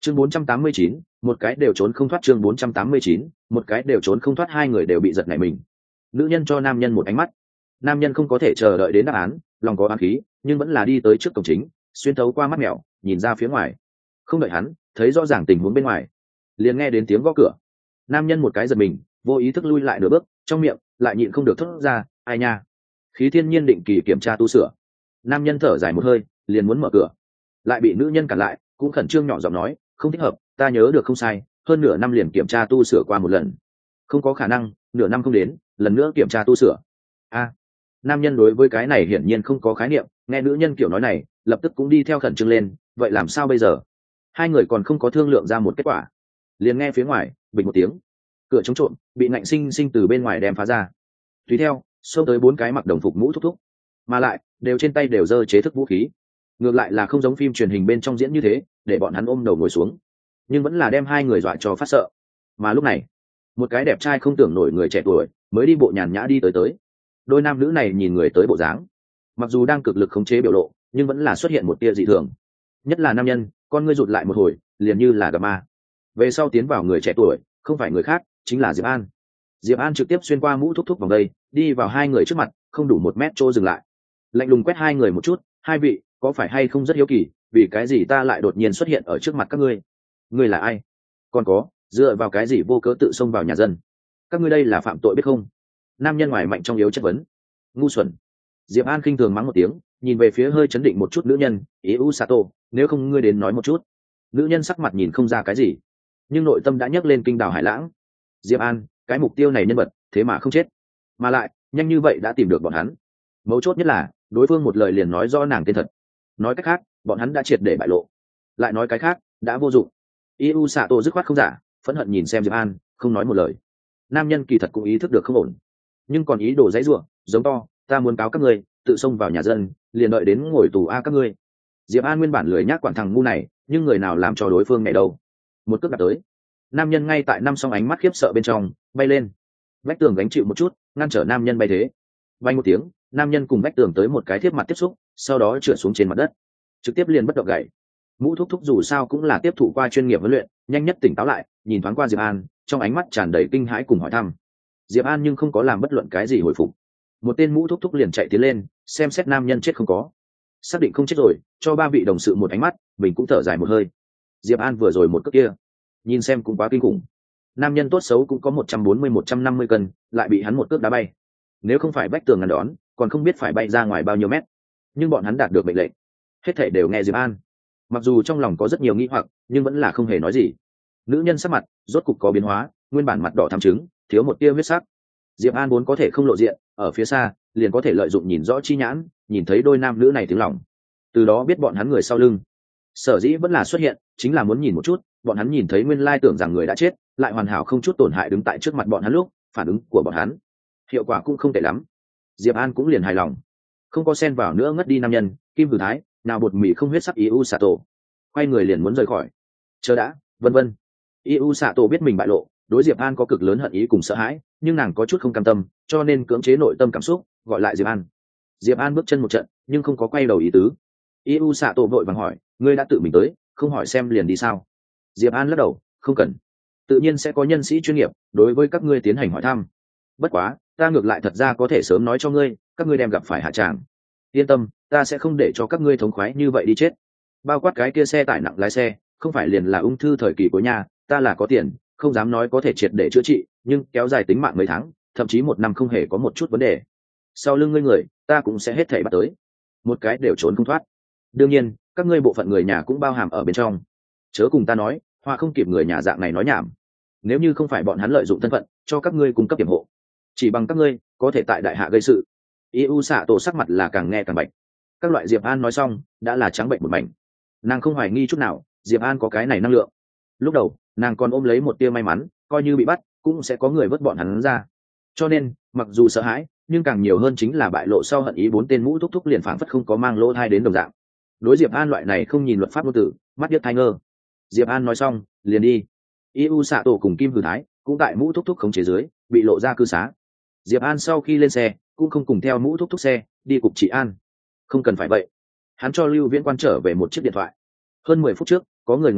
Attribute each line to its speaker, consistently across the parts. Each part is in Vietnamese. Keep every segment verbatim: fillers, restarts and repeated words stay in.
Speaker 1: chương bốn trăm tám mươi chín, một cái đều trốn không thoát. Chương bốn trăm tám mươi chín, một cái đều trốn không thoát. Hai người đều bị giật nảy mình. Nữ nhân cho nam nhân một ánh mắt. Nam nhân không có thể chờ đợi đến đáp án, lòng có oán khí, nhưng vẫn là đi tới trước cổng chính, xuyên thấu qua mắt mèo, nhìn ra phía ngoài. Không đợi hắn thấy rõ ràng tình huống bên ngoài, liền nghe đến tiếng gõ cửa. Nam nhân một cái giật mình, vô ý thức lui lại nửa bước, trong miệng lại nhịn không được thốt ra, ai nha. Khí thiên nhiên định kỳ kiểm tra tu sửa. Nam nhân thở dài một hơi, liền muốn mở cửa, lại bị nữ nhân cản lại, cũng khẩn trương nhỏ giọng nói, không thích hợp, ta nhớ được không sai, hơn nửa năm liền kiểm tra tu sửa qua một lần. Không có khả năng, nửa năm không đến, lần nữa kiểm tra tu sửa. A. Nam nhân đối với cái này hiển nhiên không có khái niệm, nghe nữ nhân kiểu nói này, lập tức cũng đi theo khẩn trương lên, vậy làm sao bây giờ? Hai người còn không có thương lượng ra một kết quả, liền nghe phía ngoài bịch một tiếng, cửa chống trộm bị ngạnh sinh sinh từ bên ngoài đem phá ra. Tùy theo xông tới bốn cái mặc đồng phục mũ thúc thúc, mà lại đều trên tay đều giơ chế thức vũ khí. Ngược lại là không giống phim truyền hình bên trong diễn như thế, để bọn hắn ôm đầu ngồi xuống, nhưng vẫn là đem hai người dọa cho phát sợ. Mà lúc này, một cái đẹp trai không tưởng nổi người trẻ tuổi mới đi bộ nhàn nhã đi tới tới. Đôi nam nữ này nhìn người tới bộ dáng, mặc dù đang cực lực khống chế biểu lộ, nhưng vẫn là xuất hiện một tia dị thường. Nhất là nam nhân, con ngươi rụt lại một hồi, liền như là gặp ma. Về sau tiến vào người trẻ tuổi, không phải người khác, chính là Diệp An. Diệp An trực tiếp xuyên qua mũ thúc thúc vòng đây, đi vào hai người trước mặt, không đủ một mét chỗ dừng lại, lạnh lùng quét hai người một chút, hai vị, có phải hay không rất hiếu kỳ, vì cái gì ta lại đột nhiên xuất hiện ở trước mặt các ngươi? Ngươi là ai? Còn có, dựa vào cái gì vô cớ tự xông vào nhà dân? Các ngươi đây là phạm tội biết không? Nam nhân ngoài mạnh trong yếu chất vấn. Ngu xuẩn. Diệp An khinh thường mắng một tiếng, nhìn về phía hơi chấn định một chút nữ nhân, ý u Sato, nếu không ngươi đến nói một chút. Nữ nhân sắc mặt nhìn không ra cái gì, nhưng nội tâm đã nhấc lên kinh đào hải lãng. Diệp An, cái mục tiêu này nhân vật, thế mà không chết, mà lại nhanh như vậy đã tìm được bọn hắn. Mấu chốt nhất là đối phương một lời liền nói rõ nàng tên thật. Nói cách khác, bọn hắn đã triệt để bại lộ. Lại nói cái khác, đã vô dụng. Iu Sato dứt khoát không giả, phẫn hận nhìn xem Diệp An, không nói một lời. Nam nhân kỳ thật cũng ý thức được không ổn, nhưng còn ý đồ dãy rủa, giống to, ta muốn cáo các ngươi tự xông vào nhà dân, liền đợi đến ngồi tù a các ngươi. Diệp An nguyên bản lười nhác quản thằng ngu này, nhưng người nào làm cho đối phương này đâu. Một cước đặt tới, nam nhân ngay tại năm song ánh mắt khiếp sợ bên trong bay lên, vách tường gánh chịu một chút, ngăn trở nam nhân bay thế. Bay một tiếng, nam nhân cùng vách tường tới một cái tiếp mặt tiếp xúc, sau đó trượt xuống trên mặt đất, trực tiếp liền bất động gãy. Mũ thúc thúc dù sao cũng là tiếp thụ qua chuyên nghiệp huấn luyện, nhanh nhất tỉnh táo lại, nhìn thoáng qua Diệp An, trong ánh mắt tràn đầy kinh hãi cùng hỏi thăm. Diệp An nhưng không có làm bất luận cái gì hồi phục. Một tên mũ thúc thúc liền chạy tiến lên, xem xét nam nhân chết không có, xác định không chết rồi, cho ba vị đồng sự một ánh mắt, mình cũng thở dài một hơi. Diệp An vừa rồi một cước kia, nhìn xem cũng quá kinh khủng. Nam nhân tốt xấu cũng có một trăm bốn mươi một trăm năm mươi cân, lại bị hắn một cước đá bay. Nếu không phải vách tường ngăn đón, còn không biết phải bay ra ngoài bao nhiêu mét. Nhưng bọn hắn đạt được mệnh lệnh, hết thảy đều nghe Diệp An. Mặc dù trong lòng có rất nhiều nghi hoặc, nhưng vẫn là không hề nói gì. Nữ nhân sắc mặt rốt cục có biến hóa, nguyên bản mặt đỏ thắm trứng, thiếu một tia huyết sắc. Diệp An vốn có thể không lộ diện, ở phía xa liền có thể lợi dụng nhìn rõ chi nhãn, nhìn thấy đôi nam nữ này tiếng lòng, từ đó biết bọn hắn người sau lưng. Sở dĩ vẫn là xuất hiện, chính là muốn nhìn một chút, bọn hắn nhìn thấy nguyên lai tưởng rằng người đã chết, lại hoàn hảo không chút tổn hại đứng tại trước mặt bọn hắn lúc, phản ứng của bọn hắn, hiệu quả cũng không tệ lắm. Diệp An cũng liền hài lòng, không có xen vào nữa ngất đi nam nhân, kim hử thái, nào bột mì không huyết sắc Iu Sato, quay người liền muốn rời khỏi. Chờ đã, vân vân. Iu Sato biết mình bại lộ, đối Diệp An có cực lớn hận ý cùng sợ hãi, nhưng nàng có chút không cam tâm, cho nên cưỡng chế nội tâm cảm xúc, gọi lại Diệp An. Diệp An bước chân một trận, nhưng không có quay đầu ý tứ. Iu Sato vội vàng hỏi, ngươi đã tự mình tới, không hỏi xem liền đi sao? Diệp An lắc đầu, không cần, tự nhiên sẽ có nhân sĩ chuyên nghiệp đối với các ngươi tiến hành hỏi thăm. Bất quá, ta ngược lại thật ra có thể sớm nói cho ngươi, các ngươi đem gặp phải hạ tràng. Yên tâm, ta sẽ không để cho các ngươi thống khoái như vậy đi chết. Bao quát cái kia xe tải nặng lái xe, không phải liền là ung thư thời kỳ của nhà, ta là có tiền, không dám nói có thể triệt để chữa trị, nhưng kéo dài tính mạng mấy tháng, thậm chí một năm không hề có một chút vấn đề. Sau lưng ngươi người, ta cũng sẽ hết thảy bắt tới, một cái đều trốn không thoát. Đương nhiên, các ngươi bộ phận người nhà cũng bao hàm ở bên trong. Chớ cùng ta nói, hoa không kịp người nhà dạng này nói nhảm. Nếu như không phải bọn hắn lợi dụng thân phận cho các ngươi cung cấp điểm hộ, chỉ bằng các ngươi có thể tại đại hạ gây sự. Iu xạ tổ sắc mặt là càng nghe càng bạch. Các loại Diệp An nói xong, đã là trắng bệnh một mảnh. Nàng không hoài nghi chút nào, Diệp An có cái này năng lượng. Lúc đầu, nàng còn ôm lấy một tia may mắn, coi như bị bắt, cũng sẽ có người vớt bọn hắn ra. Cho nên, mặc dù sợ hãi, nhưng càng nhiều hơn chính là bại lộ sau hận ý bốn tên mũ thúc thúc liền phảng phất không có mang lỗ thai đến đồng dạng. Đối Diệp An loại này không nhìn luật pháp ngôn tử, mắt điếc tai ngơ. Diệp An nói xong, liền đi. Iu xạ tổ cùng Kim Hử Thái cũng tại mũ thúc thúc khống chế dưới, bị lộ ra cư xá. Diệp An sau khi lên xe, cũng không cùng theo mũ thúc thúc xe đi cục trị an. Không cần phải vậy, hắn cho Lưu Viễn Quan trở về một chiếc điện thoại. Hơn mười phút trước, có người ngoài tại,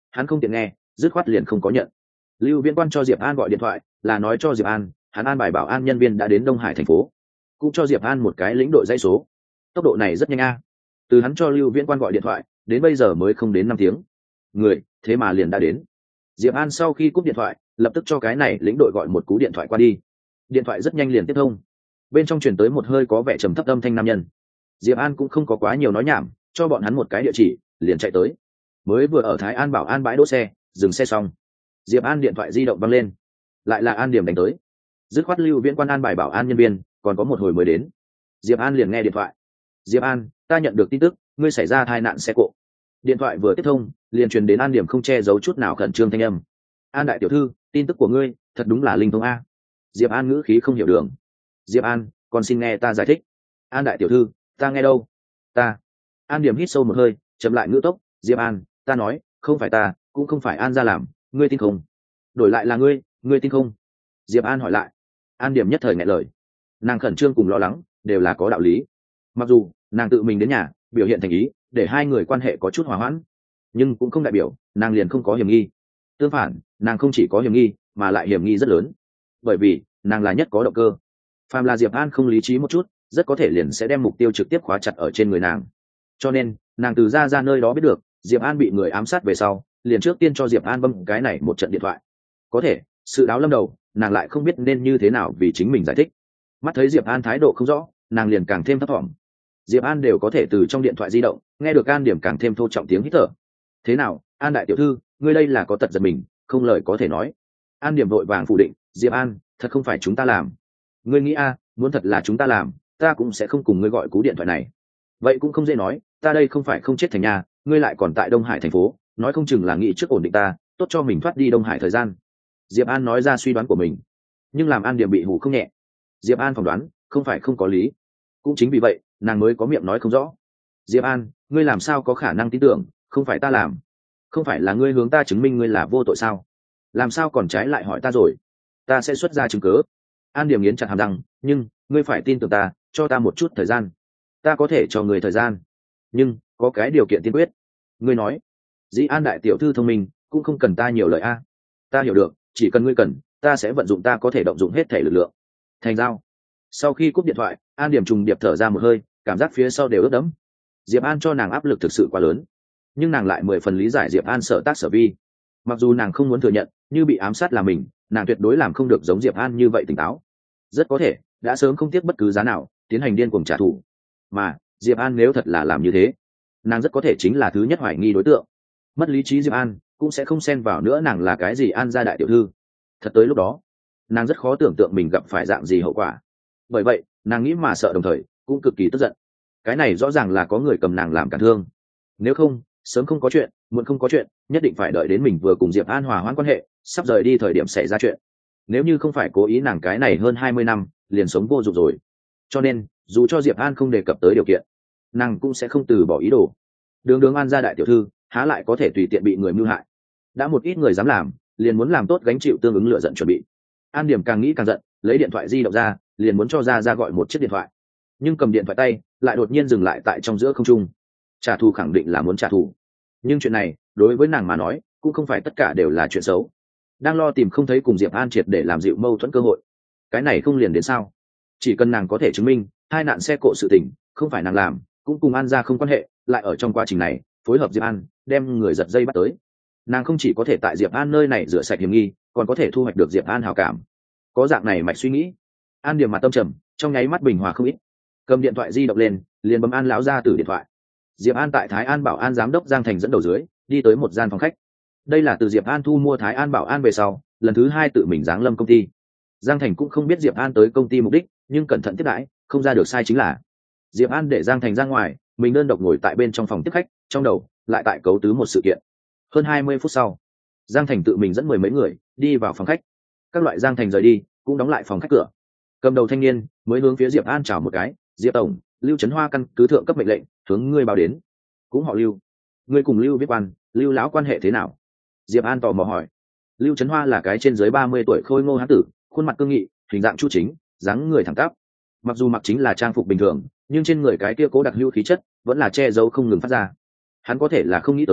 Speaker 1: hắn không tiện nghe, dứt khoát liền không có nhận. Lưu Viễn Quan cho Diệp An gọi điện thoại, là nói cho Diệp An, hắn an bài bảo an nhân viên đã đến Đông Hải thành phố, cũng cho Diệp An một cái lĩnh đội dãy số. Tốc độ này rất nhanh a. Từ hắn cho Lưu Viễn Quan gọi điện thoại, đến bây giờ mới không đến năm tiếng. Người, thế mà liền đã đến. Diệp An sau khi cúp điện thoại, lập tức cho cái này lĩnh đội gọi một cú điện thoại qua đi. Điện thoại rất nhanh liền tiếp thông. Bên trong truyền tới một hơi có vẻ trầm thấp âm thanh nam nhân. Diệp An cũng không có quá nhiều nói nhảm, cho bọn hắn một cái địa chỉ, liền chạy tới. Mới vừa ở Thái An bảo an bãi đỗ xe, dừng xe xong, Diệp An điện thoại di động văng lên, lại là An Điểm đánh tới. Dứt khoát Lưu Viễn Quan an bài bảo an nhân viên, còn có một hồi mới đến. Diệp An liền nghe điện thoại. Diệp An, ta nhận được tin tức, ngươi xảy ra tai nạn xe cộ. Điện thoại vừa tiếp thông, liền truyền đến An Điểm không che giấu chút nào khẩn trương thanh âm. An đại tiểu thư, tin tức của ngươi, thật đúng là linh thông a. Diệp An ngữ khí không hiểu đường. Diệp An, còn xin nghe ta giải thích. An đại tiểu thư, ta nghe đâu? Ta. An Điểm hít sâu một hơi, chậm lại ngữ tốc. Diệp An, ta nói, không phải ta, cũng không phải An gia làm, ngươi tin không? Đổi lại là ngươi, ngươi tin không? Diệp An hỏi lại. An Điểm nhất thời nghẹn lời. Nàng khẩn trương cùng lo lắng, đều là có đạo lý. Mặc dù nàng tự mình đến nhà, biểu hiện thành ý, để hai người quan hệ có chút hòa hoãn, nhưng cũng không đại biểu nàng liền không có hiểm nghi. Tương phản, nàng không chỉ có hiểm nghi, mà lại hiểm nghi rất lớn. Bởi vì nàng là nhất có động cơ. Phàm là Diệp An không lý trí một chút, rất có thể liền sẽ đem mục tiêu trực tiếp khóa chặt ở trên người nàng. Cho nên nàng từ ra ra nơi đó biết được Diệp An bị người ám sát về sau, liền trước tiên cho Diệp An bấm cái này một trận điện thoại. Có thể sự đáo lâm đầu, nàng lại không biết nên như thế nào vì chính mình giải thích. Mắt thấy Diệp An thái độ không rõ, nàng liền càng thêm thấp thỏm. Diệp An đều có thể từ trong điện thoại di động nghe được An Điểm càng thêm thô trọng tiếng hít thở. Thế nào, An đại tiểu thư, ngươi đây là có tật giật mình, không lời có thể nói. An Điểm vội vàng phủ định. Diệp An, thật không phải chúng ta làm. Ngươi nghĩ a, muốn thật là chúng ta làm, ta cũng sẽ không cùng ngươi gọi cú điện thoại này. Vậy cũng không dễ nói, ta đây không phải không chết thành nhà, ngươi lại còn tại Đông Hải thành phố, nói không chừng là nghĩ trước ổn định ta, tốt cho mình thoát đi Đông Hải thời gian. Diệp An nói ra suy đoán của mình, nhưng làm An Điểm bị hù không nhẹ. Diệp An phỏng đoán, không phải không có lý. Cũng chính vì vậy, nàng mới có miệng nói không rõ. Diệp An, ngươi làm sao có khả năng tin tưởng, không phải ta làm? Không phải là ngươi hướng ta chứng minh ngươi là vô tội sao? Làm sao còn trái lại hỏi ta rồi? Ta sẽ xuất ra chứng cứ. An Điểm nghiến chặt hàm răng, nhưng ngươi phải tin tưởng ta, cho ta một chút thời gian. Ta có thể cho người thời gian, nhưng có cái điều kiện tiên quyết. Ngươi nói. Dĩ An đại tiểu thư thông minh, cũng không cần ta nhiều lời a. Ta hiểu được, chỉ cần ngươi cần, ta sẽ vận dụng ta có thể động dụng hết thể lực lượng. Thành giao. Sau khi cúp điện thoại, An Điểm trùng điệp thở ra một hơi, cảm giác phía sau đều ướt đẫm. Diệp An cho nàng áp lực thực sự quá lớn, nhưng nàng lại mười phần lý giải Diệp An sở tác sở vi. Mặc dù nàng không muốn thừa nhận, như bị ám sát là mình, nàng tuyệt đối làm không được giống Diệp An như vậy tỉnh táo. Rất có thể đã sớm không tiếc bất cứ giá nào tiến hành điên cuồng trả thù. Mà Diệp An nếu thật là làm như thế, nàng rất có thể chính là thứ nhất hoài nghi đối tượng. Mất lý trí Diệp An cũng sẽ không xen vào nữa nàng là cái gì An gia đại tiểu thư. Thật tới lúc đó, nàng rất khó tưởng tượng mình gặp phải dạng gì hậu quả. Bởi vậy nàng nghĩ mà sợ, đồng thời cũng cực kỳ tức giận. Cái này rõ ràng là có người cầm nàng làm cản thương. Nếu không, sớm không có chuyện, muộn không có chuyện, nhất định phải đợi đến mình vừa cùng Diệp An hòa hoãn quan hệ, sắp rời đi thời điểm xảy ra chuyện. Nếu như không phải cố ý, nàng cái này hơn hai mươi năm liền sống vô dụng rồi. Cho nên dù cho Diệp An không đề cập tới điều kiện, nàng cũng sẽ không từ bỏ ý đồ. Đường đường An gia đại tiểu thư, há lại có thể tùy tiện bị người mưu hại. Đã một ít người dám làm, liền muốn làm tốt gánh chịu tương ứng lựa giận chuẩn bị. An Điểm càng nghĩ càng giận, lấy điện thoại di động ra, liền muốn cho ra ra gọi một chiếc điện thoại. Nhưng cầm điện thoại tay, lại đột nhiên dừng lại tại trong giữa không trung. Trả thù khẳng định là muốn trả thù, nhưng chuyện này đối với nàng mà nói cũng không phải tất cả đều là chuyện xấu. Đang lo tìm không thấy cùng Diệp An triệt để làm dịu mâu thuẫn cơ hội. Cái này không liền đến sao? Chỉ cần nàng có thể chứng minh hai nạn xe cộ sự tình không phải nàng làm, cũng cùng An gia không quan hệ, lại ở trong quá trình này phối hợp Diệp An đem người giật dây bắt tới, nàng không chỉ có thể tại Diệp An nơi này rửa sạch hiểm nghi, còn có thể thu hoạch được Diệp An hảo cảm. Có dạng này mạch suy nghĩ, An Điểm mặt tâm trầm, trong nháy mắt bình hòa không ít. Cầm điện thoại di động lên, liền bấm An lão gia tử điện thoại. Diệp An tại Thái An Bảo An giám đốc Giang Thành dẫn đầu dưới, đi tới một gian phòng khách. Đây là từ Diệp An thu mua Thái An Bảo An về sau, lần thứ hai tự mình giáng lâm công ty. Giang Thành cũng không biết Diệp An tới công ty mục đích, nhưng cẩn thận tiếp đãi, không ra được sai chính là Diệp An để Giang Thành ra ngoài, mình đơn độc ngồi tại bên trong phòng tiếp khách, trong đầu lại tại cấu tứ một sự kiện. Hơn hai mươi phút sau, Giang Thành tự mình dẫn mười mấy người đi vào phòng khách. Các loại Giang Thành rời đi, cũng đóng lại phòng khách cửa. Cầm đầu thanh niên mới hướng phía Diệp An chào một cái. Diệp tổng, Lưu Trấn Hoa căn cứ thượng cấp mệnh lệnh hướng ngươi báo đến. Cũng họ Lưu, ngươi cùng Lưu Viết Quan, Lưu lão quan hệ thế nào? Diệp An tò mò hỏi. Lưu Trấn Hoa là cái trên dưới ba mươi tuổi khôi ngô hán tử, khuôn mặt cương nghị, hình dạng chu chính, dáng người thẳng tắp. Mặc dù mặc chính là trang phục bình thường, nhưng trên người cái kia cố đặc hữu khí chất vẫn là che giấu không ngừng phát ra. Hắn có thể là không nghĩ tới,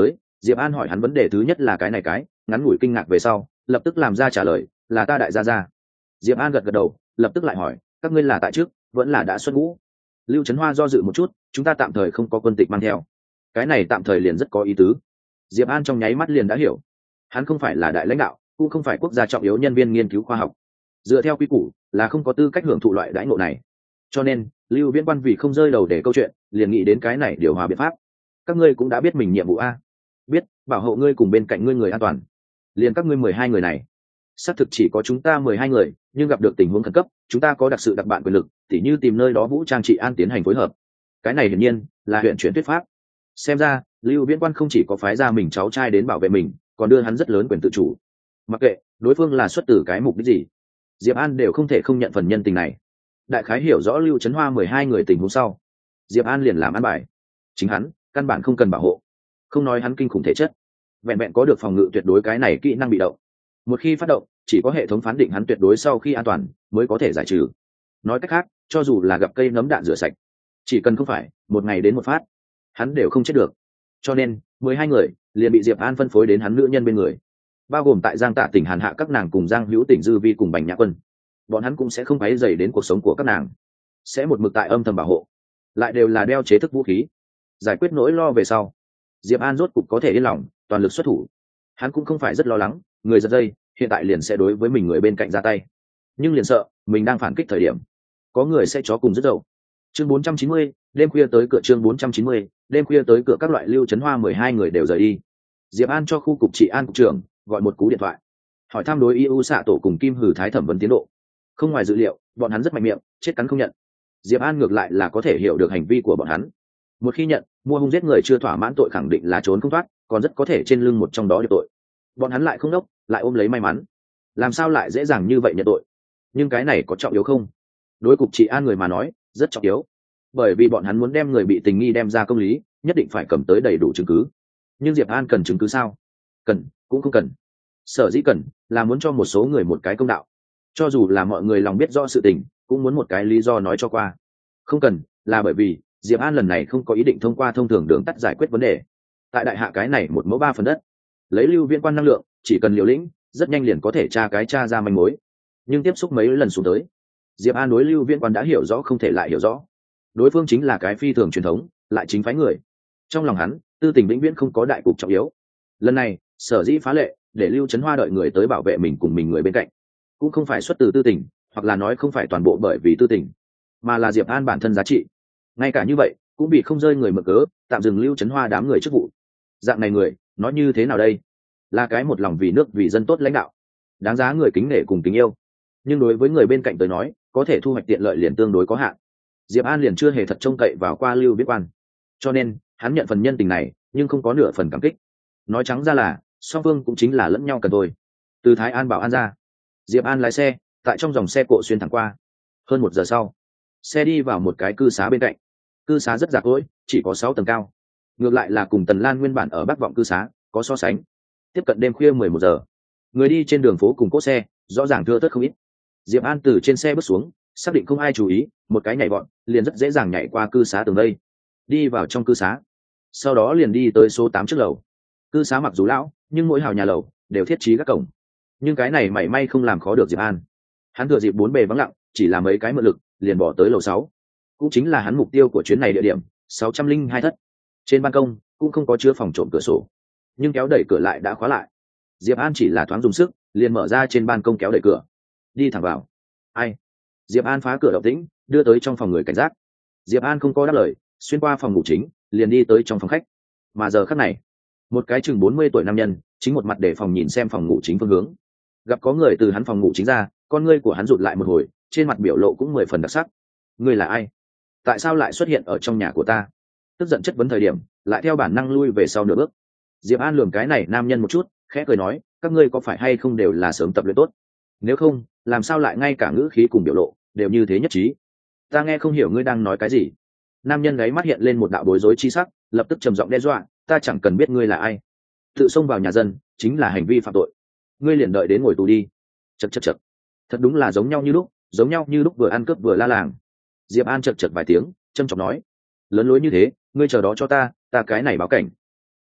Speaker 1: Diệp An hỏi hắn vấn đề thứ nhất là cái này cái, ngắn ngủi kinh ngạc về sau, lập tức làm ra trả lời, là ta đại gia gia. Diệp An gật gật đầu, lập tức lại hỏi, các ngươi là tại trước, vẫn là đã xuất ngũ? Lưu Trấn Hoa do dự một chút, chúng ta tạm thời không có quân tịch mang theo. Cái này tạm thời liền rất có ý tứ. Diệp An trong nháy mắt liền đã hiểu, hắn không phải là đại lãnh đạo, cũng không phải quốc gia trọng yếu nhân viên nghiên cứu khoa học, dựa theo quy củ là không có tư cách hưởng thụ loại đãi ngộ này. Cho nên Lưu Viễn Quan vì không rơi đầu để câu chuyện, liền nghĩ đến cái này điều hòa biện pháp. Các ngươi cũng đã biết mình nhiệm vụ a? Biết, bảo hộ ngươi cùng bên cạnh ngươi người an toàn. Liền các ngươi mười hai người này, xác thực chỉ có chúng ta mười hai người, nhưng gặp được tình huống khẩn cấp, chúng ta có đặc sự đặc bạn quyền lực, tỉ như tìm nơi đó vũ trang trị an tiến hành phối hợp. Cái này hiển nhiên là huyện chuyển thuyết pháp. Xem ra Lưu Viễn Quan không chỉ có phái ra mình cháu trai đến bảo vệ mình, còn đưa hắn rất lớn quyền tự chủ. Mặc kệ đối phương là xuất từ cái mục đích gì, Diệp An đều không thể không nhận phần nhân tình này. Đại khái hiểu rõ Lưu Trấn Hoa mười hai người tình huống sau, Diệp An liền làm ăn bài. Chính hắn căn bản không cần bảo hộ, không nói hắn kinh khủng thể chất, vẹn vẹn có được phòng ngự tuyệt đối cái này kỹ năng bị động. Một khi phát động, chỉ có hệ thống phán định hắn tuyệt đối sau khi an toàn mới có thể giải trừ. Nói cách khác, cho dù là gặp cây nấm đạn rửa sạch, chỉ cần không phải một ngày đến một phát, hắn đều không chết được. Cho nên mười hai người liền bị Diệp An phân phối đến hắn nữ nhân bên người, bao gồm tại Giang Tạ tỉnh Hàn Hạ các nàng cùng Giang Hữu tỉnh Dư Vi cùng Bành Nhã Quân. Bọn hắn cũng sẽ không quấy rầy đến cuộc sống của các nàng, sẽ một mực tại âm thầm bảo hộ, lại đều là đeo chế thức vũ khí. Giải quyết nỗi lo về sau, Diệp An rốt cục có thể yên lòng, toàn lực xuất thủ. Hắn cũng không phải rất lo lắng người giật dây hiện tại liền sẽ đối với mình người bên cạnh ra tay, nhưng liền sợ mình đang phản kích thời điểm có người sẽ chó cùng rất dậu. Chương bốn trăm chín mươi, đêm khuya tới cửa. Chương bốn trăm chín mươi, đêm khuya tới cửa. Các loại Lưu Trấn Hoa mười hai người đều rời đi. Diệp An cho khu cục trị an cục trưởng gọi một cú điện thoại, hỏi thăm đối i u xạ tổ cùng Kim Hử Thái thẩm vấn tiến độ. Không ngoài dự liệu, bọn hắn rất mạnh miệng, chết cắn không nhận. Diệp An ngược lại là có thể hiểu được hành vi của bọn hắn. Một khi nhận, mua hung giết người chưa thỏa mãn tội khẳng định là trốn không thoát, còn rất có thể trên lưng một trong đó được tội. Bọn hắn lại không đốc, lại ôm lấy may mắn, làm sao lại dễ dàng như vậy nhận tội? Nhưng cái này có trọng yếu không? Đối cục trị an người mà nói, rất trọng yếu, bởi vì bọn hắn muốn đem người bị tình nghi đem ra công lý, nhất định phải cầm tới đầy đủ chứng cứ. Nhưng Diệp An cần chứng cứ sao? Cần, cũng không cần. Sở dĩ cần là muốn cho một số người một cái công đạo, cho dù là mọi người lòng biết rõ sự tình, cũng muốn một cái lý do nói cho qua. Không cần là bởi vì Diệp An lần này không có ý định thông qua thông thường đường tắt giải quyết vấn đề. Tại đại hạ cái này một mẫu ba phần đất, lấy Lưu Viễn Quan năng lượng, chỉ cần liều lĩnh, rất nhanh liền có thể tra cái tra ra manh mối. Nhưng tiếp xúc mấy lần xuống tới, Diệp An đối Lưu Viễn Quan đã hiểu rõ không thể lại hiểu rõ. Đối phương chính là cái phi thường truyền thống, lại chính phái người. Trong lòng hắn, tư tình vĩnh viễn không có đại cục trọng yếu. Lần này, sở dĩ phá lệ, để Lưu Trấn Hoa đợi người tới bảo vệ mình cùng mình người bên cạnh, cũng không phải xuất từ tư tình, hoặc là nói không phải toàn bộ bởi vì tư tình, mà là Diệp An bản thân giá trị. Ngay cả như vậy, cũng bị không rơi người mượn cớ, tạm dừng Lưu Trấn Hoa đám người chức vụ. Dạng này người, nói như thế nào đây? Là cái một lòng vì nước vì dân tốt lãnh đạo, đáng giá người kính nể cùng kính yêu. Nhưng đối với người bên cạnh tới nói, có thể thu hoạch tiện lợi liền tương đối có hạn. Diệp An liền chưa hề thật trông cậy vào qua Lưu Viễn Quan, cho nên hắn nhận phần nhân tình này, nhưng không có nửa phần cảm kích. Nói trắng ra là song phương cũng chính là lẫn nhau cần thôi. Từ Thái An bảo An ra, Diệp An lái xe tại trong dòng xe cộ xuyên thẳng qua. Hơn một giờ sau, xe đi vào một cái cư xá bên cạnh. Cư xá rất rạc rỗi, chỉ có sáu tầng cao, ngược lại là cùng Tần Lan nguyên bản ở Bắc Vọng cư xá có so sánh. Tiếp cận đêm khuya mười một giờ, người đi trên đường phố cùng cốt xe rõ ràng thưa thớt không ít. Diệp An từ trên xe bước xuống, xác định không ai chú ý, một cái nhảy vọt liền rất dễ dàng nhảy qua cư xá tường đây, đi vào trong cư xá. Sau đó liền đi tới số tám trước lầu. Cư xá mặc dù lão, nhưng mỗi hào nhà lầu đều thiết trí các cổng, nhưng cái này mảy may không làm khó được Diệp An. Hắn thừa dịp bốn bề vắng lặng, chỉ là mấy cái mượn lực, liền bỏ tới lầu sáu, cũng chính là hắn mục tiêu của chuyến này địa điểm sáu trăm linh hai thất. Trên ban công cũng không có chứa phòng trộm cửa sổ, nhưng kéo đẩy cửa lại đã khóa lại. Diệp An chỉ là thoáng dùng sức, liền mở ra trên ban công kéo đẩy cửa, đi thẳng vào. Ai? Diệp An phá cửa động tĩnh, đưa tới trong phòng người cảnh giác. Diệp An không có đáp lời, xuyên qua phòng ngủ chính, liền đi tới trong phòng khách. Mà giờ khắc này, một cái chừng bốn mươi tuổi nam nhân chính một mặt để phòng nhìn xem phòng ngủ chính phương hướng. Gặp có người từ hắn phòng ngủ chính ra, con ngươi của hắn rụt lại một hồi, trên mặt biểu lộ cũng mười phần đặc sắc. Ngươi là ai? Tại sao lại xuất hiện ở trong nhà của ta? Tức giận chất vấn thời điểm, lại theo bản năng lui về sau nửa bước. Diệp An lườm cái này nam nhân một chút, khẽ cười nói, các ngươi có phải hay không đều là sớm tập luyện tốt? Nếu không, làm sao lại ngay cả ngữ khí cùng biểu lộ đều như thế nhất trí? Ta nghe không hiểu ngươi đang nói cái gì. Nam nhân gáy mắt hiện lên một đạo bối rối chi sắc, lập tức trầm giọng đe dọa, ta chẳng cần biết ngươi là ai. Tự xông vào nhà dân chính là hành vi phạm tội, ngươi liền đợi đến ngồi tù đi. Chậc chậc chậc, thật đúng là giống nhau như lúc, giống nhau như lúc vừa ăn cướp vừa la làng. Diệp An chậc chậc vài tiếng, trầm trọng nói, lớn lối như thế, ngươi chờ đó cho ta, ta cái này báo cảnh.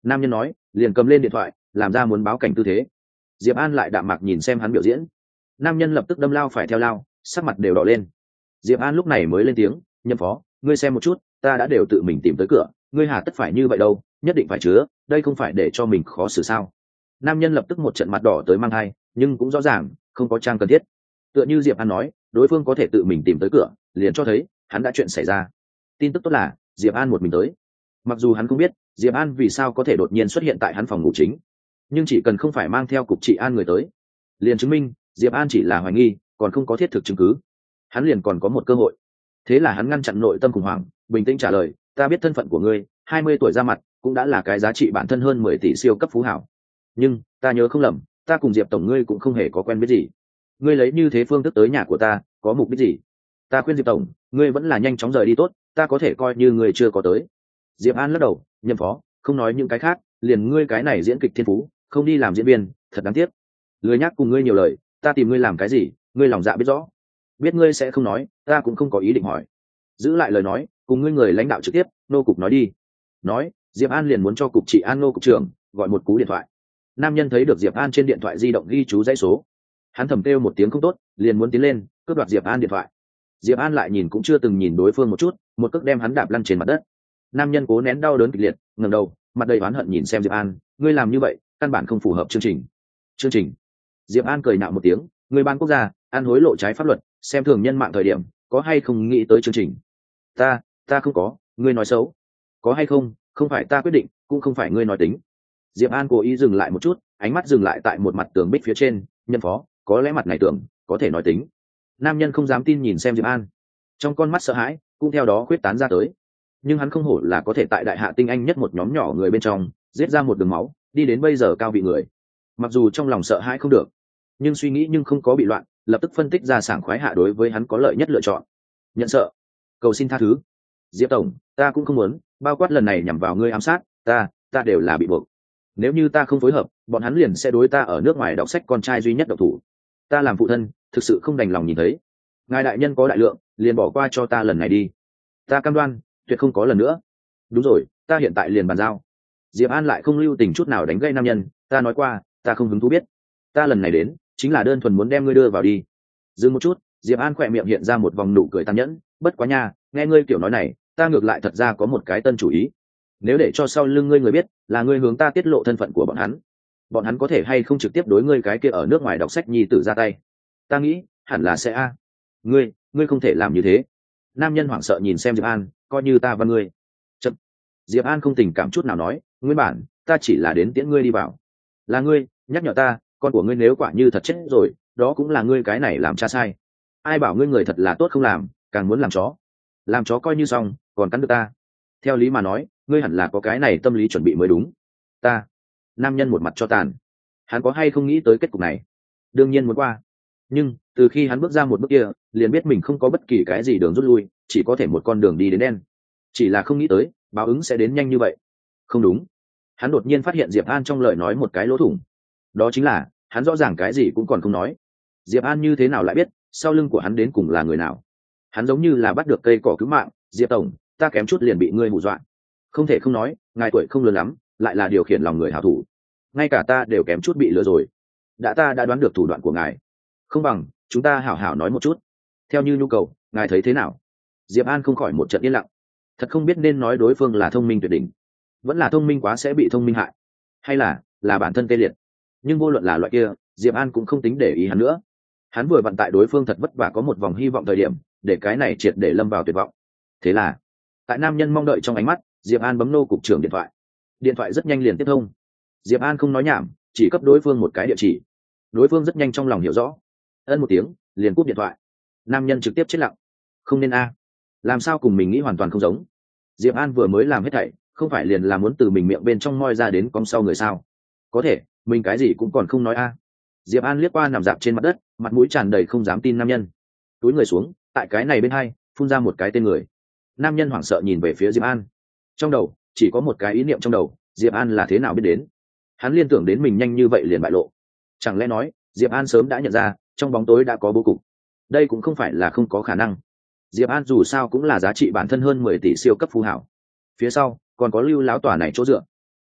Speaker 1: Nam nhân nói, liền cầm lên điện thoại làm ra muốn báo cảnh tư thế. Diệp An lại đạm mạc nhìn xem hắn biểu diễn. Nam nhân lập tức đâm lao phải theo lao, sắc mặt đều đỏ lên. Diệp An lúc này mới lên tiếng, Nhâm phó, ngươi xem một chút, ta đã đều tự mình tìm tới cửa, ngươi hà tất phải như vậy đâu, nhất định phải chứa, đây không phải để cho mình khó xử sao? Nam nhân lập tức một trận mặt đỏ tới mang hai, nhưng cũng rõ ràng không có trang cần thiết. Tựa như Diệp An nói, đối phương có thể tự mình tìm tới cửa, liền cho thấy hắn đã chuyện xảy ra. Tin tức tốt là Diệp An một mình tới. Mặc dù hắn không biết Diệp An vì sao có thể đột nhiên xuất hiện tại hắn phòng ngủ chính, nhưng chỉ cần không phải mang theo cục trị an người tới, liền chứng minh Diệp An chỉ là hoài nghi, còn không có thiết thực chứng cứ. Hắn liền còn có một cơ hội. Thế là hắn ngăn chặn nội tâm khủng hoảng, bình tĩnh trả lời, ta biết thân phận của ngươi, hai mươi tuổi ra mặt cũng đã là cái giá trị bản thân hơn mười tỷ siêu cấp phú hảo. Nhưng ta nhớ không lầm, ta cùng Diệp tổng ngươi cũng không hề có quen biết gì. Ngươi lấy như thế phương thức tới nhà của ta, có mục đích gì? Ta khuyên Diệp tổng, ngươi vẫn là nhanh chóng rời đi tốt, ta có thể coi như ngươi chưa có tới. Diệp An lắc đầu, Nhâm phó, không nói những cái khác, liền ngươi cái này diễn kịch thiên phú, không đi làm diễn viên, thật đáng tiếc. Lười nhắc cùng ngươi nhiều lời, ta tìm ngươi làm cái gì, ngươi lòng dạ biết rõ. Biết ngươi sẽ không nói, ta cũng không có ý định hỏi. Giữ lại lời nói, cùng ngươi người lãnh đạo trực tiếp, nô cục nói đi. Nói, Diệp An liền muốn cho cục trị an nô cục trưởng gọi một cú điện thoại. Nam nhân thấy được Diệp An trên điện thoại di động ghi chú dãy số, hắn thầm kêu một tiếng không tốt, liền muốn tiến lên cướp đoạt Diệp An điện thoại. Diệp An lại nhìn cũng chưa từng nhìn đối phương một chút, một cước đem hắn đạp lăn trên mặt đất. Nam nhân cố nén đau đớn kịch liệt, ngẩng đầu, mặt đầy oán hận nhìn xem Diệp An, ngươi làm như vậy căn bản không phù hợp chương trình. Chương trình? Diệp An cười nạo một tiếng, ngươi ban quốc gia ăn hối lộ trái pháp luật, xem thường nhân mạng thời điểm, có hay không nghĩ tới chương trình? Ta, ta không có, ngươi nói xấu. Có hay không, không phải ta quyết định, cũng không phải ngươi nói tính. Diệp An cố ý dừng lại một chút, ánh mắt dừng lại tại một mặt tường bích phía trên, Nhân phó, có lẽ mặt này tưởng có thể nói tính. Nam nhân không dám tin nhìn xem Diệp An, trong con mắt sợ hãi cũng theo đó khuyết tán ra tới. Nhưng hắn không hổ là có thể tại đại hạ tinh anh nhất một nhóm nhỏ người bên trong giết ra một đường máu, đi đến bây giờ cao vị người. Mặc dù trong lòng sợ hãi không được, nhưng suy nghĩ nhưng không có bị loạn, lập tức phân tích ra sảng khoái hạ đối với hắn có lợi nhất lựa chọn. Nhận sợ, cầu xin tha thứ. Diệp tổng, ta cũng không muốn, bao quát lần này nhằm vào ngươi ám sát, ta, ta đều là bị buộc. Nếu như ta không phối hợp, bọn hắn liền sẽ đối ta ở nước ngoài đọc sách con trai duy nhất độc thủ. Ta làm phụ thân, thực sự không đành lòng nhìn thấy. Ngài đại nhân có đại lượng, liền bỏ qua cho ta lần này đi. Ta cam đoan, tuyệt không có lần nữa. Đúng rồi, ta hiện tại liền bàn giao. Diệp An lại không lưu tình chút nào đánh gây nam nhân, ta nói qua, ta không hứng thú biết. Ta lần này đến, chính là đơn thuần muốn đem ngươi đưa vào đi. Dừng một chút, Diệp An khỏe miệng hiện ra một vòng nụ cười tàn nhẫn, bất quá nha, nghe ngươi kiểu nói này, ta ngược lại thật ra có một cái tân chủ ý. Nếu để cho sau lưng ngươi người biết là ngươi hướng ta tiết lộ thân phận của bọn hắn, bọn hắn có thể hay không trực tiếp đối ngươi cái kia ở nước ngoài đọc sách nhi tử ra tay? Ta nghĩ hẳn là sẽ a. Ngươi, ngươi không thể làm như thế. Nam nhân hoảng sợ nhìn xem Diệp An, coi như ta và ngươi. Chậm. Diệp An không tình cảm chút nào nói, nguyên bản ta chỉ là đến tiễn ngươi đi vào. Là ngươi nhắc nhở ta, con của ngươi nếu quả như thật chết rồi, đó cũng là ngươi cái này làm cha sai. Ai bảo ngươi người thật là tốt không làm, càng muốn làm chó. Làm chó coi như xong, còn cắn được ta. Theo lý mà nói, ngươi hẳn là có cái này tâm lý chuẩn bị mới đúng. Ta. Nam nhân một mặt cho tàn. Hắn có hay không nghĩ tới kết cục này? Đương nhiên muốn qua. Nhưng từ khi hắn bước ra một bước kia, liền biết mình không có bất kỳ cái gì đường rút lui, chỉ có thể một con đường đi đến đen. Chỉ là không nghĩ tới báo ứng sẽ đến nhanh như vậy. Không đúng. Hắn đột nhiên phát hiện Diệp An trong lời nói một cái lỗ thủng. Đó chính là hắn rõ ràng cái gì cũng còn không nói. Diệp An như thế nào lại biết sau lưng của hắn đến cùng là người nào? Hắn giống như là bắt được cây cỏ cứu mạng. Diệp tổng, ta kém chút liền bị ngươi hù dọa. Không thể không nói, ngài tuổi không lớn lắm, lại là điều khiển lòng người hảo thủ. Ngay cả ta đều kém chút bị lừa rồi. Đã ta đã đoán được thủ đoạn của ngài, không bằng chúng ta hảo hảo nói một chút, theo như nhu cầu, ngài thấy thế nào? Diệp An không khỏi một trận yên lặng. Thật không biết nên nói đối phương là thông minh tuyệt đỉnh, vẫn là thông minh quá sẽ bị thông minh hại, hay là là bản thân tê liệt. Nhưng vô luận là loại kia, Diệp An cũng không tính để ý hắn nữa. Hắn vừa vận tại đối phương thật vất vả có một vòng hy vọng thời điểm, để cái này triệt để lâm vào tuyệt vọng. Thế là tại nam nhân mong đợi trong ánh mắt, Diệp An bấm nô cục trưởng điện thoại. Điện thoại rất nhanh liền tiếp thông. Diệp An không nói nhảm, chỉ cấp đối phương một cái địa chỉ. Đối phương rất nhanh trong lòng hiểu rõ, ân một tiếng liền cúp điện thoại. Nam nhân trực tiếp chết lặng. Không nên a, làm sao cùng mình nghĩ hoàn toàn không giống. Diệp An vừa mới làm hết thảy, không phải liền là muốn từ mình miệng bên trong moi ra đến con sau người sao? Có thể mình cái gì cũng còn không nói a. Diệp An liếc qua nằm dạp trên mặt đất, mặt mũi tràn đầy không dám tin nam nhân. Túi người xuống, tại cái này bên hai phun ra một cái tên người. Nam nhân hoảng sợ nhìn về phía Diệp An. Trong đầu chỉ có một cái ý niệm trong đầu, Diệp An là thế nào biết đến? Hắn liên tưởng đến mình nhanh như vậy liền bại lộ. Chẳng lẽ nói Diệp An sớm đã nhận ra trong bóng tối đã có bố cục? Đây cũng không phải là không có khả năng. Diệp An dù sao cũng là giá trị bản thân hơn mười tỷ siêu cấp phú hảo, phía sau còn có Lưu lão tòa này chỗ dựa.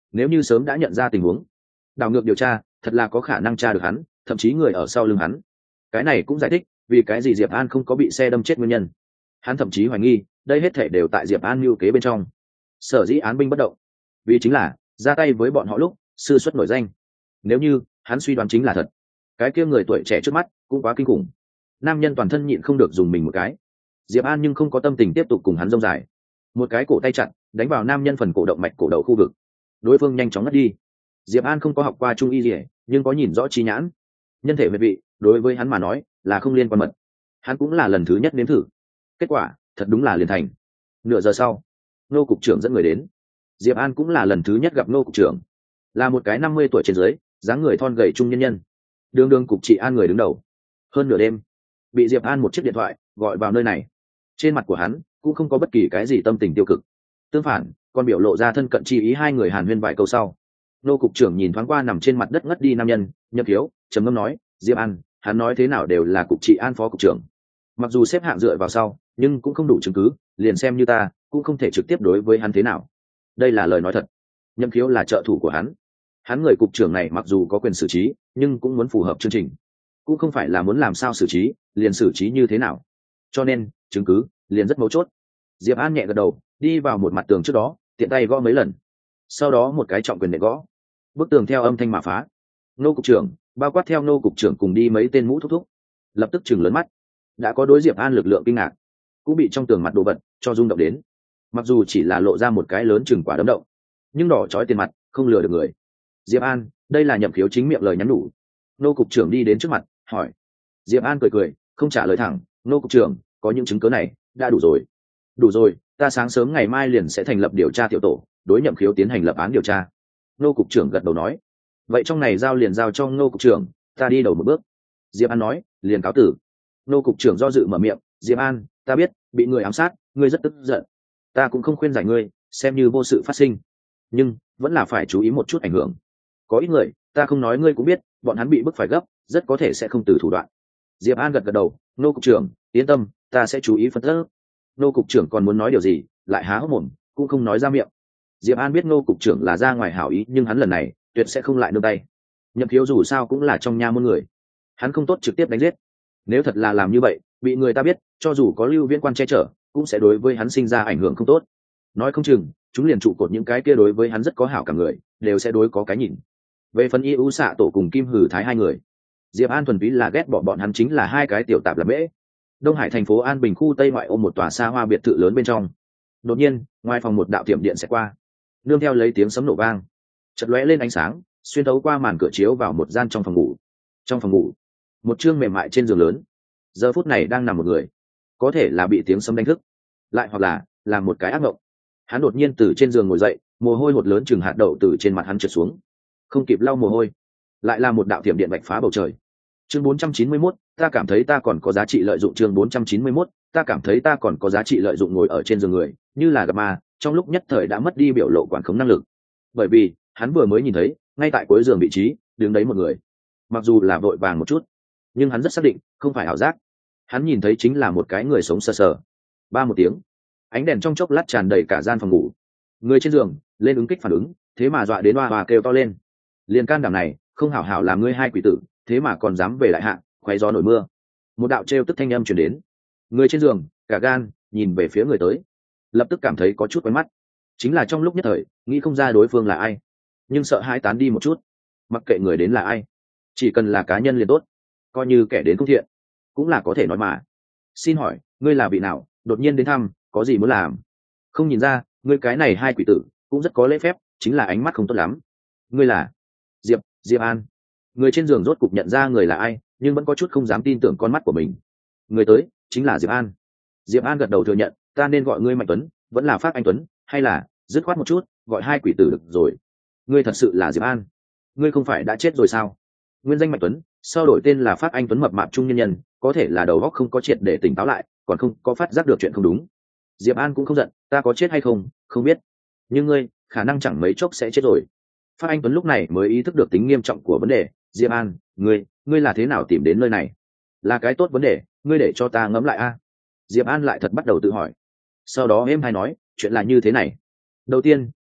Speaker 1: nếu như sớm đã nhận ra tình huống, đảo ngược điều tra thật là có khả năng tra được hắn, thậm chí người ở sau lưng hắn. Cái này cũng giải thích vì cái gì Diệp An không có bị xe đâm chết nguyên nhân. Hắn thậm chí hoài nghi đây hết thể đều tại Diệp An mưu kế bên trong. Sở dĩ án binh bất động, vì chính là ra tay với bọn họ lúc sư xuất nổi danh. Nếu như hắn suy đoán chính là thật, cái kia người tuổi trẻ trước mắt cũng quá kinh khủng. Nam nhân toàn thân nhịn không được dùng mình một cái. Diệp An nhưng không có tâm tình tiếp tục cùng hắn rông dài. Một cái cổ tay chặt đánh vào nam nhân phần cổ động mạch cổ đầu khu vực, đối phương nhanh chóng ngất đi. Diệp An không có học qua trung y gì, nhưng có nhìn rõ trí nhãn. Nhân thể huyệt vị đối với hắn mà nói là không liên quan mật. Hắn cũng là lần thứ nhất nếm thử. Kết quả thật đúng là liền thành. Nửa giờ sau, Nô cục trưởng dẫn người đến. Diệp An cũng là lần thứ nhất gặp Nô cục trưởng, là một cái năm mươi tuổi trên dưới, dáng người thon gầy trung nhân nhân. Đường đường cục trị an người đứng đầu. Hơn nửa đêm, bị Diệp An một chiếc điện thoại gọi vào nơi này. Trên mặt của hắn cũng không có bất kỳ cái gì tâm tình tiêu cực, tương phản còn biểu lộ ra thân cận chi ý. Hai người hàn huyên vài câu sau, Nô cục trưởng nhìn thoáng qua nằm trên mặt đất ngất đi nam nhân, Nhậm Khiếu, trầm ngâm nói, Diệp An, hắn nói thế nào đều là cục trị an phó cục trưởng, mặc dù xếp hạng dựa vào sau nhưng cũng không đủ chứng cứ, liền xem như ta cũng không thể trực tiếp đối với hắn thế nào. Đây là lời nói thật. Nhậm Khiếu là trợ thủ của hắn, hắn người cục trưởng này mặc dù có quyền xử trí nhưng cũng muốn phù hợp chương trình, cũng không phải là muốn làm sao xử trí liền xử trí như thế nào, cho nên chứng cứ liền rất mấu chốt. Diệp An nhẹ gật đầu, đi vào một mặt tường trước đó, tiện tay gõ mấy lần, sau đó một cái trọng quyền để gõ, bức tường theo âm thanh mà phá. Nô cục trưởng, bao quát theo Nô cục trưởng cùng đi mấy tên mũ thúc thúc, lập tức chừng lớn mắt. Đã có đối Diệp An lực lượng kinh ngạc, cũng bị trong tường mặt đồ vật cho rung động đến. Mặc dù chỉ là lộ ra một cái lớn chừng quả đấm động, nhưng đỏ chói tiền mặt không lừa được người. Diệp An, đây là Nhậm Khiếu chính miệng lời nhắn nhủ. Nô cục trưởng đi đến trước mặt hỏi. Diệp An cười cười, không trả lời thẳng. Nô cục trưởng, có những chứng cứ này đã đủ rồi. Đủ rồi, ta sáng sớm ngày mai liền sẽ thành lập điều tra tiểu tổ, đối Nhậm Khiếu tiến hành lập án điều tra. Nô cục trưởng gật đầu nói. Vậy trong này giao liền giao cho Nô cục trưởng, ta đi đầu một bước. Diệp An nói, liền cáo tử. Nô cục trưởng do dự mở miệng, Diệp An, ta biết bị người ám sát ngươi rất tức giận, ta cũng không khuyên giải ngươi, xem như vô sự phát sinh, nhưng vẫn là phải chú ý một chút ảnh hưởng. Có ít người, ta không nói ngươi cũng biết, bọn hắn bị bức phải gấp, rất có thể sẽ không từ thủ đoạn. Diệp An gật gật đầu, Nô cục trưởng yên tâm, ta sẽ chú ý phân tích. Nô cục trưởng còn muốn nói điều gì, lại há hốc mồm cũng không nói ra miệng. Diệp An biết Nô cục trưởng là ra ngoài hảo ý, nhưng hắn lần này tuyệt sẽ không lại nương tay. Nhậm Khiếu dù sao cũng là trong nha môn người, hắn không tốt trực tiếp đánh giết. Nếu thật là làm như vậy, bị người ta biết, cho dù có Lưu Viễn Quan che chở, cũng sẽ đối với hắn sinh ra ảnh hưởng không tốt. Nói không chừng, chúng liền trụ cột những cái kia đối với hắn rất có hảo cảm người, đều sẽ đối có cái nhìn. Về phần Y U Xạ Tổ cùng Kim Hử Thái hai người, Diệp An thuần túy là ghét bỏ bọn hắn chính là hai cái tiểu tạp là bễ. Đông Hải thành phố An Bình khu Tây ngoại ô một tòa xa hoa biệt thự lớn bên trong. Đột nhiên, ngoài phòng một đạo tiệm điện sẽ qua, nương theo lấy tiếng sấm nổ vang, chợt lóe lên ánh sáng, xuyên thấu qua màn cửa chiếu vào một gian trong phòng ngủ. Trong phòng ngủ, một chương mềm mại trên giường lớn, giờ phút này đang nằm một người, có thể là bị tiếng sấm đánh thức, lại hoặc là là một cái ác mộng. Hắn đột nhiên từ trên giường ngồi dậy, mồ hôi hột lớn chừng hạt đậu từ trên mặt hắn trượt xuống, không kịp lau mồ hôi, lại là một đạo thiểm điện bạch phá bầu trời. Chương bốn trăm chín mươi mốt, ta cảm thấy ta còn có giá trị lợi dụng. Chương bốn trăm chín mươi mốt, ta cảm thấy ta còn có giá trị lợi dụng. Ngồi ở trên giường người, như là gặp ma, trong lúc nhất thời đã mất đi biểu lộ quản khống năng lực, bởi vì hắn vừa mới nhìn thấy, ngay tại cuối giường vị trí đứng đấy một người. Mặc dù là vội vàng một chút, nhưng hắn rất xác định không phải ảo giác. Hắn nhìn thấy chính là một cái người sống sờ sờ. Ba một tiếng, ánh đèn trong chốc lát tràn đầy cả gian phòng ngủ. Người trên giường lên ứng kích phản ứng, thế mà dọa đến oa oa kêu to lên. Liền can đảm này, không hảo hảo làm ngươi hai quỷ tử, thế mà còn dám về lại hạ, khoé gió nổi mưa. Một đạo trêu tức thanh âm truyền đến. Người trên giường cả gan nhìn về phía người tới, lập tức cảm thấy có chút quen mắt. Chính là trong lúc nhất thời nghĩ không ra đối phương là ai, nhưng sợ hãi tán đi một chút. Mặc kệ người đến là ai, chỉ cần là cá nhân liền tốt, coi như kẻ đến không thiện cũng là có thể nói mà. Xin hỏi ngươi là vị nào, đột nhiên đến thăm, có gì muốn làm? Không nhìn ra ngươi cái này hai quỷ tử cũng rất có lễ phép, chính là ánh mắt không tốt lắm. Ngươi là Diệp Diệp An. Người trên giường rốt cục nhận ra người là ai, nhưng vẫn có chút không dám tin tưởng con mắt của mình. Người tới chính là Diệp An. Diệp An gật đầu thừa nhận, ta nên gọi ngươi Mạnh Tuấn vẫn là Phát Anh Tuấn, hay là dứt khoát một chút gọi hai quỷ tử được rồi? Ngươi thật sự là Diệp An? Ngươi không phải đã chết rồi sao? Nguyên danh Mạnh Tuấn, sau đổi tên là Phát Anh Tuấn, mập mạp trung nhân nhân, có thể là đầu óc không có triệt để tỉnh táo lại, còn không có phát giác được chuyện không đúng. Diệp An cũng không giận, ta có chết hay không không biết, nhưng ngươi khả năng chẳng mấy chốc sẽ chết rồi. Phát Anh Tuấn lúc này mới ý thức được tính nghiêm trọng của vấn đề. Diệp An, ngươi ngươi là thế nào tìm đến nơi này? Là cái tốt vấn đề, ngươi để cho ta ngẫm lại a. Diệp An lại thật bắt đầu tự hỏi, sau đó em hay nói, chuyện là như thế này. Đầu tiên,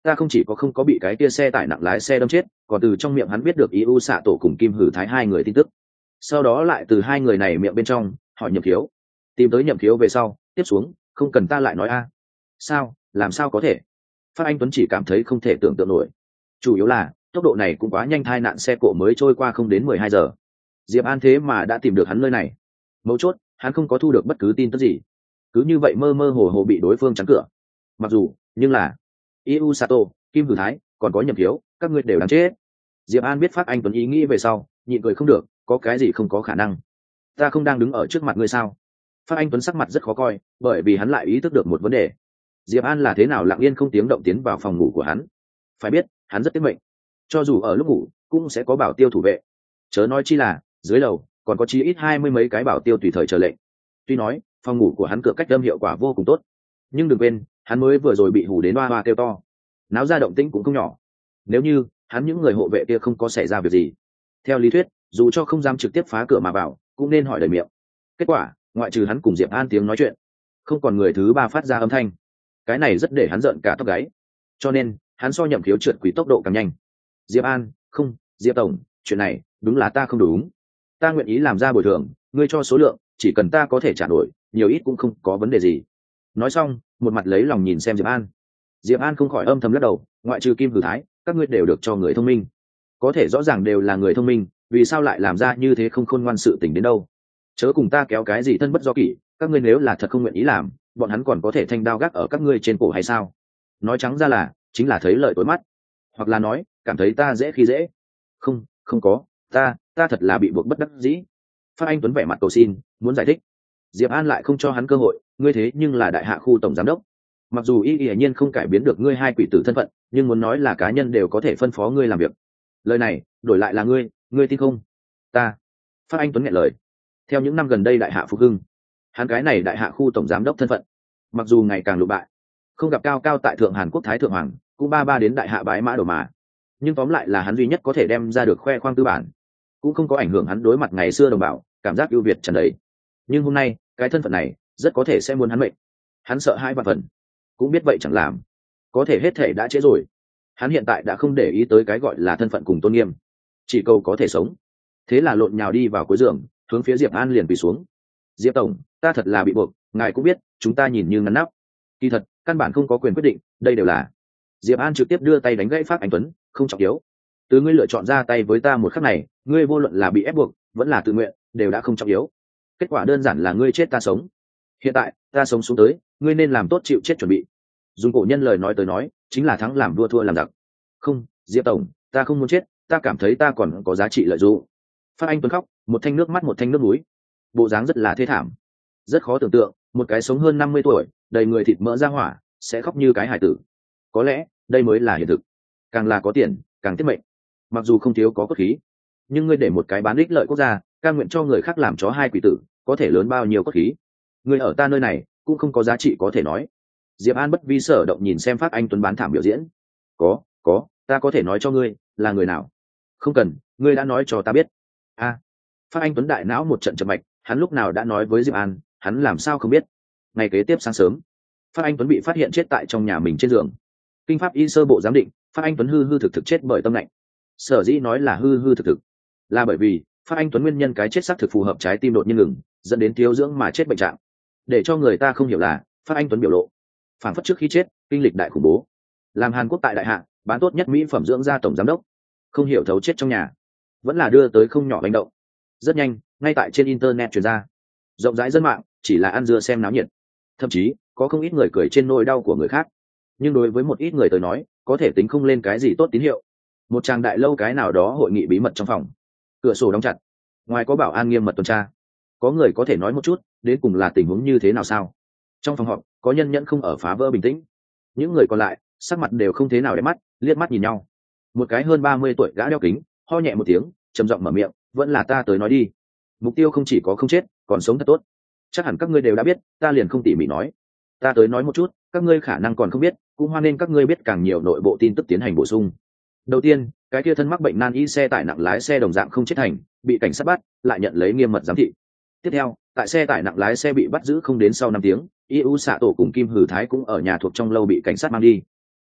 Speaker 1: ta không chỉ có không có bị cái kia xe tải nặng lái xe đâm chết, còn từ trong miệng hắn biết được Yu Xạ Tổ cùng Kim Hử Thái hai người tin tức. Sau đó lại từ hai người này miệng bên trong hỏi Nhậm Khiếu, tìm tới Nhậm Khiếu về sau, tiếp xuống không cần ta lại nói a. Sao, làm sao có thể? Phát Anh Tuấn chỉ cảm thấy không thể tưởng tượng nổi. Chủ yếu là tốc độ này cũng quá nhanh, tai nạn xe cộ mới trôi qua không đến mười hai giờ. Diệp An thế mà đã tìm được hắn nơi này. Mấu chốt, hắn không có thu được bất cứ tin tức gì, cứ như vậy mơ mơ hồ hồ bị đối phương chắn cửa. Mặc dù, nhưng là Yu Sato, Kim Hử Thái, còn có Nhậm Khiếu, các ngươi đều đáng chết. Diệp An biết Phát Anh Tuấn ý nghĩ về sau, nhịn cười không được, có cái gì không có khả năng? Ta không đang đứng ở trước mặt ngươi sao? Phát Anh Tuấn sắc mặt rất khó coi, bởi vì hắn lại ý thức được một vấn đề. Diệp An là thế nào lặng yên không tiếng động tiến vào phòng ngủ của hắn? Phải biết, hắn rất tiết mệnh, cho dù ở lúc ngủ cũng sẽ có bảo tiêu thủ vệ, chớ nói chi là dưới lầu còn có chí ít hai mươi mấy cái bảo tiêu tùy thời chờ lệnh. Tuy nói phòng ngủ của hắn cửa cách âm hiệu quả vô cùng tốt, nhưng đừng quên hắn mới vừa rồi bị hù đến hoa hoa kêu to, náo ra động tĩnh cũng không nhỏ. Nếu như hắn những người hộ vệ kia không có xảy ra việc gì, theo lý thuyết dù cho không dám trực tiếp phá cửa mà vào cũng nên hỏi đầy miệng. Kết quả ngoại trừ hắn cùng Diệp An tiếng nói chuyện, không còn người thứ ba phát ra âm thanh. Cái này rất để hắn giận cả tóc gáy, cho nên hắn so Nhậm Khiếu trượt quỷ tốc độ càng nhanh. Diệp An, không, Diệp tổng, chuyện này đúng là ta không đúng, ta nguyện ý làm ra bồi thường, ngươi cho số lượng, chỉ cần ta có thể trả nổi, nhiều ít cũng không có vấn đề gì. Nói xong, một mặt lấy lòng nhìn xem Diệp An. Diệp An không khỏi âm thầm lắc đầu, ngoại trừ Kim Hử Thái, các ngươi đều được cho người thông minh, có thể rõ ràng đều là người thông minh, vì sao lại làm ra như thế không khôn ngoan sự tình đến đâu? Chớ cùng ta kéo cái gì thân bất do kỷ, các ngươi nếu là thật không nguyện ý làm, bọn hắn còn có thể thanh đao gác ở các ngươi trên cổ hay sao? Nói trắng ra là chính là thấy lợi tối mắt, hoặc là nói cảm thấy ta dễ khi dễ. Không, không có, ta ta thật là bị buộc bất đắc dĩ. Phát Anh Tuấn vẻ mặt cầu xin, muốn giải thích. Diệp An lại không cho hắn cơ hội, ngươi thế nhưng là đại hạ khu tổng giám đốc, mặc dù y hiển nhiên không cải biến được ngươi hai quỷ tử thân phận, nhưng muốn nói là cá nhân đều có thể phân phó ngươi làm việc. Lời này đổi lại là ngươi, ngươi tin không? Ta. Phát Anh Tuấn nghẹn lời. Theo những năm gần đây đại hạ phục hưng, hắn cái này đại hạ khu tổng giám đốc thân phận mặc dù ngày càng lụ bại, không gặp cao cao tại thượng Hàn Quốc thái thượng hoàng, cũng ba ba đến đại hạ bái mã đồ mà, nhưng tóm lại là hắn duy nhất có thể đem ra được khoe khoang tư bản, cũng không có ảnh hưởng hắn đối mặt ngày xưa đồng bào, cảm giác ưu việt tràn đầy. Nhưng hôm nay cái thân phận này rất có thể sẽ muốn hắn mệnh. Hắn sợ hai vạn phần, cũng biết vậy chẳng làm, có thể hết thể đã trễ rồi. Hắn hiện tại đã không để ý tới cái gọi là thân phận cùng tôn nghiêm, chỉ câu có thể sống. Thế là lộn nhào đi vào cuối giường, hướng phía Diệp An liền quỳ xuống. Diệp tổng, ta thật là bị buộc, ngài cũng biết chúng ta nhìn như ngăn nắp, kỳ thật căn bản không có quyền quyết định, đây đều là. Diệp An trực tiếp đưa tay đánh gãy Phát Anh Tuấn, không trọng yếu. Từ ngươi lựa chọn ra tay với ta một khắc này, ngươi vô luận là bị ép buộc vẫn là tự nguyện, đều đã không trọng yếu. Kết quả đơn giản là ngươi chết ta sống. Hiện tại ta sống xuống tới, ngươi nên làm tốt chịu chết chuẩn bị. Dùng cổ nhân lời nói tới nói, chính là thắng làm vua thua làm giặc. Không, Diệp tổng, ta không muốn chết, ta cảm thấy ta còn có giá trị lợi dụng. Phát Anh Tuấn khóc, một thanh nước mắt một thanh nước núi, bộ dáng rất là thê thảm. Rất khó tưởng tượng, một cái sống hơn năm mươi tuổi, đầy người thịt mỡ ra hỏa, sẽ khóc như cái hải tử. Có lẽ đây mới là hiện thực, càng là có tiền càng tiết mệnh. Mặc dù không thiếu có cốt khí, nhưng ngươi để một cái bán ích lợi quốc gia cam nguyện cho người khác làm chó hai quỷ tử, có thể lớn bao nhiêu cốt khí. Ngươi ở ta nơi này cũng không có giá trị có thể nói. Diệp An bất vi sở động nhìn xem Phát Anh Tuấn bán thảm biểu diễn. Có, có, ta có thể nói cho ngươi là người nào. Không cần, ngươi đã nói cho ta biết. A. À, Phát Anh Tuấn đại não một trận chậm mạch, hắn lúc nào đã nói với Diệp An, hắn làm sao không biết. Ngày kế tiếp sáng sớm, Phát Anh Tuấn bị phát hiện chết tại trong nhà mình trên giường. Kinh pháp y sơ bộ giám định, Phát Anh Tuấn hư hư thực thực chết bởi tâm lạnh. Sở dĩ nói là hư hư thực thực, là bởi vì Phát Anh Tuấn nguyên nhân cái chết xác thực phù hợp trái tim đột nhiên ngừng, dẫn đến thiếu dưỡng mà chết bệnh trạng. Để cho người ta không hiểu là Phát Anh Tuấn biểu lộ phản phất trước khi chết kinh lịch đại khủng bố, làm Hàn Quốc tại đại hạ bán tốt nhất mỹ phẩm dưỡng da tổng giám đốc, không hiểu thấu chết trong nhà, vẫn là đưa tới không nhỏ hành động. Rất nhanh, ngay tại trên internet truyền ra, rộng rãi dân mạng chỉ là ăn dưa xem náo nhiệt, thậm chí có không ít người cười trên nỗi đau của người khác. Nhưng đối với một ít người tới nói, có thể tính không lên cái gì tốt tín hiệu. Một tràng đại lâu cái nào đó hội nghị bí mật trong phòng, cửa sổ đóng chặt, ngoài có bảo an nghiêm mật tuần tra. Có người có thể nói một chút đến cùng là tình huống như thế nào sao? Trong phòng họp có nhân nhẫn không ở phá vỡ bình tĩnh, những người còn lại sắc mặt đều không thế nào đẹp mắt, liếc mắt nhìn nhau. Một cái hơn ba mươi tuổi gã đeo kính ho nhẹ một tiếng, trầm giọng mở miệng, vẫn là ta tới nói đi. Mục tiêu không chỉ có không chết, còn sống thật tốt. Chắc hẳn các ngươi đều đã biết, ta liền không tỉ mỉ nói. Ta tới nói một chút, các ngươi khả năng còn không biết, cũng hoan nên các ngươi biết càng nhiều nội bộ tin tức tiến hành bổ sung. Đầu tiên, cái kia thân mắc bệnh nan y xe tải nặng lái xe đồng dạng không chết thành, bị cảnh sát bắt, lại nhận lấy nghiêm mật giám thị. Tiếp theo, tại xe tải nặng lái xe bị bắt giữ không đến sau năm tiếng, Yu Xạ Tổ cùng Kim Hử Thái cũng ở nhà thuộc trong lâu bị cảnh sát mang đi.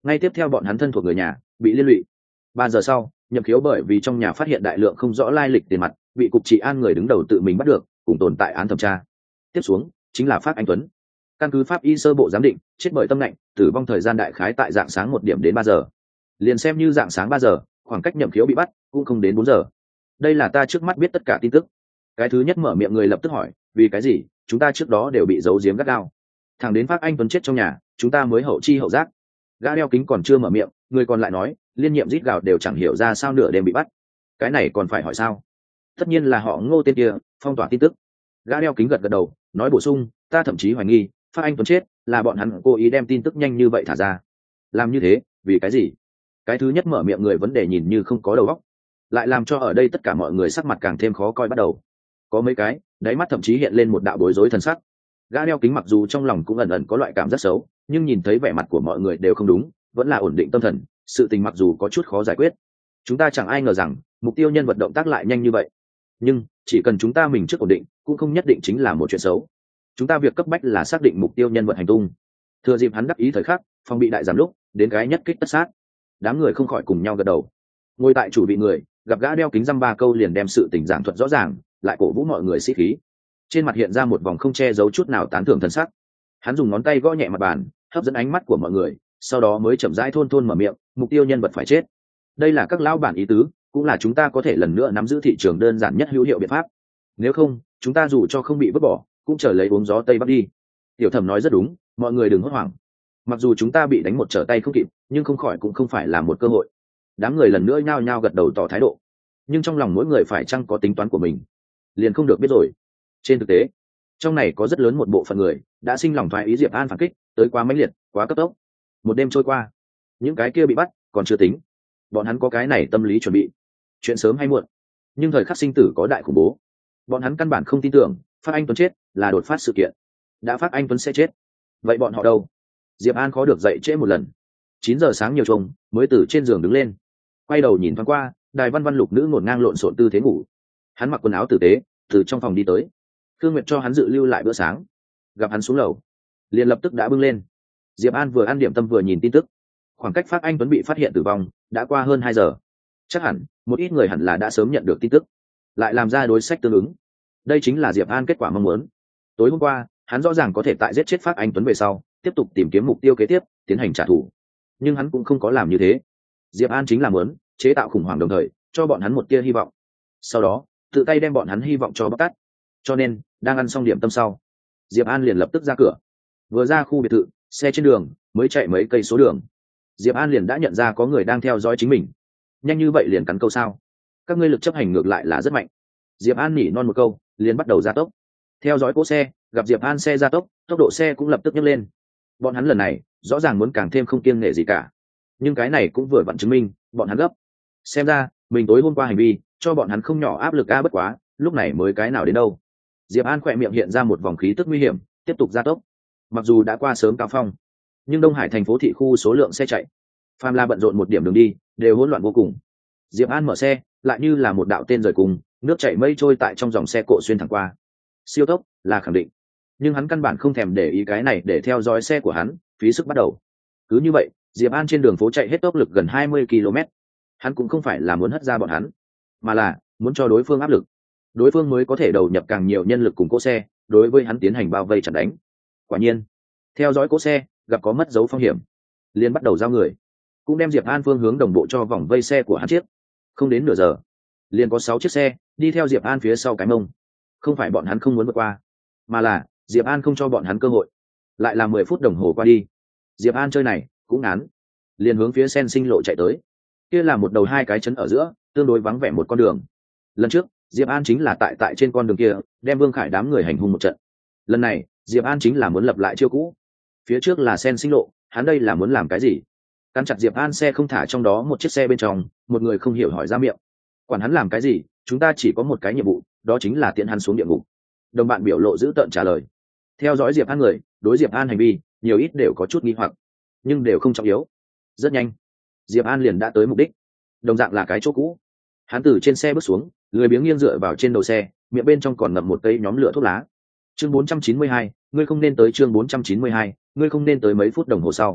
Speaker 1: ngay tiếp theo bọn hắn thân thuộc người nhà bị liên lụy. Ba giờ sau, Nhậm Khiếu bởi vì trong nhà phát hiện đại lượng không rõ lai lịch tiền mặt, bị cục trị an người đứng đầu tự mình bắt được, cùng tồn tại án thẩm tra. Tiếp xuống chính là Pháp Anh Tuấn. Căn cứ pháp y sơ bộ giám định, chết bởi tâm lạnh, tử vong thời gian đại khái tại dạng sáng một điểm đến ba giờ. Liền xem như dạng sáng ba giờ, khoảng cách Nhậm Khiếu bị bắt cũng không đến bốn giờ. Đây là ta trước mắt biết tất cả tin tức. Cái thứ nhất mở miệng người lập tức hỏi, vì cái gì chúng ta trước đó đều bị giấu giếm gắt gao, thằng đến Pháp Anh Tuấn chết trong nhà chúng ta mới hậu chi hậu giác. Gã đeo kính còn chưa mở miệng, người còn lại nói, liên nhiệm rít gào đều chẳng hiểu ra sao nửa đêm bị bắt. Cái này còn phải hỏi sao? Tất nhiên là họ Ngô tên kia phong tỏa tin tức. Gã đeo kính gật gật đầu, nói bổ sung, ta thậm chí hoài nghi Pháp Anh Tuấn chết là bọn hắn cố ý đem tin tức nhanh như vậy thả ra. Làm như thế vì cái gì? Cái thứ nhất mở miệng người vấn đề nhìn như không có đầu óc, lại làm cho ở đây tất cả mọi người sắc mặt càng thêm khó coi bắt đầu. Có mấy cái đáy mắt thậm chí hiện lên một đạo bối rối thần sắc. Gã đeo kính mặc dù trong lòng cũng ẩn ẩn có loại cảm giác xấu, nhưng nhìn thấy vẻ mặt của mọi người đều không đúng, vẫn là ổn định tâm thần. Sự tình mặc dù có chút khó giải quyết, chúng ta chẳng ai ngờ rằng mục tiêu nhân vật động tác lại nhanh như vậy. Nhưng chỉ cần chúng ta mình trước ổn định, cũng không nhất định chính là một chuyện xấu. Chúng ta việc cấp bách là xác định mục tiêu nhân vật hành tung. Thừa dịp hắn đắc ý thời khắc, phòng bị đại giảm lúc, đến cái nhất kích tất sát. Đám người không khỏi cùng nhau gật đầu. Ngồi tại chủ vị người, gặp gã đeo kính dăm ba câu liền đem sự tình giảng thuật rõ ràng, lại cổ vũ mọi người sĩ khí. Trên mặt hiện ra một vòng không che giấu chút nào tán thưởng thần sắc. Hắn dùng ngón tay gõ nhẹ mặt bàn, hấp dẫn ánh mắt của mọi người, sau đó mới chậm rãi thôn thôn mở miệng, mục tiêu nhân vật phải chết. Đây là các lão bản ý tứ, cũng là chúng ta có thể lần nữa nắm giữ thị trường đơn giản nhất hữu hiệu biện pháp. Nếu không, chúng ta dù cho không bị vứt bỏ, cũng chờ lấy uống gió tây bắc đi. Tiểu Thẩm nói rất đúng, mọi người đừng hốt hoảng. Mặc dù chúng ta bị đánh một trở tay không kịp, nhưng không khỏi cũng không phải là một cơ hội. Đám người lần nữa nhao nhao gật đầu tỏ thái độ, nhưng trong lòng mỗi người phải chăng có tính toán của mình, liền không được biết rồi. Trên thực tế, trong này có rất lớn một bộ phận người đã sinh lòng thoái ý Diệp An phản kích tới quá mãnh liệt, quá cấp tốc. Một đêm trôi qua, những cái kia bị bắt còn chưa tính, bọn hắn có cái này tâm lý chuẩn bị, chuyện sớm hay muộn. Nhưng thời khắc sinh tử có đại khủng bố, bọn hắn căn bản không tin tưởng Pháp Anh Tuấn chết là đột phát sự kiện. Đã Pháp Anh Tuấn sẽ chết, vậy bọn họ đâu? Diệp An khó được dậy trễ một lần, chín giờ sáng nhiều trông mới từ trên giường đứng lên, quay đầu nhìn thoáng qua Đài Văn Văn Lục nữ ngổn ngang lộn xộn tư thế ngủ. Hắn mặc quần áo tử tế từ trong phòng đi tới, Thương Nguyệt cho hắn dự lưu lại bữa sáng, gặp hắn xuống lầu liền lập tức đã bưng lên. Diệp An vừa ăn điểm tâm vừa nhìn tin tức. Khoảng cách Pháp Anh Tuấn bị phát hiện tử vong đã qua hơn hai giờ, chắc hẳn một ít người hẳn là đã sớm nhận được tin tức, lại làm ra đối sách tương ứng. Đây chính là Diệp An kết quả mong muốn. Tối hôm qua hắn rõ ràng có thể tại giết chết Pháp Anh Tuấn về sau tiếp tục tìm kiếm mục tiêu kế tiếp tiến hành trả thù, nhưng hắn cũng không có làm như thế. Diệp An chính là muốn chế tạo khủng hoảng, đồng thời cho bọn hắn một tia hy vọng, sau đó tự tay đem bọn hắn hy vọng cho bóc tát. Cho nên đang ăn xong điểm tâm sau, Diệp An liền lập tức ra cửa. Vừa ra khu biệt thự, xe trên đường mới chạy mấy cây số đường, Diệp An liền đã nhận ra có người đang theo dõi chính mình. Nhanh như vậy liền cắn câu sao? Các ngươi lực chấp hành ngược lại là rất mạnh. Diệp An nỉ non một câu liền bắt đầu gia tốc. Theo dõi cỗ xe gặp Diệp An xe gia tốc, tốc độ xe cũng lập tức nhấc lên. Bọn hắn lần này rõ ràng muốn càng thêm không kiêng nể gì cả, nhưng cái này cũng vừa vặn chứng minh bọn hắn gấp. Xem ra mình tối hôm qua hành vi cho bọn hắn không nhỏ áp lực a, bất quá lúc này mới cái nào đến đâu. Diệp An khỏe miệng hiện ra một vòng khí tức nguy hiểm, tiếp tục gia tốc. Mặc dù đã qua sớm cao phong, nhưng Đông Hải thành phố thị khu số lượng xe chạy, phàm là bận rộn một điểm đường đi đều hỗn loạn vô cùng. Diệp An mở xe lại như là một đạo tên rời cùng, nước chảy mây trôi tại trong dòng xe cộ xuyên thẳng qua. Siêu tốc là khẳng định, nhưng hắn căn bản không thèm để ý cái này để theo dõi xe của hắn phí sức bắt đầu. Cứ như vậy Diệp An trên đường phố chạy hết tốc lực gần hai mươi ki lô mét. Hắn cũng không phải là muốn hất ra bọn hắn, mà là muốn cho đối phương áp lực, đối phương mới có thể đầu nhập càng nhiều nhân lực cùng cỗ xe đối với hắn tiến hành bao vây chặn đánh. Quả nhiên theo dõi cỗ xe gặp có mất dấu phong hiểm, liền bắt đầu giao người, cũng đem Diệp An phương hướng đồng bộ cho vòng vây xe của hắn chiếc. Không đến nửa giờ liền có sáu chiếc xe đi theo Diệp An phía sau cái mông. Không phải bọn hắn không muốn vượt qua, mà là Diệp An không cho bọn hắn cơ hội. Lại là mười phút đồng hồ qua đi, Diệp An chơi này cũng ngán, liền hướng phía Sen Sinh lộ chạy tới. Kia là một đầu hai cái chấn ở giữa tương đối vắng vẻ một con đường. Lần trước Diệp An chính là tại tại trên con đường kia đem Vương Khải đám người hành hung một trận. Lần này Diệp An chính là muốn lập lại chiêu cũ. Phía trước là Sen Sinh lộ, hắn đây là muốn làm cái gì? Cắn chặt Diệp An xe không thả, trong đó một chiếc xe bên trong một người không hiểu hỏi ra miệng. Quản hắn làm cái gì, chúng ta chỉ có một cái nhiệm vụ, đó chính là tiễn hắn xuống địa ngục. Đồng bạn biểu lộ dữ tợn trả lời. Theo dõi Diệp An người đối Diệp An hành vi nhiều ít đều có chút nghi hoặc, nhưng đều không trọng yếu. Rất nhanh Diệp An liền đã tới mục đích, đồng dạng là cái chỗ cũ. Hắn từ trên xe bước xuống, lười biếng nghiêng dựa vào trên đầu xe, miệng bên trong còn ngậm một cây nhóm lửa thuốc lá. Chương bốn trăm chín mươi hai, ngươi không nên tới. Chương bốn trăm chín mươi hai, ngươi không nên tới. Mấy phút đồng hồ sau,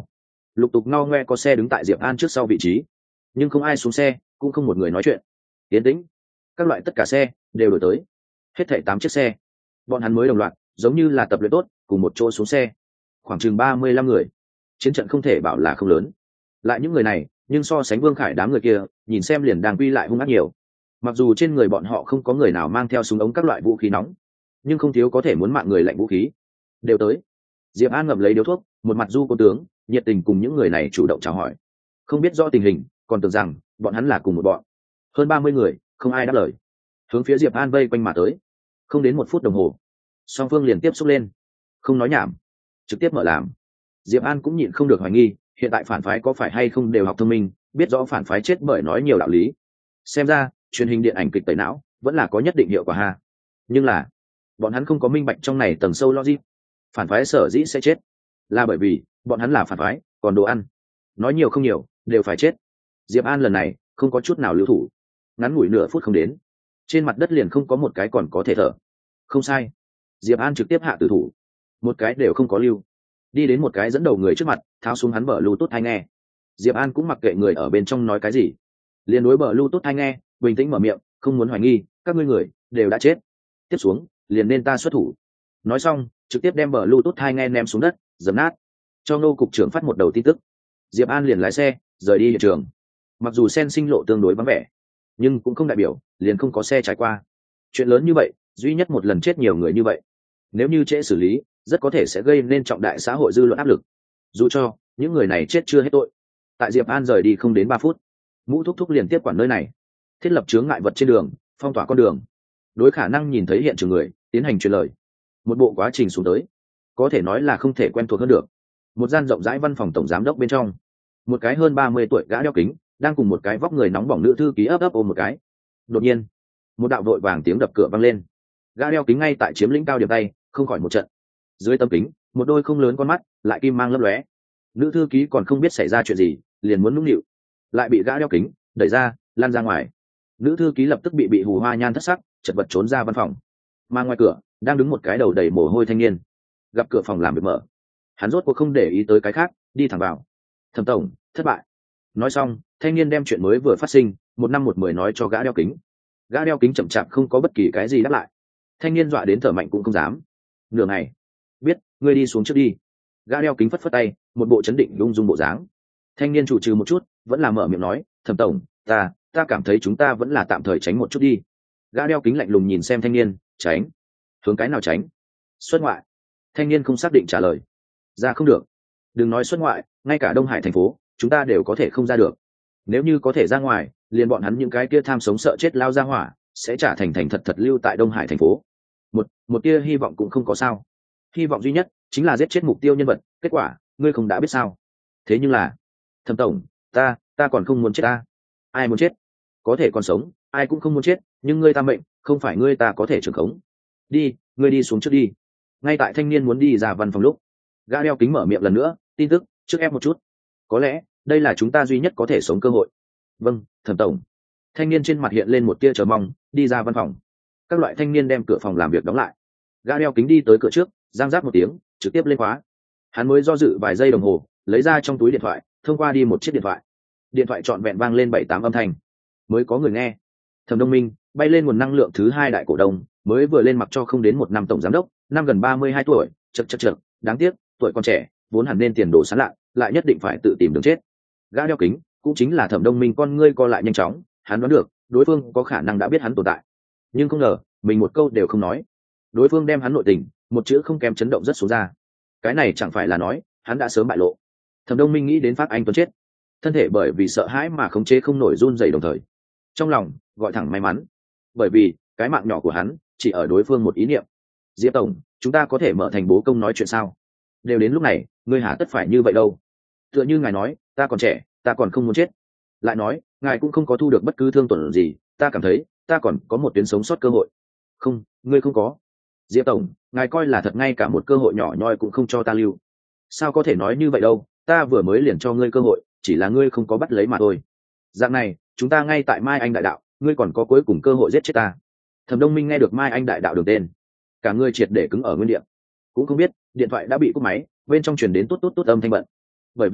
Speaker 1: lục tục ngao ngoe có xe đứng tại diệp an trước sau vị trí, nhưng không ai xuống xe, cũng không một người nói chuyện. Yên tĩnh. Các loại tất cả xe đều đổi tới, hết thảy tám chiếc xe. Bọn hắn mới đồng loạt, giống như là tập luyện tốt, cùng một chỗ xuống xe. Khoảng chừng ba mươi lăm người. Chiến trận không thể bảo là không lớn. Lại những người này, nhưng so sánh Vương Khải đám người kia, nhìn xem liền đang quy lại hung ác nhiều. Mặc dù trên người bọn họ không có người nào mang theo súng ống các loại vũ khí nóng, nhưng không thiếu có thể muốn mạng người lạnh vũ khí. Đều tới. Diệp An ngậm lấy điếu thuốc, một mặt du cô tướng, nhiệt tình cùng những người này chủ động chào hỏi. Không biết rõ tình hình, còn tưởng rằng bọn hắn là cùng một bọn. Hơn ba mươi người, không ai đáp lời, hướng phía Diệp An vây quanh mà tới. Không đến một phút đồng hồ, song phương liền tiếp xúc lên, không nói nhảm, trực tiếp mở làm. Diệp An cũng nhịn không được hoài nghi, hiện tại phản phái có phải hay không đều học thông minh, biết rõ phản phái chết bởi nói nhiều đạo lý. Xem ra truyền hình điện ảnh kịch tẩy não vẫn là có nhất định hiệu quả ha. Nhưng là bọn hắn không có minh bạch trong này tầng sâu logic. Phản phái sở dĩ sẽ chết là bởi vì bọn hắn là phản phái, còn đồ ăn nói nhiều không nhiều đều phải chết. Diệp An lần này không có chút nào lưu thủ, ngắn ngủi nửa phút không đến, trên mặt đất liền không có một cái còn có thể thở. Không sai, Diệp An trực tiếp hạ tử thủ, một cái đều không có lưu. Đi đến một cái dẫn đầu người trước mặt, tháo xuống hắn bờ Bluetooth hay nghe. Diệp An cũng mặc kệ người ở bên trong nói cái gì, liền đối bờ Bluetooth hay nghe, bình tĩnh mở miệng, không muốn hoài nghi, các ngươi người đều đã chết, tiếp xuống liền nên ta xuất thủ. Nói xong, trực tiếp đem bờ Bluetooth hay nghe ném xuống đất, dầm nát. Cho Ngô cục trưởng phát một đầu tin tức. Diệp An liền lái xe rời đi hiện trường. Mặc dù sen sinh lộ tương đối vắng vẻ, nhưng cũng không đại biểu liền không có xe trải qua. Chuyện lớn như vậy, duy nhất một lần chết nhiều người như vậy, nếu như trễ xử lý, rất có thể sẽ gây nên trọng đại xã hội dư luận áp lực. Dù cho những người này chết chưa hết tội. Tại Diệp An rời đi không đến ba phút, Mũ thúc thúc liền tiếp quản nơi này, thiết lập chướng ngại vật trên đường, phong tỏa con đường, đối khả năng nhìn thấy hiện trường người tiến hành truyền lời. Một bộ quá trình xuống tới, có thể nói là không thể quen thuộc hơn được. Một gian rộng rãi văn phòng tổng giám đốc bên trong, một cái hơn ba mươi tuổi gã đeo kính đang cùng một cái vóc người nóng bỏng nữ thư ký ấp ấp ôm một cái. Đột nhiên, một đạo vội vàng tiếng đập cửa vang lên. Gã đeo kính ngay tại chiếm lĩnh cao điểm tay, không khỏi một trận. Dưới tấm kính, một đôi không lớn con mắt lại kim mang lấp lóe. Nữ thư ký còn không biết xảy ra chuyện gì, liền muốn nũng nịu, lại bị gã đeo kính đẩy ra, lan ra ngoài. Nữ thư ký lập tức bị bị hù hoa nhan thất sắc, chật vật trốn ra văn phòng. Mà ngoài cửa đang đứng một cái đầu đầy mồ hôi thanh niên, gặp cửa phòng làm việc mở, hắn rốt cuộc không để ý tới cái khác, đi thẳng vào. Thẩm tổng, thất bại. Nói xong, thanh niên đem chuyện mới vừa phát sinh một năm một mười nói cho gã đeo kính. Gã đeo kính chậm chạp không có bất kỳ cái gì đáp lại. Thanh niên dọa đến thở mạnh cũng không dám. Nửa ngày, biết, ngươi đi xuống trước đi. Gã đeo kính phất phất tay, một bộ chấn định lung dung bộ dáng. Thanh niên chủ trừ một chút, vẫn là mở miệng nói, thẩm tổng, ta ta cảm thấy chúng ta vẫn là tạm thời tránh một chút đi. Gã đeo kính lạnh lùng nhìn xem thanh niên, tránh? Hướng cái nào tránh? Xuất ngoại. Thanh niên không xác định trả lời. Ra không được. Đừng nói xuất ngoại, ngay cả Đông Hải thành phố chúng ta đều có thể không ra được. Nếu như có thể ra ngoài, liền bọn hắn những cái kia tham sống sợ chết lao ra hỏa sẽ trả thành thành thật thật lưu tại Đông Hải thành phố. Một một tia hy vọng cũng không có sao. Hy vọng duy nhất chính là giết chết mục tiêu nhân vật, kết quả ngươi không đã biết sao. Thế nhưng là, thẩm tổng, ta ta còn không muốn chết ta. Ai muốn chết? Có thể còn sống, ai cũng không muốn chết, nhưng ngươi ta mệnh không phải ngươi ta có thể trưởng khống. Đi, ngươi đi xuống trước đi. Ngay tại thanh niên muốn đi ra văn phòng lúc, gã đeo kính mở miệng lần nữa, tin tức trước ép một chút, có lẽ đây là chúng ta duy nhất có thể sống cơ hội. Vâng, thẩm tổng. Thanh niên trên mặt hiện lên một tia chờ mong, đi ra văn phòng. Các loại thanh niên đem cửa phòng làm việc đóng lại. Gã đeo kính đi tới cửa trước, giang giáp một tiếng, trực tiếp lên khóa. Hắn mới do dự vài giây đồng hồ, lấy ra trong túi điện thoại, thông qua đi một chiếc điện thoại. Điện thoại trọn vẹn vang lên bảy tám âm thanh, mới có người nghe. Thẩm Đông Minh, bay lên nguồn năng lượng thứ hai đại cổ đông, mới vừa lên mặc cho không đến một năm tổng giám đốc, năm gần ba mươi hai tuổi, chậc chậc chậc, đáng tiếc, tuổi còn trẻ, vốn hẳn nên tiền đồ sáng lạ, lại nhất định phải tự tìm đường chết. Gã đeo kính cũng chính là Thẩm Đông Minh, con ngươi co lại nhanh chóng, hắn đoán được đối phương có khả năng đã biết hắn tồn tại, nhưng không ngờ mình một câu đều không nói, đối phương đem hắn nội tình một chữ không kém chấn động rất xuống ra. Cái này chẳng phải là nói hắn đã sớm bại lộ. Thẩm Đông Minh nghĩ đến Phát Anh Tuấn chết, thân thể bởi vì sợ hãi mà khống chế không nổi run rẩy, đồng thời trong lòng gọi thẳng may mắn, bởi vì cái mạng nhỏ của hắn chỉ ở đối phương một ý niệm. Diệp tổng, chúng ta có thể mở thành bố công nói chuyện sao? Đều đến lúc này, ngươi hà tất phải như vậy đâu? Tựa như ngài nói, ta còn trẻ, ta còn không muốn chết. Lại nói, ngài cũng không có thu được bất cứ thương tổn gì, ta cảm thấy ta còn có một tuyến sống sót cơ hội. Không, ngươi không có. Diệp tổng, ngài coi là thật ngay cả một cơ hội nhỏ nhoi cũng không cho ta lưu. Sao có thể nói như vậy đâu, ta vừa mới liền cho ngươi cơ hội, chỉ là ngươi không có bắt lấy mà thôi. Dạng này, chúng ta ngay tại Mai Anh đại đạo, ngươi còn có cuối cùng cơ hội giết chết ta. Thẩm Đông Minh nghe được Mai Anh đại đạo đường tên, cả người triệt để cứng ở nguyên địa, cũng không biết điện thoại đã bị cúp máy, bên trong truyền đến tốt tốt tốt âm thanh bận, bởi vì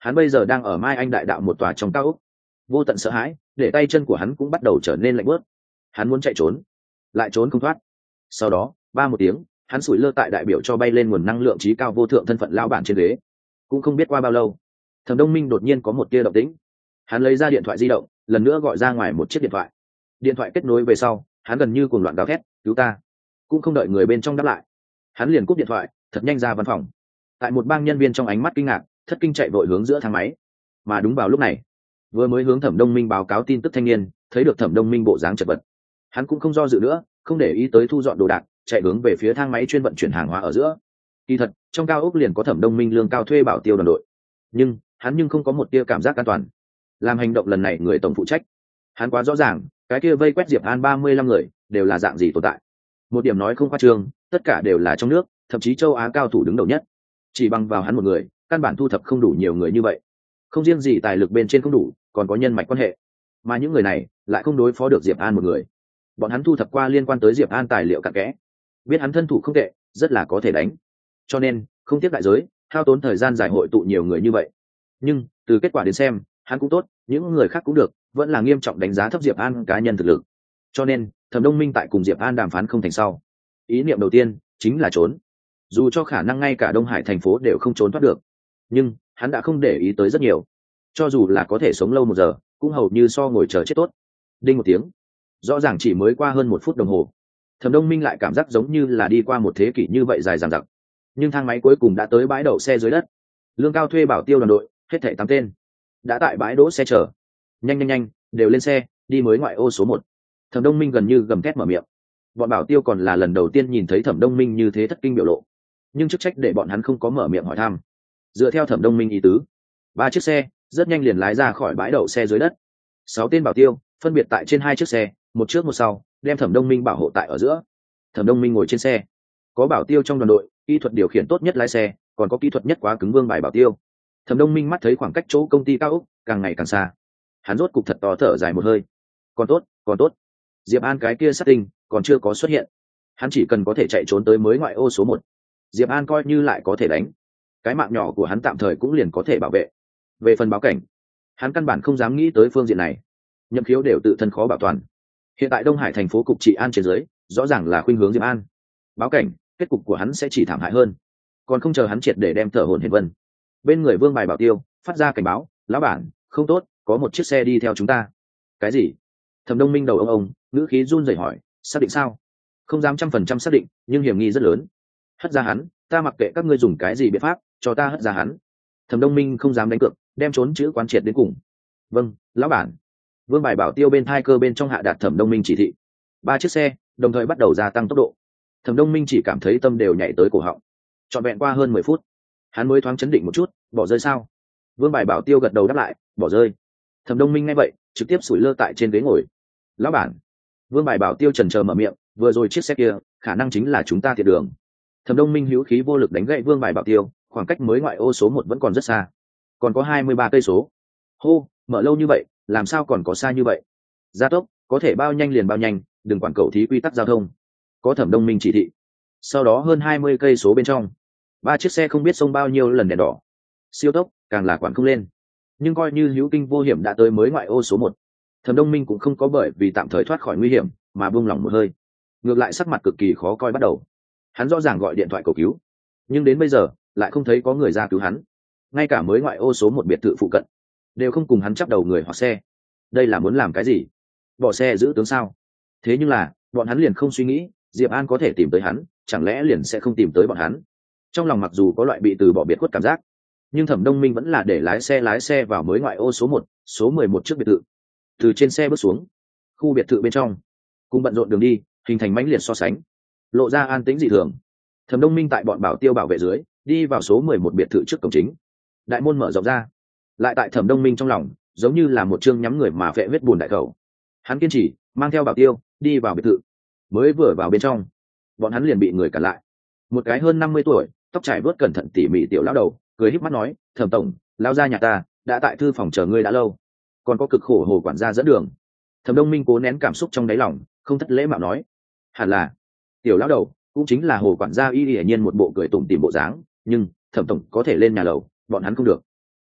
Speaker 1: hắn bây giờ đang ở Mai Anh đại đạo một tòa trong cao ốc. Vô tận sợ hãi để tay chân của hắn cũng bắt đầu trở nên lạnh bớt. Hắn muốn chạy trốn lại trốn không thoát. Sau đó ba một tiếng, hắn sủi lơ tại đại biểu cho bay lên nguồn năng lượng trí cao vô thượng thân phận lao bản trên ghế. Cũng không biết qua bao lâu, Thẩm Đông Minh đột nhiên có một tia động tĩnh. Hắn lấy ra điện thoại di động, lần nữa gọi ra ngoài một chiếc điện thoại. Điện thoại kết nối về sau, hắn gần như cuồng loạn gào thét, cứu ta. Cũng không đợi người bên trong đáp lại, hắn liền cúp điện thoại, thật nhanh ra văn phòng. Tại một bang nhân viên trong ánh mắt kinh ngạc, thất kinh chạy vội hướng giữa thang máy. Mà đúng vào lúc này, vừa mới hướng Thẩm Đông Minh báo cáo tin tức thanh niên thấy được Thẩm Đông Minh bộ dáng chật vật, hắn cũng không do dự nữa, không để ý tới thu dọn đồ đạc, chạy hướng về phía thang máy chuyên vận chuyển hàng hóa ở giữa. Kỳ thật, trong cao ốc liền có Thẩm Đông Minh lương cao thuê bảo tiêu đoàn đội, nhưng hắn nhưng không có một tia cảm giác an toàn. Làm hành động lần này người tổng phụ trách, hắn quá rõ ràng, cái kia vây quét Diệp An ba mươi lăm người đều là dạng gì tồn tại. Một điểm nói không khoa trương, tất cả đều là trong nước, thậm chí châu Á cao thủ đứng đầu nhất. Chỉ bằng vào hắn một người, căn bản thu thập không đủ nhiều người như vậy. Không riêng gì tài lực bên trên không đủ, còn có nhân mạch quan hệ. Mà những người này lại không đối phó được Diệp An một người. Bọn hắn thu thập qua liên quan tới Diệp An tài liệu cặn kẽ, biết hắn thân thủ không tệ, rất là có thể đánh. Cho nên, không tiếc đại giới, hao tốn thời gian giải hội tụ nhiều người như vậy. Nhưng, từ kết quả đến xem, hắn cũng tốt, những người khác cũng được, vẫn là nghiêm trọng đánh giá thấp Diệp An cá nhân thực lực. Cho nên, Thẩm Đông Minh tại cùng Diệp An đàm phán không thành sau, ý niệm đầu tiên chính là trốn. Dù cho khả năng ngay cả Đông Hải thành phố đều không trốn thoát được, nhưng hắn đã không để ý tới rất nhiều. Cho dù là có thể sống lâu một giờ, cũng hầu như so ngồi chờ chết tốt. Đinh một tiếng, rõ ràng chỉ mới qua hơn một phút đồng hồ, Thẩm Đông Minh lại cảm giác giống như là đi qua một thế kỷ như vậy dài dằng dặc. Nhưng thang máy cuối cùng đã tới bãi đậu xe dưới đất. Lương cao thuê bảo tiêu đoàn đội, hết thảy tám tên, đã tại bãi đỗ xe chờ. Nhanh nhanh nhanh, đều lên xe, đi mới ngoại ô số một. Thẩm Đông Minh gần như gầm thét mở miệng. Bọn bảo tiêu còn là lần đầu tiên nhìn thấy Thẩm Đông Minh như thế thất kinh biểu lộ, nhưng chức trách để bọn hắn không có mở miệng hỏi thăm. Dựa theo Thẩm Đông Minh ý tứ, ba chiếc xe rất nhanh liền lái ra khỏi bãi đậu xe dưới đất. Sáu tên bảo tiêu phân biệt tại trên hai chiếc xe, một trước một sau, đem Thẩm Đông Minh bảo hộ tại ở giữa. Thẩm Đông Minh ngồi trên xe, có bảo tiêu trong đoàn đội, kỹ thuật điều khiển tốt nhất lái xe, còn có kỹ thuật nhất quá cứng vương bài bảo tiêu. Thẩm Đông Minh mắt thấy khoảng cách chỗ công ty cao ốc càng ngày càng xa, hắn rốt cục thật to thở dài một hơi. Còn tốt, còn tốt, Diệp An cái kia sát tinh còn chưa có xuất hiện, hắn chỉ cần có thể chạy trốn tới mới ngoại ô số một, Diệp An coi như lại có thể đánh, cái mạng nhỏ của hắn tạm thời cũng liền có thể bảo vệ. Về phần báo cảnh, hắn căn bản không dám nghĩ tới phương diện này, nhậm khiếu đều tự thân khó bảo toàn. Hiện tại Đông Hải thành phố cục trị an trên dưới rõ ràng là khuynh hướng Diệp An, báo cảnh kết cục của hắn sẽ chỉ thảm hại hơn. Còn không chờ hắn triệt để đem thở hổn hển vân, bên người vương bài bảo tiêu phát ra cảnh báo, lão bản, không tốt, có một chiếc xe đi theo chúng ta. Cái gì? Thẩm Đông Minh đầu ông ông, ngữ khí run rẩy hỏi, xác định sao? Không dám trăm phần trăm xác định, nhưng hiểm nghi rất lớn. Hất ra hắn, ta mặc kệ các ngươi dùng cái gì biện pháp, cho ta hất ra hắn. Thẩm Đông Minh không dám đánh cược, đem trốn chữ quán triệt đến cùng. Vâng, lão bản. Vương bài bảo tiêu bên thai cơ bên trong hạ đạt Thẩm Đông Minh chỉ thị. Ba chiếc xe đồng thời bắt đầu gia tăng tốc độ. Thẩm Đông Minh chỉ cảm thấy tâm đều nhảy tới cổ họng. Trọn vẹn qua hơn mười phút, hắn mới thoáng chấn định một chút. Bỏ rơi sao? Vương bài bảo tiêu gật đầu đáp lại, bỏ rơi. Thẩm Đông Minh nghe vậy, trực tiếp sủi lơ tại trên ghế ngồi. Lão bản. Vương bài bảo tiêu chần chờ mở miệng, vừa rồi chiếc xe kia khả năng chính là chúng ta thiệt đường. Thẩm Đông Minh hữu khí vô lực đánh gậy vương bài bảo tiêu, khoảng cách mới ngoại ô số một vẫn còn rất xa, còn có hai mươi ba cây số. Hô, mở lâu như vậy, làm sao còn có xa như vậy? Gia tốc, có thể bao nhanh liền bao nhanh, đừng quản cầu thí quy tắc giao thông. Có Thẩm Đông Minh chỉ thị. Sau đó hơn hai mươi cây số bên trong, ba chiếc xe không biết xông bao nhiêu lần đèn đỏ. Siêu tốc, càng là quản không lên. Nhưng coi như hữu kinh vô hiểm đã tới mới ngoại ô số một, Thẩm Đông Minh cũng không có bởi vì tạm thời thoát khỏi nguy hiểm mà buông lỏng một hơi, ngược lại sắc mặt cực kỳ khó coi bắt đầu. Hắn rõ ràng gọi điện thoại cầu cứu, nhưng đến bây giờ lại không thấy có người ra cứu hắn. Ngay cả mới ngoại ô số một biệt thự phụ cận đều không cùng hắn chắp đầu người hoặc xe. Đây là muốn làm cái gì? Bỏ xe giữ tướng sao? Thế nhưng là bọn hắn liền không suy nghĩ Diệp An có thể tìm tới hắn, chẳng lẽ liền sẽ không tìm tới bọn hắn? Trong lòng mặc dù có loại bị từ bỏ biệt khuất cảm giác, nhưng Thẩm Đông Minh vẫn là để lái xe lái xe vào mới ngoại ô số một, số mười một trước biệt thự. Từ trên xe bước xuống, khu biệt thự bên trong cùng bận rộn đường đi hình thành mãnh liệt so sánh, lộ ra an tĩnh dị thường. Thẩm Đông Minh tại bọn bảo tiêu bảo vệ dưới đi vào số mười một biệt thự trước cổng chính. Đại môn mở rộng ra, lại tại Thẩm Đông Minh trong lòng giống như là một chương nhắm người mà vệ vết bùn đại khẩu. Hắn kiên trì mang theo bảo tiêu đi vào biệt thự. Mới vừa vào bên trong, bọn hắn liền bị người cản lại. Một cái hơn năm mươi tuổi, tóc trải vuốt cẩn thận tỉ mỉ tiểu lão đầu cười híp mắt nói, Thẩm tổng, lão gia nhà ta đã tại thư phòng chờ ngươi đã lâu, còn có cực khổ hồ quản gia dẫn đường. Thẩm Đông Minh cố nén cảm xúc trong đáy lòng, không thất lễ mạo nói, hẳn là tiểu lão đầu cũng chính là hồ quản gia y hiển nhiên một bộ cười tủm tỉm bộ dáng, nhưng Thẩm tổng có thể lên nhà lầu, bọn hắn không được.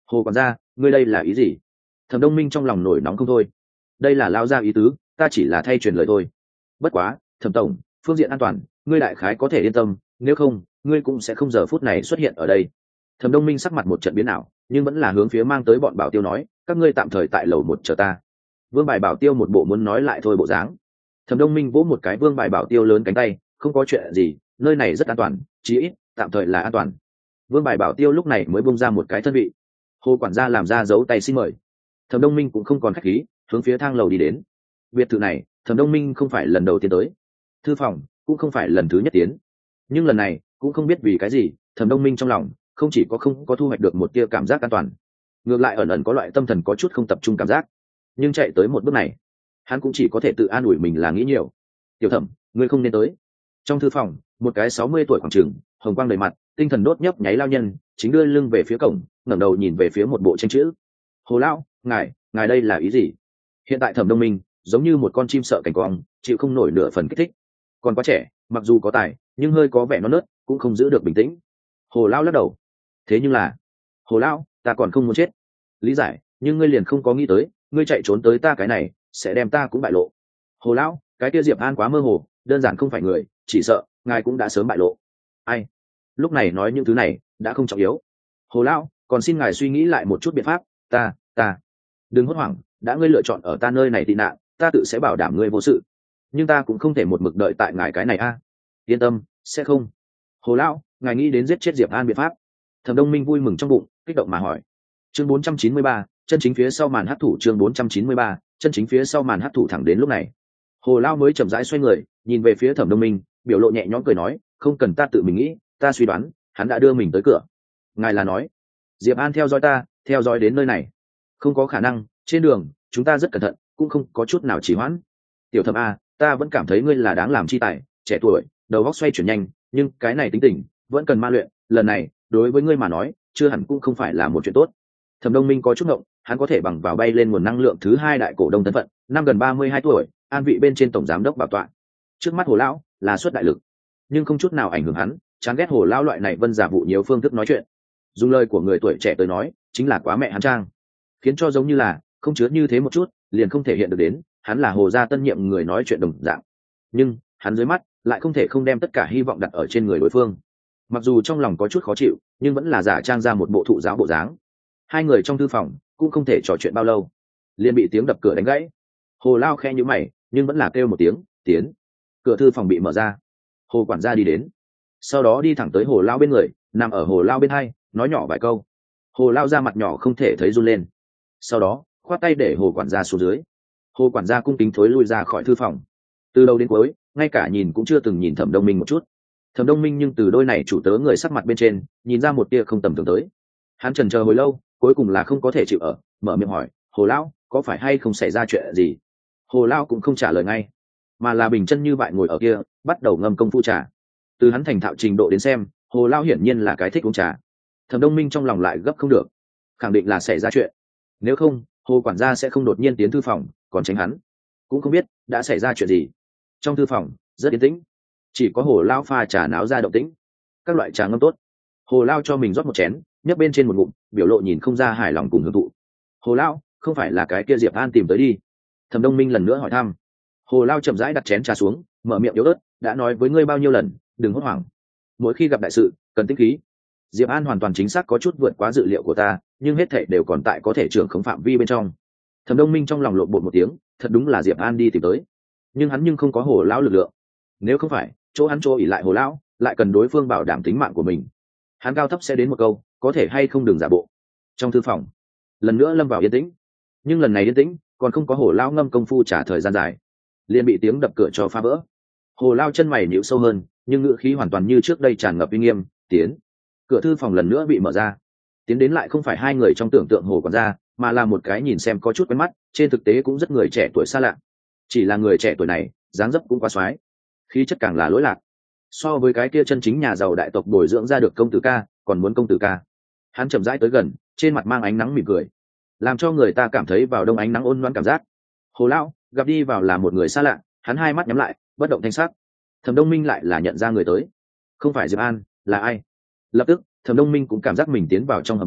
Speaker 1: Hồ quản gia, ngươi đây là ý gì? Thẩm Đông Minh trong lòng nổi nóng không thôi. Đây là lao ra ý tứ, ta chỉ là thay truyền lời thôi. Bất quá, Thẩm tổng, phương diện an toàn, ngươi đại khái có thể yên tâm, nếu không, ngươi cũng sẽ không giờ phút này xuất hiện ở đây. Thẩm Đông Minh sắc mặt một trận biến ảo, nhưng vẫn là hướng phía mang tới bọn bảo tiêu nói, các ngươi tạm thời tại lầu một chờ ta. Vương Bài bảo tiêu một bộ muốn nói lại thôi bộ dáng. Thẩm Đông Minh vỗ một cái Vương Bài bảo tiêu lớn cánh tay, không có chuyện gì, nơi này rất an toàn, chí ít tạm thời là an toàn. Vương Bài bảo tiêu lúc này mới bung ra một cái thân vị. Hồ quản gia làm ra dấu tay xin mời. Thẩm Đông Minh cũng không còn khách khí, hướng phía thang lầu đi đến. Biệt thự này, Thẩm Đông Minh không phải lần đầu tiên tới, thư phòng cũng không phải lần thứ nhất tiến, nhưng lần này cũng không biết vì cái gì, Thẩm Đông Minh trong lòng không chỉ có không có thu hoạch được một tia cảm giác an toàn, ngược lại ẩn ẩn có loại tâm thần có chút không tập trung cảm giác. Nhưng chạy tới một bước này, hắn cũng chỉ có thể tự an ủi mình là nghĩ nhiều. Tiểu Thẩm, ngươi không nên tới. Trong thư phòng, một cái sáu mươi tuổi khoảng chừng, hồng quang đầy mặt, tinh thần đốt nhấp nháy lao nhân, chính đưa lưng về phía cổng, ngẩng đầu nhìn về phía một bộ tranh chữ. Hồ lão, ngài, ngài đây là ý gì? Hiện tại Thẩm Đông Minh giống như một con chim sợ cảnh quang, chịu không nổi nửa phần kích thích. Còn quá trẻ, mặc dù có tài, nhưng hơi có vẻ non nớt, cũng không giữ được bình tĩnh. Hồ lão lắc đầu. Thế nhưng là, Hồ lão, ta còn không muốn chết. Lý giải, nhưng ngươi liền không có nghĩ tới, ngươi chạy trốn tới ta cái này, sẽ đem ta cũng bại lộ. Hồ lão, cái kia Diệp An quá mơ hồ, đơn giản không phải người, chỉ sợ ngài cũng đã sớm bại lộ. Ai? Lúc này nói những thứ này đã không trọng yếu. Hồ lão, còn xin ngài suy nghĩ lại một chút biện pháp. Ta, ta, đừng hốt hoảng, đã ngươi lựa chọn ở ta nơi này tị nạn, ta tự sẽ bảo đảm ngươi vô sự. Nhưng ta cũng không thể một mực đợi tại ngài cái này a. Yên tâm, sẽ không. Hồ lão, ngài nghĩ đến giết chết Diệp An biện pháp? Thẩm Đông Minh vui mừng trong bụng, kích động mà hỏi. Chương bốn trăm chín mươi ba, chân chính phía sau màn hắc thủ. Chương bốn trăm chín mươi ba, chân chính phía sau màn hắc thủ. Thẳng đến lúc này, Hồ lão mới chậm rãi xoay người, nhìn về phía Thẩm Đông Minh, biểu lộ nhẹ nhõm cười nói, không cần ta tự mình nghĩ, ta suy đoán, hắn đã đưa mình tới cửa. Ngài là nói, Diệp An theo dõi ta, theo dõi đến nơi này? Không có khả năng, trên đường chúng ta rất cẩn thận, cũng không có chút nào trì hoãn. Tiểu Thẩm a, ta vẫn cảm thấy ngươi là đáng làm chi tài, trẻ tuổi, đầu óc xoay chuyển nhanh, nhưng cái này tính tình vẫn cần ma luyện, lần này đối với ngươi mà nói chưa hẳn cũng không phải là một chuyện tốt. Thẩm Đông Minh có chút ngộng, hắn có thể bằng vào bay lên nguồn năng lượng thứ hai đại cổ đông thân phận, năm gần ba mươi hai tuổi, an vị bên trên tổng giám đốc bảo tọa. Trước mắt Hồ lão là xuất đại lực, nhưng không chút nào ảnh hưởng hắn, chán ghét Hồ lão loại này vân giả vụ nhiều phương thức nói chuyện. Dùng lời của người tuổi trẻ tới nói, chính là quá mẹ hắn trang, khiến cho giống như là không chứa như thế một chút, liền không thể hiện được đến hắn là Hồ gia tân nhiệm người nói chuyện đồng dạng. Nhưng hắn dưới mắt lại không thể không đem tất cả hy vọng đặt ở trên người đối phương. Mặc dù trong lòng có chút khó chịu, nhưng vẫn là giả trang ra một bộ thụ giáo bộ dáng. Hai người trong thư phòng cũng không thể trò chuyện bao lâu, liền bị tiếng đập cửa đánh gãy. Hồ lao khe nhíu mày, nhưng vẫn là kêu một tiếng tiến. Cửa thư phòng bị mở ra, Hồ quản gia đi đến, sau đó đi thẳng tới Hồ lao bên người, nằm ở Hồ lao bên hai, nói nhỏ vài câu. Hồ lao ra mặt nhỏ không thể thấy run lên, sau đó khoát tay để Hồ quản gia xuống dưới. Hồ quản gia cung kính thối lui ra khỏi thư phòng. Từ đầu đến cuối, ngay cả nhìn cũng chưa từng nhìn Thẩm Đông Minh một chút. Thẩm Đông Minh nhưng từ đôi này chủ tớ người sắc mặt bên trên nhìn ra một tia không tầm thường tới. Hắn chần chờ hồi lâu, cuối cùng là không có thể chịu ở, mở miệng hỏi, Hồ lão, có phải hay không xảy ra chuyện gì? Hồ lão cũng không trả lời ngay, mà là bình chân như vậy ngồi ở kia, bắt đầu ngâm công phu trà. Từ hắn thành thạo trình độ đến xem, Hồ lão hiển nhiên là cái thích uống trà. Thẩm Đông Minh trong lòng lại gấp không được, khẳng định là xảy ra chuyện. Nếu không, Hồ quản gia sẽ không đột nhiên tiến thư phòng, còn tránh hắn. Cũng không biết đã xảy ra chuyện gì. Trong thư phòng rất yên tĩnh, chỉ có Hồ lão pha trà náo ra động tĩnh. Các loại trà ngâm tốt, Hồ lão cho mình rót một chén, nhấp bên trên một ngụm, biểu lộ nhìn không ra hài lòng cùng hưởng thụ. Hồ lão, không phải là cái kia Diệp An tìm tới đi? Thẩm Đông Minh lần nữa hỏi thăm. Hồ lão chậm rãi đặt chén trà xuống, mở miệng yếu ớt, đã nói với ngươi bao nhiêu lần, đừng hốt hoảng. Mỗi khi gặp đại sự, cần tinh khí. Diệp An hoàn toàn chính xác có chút vượt quá dự liệu của ta, nhưng hết thảy đều còn tại có thể trưởng khống phạm vi bên trong. Thẩm Đông Minh trong lòng lộn bột một tiếng, thật đúng là Diệp An đi tìm tới, nhưng hắn nhưng không có Hồ lão lực lượng. Nếu không phải chỗ hắn chỗ ỉ lại Hồ lão, lại cần đối phương bảo đảm tính mạng của mình, hắn cao thấp sẽ đến một câu, có thể hay không đừng giả bộ. Trong thư phòng lần nữa lâm vào yên tĩnh, nhưng lần này yên tĩnh còn không có Hồ lão ngâm công phu trả thời gian dài, liền bị tiếng đập cửa cho phá vỡ. Hồ lão chân mày nhíu sâu hơn, nhưng ngữ khí hoàn toàn như trước đây tràn ngập uy nghiêm. Tiến. Cửa thư phòng lần nữa bị mở ra, tiến đến lại không phải hai người trong tưởng tượng Hồ quản gia, mà là một cái nhìn xem có chút quen mắt, trên thực tế cũng rất người trẻ tuổi xa lạ. Chỉ là người trẻ tuổi này dáng dấp cũng quá xoái, khí chất càng là lỗi lạc, so với cái kia chân chính nhà giàu đại tộc bồi dưỡng ra được công tử ca còn muốn công tử ca. Hắn chậm rãi tới gần, trên mặt mang ánh nắng mỉm cười, làm cho người ta cảm thấy vào đông ánh nắng ôn loan cảm giác. Hồ lão gặp đi vào là một người xa lạ, hắn hai mắt nhắm lại, bất động thanh sắc. Thẩm Đông Minh lại là nhận ra người tới, không phải Diệp An, là ai? Lập tức Thẩm Đông Minh cũng cảm giác mình tiến vào trong hầm băng,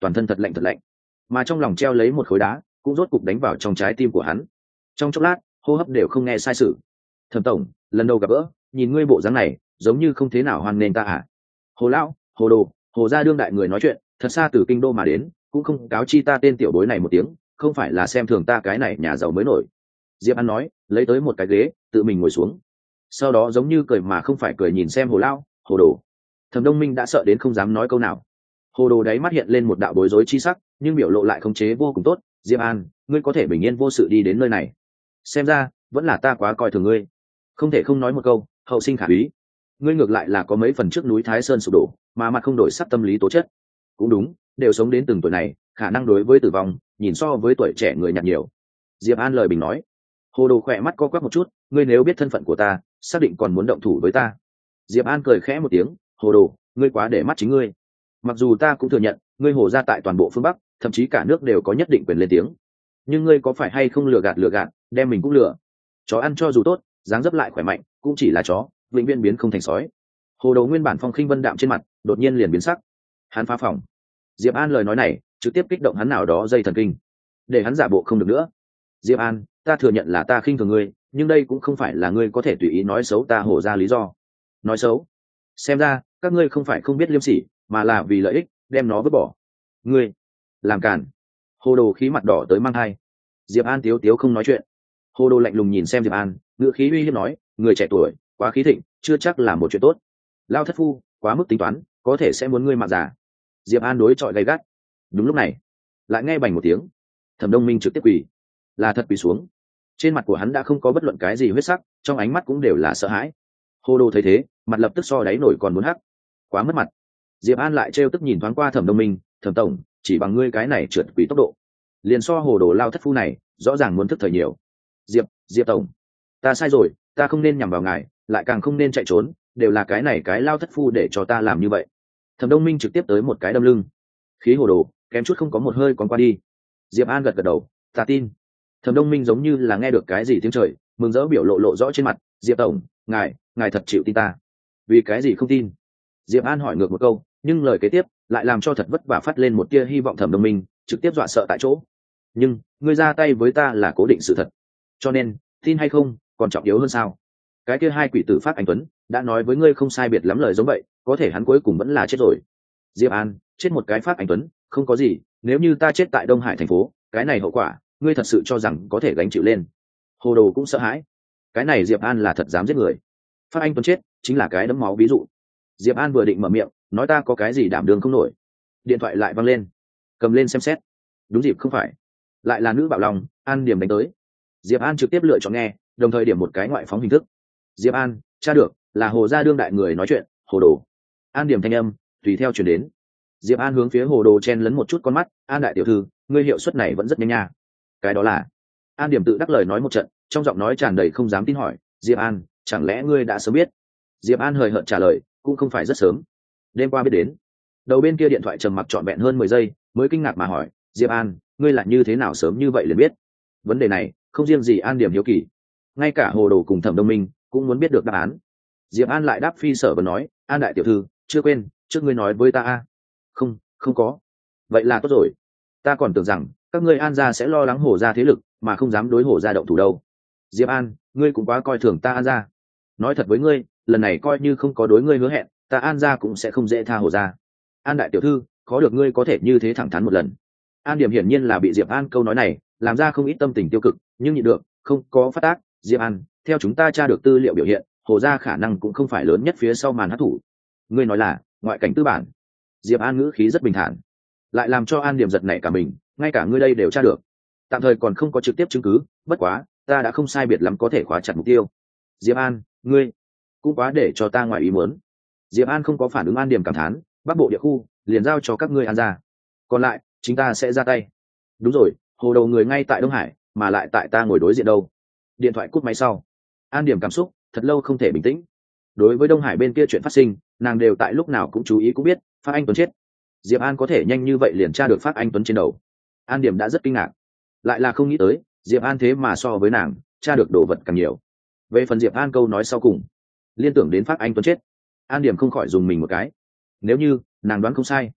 Speaker 1: toàn thân thật lạnh thật lạnh, mà trong lòng treo lấy một khối đá cũng rốt cục đánh vào trong trái tim của hắn. Trong chốc lát hô hấp đều không nghe sai sự. Thẩm tổng, lần đầu gặp gỡ, nhìn ngươi bộ dáng này giống như không thế nào hoan nghênh ta à? Hồ lão, hồ đồ, hồ gia đương đại người nói chuyện thật xa từ kinh đô mà đến, cũng không cáo chi ta tên tiểu bối này một tiếng, không phải là xem thường ta cái này nhà giàu mới nổi. Diệp An nói, lấy tới một cái ghế tự mình ngồi xuống, sau đó giống như cười mà không phải cười nhìn xem hồ lão, hồ đồ. Thẩm Đông Minh đã sợ đến không dám nói câu nào. Hồ đồ đáy mắt hiện lên một đạo bối rối chi sắc, nhưng biểu lộ lại khống chế vô cùng tốt. Diệp An, ngươi có thể bình yên vô sự đi đến nơi này, xem ra vẫn là ta quá coi thường ngươi. Không thể không nói một câu, hậu sinh khả úy. Ngươi ngược lại là có mấy phần trước núi Thái Sơn sụp đổ mà mặt không đổi sắc tâm lý tố chất. Cũng đúng, đều sống đến từng tuổi này, khả năng đối với tử vong nhìn so với tuổi trẻ người nhạt nhiều. Diệp An lời bình nói. Hồ đồ khỏe mắt co quắp một chút, ngươi nếu biết thân phận của ta, xác định còn muốn động thủ với ta. Diệp An cười khẽ một tiếng, hồ đồ, ngươi quá để mắt chính ngươi. Mặc dù ta cũng thừa nhận ngươi hồ gia tại toàn bộ phương Bắc, thậm chí cả nước đều có nhất định quyền lên tiếng, nhưng ngươi có phải hay không lừa gạt lừa gạt đem mình cũng lừa. Chó ăn cho dù tốt, dáng dấp lại khỏe mạnh cũng chỉ là chó, vĩnh viễn biến không thành sói. Hồ đồ nguyên bản phong khinh vân đạm trên mặt đột nhiên liền biến sắc. Hắn phá phòng. Diệp An lời nói này trực tiếp kích động hắn nào đó dây thần kinh, để hắn giả bộ không được nữa. Diệp An, ta thừa nhận là ta khinh thường ngươi, nhưng đây cũng không phải là ngươi có thể tùy ý nói xấu ta hồ gia lý do. Nói xấu? Xem ra các ngươi không phải không biết liêm sỉ, mà là vì lợi ích đem nó vứt bỏ. Ngươi làm càn. Hồ đồ khí mặt đỏ tới mang hai. Diệp An tiếu tiếu không nói chuyện. Hồ đồ lạnh lùng nhìn xem Diệp An, ngữ khí uy hiếp nói, người trẻ tuổi quá khí thịnh chưa chắc là một chuyện tốt. Lao thất phu quá mức tính toán, có thể sẽ muốn ngươi mạng già. Diệp An đối chọi gay gắt. Đúng lúc này lại nghe bành một tiếng, Thẩm Đông Minh trực tiếp quỳ, là thật quỳ xuống. Trên mặt của hắn đã không có bất luận cái gì huyết sắc, trong ánh mắt cũng đều là sợ hãi. Hồ đồ thấy thế, mặt lập tức so đáy nổi còn muốn hắc, quá mất mặt. Diệp An lại trêu tức nhìn thoáng qua Thẩm Đông Minh, Thẩm tổng, chỉ bằng ngươi cái này trượt quỷ tốc độ, liền so hồ đồ lao thất phu này rõ ràng muốn thức thời nhiều. Diệp, Diệp tổng, ta sai rồi, ta không nên nhằm vào ngài, lại càng không nên chạy trốn, đều là cái này cái lao thất phu để cho ta làm như vậy. Thẩm Đông Minh trực tiếp tới một cái đâm lưng, khí hồ đồ kém chút không có một hơi còn qua đi. Diệp An gật gật đầu, ta tin. Thẩm Đông Minh giống như là nghe được cái gì tiếng trời, mừng rỡ biểu lộ lộ rõ trên mặt. Diệp tổng, ngài ngài thật chịu tin ta? Vì cái gì không tin? Diệp An hỏi ngược một câu, nhưng lời kế tiếp lại làm cho thật vất vả phát lên một tia hy vọng. Thẩm Đông Minh trực tiếp dọa sợ tại chỗ. Nhưng ngươi ra tay với ta là cố định sự thật, cho nên tin hay không còn trọng yếu hơn sao? Cái kia hai quỷ tử Phát Anh Tuấn đã nói với ngươi không sai biệt lắm lời giống vậy, có thể hắn cuối cùng vẫn là chết rồi. Diệp An, chết một cái Phát Anh Tuấn không có gì, nếu như ta chết tại Đông Hải thành phố, cái này hậu quả ngươi thật sự cho rằng có thể gánh chịu lên? Hồ đồ cũng sợ hãi. Cái này Diệp An là thật dám giết người. Phát Anh Tuấn chết chính là cái đấm máu ví dụ. Diệp An vừa định mở miệng nói ta có cái gì đảm đương không nổi, điện thoại lại văng lên. Cầm lên xem xét, đúng dịp không phải, lại là nữ bạo lòng An Điểm đánh tới. Diệp An trực tiếp lựa chọn nghe, đồng thời điểm một cái ngoại phóng hình thức. Diệp An, tra được là hồ gia đương đại người nói chuyện, hồ đồ. An Điểm thanh âm tùy theo chuyển đến. Diệp An hướng phía hồ đồ chen lấn một chút con mắt. An đại tiểu thư, ngươi hiệu suất này vẫn rất nhanh nha. Cái đó là. An Điểm tự đắc lời nói một trận, trong giọng nói tràn đầy không dám tin hỏi. Diệp An, chẳng lẽ ngươi đã sớm biết? Diệp An hời hợt trả lời, cũng không phải rất sớm, đêm qua biết đến. Đầu bên kia điện thoại trầm mặc trọn vẹn hơn mười giây mới kinh ngạc mà hỏi, Diệp An, ngươi là như thế nào sớm như vậy liền biết? Vấn đề này không riêng gì An Điểm hiếu kỳ, ngay cả hồ đồ cùng Thẩm Đông Minh cũng muốn biết được đáp án. Diệp An lại đáp phi sở và nói, An đại tiểu thư, chưa quên trước ngươi nói với ta a? Không, không có. Vậy là tốt rồi, ta còn tưởng rằng các ngươi An gia sẽ lo lắng hồ gia thế lực mà không dám đối hồ gia động thủ đâu. Diệp An, ngươi cũng quá coi thường ta An gia. Nói thật với ngươi, lần này coi như không có đối ngươi hứa hẹn, ta An gia cũng sẽ không dễ tha hồ gia. An đại tiểu thư, khó được ngươi có thể như thế thẳng thắn một lần. An Điểm hiển nhiên là bị Diệp An câu nói này làm ra không ít tâm tình tiêu cực, nhưng nhịn được không có phát tác. Diệp An, theo chúng ta tra được tư liệu biểu hiện, hồ gia khả năng cũng không phải lớn nhất phía sau màn hắc thủ. Ngươi nói là ngoại cảnh tư bản? Diệp An ngữ khí rất bình thản, lại làm cho An Điểm giật nảy cả mình. Ngay cả ngươi đây đều tra được? Tạm thời còn không có trực tiếp chứng cứ, bất quá ta đã không sai biệt lắm có thể khóa chặt mục tiêu. Diệp An, ngươi cũng quá để cho ta ngoài ý muốn. Diệp An không có phản ứng. An Điểm cảm thán, bắc bộ địa khu liền giao cho các ngươi An gia, còn lại chúng ta sẽ ra tay. Đúng rồi, hồ đầu người ngay tại Đông Hải, mà lại tại ta ngồi đối diện đâu. Điện thoại cút máy sau, An Điểm cảm xúc thật lâu không thể bình tĩnh. Đối với Đông Hải bên kia chuyện phát sinh, nàng đều tại lúc nào cũng chú ý cũng biết. Phát Anh Tuấn chết, Diệp An có thể nhanh như vậy liền tra được Phát Anh Tuấn trên đầu. An Điểm đã rất kinh ngạc, lại là không nghĩ tới Diệp An thế mà so với nàng tra được đồ vật càng nhiều. Về phần Diệp An câu nói sau cùng liên tưởng đến Phát Anh Tuấn chết, An Điểm không khỏi dùng mình một cái. Nếu như nàng đoán không sai,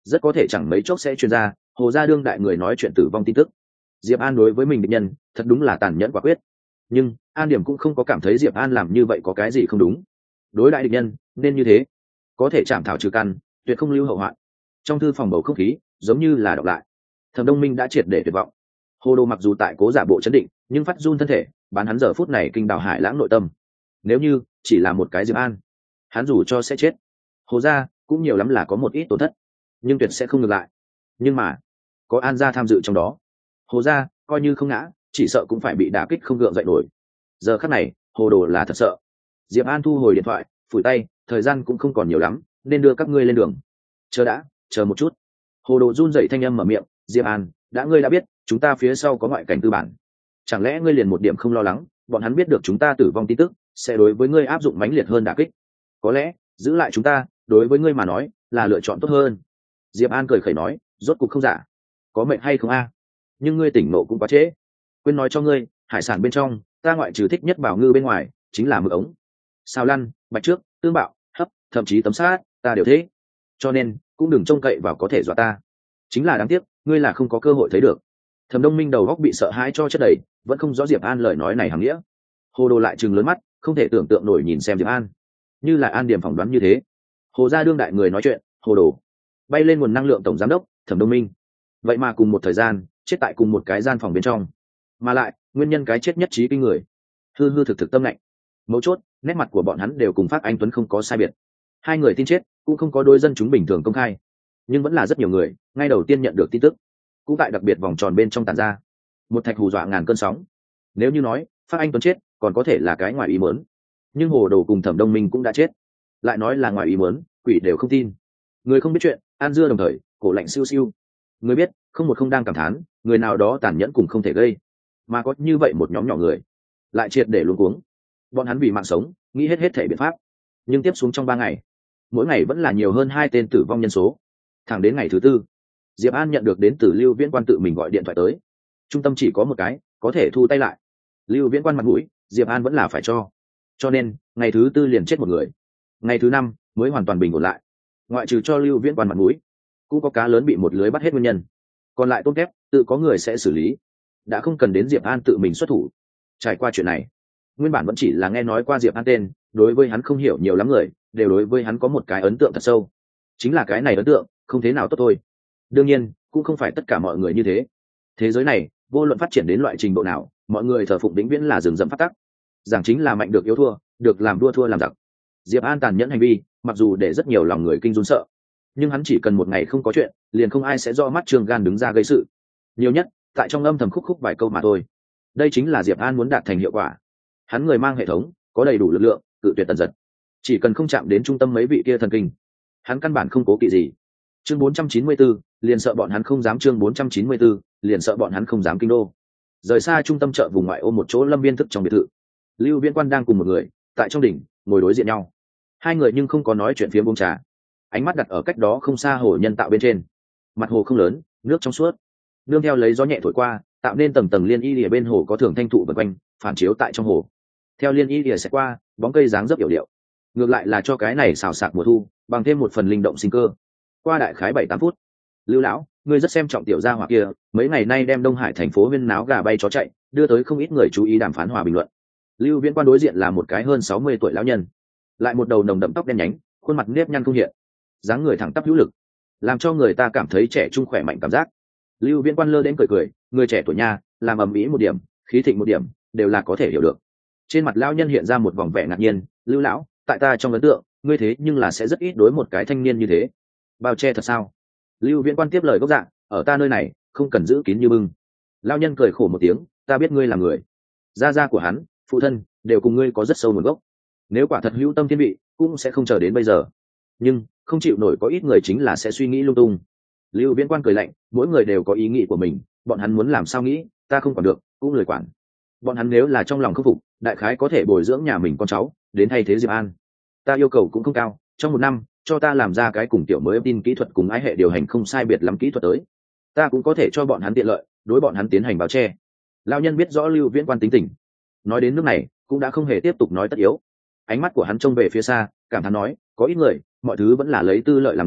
Speaker 1: rất có thể chẳng mấy chốc sẽ truyền ra Hồ gia đương đại người nói chuyện tử vong tin tức. Diệp An đối với mình địch nhân thật đúng là tàn nhẫn quả quyết, nhưng An Điểm cũng không có cảm thấy Diệp An làm như vậy có cái gì không đúng. Đối đại địch nhân nên như thế, có thể chạm thảo trừ căn, tuyệt không lưu hậu hoạn. Trong thư phòng bầu không khí giống như là đọc lại. Thẩm Đông Minh đã triệt để tuyệt vọng. Hồ Đồ mặc dù tại cố giả bộ chấn định, nhưng phát run thân thể, bán hắn giờ phút này kinh đảo hải lãng nội tâm. Nếu như chỉ là một cái Diệp An, hắn dù cho sẽ chết. Hồ gia cũng nhiều lắm là có một ít tổn thất, nhưng tuyệt sẽ không ngược lại. Nhưng mà có An gia tham dự trong đó, Hồ gia coi như không ngã, chỉ sợ cũng phải bị đả kích không gượng dậy nổi. Giờ khắc này, Hồ Đồ là thật sợ. Diệp An thu hồi điện thoại, phủi tay, thời gian cũng không còn nhiều lắm, nên đưa các ngươi lên đường. Chờ đã, chờ một chút. Hồ Đồ run rẩy thanh âm mở miệng, Diệp An, đã ngươi đã biết, chúng ta phía sau có ngoại cảnh tư bản. Chẳng lẽ ngươi liền một điểm không lo lắng, bọn hắn biết được chúng ta tử vong tin tức, sẽ đối với ngươi áp dụng mãnh liệt hơn đả kích. Có lẽ, giữ lại chúng ta, đối với ngươi mà nói, là lựa chọn tốt hơn. Diệp An cười khẩy nói, rốt cục không giả. Có mệnh hay không a? Nhưng ngươi tỉnh ngộ cũng quá trễ. Quên nói cho ngươi, hải sản bên trong, ta ngoại trừ thích nhất bảo ngư bên ngoài, chính là mực ống. Sao lăn, bạch trước, tương bạo, hấp, thậm chí tấm sát, ta đều thế. Cho nên, cũng đừng trông cậy vào có thể dọa ta. Chính là đáng tiếc, ngươi là không có cơ hội thấy được. Thẩm Đông Minh đầu góc bị sợ hãi cho chất đầy, vẫn không rõ Diệp An lời nói này hàm nghĩa. Hồ Đồ lại trừng lớn mắt, không thể tưởng tượng nổi nhìn xem Diệp An, như là An Điểm phỏng đoán như thế. Hồ gia đương đại người nói chuyện, Hồ Đồ bay lên nguồn năng lượng tổng giám đốc Thẩm Đông Minh, vậy mà cùng một thời gian chết tại cùng một cái gian phòng bên trong, mà lại nguyên nhân cái chết nhất trí kinh người, hư hư thực thực tâm lạnh. Mấu chốt, nét mặt của bọn hắn đều cùng Phác Anh Tuấn không có sai biệt. Hai người tin chết cũng không có đôi dân chúng bình thường công khai, nhưng vẫn là rất nhiều người ngay đầu tiên nhận được tin tức, cũng tại đặc biệt vòng tròn bên trong tàn ra một thạch hù dọa ngàn cơn sóng. Nếu như nói Phác Anh Tuấn chết còn có thể là cái ngoài ý muốn, nhưng Hồ Đồ cùng Thẩm Đông Minh cũng đã chết, lại nói là ngoài ý muốn, quỷ đều không tin. Người không biết chuyện ăn dưa đồng thời, cổ lạnh siêu siêu. Người biết không một không đang cảm thán, người nào đó tàn nhẫn cùng không thể gây, mà có như vậy một nhóm nhỏ người lại triệt để luống cuống. Bọn hắn vì mạng sống nghĩ hết hết thể biện pháp, nhưng tiếp xuống trong ba ngày, mỗi ngày vẫn là nhiều hơn hai tên tử vong nhân số. Thẳng đến ngày thứ tư, Diệp An nhận được đến từ Lưu Viễn Quan tự mình gọi điện thoại tới. Trung tâm chỉ có một cái, có thể thu tay lại. Lưu Viễn Quan mặt mũi, Diệp An vẫn là phải cho. Cho nên, ngày thứ tư liền chết một người. Ngày thứ năm mới hoàn toàn bình ổn lại. Ngoại trừ cho Lưu Viễn Quan mặt mũi, cũng có cá lớn bị một lưới bắt hết nguyên nhân. Còn lại tốt thép, tự có người sẽ xử lý. Đã không cần đến Diệp An tự mình xuất thủ. Trải qua chuyện này, nguyên bản vẫn chỉ là nghe nói qua Diệp An tên, đối với hắn không hiểu nhiều lắm người, đều đối với hắn có một cái ấn tượng thật sâu. Chính là cái này ấn tượng không thế nào tốt thôi. Đương nhiên, cũng không phải tất cả mọi người như thế. Thế giới này, vô luận phát triển đến loại trình độ nào, mọi người thờ phụng vĩnh viễn là rừng rậm phát tắc. Giảng chính là mạnh được yếu thua, được làm đua thua làm giặc. Diệp An tàn nhẫn hành vi, mặc dù để rất nhiều lòng người kinh run sợ, nhưng hắn chỉ cần một ngày không có chuyện, liền không ai sẽ do mắt trương gan đứng ra gây sự. Nhiều nhất, tại trong âm thầm khúc khúc vài câu mà thôi. Đây chính là Diệp An muốn đạt thành hiệu quả. Hắn người mang hệ thống, có đầy đủ lực lượng, cự tuyệt tần giật. Chỉ cần không chạm đến trung tâm mấy vị kia thần kinh, hắn căn bản không cố kỵ gì. Chương bốn trăm chín mươi bốn, liền sợ bọn hắn không dám. Chương bốn trăm chín mươi bốn, liền sợ bọn hắn không dám kinh đô. Rời xa trung tâm chợ vùng ngoại ô một chỗ lâm viên thức trong biệt thự, Lưu Viễn Quan đang cùng một người tại trong đỉnh ngồi đối diện nhau. Hai người nhưng không có nói chuyện phiếm uống trà, ánh mắt đặt ở cách đó không xa hồ nhân tạo bên trên. Mặt hồ không lớn, nước trong suốt, nương theo lấy gió nhẹ thổi qua, tạo nên tầng tầng liên y lìa bên hồ có thường thanh thụ vần quanh, phản chiếu tại trong hồ. Theo liên y lìa sẽ qua, bóng cây dáng dấp yểu điệu, ngược lại là cho cái này xào xạc mùa thu bằng thêm một phần linh động sinh cơ. Qua đại khái bảy tám phút, Lưu lão, ngươi rất xem trọng tiểu gia hỏa kia, mấy ngày nay đem Đông Hải thành phố huyên náo gà bay chó chạy, đưa tới không ít người chú ý đàm phán hòa bình luận. Lưu Viễn Quan đối diện là một cái hơn sáu mươi tuổi lão nhân, lại một đầu nồng đậm tóc đen nhánh, khuôn mặt nếp nhăn không hiện, dáng người thẳng tắp hữu lực, làm cho người ta cảm thấy trẻ trung khỏe mạnh cảm giác. Lưu Viễn Quan lơ đến cười cười, người trẻ tuổi nha, làm ầm ĩ một điểm, khí thịnh một điểm, đều là có thể hiểu được. Trên mặt lão nhân hiện ra một vòng vẻ ngạc nhiên, Lưu lão, tại ta trong ấn tượng, ngươi thế nhưng là sẽ rất ít đối một cái thanh niên như thế. Bao che thật sao? Lưu Viễn Quan tiếp lời gốc dạng, ở ta nơi này không cần giữ kín như bưng. Lão nhân cười khổ một tiếng, ta biết ngươi là người, gia gia của hắn, phụ thân đều cùng ngươi có rất sâu nguồn gốc, nếu quả thật hữu tâm thiên vị cũng sẽ không chờ đến bây giờ. Nhưng không chịu nổi có ít người chính là sẽ suy nghĩ lung tung. Lưu Viễn Quan cười lạnh, mỗi người đều có ý nghĩ của mình, bọn hắn muốn làm sao nghĩ, ta không quản được, cũng lười quản. Bọn hắn nếu là trong lòng khâm phục, đại khái có thể bồi dưỡng nhà mình con cháu đến thay thế Diệp An. Ta yêu cầu cũng không cao, trong một năm cho ta làm ra cái cùng tiểu mới tin kỹ thuật cùng ái hệ điều hành không sai biệt lắm kỹ thuật tới, ta cũng có thể cho bọn hắn tiện lợi, đối bọn hắn tiến hành báo che. Lão nhân biết rõ Lưu Viễn Quan tính tình, nói đến nước này cũng đã không hề tiếp tục nói tất yếu. Ánh mắt của hắn trông về phía xa, cảm thán nói, có ít người mọi thứ vẫn là lấy tư lợi làm đầu,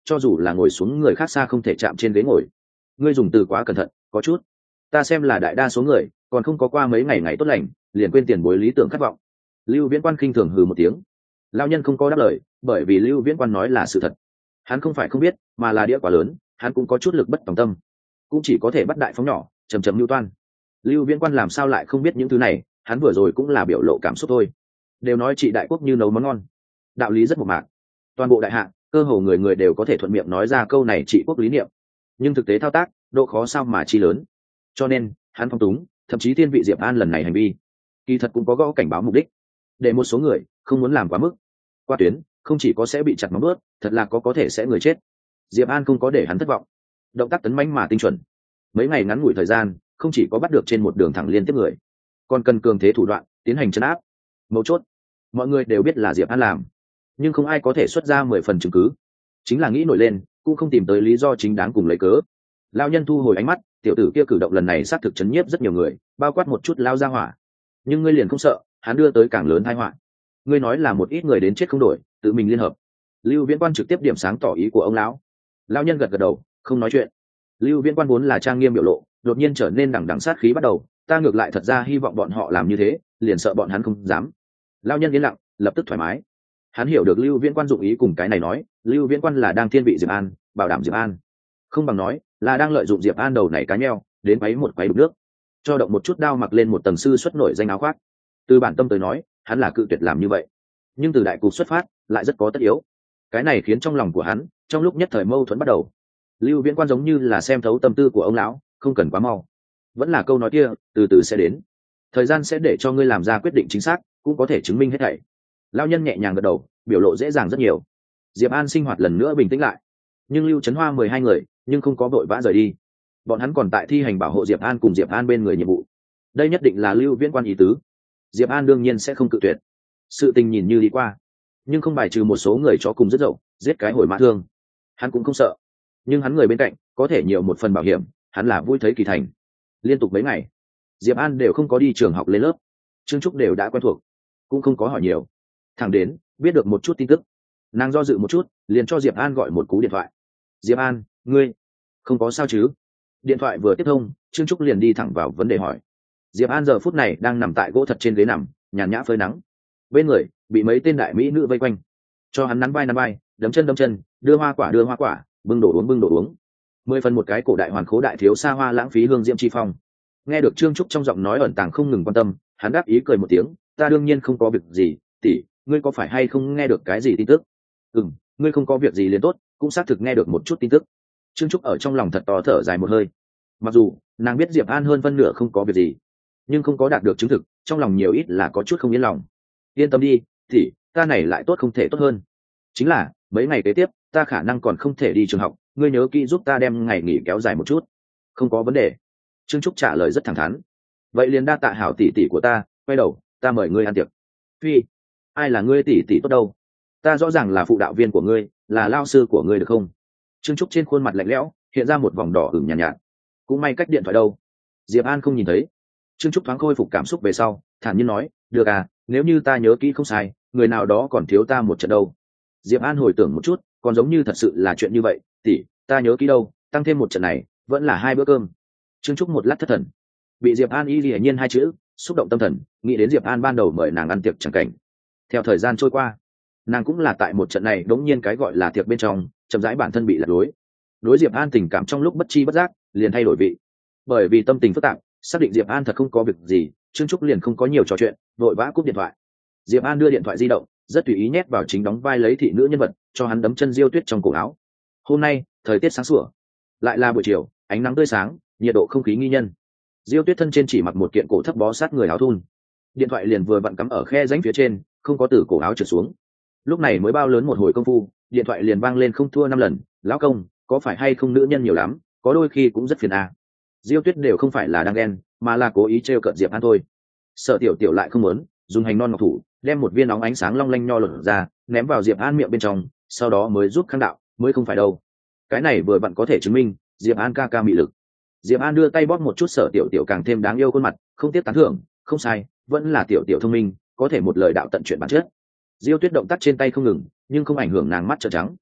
Speaker 1: cho dù là ngồi xuống người khác xa không thể chạm trên ghế ngồi. Ngươi dùng từ quá cẩn thận, có chút. Ta xem là đại đa số người còn không có qua mấy ngày ngày tốt lành liền quên tiền bối lý tưởng khát vọng. Lưu Viễn Quan khinh thường hừ một tiếng. Lão nhân không có đáp lời, bởi vì Lưu Viễn Quan nói là sự thật. Hắn không phải không biết, mà là đĩa quá lớn, hắn cũng có chút lực bất tòng tâm, cũng chỉ có thể bắt đại phóng nhỏ, chầm chầm lưu toan. Lưu Viễn Quan làm sao lại không biết những thứ này, hắn vừa rồi cũng là biểu lộ cảm xúc thôi. Đều nói trị đại quốc như nấu món ngon, đạo lý rất mộc mạc. Toàn bộ đại hạ, cơ hồ người người đều có thể thuận miệng nói ra câu này trị quốc lý niệm, nhưng thực tế thao tác, độ khó sao mà chi lớn. Cho nên, hắn phong túng, thậm chí thiên vị Diệp An lần này hành vi, kỳ thật cũng có gõ cảnh báo mục đích, để một số người không muốn làm quá mức qua tuyến, không chỉ có sẽ bị chặt móng ướt, thật là có có thể sẽ người chết. Diệp An không có để hắn thất vọng, động tác tấn mãnh mà tinh chuẩn. Mấy ngày ngắn ngủi thời gian, không chỉ có bắt được trên một đường thẳng liên tiếp người, còn cần cường thế thủ đoạn tiến hành trấn áp. Mấu chốt, mọi người đều biết là Diệp An làm, nhưng không ai có thể xuất ra mười phần chứng cứ, chính là nghĩ nổi lên cũng không tìm tới lý do chính đáng cùng lấy cớ. Lão nhân thu hồi ánh mắt, tiểu tử kia cử động lần này xác thực chấn nhiếp rất nhiều người, bao quát một chút lao ra hỏa. Nhưng ngươi liền không sợ, hắn đưa tới càng lớn tai họa. Ngươi nói là một ít người đến chết không đổi, tự mình liên hợp. Lưu Viễn Quan trực tiếp điểm sáng tỏ ý của ông lão. Lão nhân gật gật đầu, không nói chuyện. Lưu Viễn Quan vốn là trang nghiêm biểu lộ, đột nhiên trở nên đằng đằng sát khí bắt đầu. Ta ngược lại thật ra hy vọng bọn họ làm như thế, liền sợ bọn hắn không dám. Lão nhân yên lặng, lập tức thoải mái. Hắn hiểu được Lưu Viễn Quan dụng ý cùng cái này nói, Lưu Viễn Quan là đang thiên vị Diệp An, bảo đảm Diệp An. Không bằng nói, là đang lợi dụng Diệp An đầu này cá nheo, đến quấy một quấy đục nước, cho động một chút đao mặc lên một tầng sư xuất nổi danh áo khoác. Từ bản tâm tới nói, hắn là cự tuyệt làm như vậy, nhưng từ đại cục xuất phát, lại rất có tất yếu. Cái này khiến trong lòng của hắn, trong lúc nhất thời mâu thuẫn bắt đầu. Lưu Viễn Quan giống như là xem thấu tâm tư của ông lão, không cần quá mau. Vẫn là câu nói kia, từ từ sẽ đến. Thời gian sẽ để cho ngươi làm ra quyết định chính xác, cũng có thể chứng minh hết thảy. Lão nhân nhẹ nhàng gật đầu, biểu lộ dễ dàng rất nhiều. Diệp An sinh hoạt lần nữa bình tĩnh lại, nhưng Lưu Trấn Hoa mười hai người, nhưng không có vội vã rời đi. Bọn hắn còn tại thi hành bảo hộ Diệp An cùng Diệp An bên người nhiệm vụ. Đây nhất định là Lưu Viễn Quan ý tứ. Diệp An đương nhiên sẽ không cự tuyệt. Sự tình nhìn như đi qua, nhưng không bài trừ một số người chó cùng rất dậu, giết cái hồi mã thương. Hắn cũng không sợ, nhưng hắn người bên cạnh có thể nhiều một phần bảo hiểm, hắn là vui thấy kỳ thành. Liên tục mấy ngày, Diệp An đều không có đi trường học lên lớp, Trương Trúc đều đã quen thuộc, cũng không có hỏi nhiều. Thẳng đến biết được một chút tin tức, nàng do dự một chút, liền cho Diệp An gọi một cú điện thoại. Diệp An, ngươi không có sao chứ? Điện thoại vừa tiếp thông, Trương Trúc liền đi thẳng vào vấn đề hỏi. Diệp An giờ phút này đang nằm tại gỗ thật trên ghế nằm, nhàn nhã phơi nắng. Bên người bị mấy tên đại mỹ nữ vây quanh, cho hắn nắn vai nắn vai, đấm chân đấm chân, đưa hoa quả đưa hoa quả, bưng đồ uống bưng đồ uống. Mười phần một cái cổ đại hoàn khố đại thiếu xa hoa lãng phí hương diễm chi phong. Nghe được Trương Trúc trong giọng nói ẩn tàng không ngừng quan tâm, hắn đáp ý cười một tiếng, ta đương nhiên không có việc gì, tỷ, ngươi có phải hay không nghe được cái gì tin tức? Ừm, ngươi không có việc gì liền tốt, cũng xác thực nghe được một chút tin tức. Trương Trúc ở trong lòng thật to thở dài một hơi. Mặc dù nàng biết Diệp An hơn phân nửa không có việc gì, nhưng không có đạt được chứng thực, trong lòng nhiều ít là có chút không yên lòng. Yên tâm đi, thì ta này lại tốt không thể tốt hơn. Chính là mấy ngày kế tiếp, ta khả năng còn không thể đi trường học, ngươi nhớ kỹ giúp ta đem ngày nghỉ kéo dài một chút. Không có vấn đề. Trương Trúc trả lời rất thẳng thắn. Vậy liền đa tạ hảo tỷ tỷ của ta, quay đầu, ta mời ngươi ăn tiệc. Phi, ai là ngươi tỷ tỷ tốt đâu? Ta rõ ràng là phụ đạo viên của ngươi, là lao sư của ngươi được không? Trương Trúc trên khuôn mặt lạnh lẽo hiện ra một vòng đỏ ửng nhàn nhạt, nhạt. Cũng may cách điện thoại đâu, Diệp An không nhìn thấy. Trương Trúc thoáng khôi phục cảm xúc về sau, thản nhiên nói, được à, nếu như ta nhớ kỹ không sai, người nào đó còn thiếu ta một trận đâu. Diệp An hồi tưởng một chút, còn giống như thật sự là chuyện như vậy, tỷ, ta nhớ kỹ đâu, tăng thêm một trận này, vẫn là hai bữa cơm. Trương Trúc một lát thất thần, bị Diệp An y hiển nhiên hai chữ xúc động tâm thần, nghĩ đến Diệp An ban đầu mời nàng ăn tiệc chẳng cảnh. Theo thời gian trôi qua, nàng cũng là tại một trận này đống nhiên cái gọi là tiệc bên trong, chậm rãi bản thân bị lạc lối. Đối Diệp An tình cảm trong lúc bất chi bất giác liền thay đổi vị, bởi vì tâm tình phức tạp, xác định Diệp An thật không có việc gì, Trương Trúc liền không có nhiều trò chuyện, vội vã cúp điện thoại. Diệp An đưa điện thoại di động, rất tùy ý nhét vào chính đóng vai lấy thị nữ nhân vật, cho hắn đấm chân Diêu Tuyết trong cổ áo. Hôm nay thời tiết sáng sủa, lại là buổi chiều, ánh nắng tươi sáng, nhiệt độ không khí nghi nhân. Diêu Tuyết thân trên chỉ mặc một kiện cổ thấp bó sát người áo thun, điện thoại liền vừa vặn cắm ở khe rãnh phía trên, không có từ cổ áo trượt xuống. Lúc này mới bao lớn một hồi công phu, điện thoại liền vang lên không thua năm lần, lão công, có phải hay không nữ nhân nhiều lắm, có đôi khi cũng rất phiền à. Diêu Tuyết đều không phải là đang ghen, mà là cố ý trêu cợt Diệp An thôi. Sợ Tiểu Tiểu lại không muốn, dùng hành non ngọc thủ đem một viên óng ánh sáng long lanh nho lột ra, ném vào Diệp An miệng bên trong, sau đó mới giúp khang đạo, mới không phải đâu. Cái này vừa vặn có thể chứng minh Diệp An ca ca mị lực. Diệp An đưa tay bóp một chút Sở Tiểu Tiểu càng thêm đáng yêu khuôn mặt, không tiếc tán thưởng, không sai, vẫn là Tiểu Tiểu thông minh, có thể một lời đạo tận chuyện bản chất. Diêu Tuyết động tác trên tay không ngừng, nhưng không ảnh hưởng nàng mắt trợn trắng.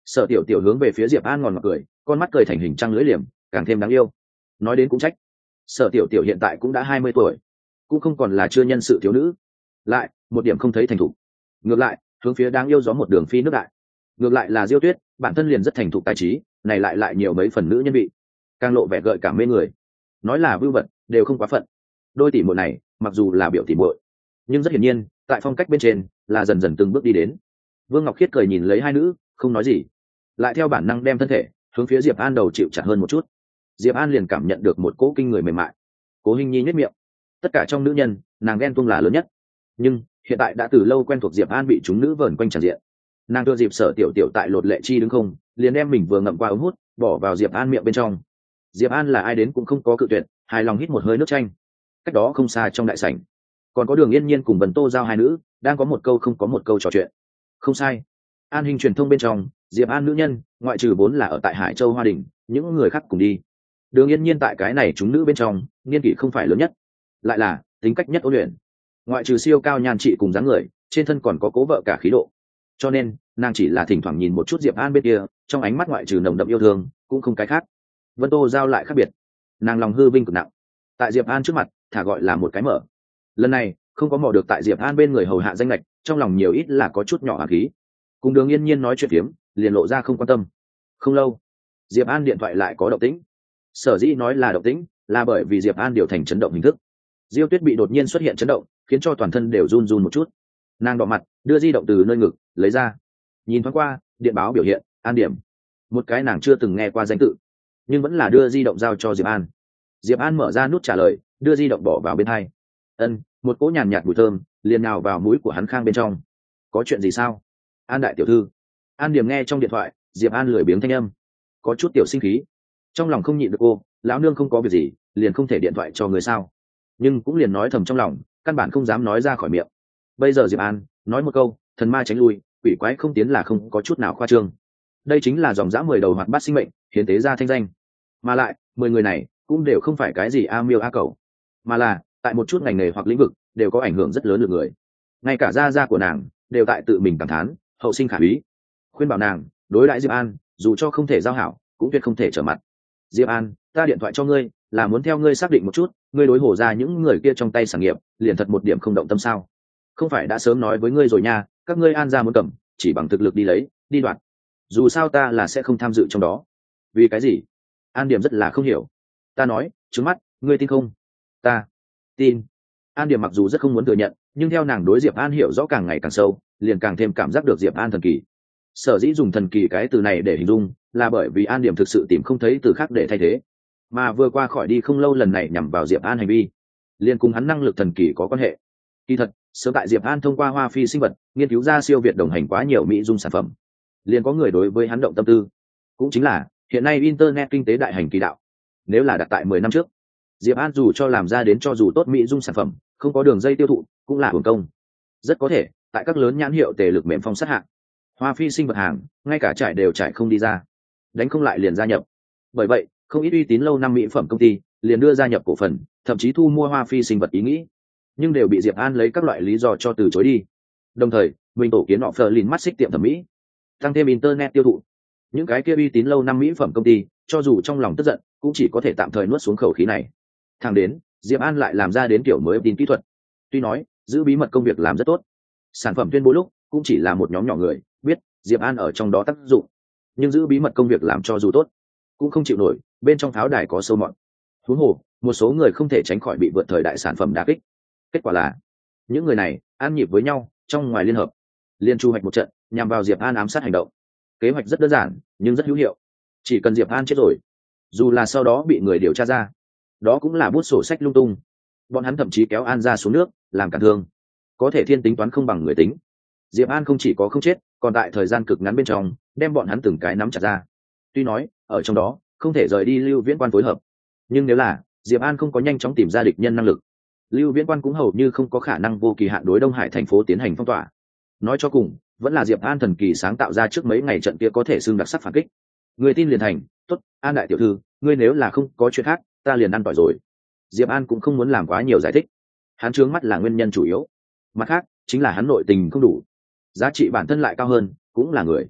Speaker 1: Sở tiểu tiểu hướng về phía Diệp An ngòn ngọt cười, con mắt cười thành hình trăng lưỡi liềm, càng thêm đáng yêu. Nói đến cũng trách, Sở tiểu tiểu hiện tại cũng đã hai mươi tuổi, cũng không còn là chưa nhân sự thiếu nữ, lại một điểm không thấy thành thục. Ngược lại hướng phía đáng yêu gió một đường phi nước đại. Ngược lại là Diêu Tuyết bản thân liền rất thành thục tài trí, này lại lại nhiều mấy phần nữ nhân vị, càng lộ vẻ gợi cảm mê người. Nói là vưu vật đều không quá phận. Đôi tỷ muội này mặc dù là biểu tỷ muội, nhưng rất hiển nhiên tại phong cách bên trên là dần dần từng bước đi đến. Vương Ngọc Khiết cười nhìn lấy hai nữ không nói gì, lại theo bản năng đem thân thể hướng phía Diệp An đầu chịu chặt hơn một chút. Diệp An liền cảm nhận được một cỗ kinh người mềm mại. Cố Hinh Nhi nhếch miệng, tất cả trong nữ nhân nàng ghen tuông là lớn nhất, nhưng hiện tại đã từ lâu quen thuộc Diệp An bị chúng nữ vờn quanh tràn diện. Nàng đưa dịp Sở tiểu tiểu tại lột lệ chi đứng không, liền đem mình vừa ngậm qua ống hút bỏ vào Diệp An miệng bên trong. Diệp An là ai đến cũng không có cự tuyệt, hài lòng hít một hơi nước chanh. Cách đó không xa trong đại sảnh, còn có Đường Yên Nhiên cùng Vân Tô giao hai nữ đang có một câu không có một câu trò chuyện. Không sai, an hình truyền thông bên trong Diệp An nữ nhân ngoại trừ vốn là ở tại Hải Châu Hoa Đình, những người khác cùng đi. Đường Yên Nhiên tại cái này chúng nữ bên trong niên kỷ không phải lớn nhất, lại là tính cách nhất ôn luyện, ngoại trừ siêu cao nhan trị cùng dáng người, trên thân còn có cố vợ cả khí độ, cho nên nàng chỉ là thỉnh thoảng nhìn một chút Diệp An bên kia, trong ánh mắt ngoại trừ nồng đậm yêu thương cũng không cái khác. Vân Tô giao lại khác biệt, nàng lòng hư vinh cực nặng, tại Diệp An trước mặt thả gọi là một cái mở. Lần này không có mò được tại Diệp An bên người hầu hạ danh lệch, trong lòng nhiều ít là có chút nhỏ hạt khí. Cùng Đường Yên Nhiên nói chuyện phiếm liền lộ ra không quan tâm. Không lâu Diệp An điện thoại lại có động tĩnh. Sở dĩ nói là động tĩnh là bởi vì Diệp An điều thành chấn động hình thức. Diêu Tuyết bị đột nhiên xuất hiện chấn động khiến cho toàn thân đều run run một chút, nàng đỏ mặt đưa di động từ nơi ngực lấy ra, nhìn thoáng qua điện báo biểu hiện An Điểm, một cái nàng chưa từng nghe qua danh tự, nhưng vẫn là đưa di động giao cho Diệp An. Diệp An mở ra nút trả lời, đưa di động bỏ vào bên hai. Ân, một cỗ nhàn nhạt mùi thơm liền nào vào mũi của hắn khang bên trong. Có chuyện gì sao? An đại tiểu thư. An Điểm nghe trong điện thoại Diệp An lười biếng thanh âm, có chút tiểu sinh khí, trong lòng không nhịn được cô, lão nương không có việc gì liền không thể điện thoại cho người sao? Nhưng cũng liền nói thầm trong lòng, căn bản không dám nói ra khỏi miệng. Bây giờ Diệp An nói một câu thần ma tránh lui, quỷ quái không tiến là không có chút nào khoa trương. Đây chính là dòng dã mười đầu hoạt bát sinh mệnh hiến tế ra thanh danh, mà lại mười người này cũng đều không phải cái gì a miêu a cầu, mà là tại một chút ngành nghề hoặc lĩnh vực đều có ảnh hưởng rất lớn được người. Ngay cả gia gia của nàng đều tại tự mình cảm thán hậu sinh khả úy, khuyên bảo nàng đối đãi Diệp An dù cho không thể giao hảo cũng tuyệt không thể trở mặt. Diệp An, ta điện thoại cho ngươi là muốn theo ngươi xác định một chút, ngươi đối Hồ ra những người kia trong tay sản nghiệp liền thật một điểm không động tâm sao? Không phải đã sớm nói với ngươi rồi nha, các ngươi An ra muốn cầm chỉ bằng thực lực đi lấy đi đoạt, dù sao ta là sẽ không tham dự trong đó. Vì cái gì? An Điểm rất là không hiểu. Ta nói trứng mắt, ngươi tin không? Ta tin. An Điểm mặc dù rất không muốn thừa nhận, nhưng theo nàng đối Diệp An hiểu rõ càng ngày càng sâu, liền càng thêm cảm giác được Diệp An thần kỳ. Sở dĩ dùng thần kỳ cái từ này để hình dung là bởi vì An Điểm thực sự tìm không thấy từ khác để thay thế, mà vừa qua khỏi đi không lâu lần này nhằm vào Diệp An hành vi liền cùng hắn năng lực thần kỳ có quan hệ. Kỳ thật sớm tại Diệp An thông qua hoa phi sinh vật nghiên cứu ra siêu việt đồng hành quá nhiều mỹ dung sản phẩm, liền có người đối với hắn động tâm tư. Cũng chính là hiện nay internet kinh tế đại hành kỳ đạo. Nếu là đặt tại mười năm trước, Diệp An dù cho làm ra đến cho dù tốt mỹ dung sản phẩm không có đường dây tiêu thụ cũng là hưởng công. Rất có thể tại các lớn nhãn hiệu tề lực mềm phong sát hạng, hoa phi sinh vật hàng ngay cả trải đều trải không đi ra, đánh không lại liền gia nhập. Bởi vậy không ít uy tín lâu năm mỹ phẩm công ty liền đưa gia nhập cổ phần, thậm chí thu mua hoa phi sinh vật ý nghĩ, nhưng đều bị Diệp An lấy các loại lý do cho từ chối đi. Đồng thời mình tổ kiến họ phờ lìn mắt xích tiệm thẩm mỹ, tăng thêm internet tiêu thụ, những cái kia uy tín lâu năm mỹ phẩm công ty cho dù trong lòng tức giận cũng chỉ có thể tạm thời nuốt xuống khẩu khí này. Thẳng đến Diệp An lại làm ra đến kiểu mới tin kỹ thuật, tuy nói giữ bí mật công việc làm rất tốt, sản phẩm tuyên bố lúc cũng chỉ là một nhóm nhỏ người biết Diệp An ở trong đó tác dụng, nhưng giữ bí mật công việc làm cho dù tốt cũng không chịu nổi bên trong pháo đài có sâu mọt. Huống hồ một số người không thể tránh khỏi bị vượt thời đại sản phẩm đả kích. Kết quả là những người này an nhịp với nhau trong ngoài liên hợp, liên chu hoạch một trận nhằm vào Diệp An ám sát hành động. Kế hoạch rất đơn giản nhưng rất hữu hiệu, chỉ cần Diệp An chết rồi, dù là sau đó bị người điều tra ra, đó cũng là bút sổ sách lung tung. Bọn hắn thậm chí kéo An ra xuống nước làm cản thương. Có thể thiên tính toán không bằng người tính, Diệp An không chỉ có không chết, còn tại thời gian cực ngắn bên trong đem bọn hắn từng cái nắm chặt ra. Tuy nói ở trong đó không thể rời đi Lưu Viễn Quan phối hợp, nhưng nếu là Diệp An không có nhanh chóng tìm ra địch nhân năng lực, Lưu Viễn Quan cũng hầu như không có khả năng vô kỳ hạn đối Đông Hải thành phố tiến hành phong tỏa. Nói cho cùng vẫn là Diệp An thần kỳ sáng tạo ra trước mấy ngày trận kia có thể xưng đặc sắc phản kích. Người tin liền thành. Tốt, An đại tiểu thư, ngươi nếu là không có chuyện khác ta liền ăn tỏi rồi. Diệp An cũng không muốn làm quá nhiều giải thích, hắn trướng mắt là nguyên nhân chủ yếu, mặt khác chính là hắn nội tình không đủ, giá trị bản thân lại cao hơn, cũng là người.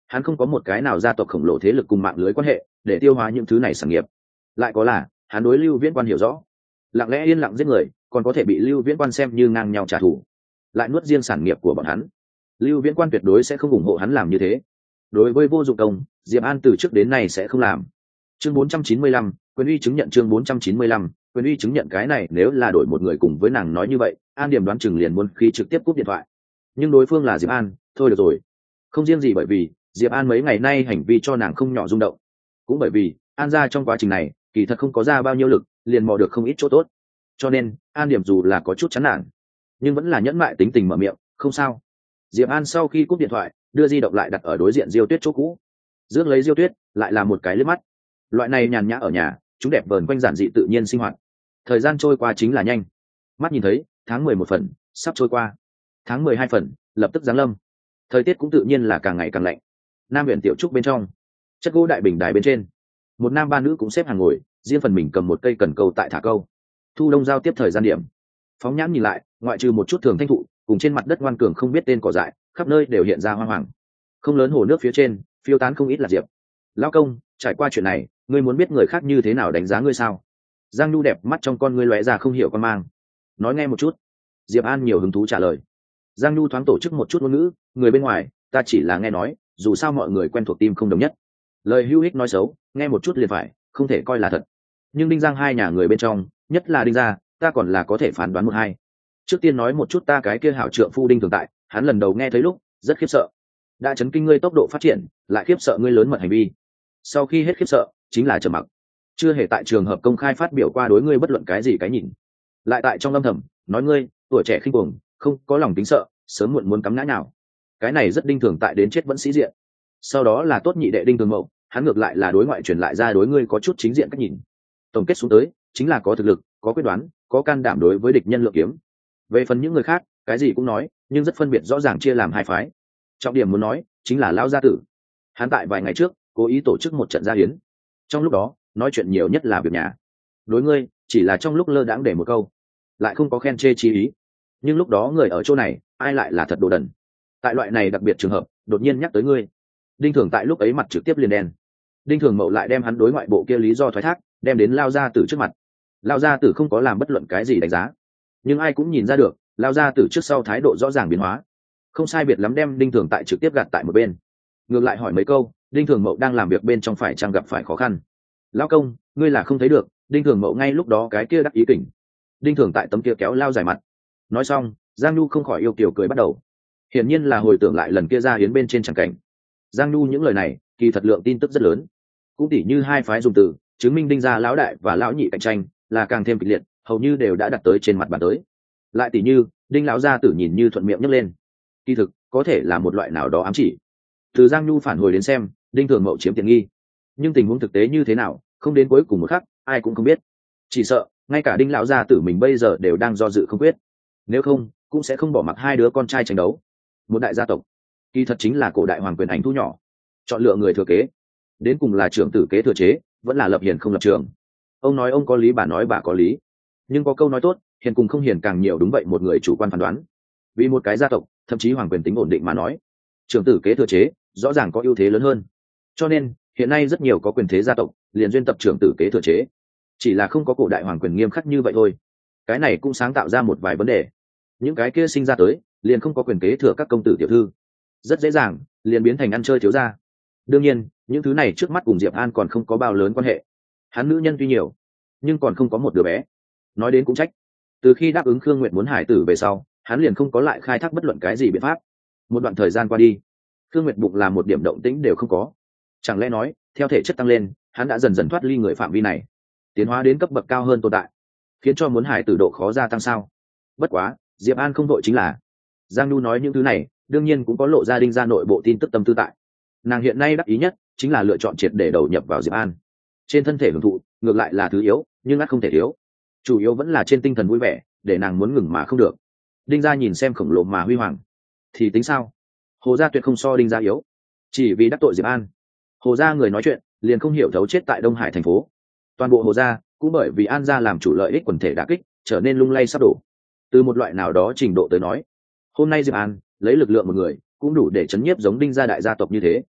Speaker 1: hắn không có một cái nào gia tộc khổng lồ thế lực cùng mạng lưới quan hệ để tiêu hóa những thứ này sản nghiệp. Lại có là hắn đối Lưu Viễn Quan hiểu rõ, lặng lẽ yên lặng giết người còn có thể bị Lưu Viễn Quan xem như ngang nhau trả thù, lại nuốt riêng sản nghiệp của bọn hắn. Lưu Viễn Quan tuyệt đối sẽ không ủng hộ hắn làm như thế. Đối với vô dụng công, Diệp An từ trước đến nay sẽ không làm. Chương bốn trăm chín mươi lăm, quyền uy chứng nhận. Chương bốn trăm chín mươi lăm, quyền uy chứng nhận. Cái này nếu là đổi một người cùng với nàng nói như vậy, An Điểm đoán chừng liền muốn khi trực tiếp cúp điện thoại. Nhưng đối phương là Diệp An, thôi được rồi. Không riêng gì bởi vì Diệp An mấy ngày nay hành vi cho nàng không nhỏ rung động, cũng bởi vì An gia trong quá trình này kỳ thật không có ra bao nhiêu lực, liền mò được không ít chỗ tốt. Cho nên An Điểm dù là có chút chán nản, nhưng vẫn là nhẫn mại tính tình mở miệng, "Không sao." Diệp An sau khi cúp điện thoại, đưa di động lại đặt ở đối diện Diêu Tuyết chỗ cũ, rước lấy Diêu Tuyết, lại là một cái liếc mắt. Loại này nhàn nhã ở nhà, chúng đẹp vờn quanh giản dị tự nhiên sinh hoạt. Thời gian trôi qua chính là nhanh. Mắt nhìn thấy, tháng mười một phần sắp trôi qua. Tháng mười hai phần lập tức giáng lâm. Thời tiết cũng tự nhiên là càng ngày càng lạnh. Nam huyện tiểu trúc bên trong, chất gỗ đại bình đài bên trên, một nam ba nữ cũng xếp hàng ngồi, riêng phần mình cầm một cây cần câu tại thả câu. Thu đông giao tiếp thời gian điểm. Phóng nhãn nhìn lại, ngoại trừ một chút thường thanh thụ, cùng trên mặt đất ngoan cường không biết tên cỏ dại, khắp nơi đều hiện ra hoa hoàng. Không lớn hồ nước phía trên, phiêu tán không ít là diệp. Lão công, trải qua chuyện này, ngươi muốn biết người khác như thế nào đánh giá ngươi sao? Giang Nhu đẹp mắt trong con ngươi lóe ra không hiểu con mang. Nói nghe một chút. Diệp An nhiều hứng thú trả lời. Giang Nhu thoáng tổ chức một chút ngôn ngữ, người bên ngoài, ta chỉ là nghe nói, dù sao mọi người quen thuộc tim không đồng nhất. Lời hữu ích nói xấu, nghe một chút liền phải, không thể coi là thật. Nhưng Đinh Giang hai nhà người bên trong, nhất là Đinh gia, ta còn là có thể phán đoán một hai. Trước tiên nói một chút ta cái kia hảo trượng phu Đinh Thường Tại, hắn lần đầu nghe thấy lúc, rất khiếp sợ. Đã chấn kinh ngươi tốc độ phát triển, lại khiếp sợ ngươi lớn mật hành vi. Sau khi hết khiếp sợ, chính là trầm mặc. Chưa hề tại trường hợp công khai phát biểu qua đối ngươi bất luận cái gì cái nhìn. Lại tại trong âm thầm, nói ngươi, tuổi trẻ khinh cuồng, không có lòng tính sợ, sớm muộn muốn cắm ngã nào. Cái này rất Đinh Thường Tại đến chết vẫn sĩ diện. Sau đó là tốt nhị đệ Đinh Thường Mậu, hắn ngược lại là đối ngoại truyền lại ra đối ngươi có chút chính diện cách nhìn. Tổng kết xuống tới, chính là có thực lực, có quyết đoán, có can đảm đối với địch nhân lượng kiếm. Về phần những người khác, cái gì cũng nói, nhưng rất phân biệt rõ ràng chia làm hai phái. Trọng điểm muốn nói, chính là Lão gia tử. Hắn tại vài ngày trước, cố ý tổ chức một trận gia hiến. Trong lúc đó, nói chuyện nhiều nhất là việc nhà. Đối ngươi, chỉ là trong lúc lơ đãng để một câu, lại không có khen chê chi ý. Nhưng lúc đó người ở chỗ này, ai lại là thật đồ đần. Tại loại này đặc biệt trường hợp, đột nhiên nhắc tới ngươi. Đinh Thường tại lúc ấy mặt trực tiếp liền đen. Đinh Thường Mậu lại đem hắn đối ngoại bộ kia lý do thoái thác, đem đến Lão gia tử trước mặt. Lão gia tử không có làm bất luận cái gì đánh giá, nhưng ai cũng nhìn ra được, Lão gia tử trước sau thái độ rõ ràng biến hóa, không sai biệt lắm đem Đinh Thường tại trực tiếp gạt tại một bên. Ngược lại hỏi mấy câu, Đinh Thường Mậu đang làm việc bên trong phải chăng gặp phải khó khăn. Lão công, ngươi là không thấy được, Đinh Thường Mậu ngay lúc đó cái kia đắc ý kỉnh. Đinh Thường tại tấm kia kéo lao dài mặt. Nói xong, Giang Nhu không khỏi yêu kiều cười bắt đầu. Hiển nhiên là hồi tưởng lại lần kia ra hiến bên trên chẳng cảnh. Giang Nhu những lời này, kỳ thật lượng tin tức rất lớn. Cũng tỉ như hai phái dùng từ, chứng minh Đinh gia lão đại và lão nhị cạnh tranh, là càng thêm kịch liệt, hầu như đều đã đặt tới trên mặt bàn tới. Lại tỉ như, Đinh lão gia tử nhìn như thuận miệng nhấc lên. Kỳ thực, có thể là một loại nào đó ám chỉ. Từ Giang Nhu phản hồi đến xem, Đinh Thường Mậu chiếm tiện nghi. Nhưng tình huống thực tế như thế nào, không đến cuối cùng một khắc, ai cũng không biết. Chỉ sợ, ngay cả Đinh lão gia tử mình bây giờ đều đang do dự không quyết. Nếu không, cũng sẽ không bỏ mặc hai đứa con trai tranh đấu. Một đại gia tộc, kỳ thật chính là cổ đại hoàng quyền ảnh thu nhỏ. Chọn lựa người thừa kế, đến cùng là trưởng tử kế thừa chế, vẫn là lập hiền không lập trường. Ông nói ông có lý, bà nói bà có lý. Nhưng có câu nói tốt, hiền cùng không hiền càng nhiều, đúng vậy một người chủ quan phán đoán. Vì một cái gia tộc, thậm chí hoàng quyền tính ổn định mà nói, trưởng tử kế thừa chế rõ ràng có ưu thế lớn hơn. Cho nên hiện nay rất nhiều có quyền thế gia tộc liền duyên tập trưởng tử kế thừa chế, chỉ là không có cổ đại hoàng quyền nghiêm khắc như vậy thôi. Cái này cũng sáng tạo ra một vài vấn đề. Những cái kia sinh ra tới liền không có quyền kế thừa các công tử tiểu thư, rất dễ dàng liền biến thành ăn chơi thiếu gia. Đương nhiên những thứ này trước mắt cùng Diệp An còn không có bao lớn quan hệ. Hắn nữ nhân tuy nhiều, nhưng còn không có một đứa bé. Nói đến cũng trách, từ khi đáp ứng Khương Nguyệt muốn hải tử về sau, hắn liền không có lại khai thác bất luận cái gì biện pháp. Một đoạn thời gian qua đi, Khương Nguyệt bụng làm một điểm động tĩnh đều không có. Chẳng lẽ nói, theo thể chất tăng lên, hắn đã dần dần thoát ly người phạm vi này, tiến hóa đến cấp bậc cao hơn tồn tại, khiến cho muốn hải tử độ khó gia tăng sao? Bất quá, Diệp An không đội chính là. Giang Nhu nói những thứ này, đương nhiên cũng có lộ ra Đinh gia nội bộ tin tức tâm tư tại. Nàng hiện nay đắc ý nhất chính là lựa chọn triệt để đầu nhập vào Diệp An. Trên thân thể hưởng thụ, ngược lại là thứ yếu, nhưng ắt không thể thiếu. Chủ yếu vẫn là trên tinh thần vui vẻ, để nàng muốn ngừng mà không được. Đinh gia nhìn xem khổng lồ mà huy hoàng, thì tính sao? Hồ gia tuyệt không so Đinh gia yếu, chỉ vì đắc tội Diệp An. Hồ gia người nói chuyện liền không hiểu thấu chết tại Đông Hải thành phố. Toàn bộ Hồ gia cũng bởi vì An gia làm chủ lợi ích quần thể đả kích, trở nên lung lay sắp đổ. Từ một loại nào đó trình độ tới nói, hôm nay Diệp An lấy lực lượng một người cũng đủ để chấn nhiếp giống Đinh gia đại gia tộc như thế.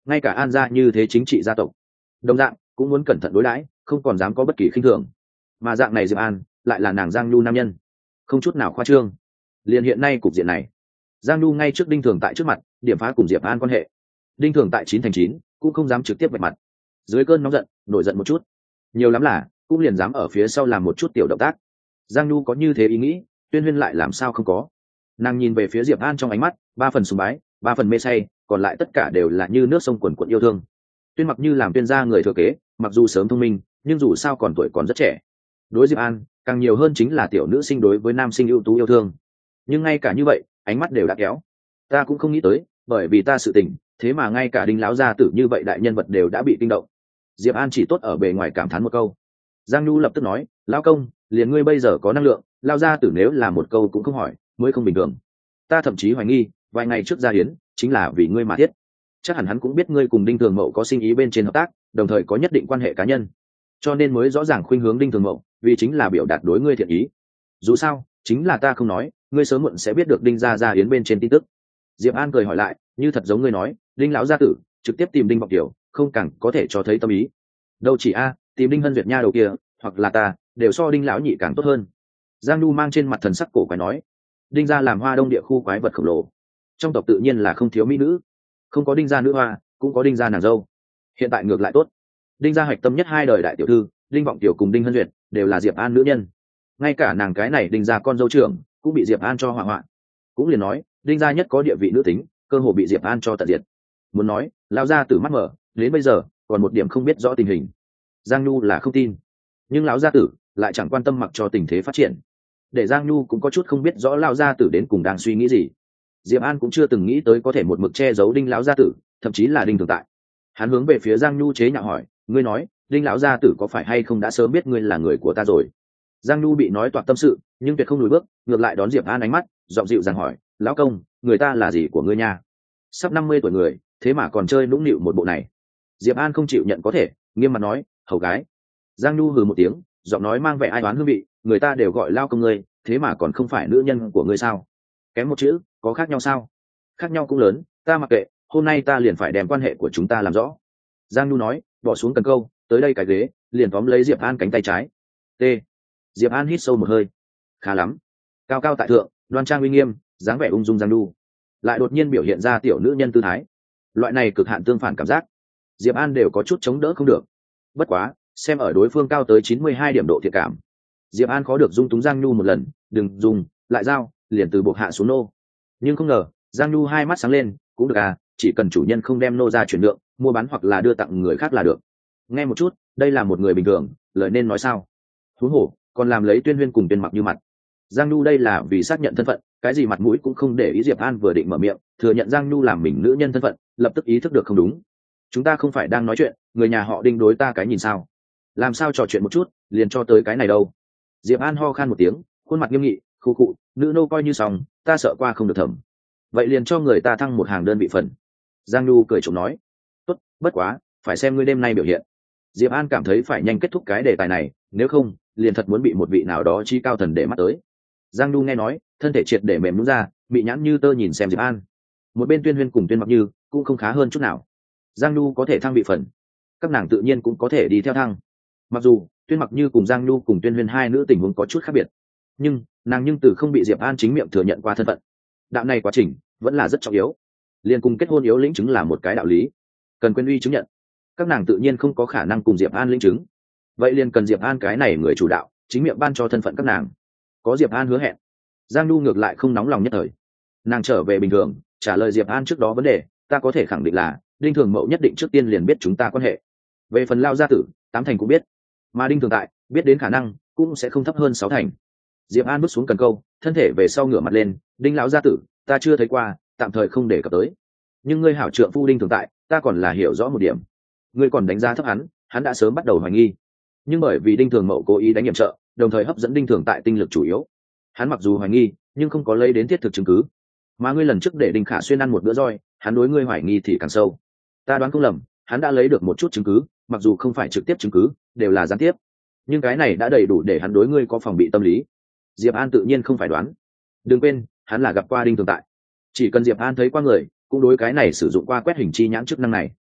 Speaker 1: ngay cả An gia như thế chính trị gia tộc đồng dạng cũng muốn cẩn thận đối đãi, không còn dám có bất kỳ khinh thường. Mà dạng này Diệp An lại là nàng Giang Nhu nam nhân, không chút nào khoa trương. Liền hiện nay cục diện này, Giang Nhu ngay trước Đinh Thường tại trước mặt điểm phá cùng Diệp An quan hệ. Đinh Thường tại chín thành chín cũng không dám trực tiếp vạch mặt, dưới cơn nóng giận nổi giận một chút, nhiều lắm là cũng liền dám ở phía sau làm một chút tiểu động tác. Giang Nhu có như thế ý nghĩ, Tuyên Huyên lại làm sao không có. Nàng nhìn về phía Diệp An trong ánh mắt ba phần sùng bái, ba phần mê say, còn lại tất cả đều là như nước sông quần quận yêu thương. Tuyên Mặc Như làm Tuyên gia người thừa kế, mặc dù sớm thông minh nhưng dù sao còn tuổi còn rất trẻ. Đối Diệp An càng nhiều hơn chính là tiểu nữ sinh đối với nam sinh ưu tú yêu thương. Nhưng ngay cả như vậy ánh mắt đều đã kéo. Ta cũng không nghĩ tới, bởi vì ta sự tình thế mà ngay cả Đinh lão gia tử như vậy đại nhân vật đều đã bị kinh động. Diệp An chỉ tốt ở bề ngoài cảm thán một câu. Giang Nhu lập tức nói, lão công, liền ngươi bây giờ có năng lượng, lao gia tử nếu là một câu cũng không hỏi mới không bình thường. Ta thậm chí hoài nghi vài ngày trước gia hiến chính là vì ngươi mà thiết. Chắc hẳn hắn cũng biết ngươi cùng Đinh Thường Mậu có sinh ý bên trên hợp tác, đồng thời có nhất định quan hệ cá nhân, cho nên mới rõ ràng khuynh hướng Đinh Thường Mậu, vì chính là biểu đạt đối ngươi thiện ý. Dù sao chính là ta không nói, ngươi sớm muộn sẽ biết được Đinh gia gia hiến bên trên tin tức. Diệp An cười hỏi lại, như thật giống ngươi nói, Đinh lão gia tử trực tiếp tìm Đinh Vọng Kiều, không càng có thể cho thấy tâm ý. Đâu chỉ a, tìm Đinh Hân Duyệt nha đầu kia, hoặc là ta, đều so Đinh lão nhị càng tốt hơn. Giang Nhu mang trên mặt thần sắc cổ quái nói, Đinh gia làm Hoa Đông địa khu quái vật khổng lồ, trong tộc tự nhiên là không thiếu mỹ nữ, không có Đinh gia nữ hoa cũng có Đinh gia nàng dâu. Hiện tại ngược lại tốt, Đinh gia hạch tâm nhất hai đời đại tiểu thư Đinh Vọng Kiều cùng Đinh Hân Duyệt đều là Diệp An nữ nhân, ngay cả nàng cái này Đinh gia con dâu trưởng cũng bị Diệp An cho hỏa hoạn. Cũng liền nói Đinh gia nhất có địa vị nữ tính cơ hồ bị Diệp An cho tận diệt. Muốn nói lao ra từ mắt mở đến bây giờ còn một điểm không biết rõ tình hình, Giang Nhu là không tin, nhưng lão gia tử lại chẳng quan tâm mặc cho tình thế phát triển, để Giang Nhu cũng có chút không biết rõ lão gia tử đến cùng đang suy nghĩ gì. Diệp An cũng chưa từng nghĩ tới có thể một mực che giấu Đinh lão gia tử, thậm chí là Đinh Thường Tại. Hắn hướng về phía Giang Nhu chế nhạo hỏi, ngươi nói Đinh lão gia tử có phải hay không đã sớm biết ngươi là người của ta rồi? Giang Nhu bị nói toạc tâm sự nhưng tuyệt không lùi bước, ngược lại đón Diệp An ánh mắt giọng dịu dàng hỏi, lão công, người ta là gì của ngươi nha? Sắp năm mươi tuổi người thế mà còn chơi nũng nịu một bộ này. Diệp An không chịu nhận có thể, nghiêm mặt nói, hầu gái. Giang Nhu hừ một tiếng, giọng nói mang vẻ ai oán hương vị, người ta đều gọi lao công ngươi, thế mà còn không phải nữ nhân của ngươi sao? Kém một chữ có khác nhau sao? Khác nhau cũng lớn, ta mặc kệ, hôm nay ta liền phải đem quan hệ của chúng ta làm rõ. Giang Nhu nói, bỏ xuống cần câu, tới đây cái ghế, liền tóm lấy Diệp An cánh tay trái. T. Diệp An hít sâu một hơi. Khá lắm. Cao cao tại thượng, đoan trang uy nghiêm, dáng vẻ ung dung Giang Nhu lại đột nhiên biểu hiện ra tiểu nữ nhân tư thái, loại này cực hạn tương phản cảm giác Diệp An đều có chút chống đỡ không được. Bất quá xem ở đối phương cao tới chín mươi hai điểm độ thiện cảm, Diệp An khó được dung túng Giang Nhu một lần, đừng dùng lại giao, liền từ buộc hạ xuống nô. Nhưng không ngờ Giang Nhu hai mắt sáng lên, cũng được à, chỉ cần chủ nhân không đem nô ra chuyển nhượng, mua bán hoặc là đưa tặng người khác là được. Nghe một chút, đây là một người bình thường, lời nên nói sao? Huống hồ còn làm lấy Tuyên Huyên cùng Tuyên Mặc Như mặt. Giang Nhu đây là vì xác nhận thân phận, cái gì mặt mũi cũng không để ý. Diệp An vừa định mở miệng thừa nhận Giang Nhu làm mình nữ nhân thân phận, lập tức ý thức được không đúng. Chúng ta không phải đang nói chuyện, người nhà họ Đinh đối ta cái nhìn sao? Làm sao trò chuyện một chút liền cho tới cái này đâu? Diệp An ho khan một tiếng, khuôn mặt nghiêm nghị, khu cụ, nữ nô coi như xong, ta sợ qua không được thẩm. Vậy liền cho người ta thăng một hàng đơn vị phần. Giang Nhu cười trộm nói, tốt, bất quá phải xem ngươi đêm nay biểu hiện. Diệp An cảm thấy phải nhanh kết thúc cái đề tài này, nếu không liền thật muốn bị một vị nào đó chi cao thần để mắt tới. Giang Nhu nghe nói, thân thể triệt để mềm nhũn ra, bị nhãn như tơ nhìn xem Diệp An. Một bên Tuyên Huyên cùng Tuyên Mặc Như cũng không khá hơn chút nào. Giang Nhu có thể thăng vị phần, các nàng tự nhiên cũng có thể đi theo thăng. Mặc dù Tuyên Mặc Như cùng Giang Nhu cùng Tuyên Huyên hai nữ tình huống có chút khác biệt, nhưng nàng nhưng từ không bị Diệp An chính miệng thừa nhận qua thân phận. Đạo này quá trình vẫn là rất trọng yếu, liên cùng kết hôn yếu lĩnh chứng là một cái đạo lý, cần quyền uy chứng nhận. Các nàng tự nhiên không có khả năng cùng Diệp An lĩnh chứng, vậy liền cần Diệp An cái này người chủ đạo chính miệng ban cho thân phận các nàng. Có Diệp An hứa hẹn, Giang Nhu ngược lại không nóng lòng nhất thời. Nàng trở về bình thường trả lời Diệp An trước đó vấn đề, ta có thể khẳng định là Đinh Thường Mậu nhất định trước tiên liền biết chúng ta quan hệ. Về phần lao gia tử, tám thành cũng biết, mà Đinh Thường Tại biết đến khả năng cũng sẽ không thấp hơn sáu thành. Diệp An bước xuống cần câu, thân thể về sau ngửa mặt lên, Đinh lão gia tử ta chưa thấy qua, tạm thời không để cập tới, nhưng ngươi hảo trượng phu Đinh Thường Tại ta còn là hiểu rõ một điểm. Ngươi còn đánh giá thấp hắn, hắn đã sớm bắt đầu hoài nghi, nhưng bởi vì Đinh Thường Mậu cố ý đánh nhiệm trợ, đồng thời hấp dẫn Đinh Thường Tại tinh lực chủ yếu, hắn mặc dù hoài nghi nhưng không có lấy đến thiết thực chứng cứ. Mà ngươi lần trước để Đinh Khả Xuyên ăn một bữa roi, hắn đối ngươi hoài nghi thì càng sâu. Ta đoán không lầm, hắn đã lấy được một chút chứng cứ, mặc dù không phải trực tiếp chứng cứ, đều là gián tiếp, nhưng cái này đã đầy đủ để hắn đối ngươi có phòng bị tâm lý. Diệp An tự nhiên không phải đoán, đừng quên hắn là gặp qua Đinh Thường Tại, chỉ cần Diệp An thấy qua người cũng đối cái này sử dụng qua quét hình chi nhãn chức năng này.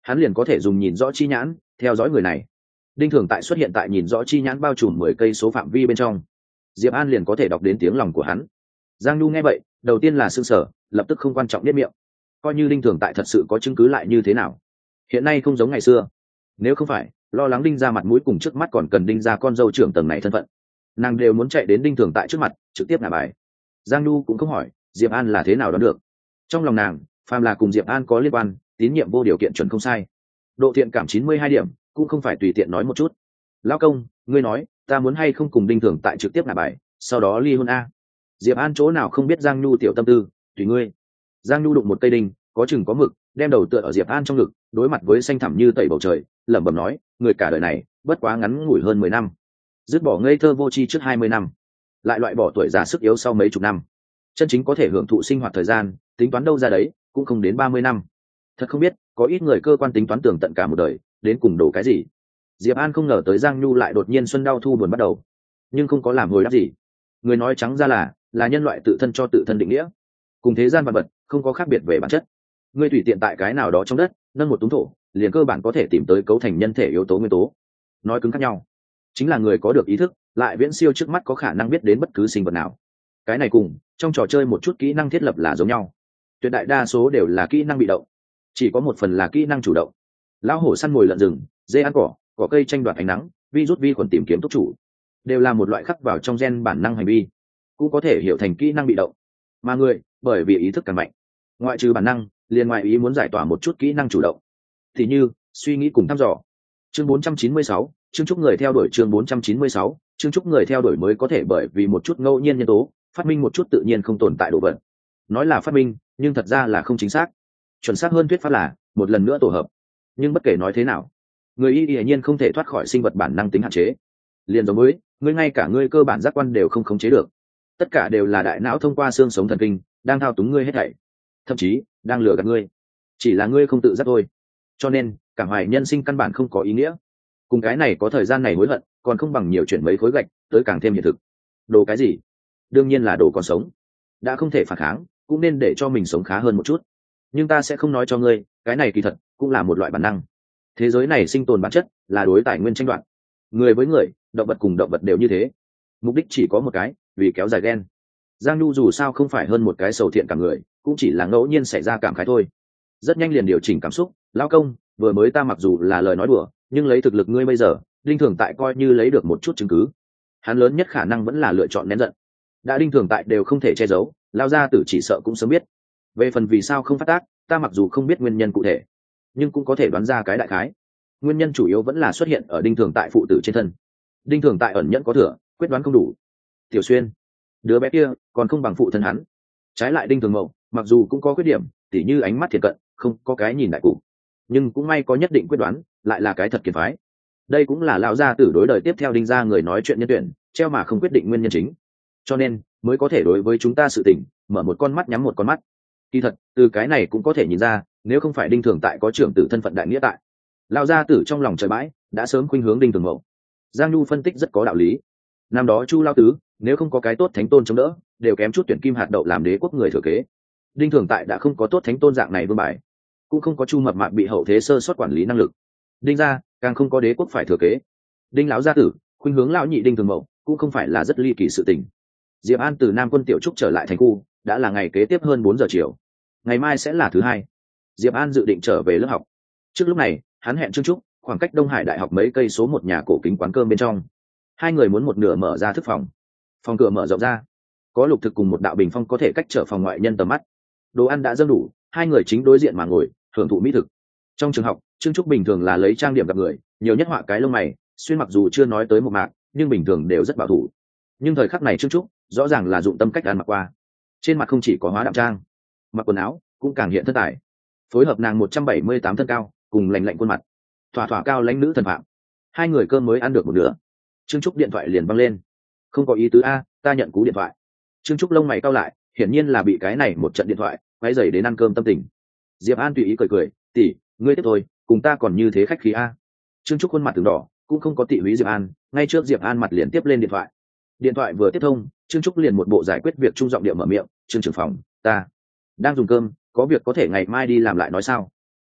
Speaker 1: hắn liền có thể dùng nhìn rõ chi nhãn theo dõi người này. Đinh Thường Tại xuất hiện tại nhìn rõ chi nhãn bao trùm mười cây số phạm vi bên trong, Diệp An liền có thể đọc đến tiếng lòng của hắn. Giang Nhu nghe vậy, đầu tiên là sững sờ, lập tức không quan trọng biết miệng. Coi như Đinh Thường Tại thật sự có chứng cứ lại như thế nào? Hiện nay không giống ngày xưa. Nếu không phải lo lắng Đinh ra mặt mũi cùng trước mắt còn cần Đinh ra con dâu trưởng tầng này thân phận, nàng đều muốn chạy đến Đinh Thường Tại trước mặt trực tiếp ngả bài. Giang Nhu cũng không hỏi Diệp An là thế nào đoán được. Trong lòng nàng, phàm là cùng Diệp An có liên quan, tín nhiệm vô điều kiện chuẩn không sai. Độ thiện cảm chín mươi hai điểm, cũng không phải tùy tiện nói một chút. Lão công, ngươi nói ta muốn hay không cùng Đinh Thường Tại trực tiếp ngả bài, sau đó ly hôn a? Diệp An chỗ nào không biết Giang Nhu tiểu tâm tư, tùy ngươi. Giang Nhu đụng một cây đinh, có chừng có mực, đem đầu tựa ở Diệp An trong ngực, đối mặt với xanh thẳm như tẩy bầu trời, lẩm bẩm nói, người cả đời này bất quá ngắn ngủi hơn mười năm, dứt bỏ ngây thơ vô tri trước hai mươi năm, lại loại bỏ tuổi già sức yếu sau mấy chục năm, chân chính có thể hưởng thụ sinh hoạt thời gian, tính toán đâu ra đấy, cũng không đến ba mươi năm. Thật không biết, có ít người cơ quan tính toán tường tận cả một đời, đến cùng đổ cái gì. Diệp An không ngờ tới Giang Nhu lại đột nhiên xuân đau thu buồn bắt đầu, nhưng không có làm hồi đáp gì. Người nói trắng ra là, là nhân loại tự thân cho tự thân định nghĩa, cùng thế gian vật vật không có khác biệt về bản chất. Ngươi tùy tiện tại cái nào đó trong đất nâng một túng thổ, liền cơ bản có thể tìm tới cấu thành nhân thể yếu tố nguyên tố. Nói cứng khác nhau, chính là người có được ý thức, lại viễn siêu trước mắt có khả năng biết đến bất cứ sinh vật nào. Cái này cùng trong trò chơi một chút kỹ năng thiết lập là giống nhau, tuyệt đại đa số đều là kỹ năng bị động, chỉ có một phần là kỹ năng chủ động. Lão hổ săn mồi lợn rừng, dê ăn cỏ, cỏ cây tranh đoạt ánh nắng, virus vi khuẩn tìm kiếm thuốc chủ, đều là một loại khắc vào trong gen bản năng hành vi, cũng có thể hiểu thành kỹ năng bị động. Mà người, bởi vì ý thức càng mạnh, ngoại trừ bản năng, liền ngoại ý muốn giải tỏa một chút kỹ năng chủ động, thì như suy nghĩ cùng thăm dò. Chương bốn trăm chín mươi sáu, chương chúc người theo đuổi. Chương bốn trăm chín mươi sáu, chương chúc người theo đuổi mới có thể bởi vì một chút ngẫu nhiên nhân tố phát minh một chút tự nhiên không tồn tại đồ vật. Nói là phát minh, nhưng thật ra là không chính xác. Chuẩn xác hơn thuyết pháp là một lần nữa tổ hợp. Nhưng bất kể nói thế nào, người y hiển nhiên không thể thoát khỏi sinh vật bản năng tính hạn chế. Liền giống với ngươi, ngay cả ngươi cơ bản giác quan đều không khống chế được, tất cả đều là đại não thông qua xương sống thần kinh đang thao túng ngươi hết thảy, thậm chí đang lừa gạt ngươi, chỉ là ngươi không tự giác thôi. Cho nên cảm hoài nhân sinh căn bản không có ý nghĩa. Cùng cái này có thời gian này hối hận, còn không bằng nhiều chuyển mấy khối gạch tới càng thêm hiện thực. Đồ cái gì? Đương nhiên là đồ còn sống. Đã không thể phản kháng, cũng nên để cho mình sống khá hơn một chút. Nhưng ta sẽ không nói cho ngươi, cái này kỳ thật cũng là một loại bản năng. Thế giới này sinh tồn bản chất là đối tài nguyên tranh đoạt, người với người, động vật cùng động vật đều như thế. Mục đích chỉ có một cái, vì kéo dài gen. Giang Nhu dù sao không phải hơn một cái sầu thiện cả người, cũng chỉ là ngẫu nhiên xảy ra cảm khái thôi. Rất nhanh liền điều chỉnh cảm xúc. Lão công, vừa mới ta mặc dù là lời nói đùa, nhưng lấy thực lực ngươi bây giờ, Đinh Thường Tại coi như lấy được một chút chứng cứ, hắn lớn nhất khả năng vẫn là lựa chọn nén giận. Đã Đinh Thường Tại đều không thể che giấu, lao ra tử chỉ sợ cũng sớm biết. Về phần vì sao không phát tác, ta mặc dù không biết nguyên nhân cụ thể, nhưng cũng có thể đoán ra cái đại khái. Nguyên nhân chủ yếu vẫn là xuất hiện ở Đinh Thường Tại phụ tử trên thân. Đinh Thường Tại ẩn nhẫn có thừa, quyết đoán không đủ. Tiểu Xuyên, đứa bé kia còn không bằng phụ thân hắn. Trái lại Đinh Thường Mậu, mặc dù cũng có khuyết điểm, tỉ như ánh mắt thiệt cận, không có cái nhìn đại cục, nhưng cũng may có nhất định quyết đoán, lại là cái thật kiệt phái. Đây cũng là lão gia tử đối đời tiếp theo Đinh gia người nói chuyện nhân tuyển, treo mà không quyết định nguyên nhân chính. Cho nên mới có thể đối với chúng ta sự tình mở một con mắt nhắm một con mắt. Kỳ thật từ cái này cũng có thể nhìn ra, nếu không phải Đinh Thường Tại có trưởng tử thân phận đại nghĩa tại, lão gia tử trong lòng trời bãi đã sớm khuynh hướng Đinh Thường Mậu. Giang Nhu phân tích rất có đạo lý. Năm đó Chu Lao Tứ nếu không có cái tốt thánh tôn chống đỡ, đều kém chút tuyển Kim Hạt Đậu làm đế quốc người thừa kế. Đinh Thường Tại đã không có tốt thánh tôn dạng này vương bài, cũng không có Chu Mập Mạp bị hậu thế sơ sót quản lý năng lực. Đinh gia càng không có đế quốc phải thừa kế. Đinh lão gia tử khuynh hướng lão nhị Đinh Thường Mậu cũng không phải là rất ly kỳ sự tình. Diệp An từ Nam Quân Tiểu Trúc trở lại thành khu đã là ngày kế tiếp hơn bốn giờ chiều. Ngày mai sẽ là thứ hai. Diệp An dự định trở về lớp học. Trước lúc này hắn hẹn Trương Trúc khoảng cách Đông Hải Đại học mấy cây số một nhà cổ kính quán cơm bên trong. Hai người muốn một nửa mở ra thức phòng. Phòng cửa mở rộng ra, có lục thực cùng một đạo bình phong có thể cách trở phòng ngoại nhân tầm mắt. Đồ ăn đã dâng đủ, hai người chính đối diện mà ngồi hưởng thụ mỹ thực. Trong trường học, Trương Trúc bình thường là lấy trang điểm gặp người, nhiều nhất họa cái lông mày, xuyên mặc dù chưa nói tới một mạc, nhưng bình thường đều rất bảo thủ. Nhưng thời khắc này Trương Trúc rõ ràng là dụng tâm cách ăn mặc qua. Trên mặt không chỉ có hóa đạm trang, mặc quần áo cũng càng hiện thân tài. Phối hợp nàng một trăm bảy mươi tám thân cao, cùng lành lạnh khuôn mặt, thỏa thỏa cao lãnh nữ thần phạm. Hai người cơm mới ăn được một nửa, Trương Trúc điện thoại liền văng lên. Không có ý tứ a, ta nhận cú điện thoại. Trương Trúc lông mày cau lại, hiển nhiên là bị cái này một trận điện thoại quấy rầy đến ăn cơm tâm tình. Diệp An tùy ý cười cười, tỷ, ngươi tiếp thôi, cùng ta còn như thế khách khí a. Trương Trúc khuôn mặt từng đỏ, cũng không có tị húy Diệp An, ngay trước Diệp An mặt liền tiếp lên điện thoại. Điện thoại vừa tiếp thông, Trương Trúc liền một bộ giải quyết việc trung giọng điệu mở miệng, "Trương trưởng phòng, ta đang dùng cơm, có việc có thể ngày mai đi làm lại nói sao?"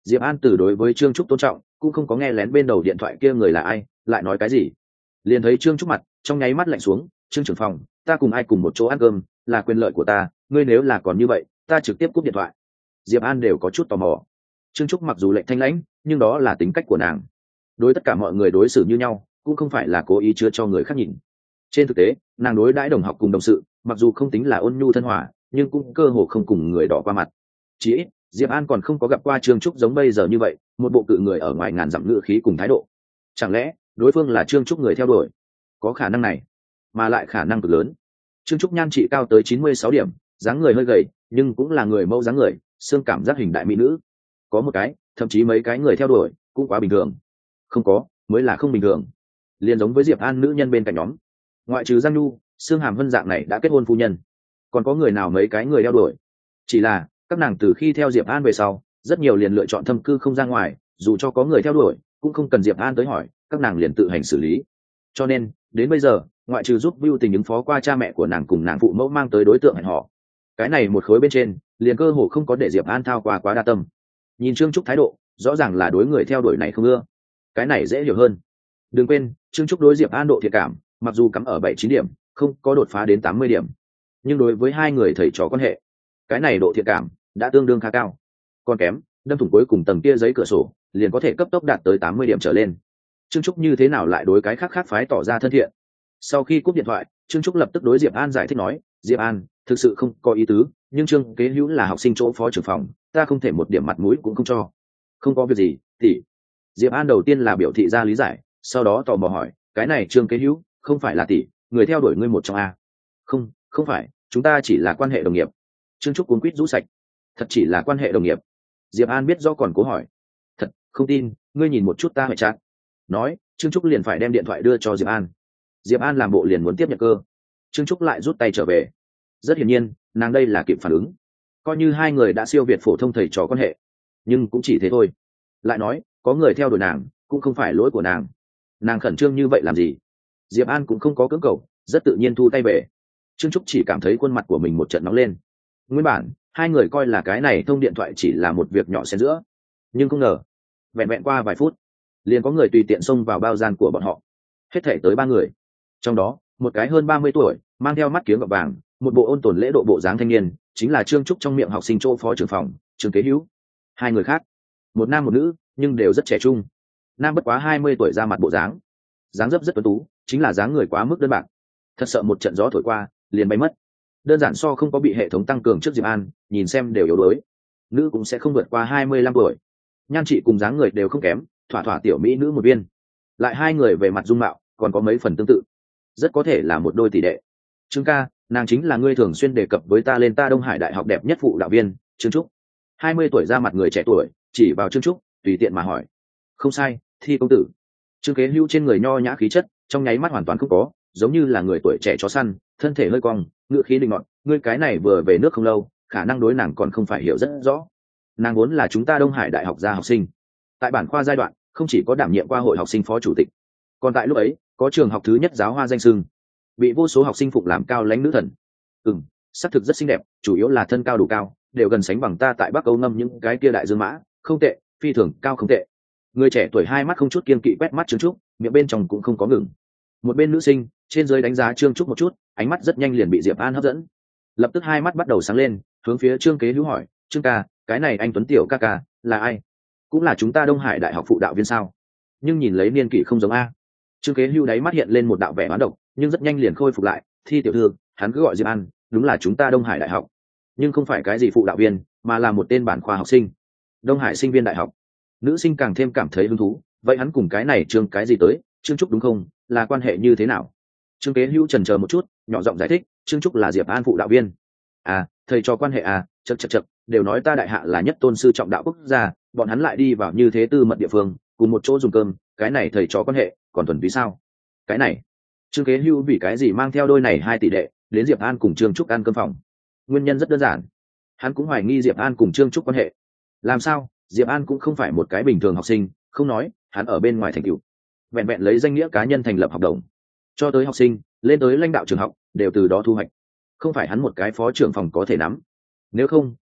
Speaker 1: Diệp An từ đối với Trương Trúc tôn trọng, cũng không có nghe lén bên đầu điện thoại kia người là ai, lại nói cái gì. Liền thấy Trương Trúc mặt trong nháy mắt lạnh xuống. Trương trưởng phòng, ta cùng ai cùng một chỗ ăn cơm là quyền lợi của ta, ngươi nếu là còn như vậy ta trực tiếp cúp điện thoại. Diệp An đều có chút tò mò. Trương Trúc mặc dù lệnh thanh lãnh, nhưng đó là tính cách của nàng, đối tất cả mọi người đối xử như nhau, cũng không phải là cố ý chứa cho người khác nhìn. Trên thực tế nàng đối đãi đồng học cùng đồng sự mặc dù không tính là ôn nhu thân hòa, nhưng cũng cơ hồ không cùng người đỏ qua mặt. Chỉ ít Diệp An còn không có gặp qua Trương Trúc giống bây giờ như vậy, một bộ cự người ở ngoài ngàn dặm ngữ khí cùng thái độ. Chẳng lẽ đối phương là Trương Trúc người theo đuổi? Có khả năng này, mà lại khả năng cực lớn. Trương Trúc nhan trị cao tới chín mươi sáu điểm, dáng người hơi gầy, nhưng cũng là người mẫu dáng người, xương cảm giác hình đại mỹ nữ. Có một cái, thậm chí mấy cái người theo đuổi, cũng quá bình thường. Không có, mới là không bình thường. Liên giống với Diệp An nữ nhân bên cạnh nhóm, ngoại trừ Giang Nhu, Sương Hàm Vân dạng này đã kết hôn phu nhân, còn có người nào mấy cái người theo đuổi. Chỉ là các nàng từ khi theo Diệp An về sau, rất nhiều liền lựa chọn thâm cư không ra ngoài, dù cho có người theo đuổi, cũng không cần Diệp An tới hỏi, các nàng liền tự hành xử lý. Cho nên đến bây giờ, ngoại trừ giúp Vưu Tình ứng phó qua cha mẹ của nàng cùng nàng phụ mẫu mang tới đối tượng hẹn họ, cái này một khối bên trên liền cơ hồ không có để Diệp An thao qua quá đa tâm. Nhìn Trương Trúc thái độ, rõ ràng là đối người theo đuổi này không ưa. Cái này dễ hiểu hơn. Đừng quên, Trương Trúc đối Diệp An độ thiện cảm, mặc dù cắm ở bảy chín điểm, không có đột phá đến tám mươi điểm, nhưng đối với hai người thầy trò quan hệ, cái này độ thiện cảm đã tương đương khá cao. Còn kém, đâm thủng cuối cùng tầng kia giấy cửa sổ, liền có thể cấp tốc đạt tới tám mươi điểm trở lên. Trương Trúc như thế nào lại đối cái khác khác phái tỏ ra thân thiện? Sau khi cúp điện thoại, Trương Trúc lập tức đối Diệp An giải thích nói, Diệp An, thực sự không có ý tứ, nhưng Trương Kế Hữu là học sinh chỗ phó trưởng phòng, ta không thể một điểm mặt mũi cũng không cho. Không có việc gì, tỷ. Diệp An đầu tiên là biểu thị ra lý giải, sau đó tò mò hỏi, cái này Trương Kế Hữu không phải là tỷ, người theo đuổi ngươi một trong a? Không, không phải, chúng ta chỉ là quan hệ đồng nghiệp. Trương Trúc cuống quýt rũ sạch. Thật chỉ là quan hệ đồng nghiệp? Diệp An biết do còn cố hỏi. Thật, không tin, ngươi nhìn một chút ta hệ chat. Nói, Trương Trúc liền phải đem điện thoại đưa cho Diệp An. Diệp An làm bộ liền muốn tiếp nhận cơ. Trương Trúc lại rút tay trở về. Rất hiển nhiên, nàng đây là kịp phản ứng. Coi như hai người đã siêu việt phổ thông thầy trò quan hệ, nhưng cũng chỉ thế thôi. Lại nói, có người theo đuổi nàng, cũng không phải lỗi của nàng. Nàng khẩn trương như vậy làm gì? Diệp An cũng không có cưỡng cầu, rất tự nhiên thu tay về. Trương Trúc chỉ cảm thấy khuôn mặt của mình một trận nóng lên. Nguyên bản hai người coi là cái này thông điện thoại chỉ là một việc nhỏ xen giữa, nhưng không ngờ vẹn vẹn qua vài phút liền có người tùy tiện xông vào bao gian của bọn họ. Hết thể tới ba người, trong đó một cái hơn ba mươi tuổi, mang theo mắt kiếng gọt vàng, một bộ ôn tồn lễ độ bộ dáng thanh niên, chính là Trương Trúc trong miệng học sinh chỗ phó trưởng phòng Trương Kế Hữu. Hai người khác, một nam một nữ, nhưng đều rất trẻ trung. Nam bất quá hai mươi tuổi, ra mặt bộ dáng dáng dấp rất tuấn tú, chính là dáng người quá mức đơn bạc, thật sợ một trận gió thổi qua liền bay mất. Đơn giản so không có bị hệ thống tăng cường trước Diệp An, nhìn xem đều yếu đuối. Nữ cũng sẽ không vượt qua hai mươi lăm tuổi, nhan trị cùng dáng người đều không kém, thỏa thỏa tiểu mỹ nữ một viên. Lại hai người về mặt dung mạo còn có mấy phần tương tự, rất có thể là một đôi tỷ đệ. Trương ca, nàng chính là ngươi thường xuyên đề cập với ta lên ta Đông Hải Đại học đẹp nhất phụ đạo viên Trương Trúc. Hai mươi tuổi, ra mặt người trẻ tuổi, chỉ vào Trương Trúc tùy tiện mà hỏi. Không sai, Thi công tử. Trương Kế Hữu trên người nho nhã khí chất trong nháy mắt hoàn toàn không có, giống như là người tuổi trẻ chó săn, thân thể hơi cong, ngựa khí định ngọn. Ngươi cái này vừa về nước không lâu, khả năng đối nàng còn không phải hiểu rất rõ. Nàng vốn là chúng ta Đông Hải Đại học gia học sinh, tại bản khoa giai đoạn không chỉ có đảm nhiệm qua hội học sinh phó chủ tịch, còn tại lúc ấy có trường học thứ nhất giáo hoa danh sưng, bị vô số học sinh phụng làm cao lãnh nữ thần. Ừm, xác thực rất xinh đẹp, chủ yếu là thân cao đủ cao, đều gần sánh bằng ta tại Bắc Âu ngâm những cái kia đại dương mã, không tệ, phi thường cao không tệ. Người trẻ tuổi hai mắt không chút kiên kỵ quét mắt Trương Trúc, miệng bên trong cũng không có ngừng. Một bên nữ sinh trên dưới đánh giá Trương Trúc một chút, ánh mắt rất nhanh liền bị Diệp An hấp dẫn. Lập tức hai mắt bắt đầu sáng lên, hướng phía Trương Kế Hữu hỏi, Trương ca, cái này anh tuấn tiểu ca ca là ai? Cũng là chúng ta Đông Hải Đại học phụ đạo viên sao? Nhưng nhìn lấy niên kỷ không giống a. Trương Kế Hữu đáy mắt hiện lên một đạo vẻ oán độc, nhưng rất nhanh liền khôi phục lại. Thi tiểu thư, hắn cứ gọi Diệp An, đúng là chúng ta Đông Hải Đại học, nhưng không phải cái gì phụ đạo viên, mà là một tên bản khoa học sinh, Đông Hải sinh viên đại học. Nữ sinh càng thêm cảm thấy hứng thú, vậy hắn cùng cái này Trương cái gì tới, Trương Trúc đúng không, là quan hệ như thế nào? Trương Kế Hữu chần chờ một chút, nhỏ giọng giải thích, Trương Trúc là Diệp An phụ đạo viên. À, thầy trò quan hệ à? Chậc chậc chậc, đều nói ta Đại hạ là nhất tôn sư trọng đạo quốc gia, bọn hắn lại đi vào như thế tư mật địa phương, cùng một chỗ dùng cơm, cái này thầy trò quan hệ còn thuần túy sao? Cái này, Trương Kế Hữu vì cái gì mang theo đôi này hai tỷ đệ đến Diệp An cùng Trương Trúc ăn cơm phòng? Nguyên nhân rất đơn giản, hắn cũng hoài nghi Diệp An cùng Trương Trúc quan hệ. Làm sao? Diệp An cũng không phải một cái bình thường học sinh, không nói hắn ở bên ngoài thành tựu, vẹn vẹn lấy danh nghĩa cá nhân thành lập học đồng, cho tới học sinh lên tới lãnh đạo trường học đều từ đó thu hoạch, không phải hắn một cái phó trưởng phòng có thể nắm. Nếu không,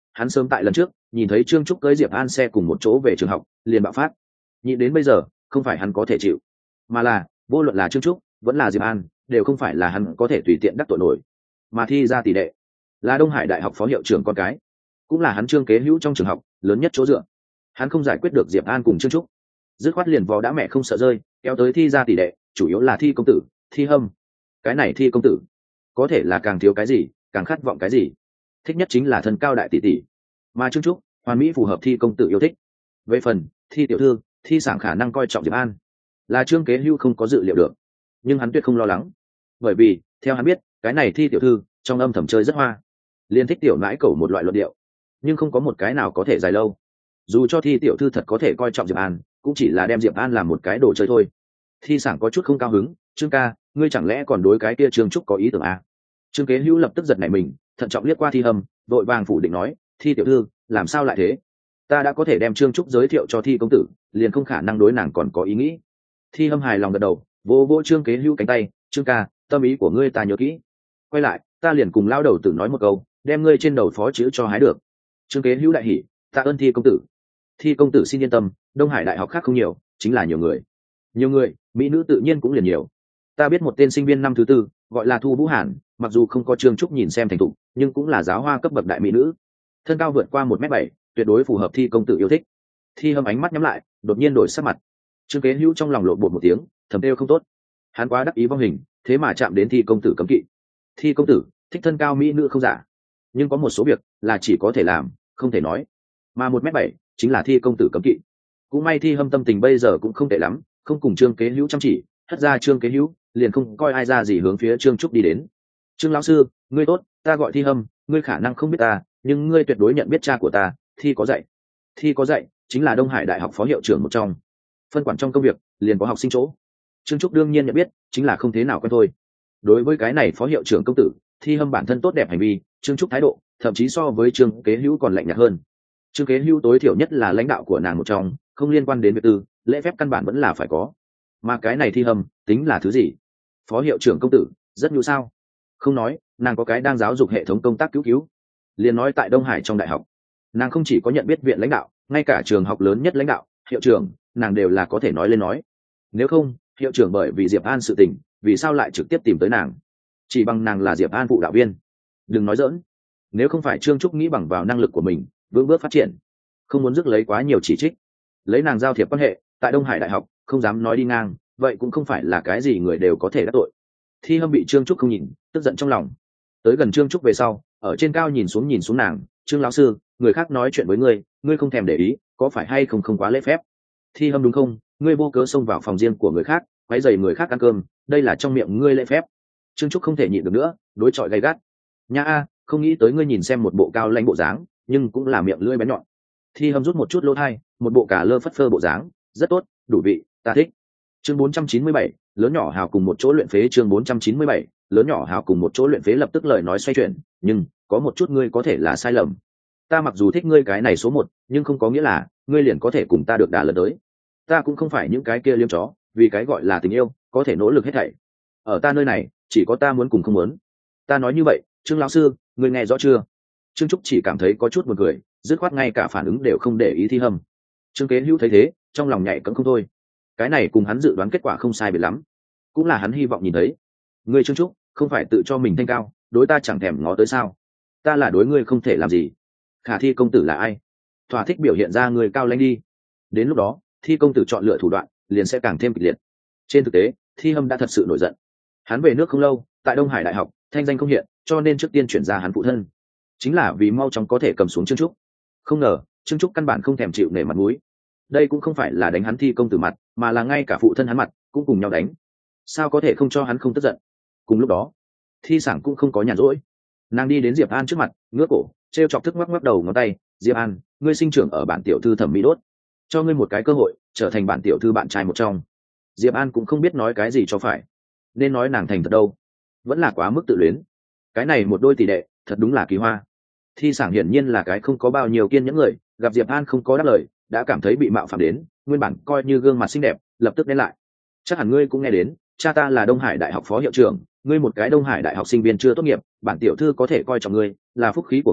Speaker 1: hắn sớm tại lần trước nhìn thấy trương trúc cưới diệp an xe cùng một chỗ về trường học liền bạo phát. Nhịn đến bây giờ không phải hắn có thể chịu, mà là vô luận là trương trúc vẫn là diệp an đều không phải là hắn có thể tùy tiện đắc tội nổi. Mà thi ra tỷ đệ là Đông Hải đại học phó hiệu trưởng con cái, cũng là hắn trương kế hữu trong trường học lớn nhất chỗ dựa. Hắn không giải quyết được diệp an cùng trương trúc, dứt khoát liền vò đã mẹ không sợ rơi kéo tới thi ra tỷ đệ, chủ yếu là thi công tử Thi Hâm. Cái này Thi công tử có thể là càng thiếu cái gì càng khát vọng cái gì, thích nhất chính là thân cao đại tỷ tỷ, mà trương trúc hoàn mỹ phù hợp Thi công tử yêu thích. Về phần Thi tiểu thư, Thi Sảng khả năng coi trọng diệp an là trương kế hữu không có dự liệu được, nhưng hắn tuyệt không lo lắng, bởi vì theo hắn biết cái này Thi tiểu thư trong âm thầm chơi rất hoa, liên thích tiểu nãi cầu một loại luận điệu, nhưng không có một cái nào có thể dài lâu. Dù cho Thi tiểu thư thật có thể coi trọng diệp an, cũng chỉ là đem diệp an làm một cái đồ chơi thôi. Thi Sảng có chút không cao hứng, trương ca, ngươi chẳng lẽ còn đối cái kia trương trúc có ý tưởng à? Trương kế hữu lập tức giật nảy mình, thận trọng liếc qua Thi Hâm, vội vàng phủ định nói, Thi tiểu thư làm sao lại thế, ta đã có thể đem trương trúc giới thiệu cho Thi công tử, liền không khả năng đối nàng còn có ý nghĩ. Thi Hâm hài lòng gật đầu, vỗ vỗ trương kế hữu cánh tay, trương ca, tâm ý của ngươi ta nhớ kỹ, quay lại ta liền cùng lao đầu tử nói một câu, đem ngươi trên đầu phó chữ cho hái được. Trương kế hữu đại hỉ, tạ ơn Thi công tử. Thi công tử xin yên tâm, Đông Hải đại học khác không nhiều, chính là nhiều người. Nhiều người, mỹ nữ tự nhiên cũng liền nhiều. Ta biết một tên sinh viên năm thứ tư gọi là Thu Vũ Hàn, mặc dù không có trương trúc nhìn xem thành thục, nhưng cũng là giáo hoa cấp bậc đại mỹ nữ, thân cao vượt qua một m bảy, tuyệt đối phù hợp Thi công tử yêu thích. Thi Hâm ánh mắt nhắm lại, đột nhiên đổi sắc mặt. Trương kế hữu trong lòng lộ bột một tiếng, thầm kêu không tốt. Hắn quá đắc ý vong hình, thế mà chạm đến Thi công tử cấm kỵ. Thi công tử thích thân cao mỹ nữ không giả, nhưng có một số việc là chỉ có thể làm không thể nói, mà một m bảy chính là Thi công tử cấm kỵ. Cũng may Thi Hâm tâm tình bây giờ cũng không tệ lắm, không cùng trương kế hữu chăm chỉ, hất ra trương kế hữu liền không coi ai ra gì hướng phía trương trúc đi đến. Trương lão sư, ngươi tốt, ta gọi Thi Hâm, ngươi khả năng không biết ta, nhưng ngươi tuyệt đối nhận biết cha của ta, Thi có dạy. Thi có dạy chính là Đông Hải đại học phó hiệu trưởng một trong, phân quản trong công việc liền có học sinh chỗ. Trương trúc đương nhiên nhận biết, chính là không thế nào quen thôi. Đối với cái này phó hiệu trưởng công tử, Thi Hâm bản thân tốt đẹp hành vi, trương trúc thái độ thậm chí so với trương kế hữu còn lạnh nhạt hơn. Trương kế hữu tối thiểu nhất là lãnh đạo của nàng một trong, không liên quan đến việc tư, lễ phép căn bản vẫn là phải có. Mà cái này Thi Hâm tính là thứ gì? Phó hiệu trưởng công tử rất nhu sao? Không nói, nàng có cái đang giáo dục hệ thống công tác cứu cứu. Liền nói tại Đông Hải trong đại học, nàng không chỉ có nhận biết viện lãnh đạo, ngay cả trường học lớn nhất lãnh đạo, hiệu trưởng, nàng đều là có thể nói lên nói. Nếu không, hiệu trưởng bởi vì Diệp An sự tình, vì sao lại trực tiếp tìm tới nàng? Chỉ bằng nàng là Diệp An phụ đạo viên. Đừng nói giỡn, nếu không phải trương trúc nghĩ bằng vào năng lực của mình vững bước phát triển, không muốn rước lấy quá nhiều chỉ trích, lấy nàng giao thiệp quan hệ tại Đông Hải đại học không dám nói đi ngang, vậy cũng không phải là cái gì người đều có thể đắc tội. Thi Hâm bị trương trúc không nhìn, tức giận trong lòng, tới gần trương trúc về sau, ở trên cao nhìn xuống nhìn xuống nàng, trương lão sư, người khác nói chuyện với ngươi, ngươi không thèm để ý, có phải hay không không quá lễ phép? Thi Hâm đúng không, ngươi vô cớ xông vào phòng riêng của người khác, quấy rầy người khác ăn cơm, đây là trong miệng ngươi lễ phép? Trương trúc không thể nhịn được nữa, đối chọi gay gắt. Nha a, không nghĩ tới ngươi nhìn xem một bộ cao lãnh bộ dáng, nhưng cũng là miệng lưỡi bén nhọn. Thi Hâm rút một chút lỗ tai, một bộ cả lơ phất phơ bộ dáng, rất tốt, đủ vị, ta thích. Chương bốn trăm chín mươi bảy, lớn nhỏ hào cùng một chỗ luyện phế. Chương bốn trăm chín mươi bảy, lớn nhỏ hào cùng một chỗ luyện phế. Lập tức lời nói xoay chuyển, nhưng có một chút ngươi có thể là sai lầm. Ta mặc dù thích ngươi cái này số một, nhưng không có nghĩa là ngươi liền có thể cùng ta được đà lần tới. Ta cũng không phải những cái kia liếm chó, vì cái gọi là tình yêu có thể nỗ lực hết thảy. Ở ta nơi này, chỉ có ta muốn cùng không muốn. Ta nói như vậy, Trương lão sư, ngươi nghe rõ chưa? Trương Trúc chỉ cảm thấy có chút buồn cười, dứt khoát ngay cả phản ứng đều không để ý Thi Hâm. Trương Kế Hữu thấy thế, trong lòng nhảy cẫng không thôi. Cái này cùng hắn dự đoán kết quả không sai biệt lắm, cũng là hắn hy vọng nhìn thấy. Ngươi Trương Trúc, không phải tự cho mình thanh cao, đối ta chẳng thèm ngó tới sao? Ta là đối ngươi không thể làm gì. Khả Thi công tử là ai? Thỏa thích biểu hiện ra người cao lãnh đi. Đến lúc đó, Thi công tử chọn lựa thủ đoạn, liền sẽ càng thêm kịch liệt. Trên thực tế, Thi Hâm đã thật sự nổi giận. Hắn về nước không lâu, tại Đông Hải đại học, thanh danh không hiện, cho nên trước tiên chuyển ra hắn phụ thân, chính là vì mau chóng có thể cầm xuống Trương Trúc. Không ngờ, Trương Trúc căn bản không thèm chịu nể mặt mũi. Đây cũng không phải là đánh hắn Thi công tử mặt, mà là ngay cả phụ thân hắn mặt cũng cùng nhau đánh. Sao có thể không cho hắn không tức giận? Cùng lúc đó, Thi Sảng cũng không có nhàn rỗi. Nàng đi đến Diệp An trước mặt, ngước cổ, trêu chọc thức ngoắc ngoắc đầu ngón tay. Diệp An, ngươi sinh trưởng ở bản tiểu thư thẩm mỹ đốt, cho ngươi một cái cơ hội trở thành bản tiểu thư bạn trai một trong. Diệp An cũng không biết nói cái gì cho phải, nên nói nàng thành thật đâu, vẫn là quá mức tự luyến. Cái này một đôi tỷ đệ thật đúng là kỳ hoa. Thi Sảng hiển nhiên là cái không có bao nhiêu kiên nhẫn người, gặp Diệp An không có đáp lời, đã cảm thấy bị mạo phạm đến, nguyên bản coi như gương mặt xinh đẹp, lập tức đen lại. Chắc hẳn ngươi cũng nghe đến, cha ta là Đông Hải đại học phó hiệu trưởng, ngươi một cái Đông Hải đại học sinh viên chưa tốt nghiệp, bản tiểu thư có thể coi trọng ngươi, là phúc khí của ngươi,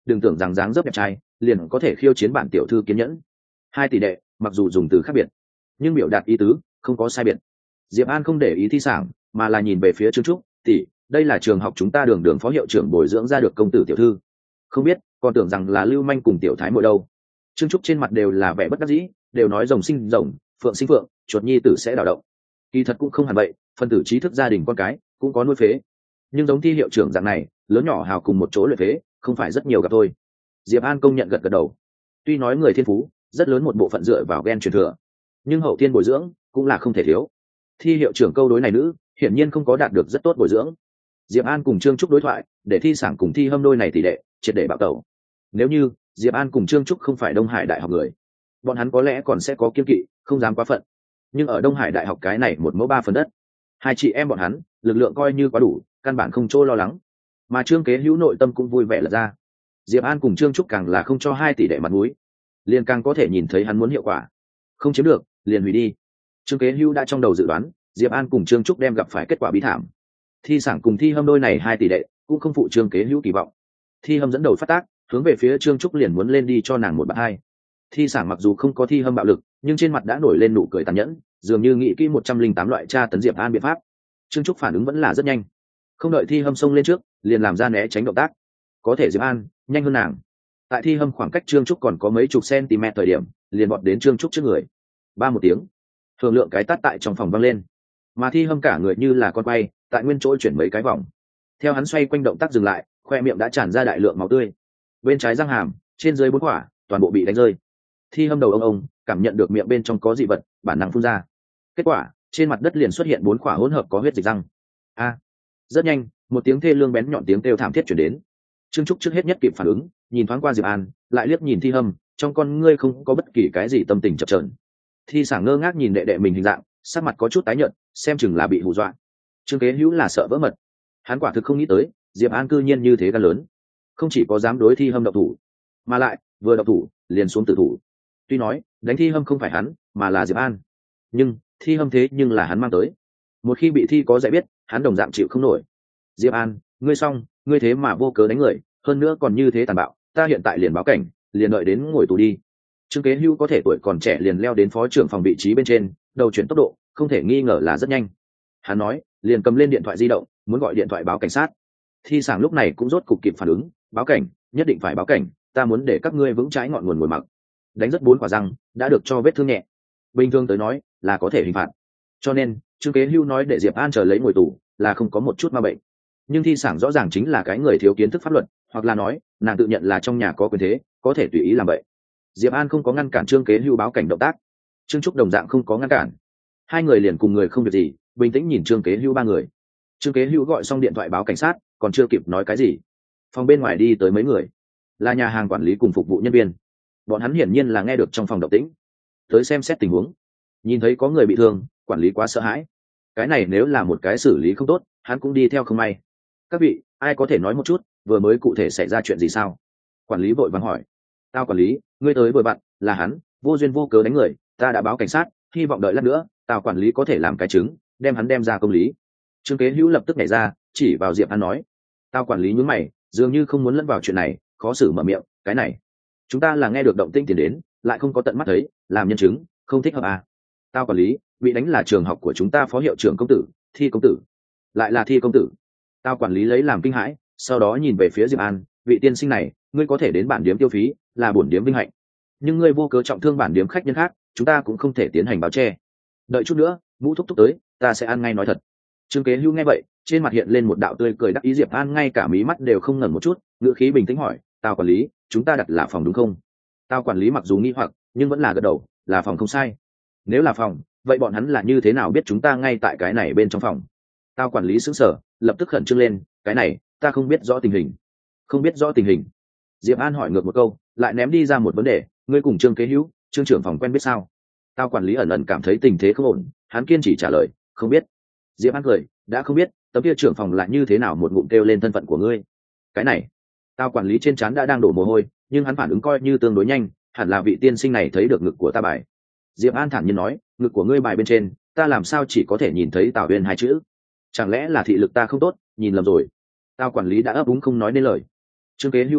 Speaker 1: đừng tưởng rằng dáng dấp đẹp trai liền có thể khiêu chiến bản tiểu thư kiên nhẫn. Hai tỷ đệ mặc dù dùng từ khác biệt nhưng biểu đạt ý tứ không có sai biệt. Diệp An không để ý thi sảng mà là nhìn về phía Trương Trúc. Tỷ, đây là trường học chúng ta đường đường phó hiệu trưởng bồi dưỡng ra được công tử tiểu thư. Không biết, còn tưởng rằng là Lưu Manh cùng tiểu thái muội đâu. Trương Trúc trên mặt đều là vẻ bất đắc dĩ, đều nói rồng sinh rồng, phượng sinh phượng, chuột nhi tử sẽ đào động. Kỳ thật cũng không hẳn vậy, phân tử trí thức gia đình con cái cũng có nuôi phế, nhưng giống thi hiệu trưởng dạng này lớn nhỏ hào cùng một chỗ luyện phế không phải rất nhiều gặp thôi. Diệp An công nhận gật gật đầu. Tuy nói người thiên phú rất lớn một bộ phận dựa vào gen truyền thừa, nhưng hậu thiên bồi dưỡng cũng là không thể thiếu. Thi hiệu trưởng câu đối này nữ hiển nhiên không có đạt được rất tốt bồi dưỡng. Diệp An cùng Trương Trúc đối thoại để thi sảng cùng thi hâm đôi này tỷ lệ triệt để bạo tẩu. Nếu như Diệp An cùng Trương Trúc không phải Đông Hải đại học người, bọn hắn có lẽ còn sẽ có kiên kỵ, không dám quá phận. Nhưng ở Đông Hải đại học cái này một mẫu ba phần đất, hai chị em bọn hắn lực lượng coi như quá đủ, căn bản không chỗ lo lắng. Mà Trương Kế Hữu nội tâm cũng vui vẻ lật ra. Diệp An cùng Trương Trúc càng là không cho hai tỷ đệ mặt mũi, liền càng có thể nhìn thấy hắn muốn hiệu quả. Không chiếm được, liền hủy đi. Trương Kế Hữu đã trong đầu dự đoán, Diệp An cùng Trương Trúc đem gặp phải kết quả bí thảm. Thi sảng cùng thi hâm đôi này hai tỷ đệ cũng không phụ Trương Kế Hữu kỳ vọng. Thi hâm dẫn đầu phát tác, hướng về phía Trương Trúc liền muốn lên đi cho nàng một bạt hai. Thi sảng mặc dù không có thi hâm bạo lực, nhưng trên mặt đã nổi lên nụ cười tàn nhẫn, dường như nghĩ kỹ một trăm linh tám loại tra tấn Diệp An biện pháp. Trương Trúc phản ứng vẫn là rất nhanh, không đợi thi hâm xông lên trước liền làm ra né tránh động tác. Có thể Diệp An nhanh hơn nàng. Tại thi hâm khoảng cách Trương Trúc còn có mấy chục cm thời điểm liền bọt đến Trương Trúc trước người. Ba một tiếng, thường lượng cái tát tại trong phòng vang lên, mà thi hâm cả người như là con quay tại nguyên chỗ chuyển mấy cái vòng. Theo hắn xoay quanh động tác dừng lại, khoe miệng đã tràn ra đại lượng máu tươi, bên trái răng hàm trên dưới bốn quả toàn bộ bị đánh rơi. Thi hâm đầu ông ông cảm nhận được miệng bên trong có dị vật, bản năng phun ra. Kết quả trên mặt đất liền xuất hiện bốn quả hỗn hợp có huyết dịch răng. A! Rất nhanh, một tiếng thê lương bén nhọn tiếng kêu thảm thiết chuyển đến. Trương Trúc trước hết nhất kịp phản ứng, nhìn thoáng qua Diệp An, lại liếc nhìn thi hâm, trong con ngươi không có bất kỳ cái gì tâm tình chập chờn. Thi sảng ngơ ngác nhìn đệ đệ mình hình dạng, sắc mặt có chút tái nhợt, xem chừng là bị hù dọa. Trương Kế Hữu là sợ vỡ mật, hắn quả thực không nghĩ tới Diệp An cư nhiên như thế gan lớn, không chỉ có dám đối thi hâm động thủ, mà lại vừa động thủ liền xuống tử thủ. Tuy nói đánh thi hâm không phải hắn mà là Diệp An, nhưng thi hâm thế nhưng là hắn mang tới, một khi bị thi có dạy biết hắn đồng dạng chịu không nổi. Diệp An, ngươi xong, ngươi thế mà vô cớ đánh người, hơn nữa còn như thế tàn bạo, ta hiện tại liền báo cảnh, liền đợi đến ngồi tù đi. Trương Kế Hữu có thể tuổi còn trẻ liền leo đến phó trưởng phòng vị trí bên trên, đầu chuyển tốc độ không thể nghi ngờ là rất nhanh. Hắn nói liền cầm lên điện thoại di động muốn gọi điện thoại báo cảnh sát. Thi sảng lúc này cũng rốt cục kịp phản ứng, báo cảnh, nhất định phải báo cảnh, ta muốn để các ngươi vững trái ngọn nguồn ngồi mặc. Đánh rất bốn quả răng đã được cho vết thương nhẹ, bình thường tới nói là có thể hình phạt, cho nên Trương Kế Hữu nói để Diệp An chờ lấy ngồi tù là không có một chút ma bệnh. Nhưng thi sảng rõ ràng chính là cái người thiếu kiến thức pháp luật, hoặc là nói nàng tự nhận là trong nhà có quyền thế có thể tùy ý làm vậy. Diệp An không có ngăn cản Trương Kế Hữu báo cảnh động tác, Trương Trúc đồng dạng không có ngăn cản, hai người liền cùng người không việc gì bình tĩnh nhìn Trương Kế Hữu ba người. Trương Kế Hữu gọi xong điện thoại báo cảnh sát còn chưa kịp nói cái gì, phòng bên ngoài đi tới mấy người, là nhà hàng quản lý cùng phục vụ nhân viên. Bọn hắn hiển nhiên là nghe được trong phòng động tĩnh, tới xem xét tình huống. Nhìn thấy có người bị thương, quản lý quá sợ hãi, cái này nếu là một cái xử lý không tốt hắn cũng đi theo không may. Các vị, ai có thể nói một chút vừa mới cụ thể xảy ra chuyện gì sao? Quản lý vội vàng hỏi. Tao quản lý, ngươi tới vừa bạn, là hắn vô duyên vô cớ đánh người, ta đã báo cảnh sát, hy vọng đợi lát nữa tao quản lý có thể làm cái chứng đem hắn đem ra công lý. Trương Kế Hữu lập tức nhảy ra chỉ vào Diệp An nói. Tao quản lý nhướng mày, dường như không muốn lẫn vào chuyện này, khó xử mở miệng, cái này chúng ta là nghe được động tĩnh tiền đến, lại không có tận mắt thấy, làm nhân chứng không thích hợp à? Tao quản lý, bị đánh là trường học của chúng ta phó hiệu trưởng công tử Thi công tử. Lại là Thi công tử? Tao quản lý lấy làm kinh hãi, sau đó nhìn về phía Diệp An, vị tiên sinh này, ngươi có thể đến bản điếm tiêu phí là bổn điếm vinh hạnh, nhưng ngươi vô cớ trọng thương bản điếm khách nhân khác, chúng ta cũng không thể tiến hành báo che. Đợi chút nữa Ngũ thúc thúc tới, ta sẽ ăn ngay nói thật. Trương Kế Hữu nghe vậy trên mặt hiện lên một đạo tươi cười đắc ý. Diệp An ngay cả mí mắt đều không ngẩng một chút, ngữ khí bình tĩnh hỏi, tao quản lý, chúng ta đặt là phòng đúng không? Tao quản lý mặc dù nghi hoặc nhưng vẫn là gật đầu, là phòng không sai. Nếu là phòng, vậy bọn hắn là như thế nào biết chúng ta ngay tại cái này bên trong phòng? Tao quản lý sững sờ, lập tức khẩn trương lên, cái này ta không biết rõ tình hình. Không biết rõ tình hình? Diệp An hỏi ngược một câu, lại ném đi ra một vấn đề, ngươi cùng Trương Kế Hữu, Trương trưởng phòng quen biết sao? Tao quản lý ẩn ẩn cảm thấy tình thế không ổn, hắn kiên trì trả lời, không biết. Diệp An cười, đã không biết, tấm kia trưởng phòng lại như thế nào một ngụm kêu lên thân phận của ngươi? Cái này, tao quản lý trên trán đã đang đổ mồ hôi, nhưng hắn phản ứng coi như tương đối nhanh, hẳn là vị tiên sinh này thấy được ngực của ta bài. Diệp An thản nhiên nói, ngực của ngươi bài bên trên, ta làm sao chỉ có thể nhìn thấy Tào Uyên hai chữ? Chẳng lẽ là thị lực ta không tốt, nhìn lầm rồi? Tao quản lý đã ấp úng không nói nên lời. Trương Kế Hữu ánh mắt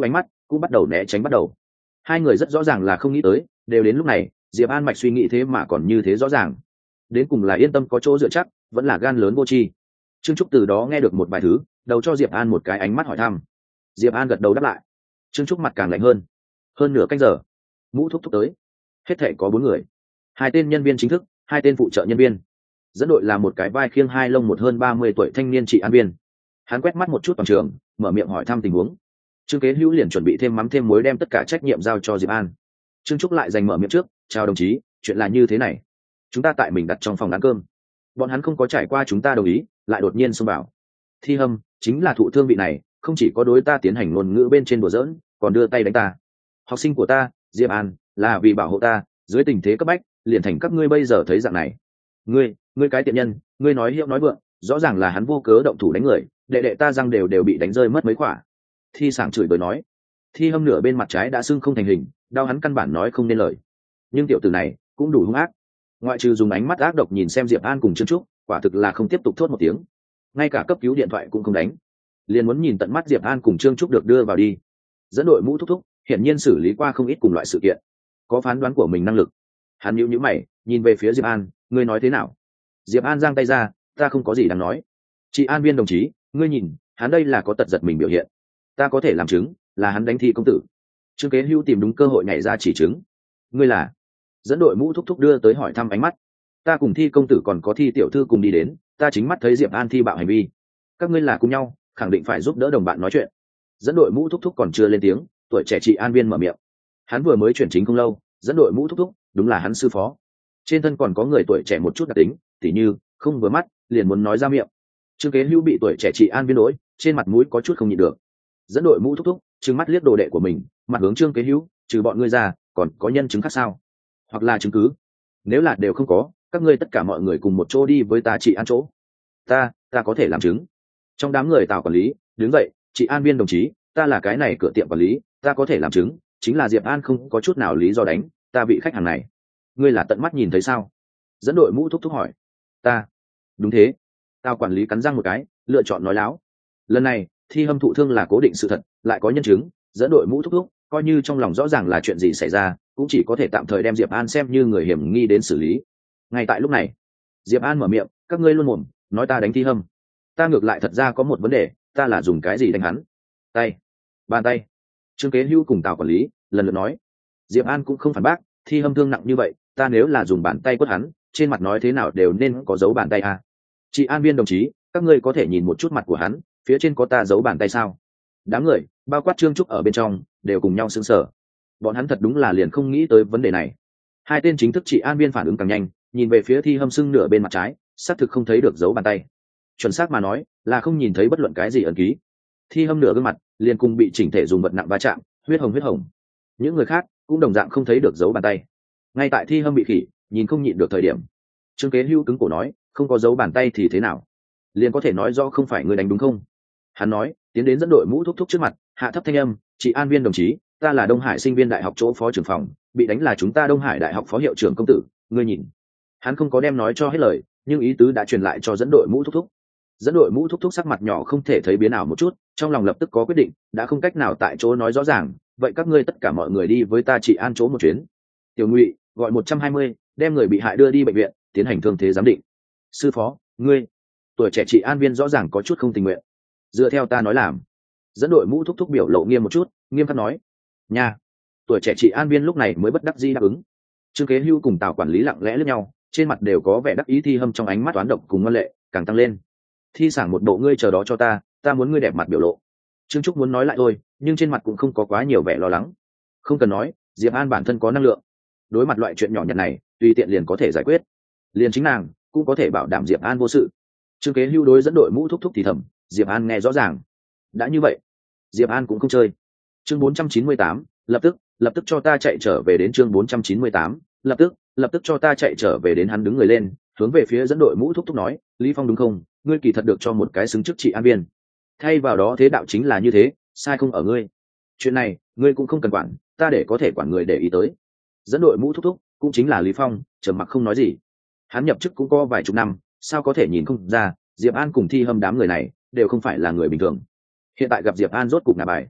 Speaker 1: cũng bắt đầu né tránh bắt đầu. Hai người rất rõ ràng là không nghĩ tới, đều đến lúc này Diệp An mạch suy nghĩ thế mà còn như thế rõ ràng, đến cùng là yên tâm có chỗ dựa chắc vẫn là gan lớn vô tri. Trương Trúc từ đó nghe được một vài thứ, đầu cho Diệp An một cái ánh mắt hỏi thăm. Diệp An gật đầu đáp lại. Trương Trúc mặt càng lạnh hơn. Hơn nửa canh giờ, Mũ Thúc Thúc tới. Hết thể có bốn người, hai tên nhân viên chính thức, hai tên phụ trợ nhân viên. Dẫn đội là một cái vai khiêng hai lông một hơn ba mươi tuổi thanh niên trị an viên. Hắn quét mắt một chút toàn trường, mở miệng hỏi thăm tình huống. Trương Kế Hữu liền chuẩn bị thêm mắm thêm muối đem tất cả trách nhiệm giao cho Diệp An. Trương Trúc lại giành mở miệng trước, chào đồng chí, chuyện là như thế này, chúng ta tại mình đặt trong phòng ăn cơm, bọn hắn không có trải qua chúng ta đồng ý, lại đột nhiên xông vào. Thi Hâm chính là thụ thương vị này, không chỉ có đối ta tiến hành ngôn ngữ bên trên đùa giỡn, còn đưa tay đánh ta. Học sinh của ta, Diệp An, là vì bảo hộ ta, dưới tình thế cấp bách, liền thành các ngươi bây giờ thấy dạng này. Ngươi, ngươi cái tiện nhân, ngươi nói hiệu nói vượng, rõ ràng là hắn vô cớ động thủ đánh người, đệ đệ ta răng đều đều bị đánh rơi mất mấy quả. Thi Sảng chửi bới nói. Thi Hâm nửa bên mặt trái đã sưng không thành hình, đau hắn căn bản nói không nên lời. Nhưng tiểu tử này cũng đủ hung ác, ngoại trừ dùng ánh mắt ác độc nhìn xem Diệp An cùng Trương Trúc, quả thực là không tiếp tục thốt một tiếng, ngay cả cấp cứu điện thoại cũng không đánh, liền muốn nhìn tận mắt Diệp An cùng Trương Trúc được đưa vào đi. Dẫn đội Mũ Thúc Thúc hiển nhiên xử lý qua không ít cùng loại sự kiện, có phán đoán của mình năng lực. Hắn nhíu nhíu mày, nhìn về phía Diệp An, ngươi nói thế nào? Diệp An giang tay ra, ta không có gì đáng nói. Chị An Viên đồng chí, ngươi nhìn, hắn đây là có tật giật mình biểu hiện, ta có thể làm chứng, là hắn đánh Thi công tử. Trương Kế Hữu tìm đúng cơ hội nhảy ra chỉ chứng. Ngươi là? Dẫn đội Mũ Thúc Thúc đưa tới hỏi thăm ánh mắt. Ta cùng Thi công tử còn có Thi tiểu thư cùng đi đến, ta chính mắt thấy Diệp An thi bạo hành vi. Các ngươi là cùng nhau, khẳng định phải giúp đỡ đồng bạn nói chuyện. Dẫn đội Mũ Thúc Thúc còn chưa lên tiếng, tuổi trẻ chị An Viên mở miệng. Hắn vừa mới chuyển chính không lâu, dẫn đội Mũ Thúc Thúc đúng là hắn sư phó. Trên thân còn có người tuổi trẻ một chút đặc tính, tỉ như không vừa mắt liền muốn nói ra miệng. Trương Kế Hữu bị tuổi trẻ chị An Viên đối, trên mặt mũi có chút không nhịn được. Dẫn đội Mũ Thúc Thúc trừng mắt liếc đồ đệ của mình, mặt hướng Trương Kế Hữu, trừ bọn ngươi ra, còn có nhân chứng khác sao? Hoặc là chứng cứ? Nếu là đều không có, các ngươi tất cả mọi người cùng một chỗ đi với ta chị An chỗ. Ta, ta có thể làm chứng. Trong đám người Tào quản lý đứng dậy, chị An Viên đồng chí, ta là cái này cửa tiệm quản lý, ta có thể làm chứng, chính là Diệp An không có chút nào lý do đánh ta vị khách hàng này. Ngươi là tận mắt nhìn thấy sao? Dẫn đội Mũ Thúc Thúc hỏi. Ta. Đúng thế. Tào quản lý cắn răng một cái, lựa chọn nói láo. Lần này Thi Hâm thụ thương là cố định sự thật, lại có nhân chứng, dẫn đội Mũ Thúc Thúc coi như trong lòng rõ ràng là chuyện gì xảy ra, cũng chỉ có thể tạm thời đem Diệp An xem như người hiểm nghi đến xử lý. Ngay tại lúc này, Diệp An mở miệng, các ngươi luôn mồm nói ta đánh Thi Hâm, ta ngược lại thật ra có một vấn đề, ta là dùng cái gì đánh hắn? Tay, bàn tay. Trương Kế Hữu cùng Tào quản lý lần lượt nói. Diệp An cũng không phản bác, Thi Hâm thương nặng như vậy, ta nếu là dùng bàn tay quất hắn, trên mặt nói thế nào đều nên có dấu bàn tay à. Chị An Viên đồng chí, các ngươi có thể nhìn một chút mặt của hắn, phía trên có ta dấu bàn tay sao? Đám người, bao quát Trương Trúc ở bên trong, đều cùng nhau sững sờ. Bọn hắn thật đúng là liền không nghĩ tới vấn đề này. Hai tên chính thức chị An Viên phản ứng càng nhanh, nhìn về phía Thi Hâm sưng nửa bên mặt trái, xác thực không thấy được dấu bàn tay. Chuẩn xác mà nói, là không nhìn thấy bất luận cái gì ấn ký. Thi Hâm nửa gương mặt liền cùng bị chỉnh thể dùng vật nặng va chạm, huyết hồng huyết hồng. Những người khác cũng đồng dạng không thấy được dấu bàn tay. Ngay tại Thi Hâm bị khỉ nhìn không nhịn được thời điểm, Trương Kế Hữu cứng cổ nói, không có dấu bàn tay thì thế nào? Liền có thể nói rõ không phải người đánh đúng không? Hắn nói, tiến đến dẫn đội Mũ Thúc Thúc trước mặt, hạ thấp thanh âm, chị An Viên đồng chí, ta là Đông Hải sinh viên đại học chỗ phó trưởng phòng, bị đánh là chúng ta Đông Hải đại học phó hiệu trưởng công tử, ngươi nhìn. Hắn không có đem nói cho hết lời, nhưng ý tứ đã truyền lại cho dẫn đội Mũ Thúc Thúc. Dẫn đội Mũ Thúc Thúc sắc mặt nhỏ không thể thấy biến nào một chút, trong lòng lập tức có quyết định, đã không cách nào tại chỗ nói rõ ràng, vậy các ngươi tất cả mọi người đi với ta chị An chỗ một chuyến. Tiểu Ngụy gọi một trăm hai mươi, đem người bị hại đưa đi bệnh viện, tiến hành thương thế giám định. Sư phó, ngươi. Tuổi trẻ chị An Viên rõ ràng có chút không tình nguyện. Dựa theo ta nói làm. Dẫn đội Mũ Thúc Thúc biểu lộ nghiêm một chút, nghiêm khắc nói. Nha. Tuổi trẻ chị An Viên lúc này mới bất đắc dĩ đáp ứng. Trương Kế Hữu cùng Tào quản lý lặng lẽ lướt nhau, trên mặt đều có vẻ đắc ý. Thi Hâm trong ánh mắt toán độc cùng ngoan lệ càng tăng lên. Thi Sảng một bộ ngươi chờ đó cho ta, ta muốn ngươi đẹp mặt biểu lộ. Trương Trúc muốn nói lại thôi, nhưng trên mặt cũng không có quá nhiều vẻ lo lắng. Không cần nói, Diệp An bản thân có năng lượng, đối mặt loại chuyện nhỏ nhặt này tùy tiện liền có thể giải quyết, liền chính nàng cũng có thể bảo đảm Diệp An vô sự. Trương Kế Hữu đối dẫn đội Mũ Thúc Thúc thì thầm, Diệp An nghe rõ ràng. Đã như vậy, Diệp An cũng không chơi. Chương bốn trăm chín mươi tám, lập tức lập tức cho ta chạy trở về đến chương bốn trăm chín mươi tám, lập tức lập tức cho ta chạy trở về đến. Hắn đứng người lên, hướng về phía dẫn đội Mũ Thúc Thúc nói, Lý Phong đúng không, ngươi kỳ thật được cho một cái xứng chức trị an viên, thay vào đó thế đạo chính là như thế, sai không ở ngươi. Chuyện này ngươi cũng không cần quản, ta để có thể quản người để ý tới. Dẫn đội Mũ Thúc Thúc cũng chính là Lý Phong trầm mặc không nói gì. Hắn nhập chức cũng có vài chục năm, sao có thể nhìn không ra Diệp An cùng Thi Hâm đám người này đều không phải là người bình thường. Hiện tại gặp Diệp An rốt cục ngả bài,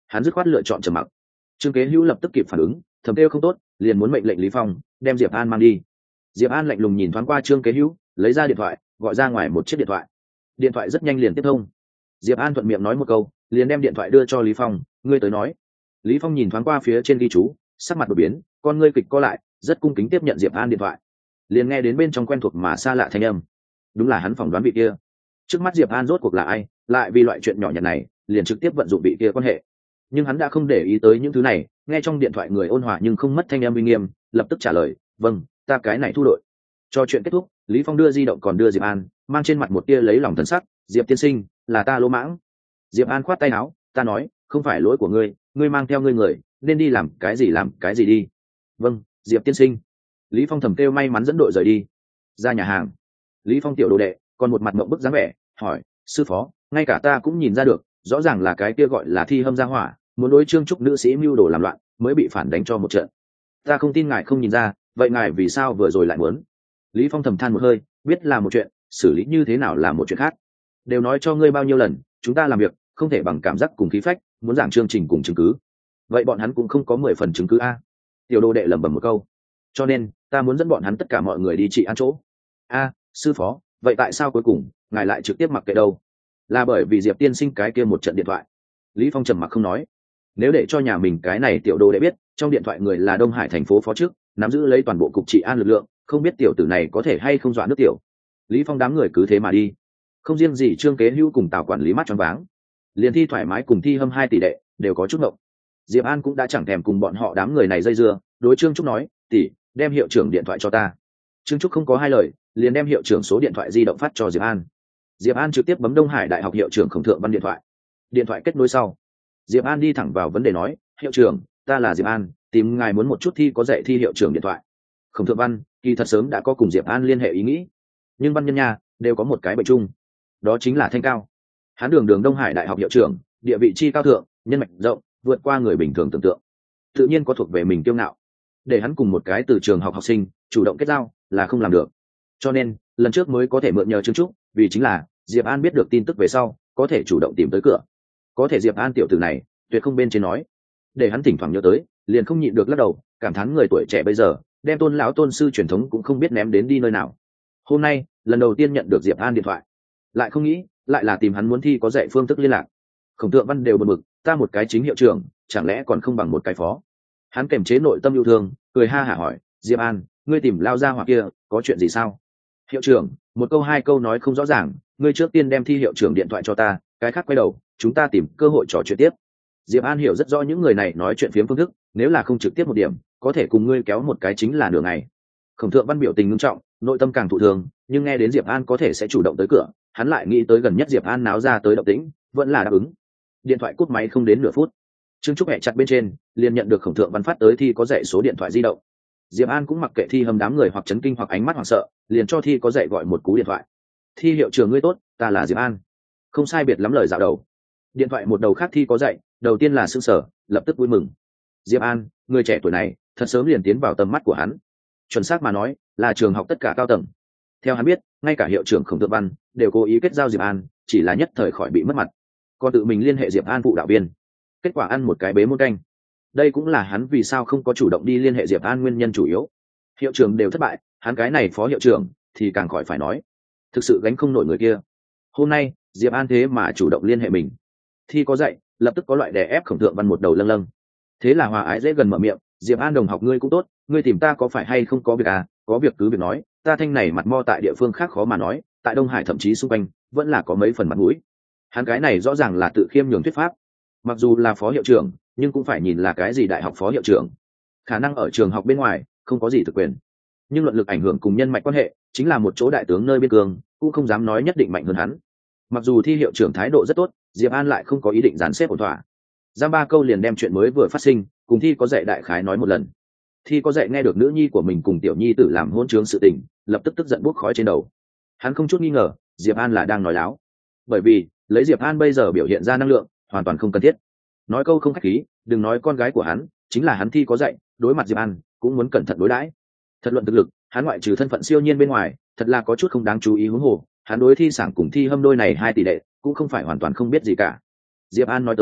Speaker 1: hắn dứt khoát lựa chọn trầm mặc. Trương Kế Hữu lập tức kịp phản ứng, thầm kêu không tốt, liền muốn mệnh lệnh Lý Phong đem Diệp An mang đi. Diệp An lạnh lùng nhìn thoáng qua Trương Kế Hữu, lấy ra điện thoại, gọi ra ngoài một chiếc điện thoại. Điện thoại rất nhanh liền tiếp thông. Diệp An thuận miệng nói một câu, liền đem điện thoại đưa cho Lý Phong, ngươi tới nói. Lý Phong nhìn thoáng qua phía trên ghi chú, sắc mặt đột biến, con ngươi kịch co lại, rất cung kính tiếp nhận Diệp An điện thoại. Liền nghe đến bên trong quen thuộc mà xa lạ thanh âm. Đúng là hắn phỏng đoán vị kia. Trước mắt Diệp An rốt cuộc là ai, lại vì loại chuyện nhỏ nhặt này, liền trực tiếp vận dụng vị kia quan hệ. Nhưng hắn đã không để ý tới những thứ này, nghe trong điện thoại người ôn hòa nhưng không mất thanh âm uy nghiêm, lập tức trả lời, "Vâng, ta cái này thu đội." Cho chuyện kết thúc, Lý Phong đưa di động còn đưa Diệp An, mang trên mặt một tia lấy lòng thần sắc, "Diệp tiên sinh, là ta lỗ mãng." Diệp An khoát tay áo, "Ta nói, không phải lỗi của ngươi, ngươi mang theo ngươi người, nên đi làm cái gì làm cái gì đi." "Vâng, Diệp tiên sinh." Lý Phong thầm kêu may mắn dẫn đội rời đi. Ra nhà hàng, Lý Phong tiểu đồ đệ còn một mặt mộng bức dáng vẻ, hỏi, "Sư phó, ngay cả ta cũng nhìn ra được, rõ ràng là cái kia gọi là Thi Hâm gia hỏa, muốn đối Trương Trúc nữ sĩ mưu đồ làm loạn, mới bị phản đánh cho một trận. Ta không tin ngài không nhìn ra, vậy ngài vì sao vừa rồi lại muốn?" Lý Phong thầm than một hơi, biết là một chuyện, xử lý như thế nào là một chuyện khác. Đều nói cho ngươi bao nhiêu lần, chúng ta làm việc không thể bằng cảm giác cùng khí phách, muốn giảng chương trình cùng chứng cứ. Vậy bọn hắn cũng không có mười phần chứng cứ a. Tiểu đồ đệ lẩm bẩm một câu. Cho nên, ta muốn dẫn bọn hắn tất cả mọi người đi trị an chỗ. A, sư phó, vậy tại sao cuối cùng ngài lại trực tiếp mặc kệ đâu? Là bởi vì Diệp tiên sinh cái kia một trận điện thoại. Lý Phong trầm mặc không nói. Nếu để cho nhà mình cái này tiểu đồ đệ biết, trong điện thoại người là Đông Hải thành phố phó chức, nắm giữ lấy toàn bộ cục trị an lực lượng, không biết tiểu tử này có thể hay không dọa nước tiểu. Lý Phong đám người cứ thế mà đi. Không riêng gì Trương Kế Hữu cùng Tào quản lý mắt choáng váng, liền Thi thoải mái cùng Thi Hâm hai tỷ đệ đều có chút ngộng. Diệp An cũng đã chẳng thèm cùng bọn họ đám người này dây dưa, đối Trương Trúc nói, "Tỷ, đem hiệu trưởng điện thoại cho ta." Trương Trúc không có hai lời, liền đem hiệu trưởng số điện thoại di động phát cho Diệp An. Diệp An trực tiếp bấm Đông Hải Đại học hiệu trưởng Khổng Thượng Văn điện thoại. Điện thoại kết nối sau, Diệp An đi thẳng vào vấn đề nói, "Hiệu trưởng, ta là Diệp An, tìm ngài muốn một chút thi có dạy thi hiệu trưởng điện thoại." Khổng Thượng Văn kỳ thật sớm đã có cùng Diệp An liên hệ ý nghĩ, nhưng văn nhân nha đều có một cái bệnh chung, đó chính là thanh cao. Hắn đường đường Đông Hải Đại học hiệu trưởng, địa vị chi cao thượng, nhân mạch rộng, vượt qua người bình thường tưởng tượng, tự nhiên có thuộc về mình kiêu ngạo. Để hắn cùng một cái từ trường học học sinh chủ động kết giao là không làm được. Cho nên lần trước mới có thể mượn nhờ Trương Trúc, vì chính là Diệp An biết được tin tức về sau có thể chủ động tìm tới cửa. Có thể Diệp An tiểu tử này tuyệt không bên trên nói, để hắn thỉnh thoảng nhớ tới, liền không nhịn được lắc đầu, cảm thán người tuổi trẻ bây giờ đem tôn lão tôn sư truyền thống cũng không biết ném đến đi nơi nào. Hôm nay lần đầu tiên nhận được Diệp An điện thoại, lại không nghĩ lại là tìm hắn muốn thi có dạy phương thức liên lạc. Khổng Thượng Văn đều bật mực, ta một cái chính hiệu trưởng chẳng lẽ còn không bằng một cái phó. Hắn kềm chế nội tâm yêu thương, cười ha hả hỏi, "Diệp An, ngươi tìm lao ra hoặc kia có chuyện gì sao?" "Hiệu trưởng, một câu hai câu nói không rõ ràng, ngươi trước tiên đem Thi hiệu trưởng điện thoại cho ta, cái khác quay đầu chúng ta tìm cơ hội trò chuyện tiếp." Diệp An hiểu rất rõ những người này nói chuyện phiếm phương thức, nếu là không trực tiếp một điểm, có thể cùng ngươi kéo một cái chính là nửa ngày. Khổng Thượng Văn biểu tình nghiêm trọng, nội tâm càng thụ thường, nhưng nghe đến Diệp An có thể sẽ chủ động tới cửa, hắn lại nghĩ tới gần nhất Diệp An náo ra tới động tĩnh, vẫn là đáp ứng. Điện thoại cúp máy không đến nửa phút, Trương Trúc hẹ chặt bên trên liền nhận được Khổng Thượng Văn phát tới Thi có dạy số điện thoại di động. Diệp An cũng mặc kệ Thi Hâm đám người hoặc chấn kinh hoặc ánh mắt hoảng sợ, liền cho Thi có dạy gọi một cú điện thoại. "Thi hiệu trưởng ngươi tốt, ta là Diệp An." Không sai biệt lắm lời dạo đầu. Điện thoại một đầu khác Thi có dạy, đầu tiên là sững sờ, lập tức vui mừng. Diệp An, người trẻ tuổi này, thật sớm liền tiến vào tầm mắt của hắn. Chuẩn xác mà nói, là trường học tất cả cao tầng. Theo hắn biết, ngay cả hiệu trưởng Khổng Thượng Văn đều cố ý kết giao Diệp An, chỉ là nhất thời khỏi bị mất mặt. Còn tự mình liên hệ Diệp An phụ đạo viên, kết quả ăn một cái bế muôn canh. Đây cũng là hắn vì sao không có chủ động đi liên hệ Diệp An nguyên nhân chủ yếu. Hiệu trưởng đều thất bại, hắn cái này phó hiệu trưởng thì càng khỏi phải nói, thực sự gánh không nổi người kia. Hôm nay Diệp An thế mà chủ động liên hệ mình. Thi có dạy lập tức có loại đè ép Khổng Thượng Văn một đầu lâng lâng. Thế là hòa ái dễ gần mở miệng, "Diệp An đồng học ngươi cũng tốt, ngươi tìm ta có phải hay không có việc à, có việc cứ việc nói, ta thanh này mặt mo tại địa phương khác khó mà nói, tại Đông Hải thậm chí xung quanh vẫn là có mấy phần mặt mũi." Hắn cái này rõ ràng là tự khiêm nhường thuyết pháp. Mặc dù là phó hiệu trưởng, nhưng cũng phải nhìn là cái gì đại học phó hiệu trưởng. Khả năng ở trường học bên ngoài không có gì thực quyền, nhưng luận lực ảnh hưởng cùng nhân mạch quan hệ chính là một chỗ đại tướng nơi biên cương, cũng không dám nói nhất định mạnh hơn hắn. Mặc dù Thi hiệu trưởng thái độ rất tốt, Diệp An lại không có ý định dàn xếp ổn thỏa. Giam ba câu liền đem chuyện mới vừa phát sinh cùng Thi có dạy đại khái nói một lần. Thi có dạy nghe được nữ nhi của mình cùng tiểu nhi tử làm hôn trướng sự tình, lập tức tức giận bốc khói trên đầu. Hắn không chút nghi ngờ Diệp An là đang nói láo, bởi vì lấy Diệp An bây giờ biểu hiện ra năng lượng hoàn toàn không cần thiết. Nói câu không khách khí, đừng nói con gái của hắn, chính là hắn Thi có dạy, đối mặt Diệp An cũng muốn cẩn thận đối đãi. Thật luận thực lực, hắn ngoại trừ thân phận siêu nhiên bên ngoài, thật là có chút không đáng chú ý huống hồ, hắn đối Thi Sảng cùng Thi Hâm đôi này hai tỷ đệ cũng không phải hoàn toàn không biết gì cả. Diệp An nói tới,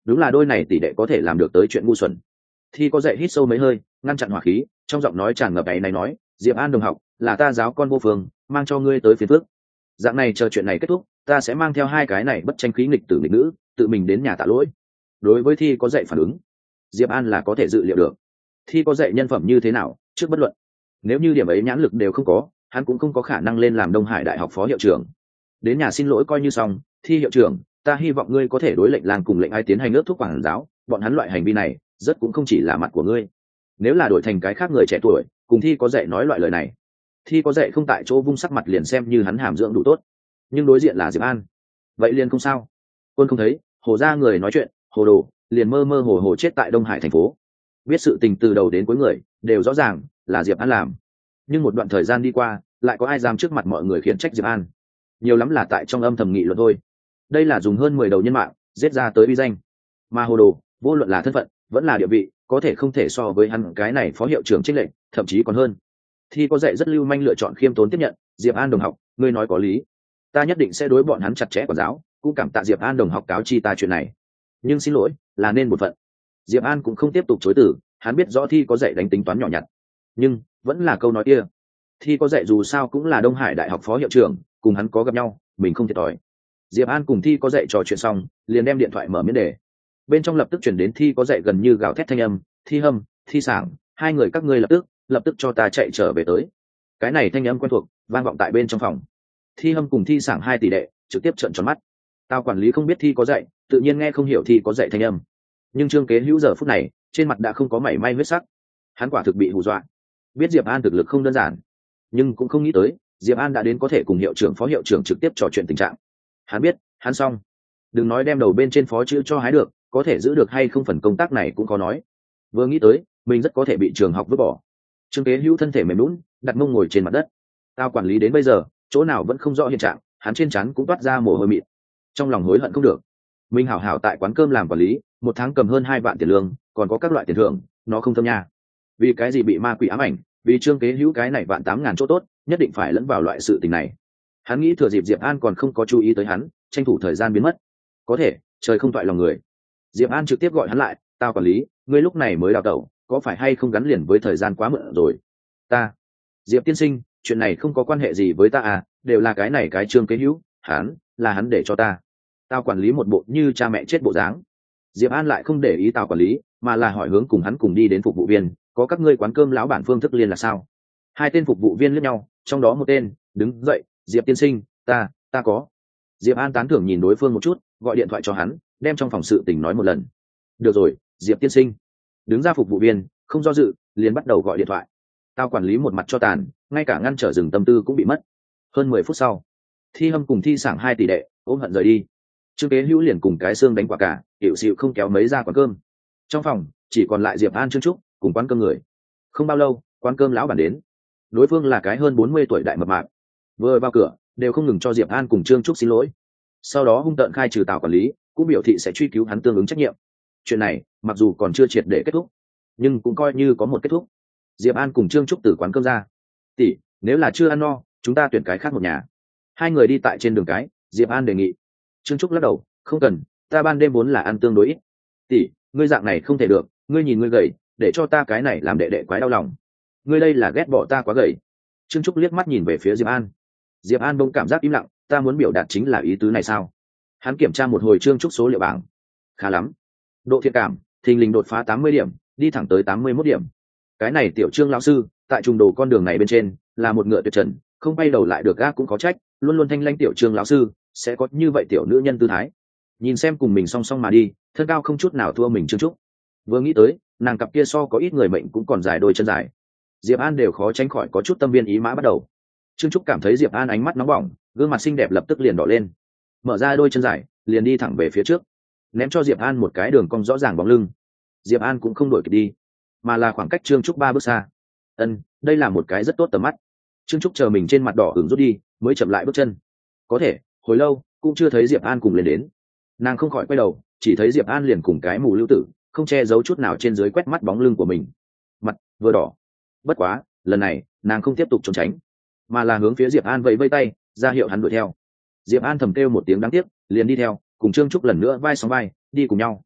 Speaker 1: đúng là đôi này tỷ đệ có thể làm được tới chuyện ngu xuẩn. Thi có dạy hít sâu mấy hơi, ngăn chặn hỏa khí, trong giọng nói tràn ngập ấy này nói, Diệp An đồng học, là ta giáo con vô phương, mang cho ngươi tới phiền phước. Dạng này chờ chuyện này kết thúc, ta sẽ mang theo hai cái này bất tranh khí nghịch tử nghịch nữ, tự mình đến nhà tạ lỗi. Đối với Thi có dạy phản ứng, Diệp An là có thể dự liệu được. Thi có dạy nhân phẩm như thế nào, trước bất luận. Nếu như điểm ấy nhãn lực đều không có, hắn cũng không có khả năng lên làm Đông Hải Đại học phó hiệu trưởng. Đến nhà xin lỗi coi như xong. Thi hiệu trưởng, ta hy vọng ngươi có thể đối lệnh làng cùng lệnh ai tiến hành ước thúc quản giáo, bọn hắn loại hành vi này rất cũng không chỉ là mặt của ngươi. Nếu là đổi thành cái khác người trẻ tuổi, cùng Thi có dạy nói loại lời này, Thi có dạy không tại chỗ vung sắc mặt liền xem như hắn hàm dưỡng đủ tốt. Nhưng đối diện là Diệp An, vậy liền không sao. Quân không thấy hồ ra người nói chuyện hồ đồ, liền mơ mơ hồ hồ chết tại Đông Hải thành phố. Biết sự tình từ đầu đến cuối người đều rõ ràng là Diệp An làm, nhưng một đoạn thời gian đi qua, lại có ai dám trước mặt mọi người khiển trách Diệp An? Nhiều lắm là tại trong âm thầm nghị luận thôi. Đây là dùng hơn mười đầu nhân mạng giết ra tới uy danh, mà hồ đồ vô luận là thân phận vẫn là địa vị, có thể không thể so với hắn cái này phó hiệu trưởng trích lệnh, thậm chí còn hơn. Thi có dạy rất lưu manh lựa chọn khiêm tốn tiếp nhận. Diệp An đồng học, ngươi nói có lý, ta nhất định sẽ đối bọn hắn chặt chẽ quản giáo, cũng cảm tạ Diệp An đồng học cáo chi ta chuyện này, nhưng xin lỗi là nên một phận. Diệp An cũng không tiếp tục chối từ, hắn biết rõ Thi có dạy đánh tính toán nhỏ nhặt, nhưng vẫn là câu nói kia, Thi có dạy dù sao cũng là Đông Hải Đại học phó hiệu trưởng, cùng hắn có gặp nhau, mình không thiệt thòi. Diệp An cùng Thi có dạy trò chuyện xong, liền đem điện thoại mở miễn đề. Bên trong lập tức chuyển đến Thi có dạy gần như gào thét thanh âm, Thi Hâm, Thi Sảng, hai người các ngươi lập tức lập tức cho ta chạy trở về tới. Cái này thanh âm quen thuộc vang vọng tại bên trong phòng. Thi Hâm cùng Thi Sảng hai tỷ đệ trực tiếp trợn tròn mắt. Tao quản lý không biết Thi có dạy, tự nhiên nghe không hiểu Thi có dạy thanh âm. Nhưng Trương Kế Hữu giờ phút này trên mặt đã không có mảy may huyết sắc, hắn quả thực bị hù dọa. Biết Diệp An thực lực không đơn giản, nhưng cũng không nghĩ tới Diệp An đã đến có thể cùng hiệu trưởng phó hiệu trưởng trực tiếp trò chuyện tình trạng. Hắn biết hắn xong, đừng nói đem đầu bên trên phó chữ cho hái được, có thể giữ được hay không phần công tác này cũng có nói. Vừa nghĩ tới mình rất có thể bị trường học vứt bỏ, Trương Kế Hữu thân thể mềm lún, đặt mông ngồi trên mặt đất. Tao quản lý đến bây giờ chỗ nào vẫn không rõ hiện trạng, hắn trên trán cũng toát ra mồ hôi mịn, trong lòng hối hận không được. Mình hảo hảo tại quán cơm làm quản lý, một tháng cầm hơn hai vạn tiền lương, còn có các loại tiền thưởng, nó không thâm nha. Vì cái gì bị ma quỷ ám ảnh, vì Trương Kế Hữu cái này vạn tám ngàn chỗ tốt, nhất định phải lẫn vào loại sự tình này. Hắn nghĩ thừa dịp Diệp An còn không có chú ý tới hắn, tranh thủ thời gian biến mất. Có thể trời không toại lòng người, Diệp An trực tiếp gọi hắn lại, tao quản lý, ngươi lúc này mới đào tẩu, có phải hay không gắn liền với thời gian quá muộn rồi? Ta, Diệp tiên sinh, chuyện này không có quan hệ gì với ta à, đều là cái này cái Trương Kế Hữu, hắn là hắn để cho ta. Tao quản lý một bộ như cha mẹ chết bộ dáng. Diệp An lại không để ý tao quản lý, mà là hỏi hướng cùng hắn cùng đi đến phục vụ viên, có các ngươi quán cơm lão bản phương thức liên là sao? Hai tên phục vụ viên liếc nhau, trong đó một tên đứng dậy, Diệp tiên sinh, ta ta có. Diệp An tán thưởng nhìn đối phương một chút, gọi điện thoại cho hắn, đem trong phòng sự tình nói một lần. Được rồi, Diệp tiên sinh. Đứng ra phục vụ viên không do dự, liền bắt đầu gọi điện thoại. Tao quản lý một mặt cho tàn, ngay cả ngăn trở dừng tâm tư cũng bị mất. Hơn mười phút sau, Thi Hâm cùng Thi Sảng hai tỷ đệ ôm hận rời đi. Trương Kế Hữu liền cùng cái xương đánh quả cả, hiệu xịu không kéo mấy ra quán cơm. Trong phòng chỉ còn lại Diệp An, Trương Trúc cùng quán cơm người. Không bao lâu, quán cơm lão bản đến. Đối phương là cái hơn bốn mươi tuổi đại mập mạp, vừa vào cửa đều không ngừng cho Diệp An cùng Trương Trúc xin lỗi, sau đó hung tợn khai trừ Tào quản lý, cũng biểu thị sẽ truy cứu hắn tương ứng trách nhiệm. Chuyện này mặc dù còn chưa triệt để kết thúc, nhưng cũng coi như có một kết thúc. Diệp An cùng Trương Trúc từ quán cơm ra. Tỷ, nếu là chưa ăn no, chúng ta tuyển cái khác một nhà. Hai người đi tại trên đường cái, Diệp An đề nghị. Trương Trúc lắc đầu, không cần, ta ban đêm vốn là ăn tương đối ít. Tỷ, ngươi dạng này không thể được, ngươi nhìn ngươi gầy, để cho ta cái này làm đệ đệ quái đau lòng. Ngươi đây là ghét bỏ ta quá gầy. Trương Trúc liếc mắt nhìn về phía Diệp An. Diệp An bỗng cảm giác im lặng, ta muốn biểu đạt chính là ý tứ này sao? Hắn kiểm tra một hồi Trương Trúc số liệu bảng. Khá lắm. Độ thiện cảm, thình lình đột phá tám mươi điểm, đi thẳng tới tám mươi mốt điểm. Cái này tiểu Trương lão sư, tại trùng đồ con đường này bên trên, là một ngựa tuyệt trần, không bay đầu lại được gác cũng có trách, luôn luôn thanh lanh tiểu Trương lão sư, sẽ có như vậy tiểu nữ nhân tư thái. Nhìn xem cùng mình song song mà đi, thân cao không chút nào thua mình Trương Trúc. Vừa nghĩ tới, nàng cặp kia so có ít người mệnh cũng còn dài đôi chân dài. Diệp An đều khó tránh khỏi có chút tâm viên ý mã bắt đầu. Trương Trúc cảm thấy Diệp An ánh mắt nóng bỏng, gương mặt xinh đẹp lập tức liền đỏ lên, mở ra đôi chân dài, liền đi thẳng về phía trước, ném cho Diệp An một cái đường cong rõ ràng bóng lưng. Diệp An cũng không đuổi kịp đi, mà là khoảng cách Trương Trúc ba bước xa. Ân, đây là một cái rất tốt tầm mắt. Trương Trúc chờ mình trên mặt đỏ ửng rút đi, mới chậm lại bước chân. Có thể hồi lâu cũng chưa thấy Diệp An cùng lên đến, nàng không khỏi quay đầu, chỉ thấy Diệp An liền cùng cái mù lưu tử, không che giấu chút nào trên dưới quét mắt bóng lưng của mình, mặt vừa đỏ. Bất quá lần này nàng không tiếp tục trốn tránh, mà là hướng phía Diệp An vẫy vẫy tay, ra hiệu hắn đuổi theo. Diệp An thầm kêu một tiếng đáng tiếc, liền đi theo, cùng Trương Trúc lần nữa vai sóng vai đi cùng nhau.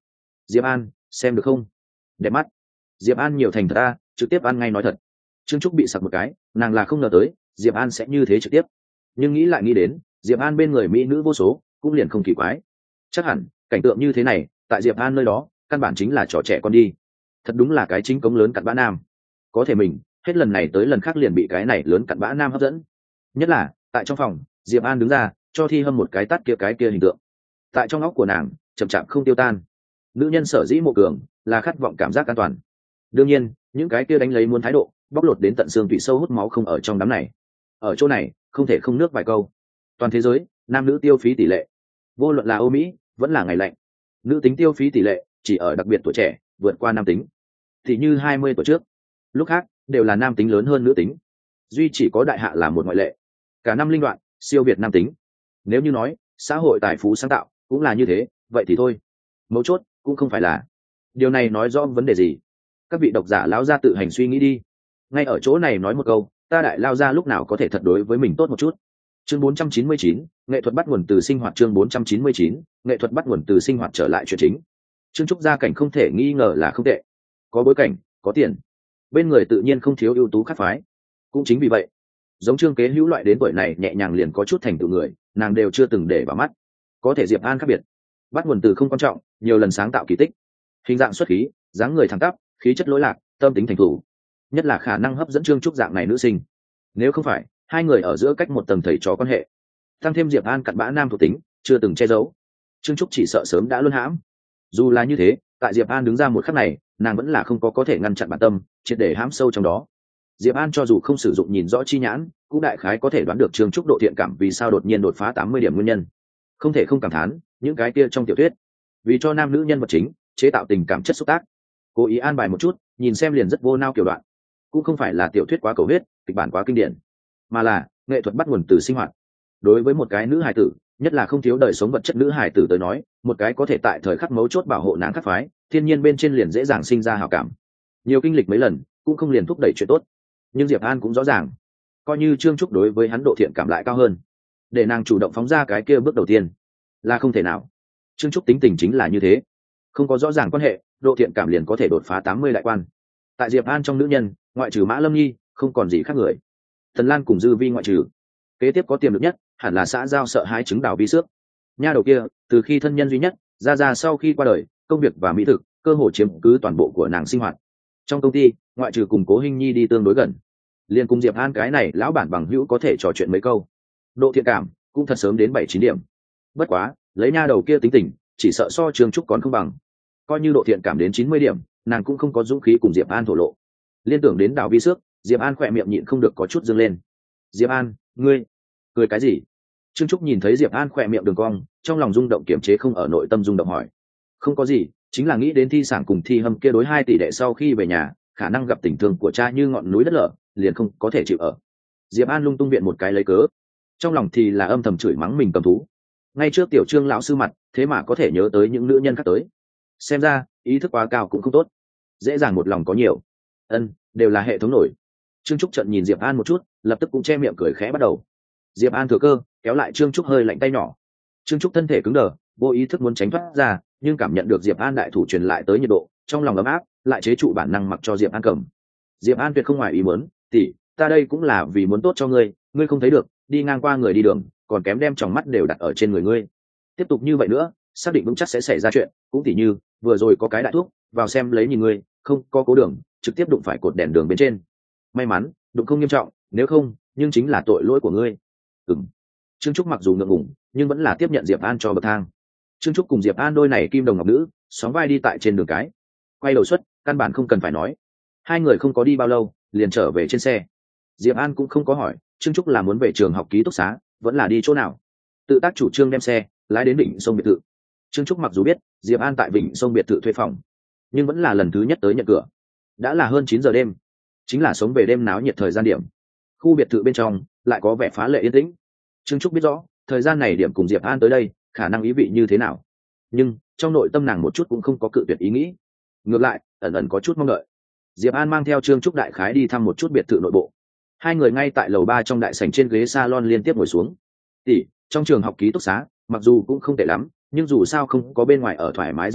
Speaker 1: Diệp An, xem được không? Đẹp mắt. Diệp An nhiều thành thật ta, trực tiếp ăn ngay nói thật. Trương Trúc bị sặc một cái, nàng là không ngờ tới Diệp An sẽ như thế trực tiếp, nhưng nghĩ lại nghĩ đến Diệp An bên người mỹ nữ vô số, cũng liền không kỳ quái. Chắc hẳn cảnh tượng như thế này tại Diệp An nơi đó căn bản chính là trò trẻ con đi. Thật đúng là cái chính cống lớn cặn bã nam. Có thể mình hết lần này tới lần khác liền bị cái này lớn cặn bã nam hấp dẫn. Nhất là tại trong phòng, Diệp An đứng ra cho Thi Hâm một cái tát kia cái kia hình tượng tại trong óc của nàng chậm chạp không tiêu tan. Nữ nhân sở dĩ mộ cường là khát vọng cảm giác an toàn. Đương nhiên những cái kia đánh lấy muốn thái độ bóc lột đến tận xương tủy sâu hút máu không ở trong đám này. Ở chỗ này không thể không nước vài câu. Toàn thế giới nam nữ tiêu phí tỷ lệ, vô luận là Âu Mỹ vẫn là ngày lạnh, nữ tính tiêu phí tỷ lệ chỉ ở đặc biệt tuổi trẻ vượt qua nam tính. Thì như hai mươi tuổi trước, lúc khác đều là nam tính lớn hơn nữ tính, duy chỉ có đại hạ là một ngoại lệ, cả năm linh đoạn siêu việt nam tính. Nếu như nói xã hội tài phú sáng tạo cũng là như thế, vậy thì thôi. Mấu chốt cũng không phải là điều này nói rõ vấn đề gì. Các vị độc giả lão gia tự hành suy nghĩ đi. Ngay ở chỗ này nói một câu, ta đại lao ra lúc nào có thể thật đối với mình tốt một chút. Chương bốn trăm chín mươi chín, nghệ thuật bắt nguồn từ sinh hoạt. Chương bốn trăm chín mươi chín, nghệ thuật bắt nguồn từ sinh hoạt trở lại chuyện chính. Trương Trúc gia cảnh không thể nghi ngờ là không tệ, có bối cảnh, có tiền, bên người tự nhiên không thiếu ưu tú khác phái. Cũng chính vì vậy, giống Trương Kế Hữu loại đến tuổi này nhẹ nhàng liền có chút thành tựu người, nàng đều chưa từng để vào mắt. Có thể Diệp An khác biệt, bắt nguồn từ không quan trọng, nhiều lần sáng tạo kỳ tích. Hình dạng xuất khí, dáng người thẳng tắp, khí chất lỗi lạc, tâm tính thành thủ, nhất là khả năng hấp dẫn Trương Trúc dạng này nữ sinh. Nếu không phải hai người ở giữa cách một tầng thầy trò quan hệ, tăng thêm Diệp An cặn bã nam thuộc tính chưa từng che giấu, Trương Trúc chỉ sợ sớm đã luân hãm. Dù là như thế, tại Diệp An đứng ra một khắc này, nàng vẫn là không có có thể ngăn chặn bản tâm, triệt để hãm sâu trong đó. Diệp An cho dù không sử dụng nhìn rõ chi nhãn, cũng đại khái có thể đoán được Trương Trúc độ thiện cảm vì sao đột nhiên đột phá tám mươi điểm nguyên nhân. Không thể không cảm thán, những cái kia trong tiểu thuyết, vì cho nam nữ nhân vật chính chế tạo tình cảm chất xúc tác, cố ý an bài một chút, nhìn xem liền rất vô nao kiểu đoạn. Cũng không phải là tiểu thuyết quá cầu huyết, kịch bản quá kinh điển, mà là nghệ thuật bắt nguồn từ sinh hoạt. Đối với một cái nữ hài tử, nhất là không thiếu đời sống vật chất nữ hài tử tới nói, một cái có thể tại thời khắc mấu chốt bảo hộ nàng khắc phái, thiên nhiên bên trên liền dễ dàng sinh ra hảo cảm. Nhiều kinh lịch mấy lần, cũng không liền thúc đẩy chuyện tốt. Nhưng Diệp An cũng rõ ràng, coi như Trương Trúc đối với hắn độ thiện cảm lại cao hơn, để nàng chủ động phóng ra cái kia bước đầu tiên là không thể nào. Trương Trúc tính tình chính là như thế, không có rõ ràng quan hệ, độ thiện cảm liền có thể đột phá tám mươi đại quan. Tại Diệp An trong nữ nhân, ngoại trừ Mã Lâm Nhi, không còn gì khác người. Tần Lan cùng Dư Vi ngoại trừ, kế tiếp có tiềm lực nhất hẳn là xã giao sợ hãi chứng đào vi xước. Nha đầu kia, từ khi thân nhân duy nhất ra ra sau khi qua đời, công việc và mỹ thực cơ hồ chiếm cứ toàn bộ của nàng sinh hoạt. Trong công ty, ngoại trừ cùng Cố Hinh Nhi đi tương đối gần, liền cùng Diệp An cái này lão bản bằng hữu có thể trò chuyện mấy câu. Độ thiện cảm cũng thật sớm đến bảy chín điểm. Bất quá, lấy nha đầu kia tính tình, chỉ sợ so Trương Trúc còn không bằng. Coi như độ thiện cảm đến chín mươi điểm, nàng cũng không có dũng khí cùng Diệp An thổ lộ. Liên tưởng đến đào vi xước, Diệp An khỏe miệng nhịn không được có chút dương lên. Diệp An, ngươi cười cái gì? Trương Trúc nhìn thấy Diệp An khỏe miệng đường cong, trong lòng rung động kiềm chế không ở, nội tâm rung động hỏi. Không có gì, chính là nghĩ đến Thi Sảng cùng Thi Hâm kia đối hai tỷ đệ sau khi về nhà, khả năng gặp tình thương của cha như ngọn núi đất lở, liền không có thể chịu ở. Diệp An lung tung viện một cái lấy cớ, trong lòng thì là âm thầm chửi mắng mình cầm thú. Ngay trước Tiểu Trương lão sư mặt, thế mà có thể nhớ tới những nữ nhân khác tới. Xem ra, ý thức quá cao cũng không tốt. Dễ dàng một lòng có nhiều. Ân, đều là hệ thống nổi. Trương Trúc trận nhìn Diệp An một chút, lập tức cũng che miệng cười khẽ bắt đầu. Diệp An thừa cơ kéo lại Trương Trúc hơi lạnh tay nhỏ. Trương Trúc thân thể cứng đờ, vô ý thức muốn tránh thoát ra, nhưng cảm nhận được Diệp An đại thủ truyền lại tới nhiệt độ, trong lòng ấm áp, lại chế trụ bản năng mặc cho Diệp An cầm. Diệp An tuyệt không ngoài ý muốn, tỷ, ta đây cũng là vì muốn tốt cho ngươi, ngươi không thấy được, đi ngang qua người đi đường, còn kém đem tròng mắt đều đặt ở trên người ngươi. Tiếp tục như vậy nữa, xác định vững chắc sẽ xảy ra chuyện, cũng tỉ như vừa rồi có cái đại thuốc vào xem lấy nhìn ngươi, không có cố đường, trực tiếp đụng phải cột đèn đường bên trên. May mắn đụng không nghiêm trọng, nếu không nhưng chính là tội lỗi của ngươi. Ừm. Trương Trúc mặc dù ngượng ngùng, nhưng vẫn là tiếp nhận Diệp An cho bậc thang. Trương Trúc cùng Diệp An đôi này kim đồng ngọc nữ, sóng vai đi tại trên đường cái. Quay đầu xuất, căn bản không cần phải nói. Hai người không có đi bao lâu, liền trở về trên xe. Diệp An cũng không có hỏi Trương Trúc là muốn về trường học ký túc xá, vẫn là đi chỗ nào. Tự tác chủ trương đem xe lái đến Vịnh Sông biệt thự. Trương Trúc mặc dù biết Diệp An tại Vịnh Sông biệt thự thuê phòng, nhưng vẫn là lần thứ nhất tới nhận cửa. Đã là hơn chín giờ đêm, chính là sống về đêm náo nhiệt thời gian điểm. Khu biệt thự bên trong lại có vẻ phá lệ yên tĩnh. Trương Trúc biết rõ thời gian này điểm cùng Diệp An tới đây khả năng ý vị như thế nào, nhưng trong nội tâm nàng một chút cũng không có cự tuyệt ý nghĩ, ngược lại ẩn ẩn có chút mong đợi. Diệp An mang theo Trương Trúc đại khái đi thăm một chút biệt thự nội bộ. Hai người ngay tại lầu ba trong đại sảnh trên ghế salon liên tiếp ngồi xuống. Tỷ, trong trường học ký túc xá mặc dù cũng không tệ lắm, nhưng dù sao không có bên ngoài ở thoải mái dễ chịu,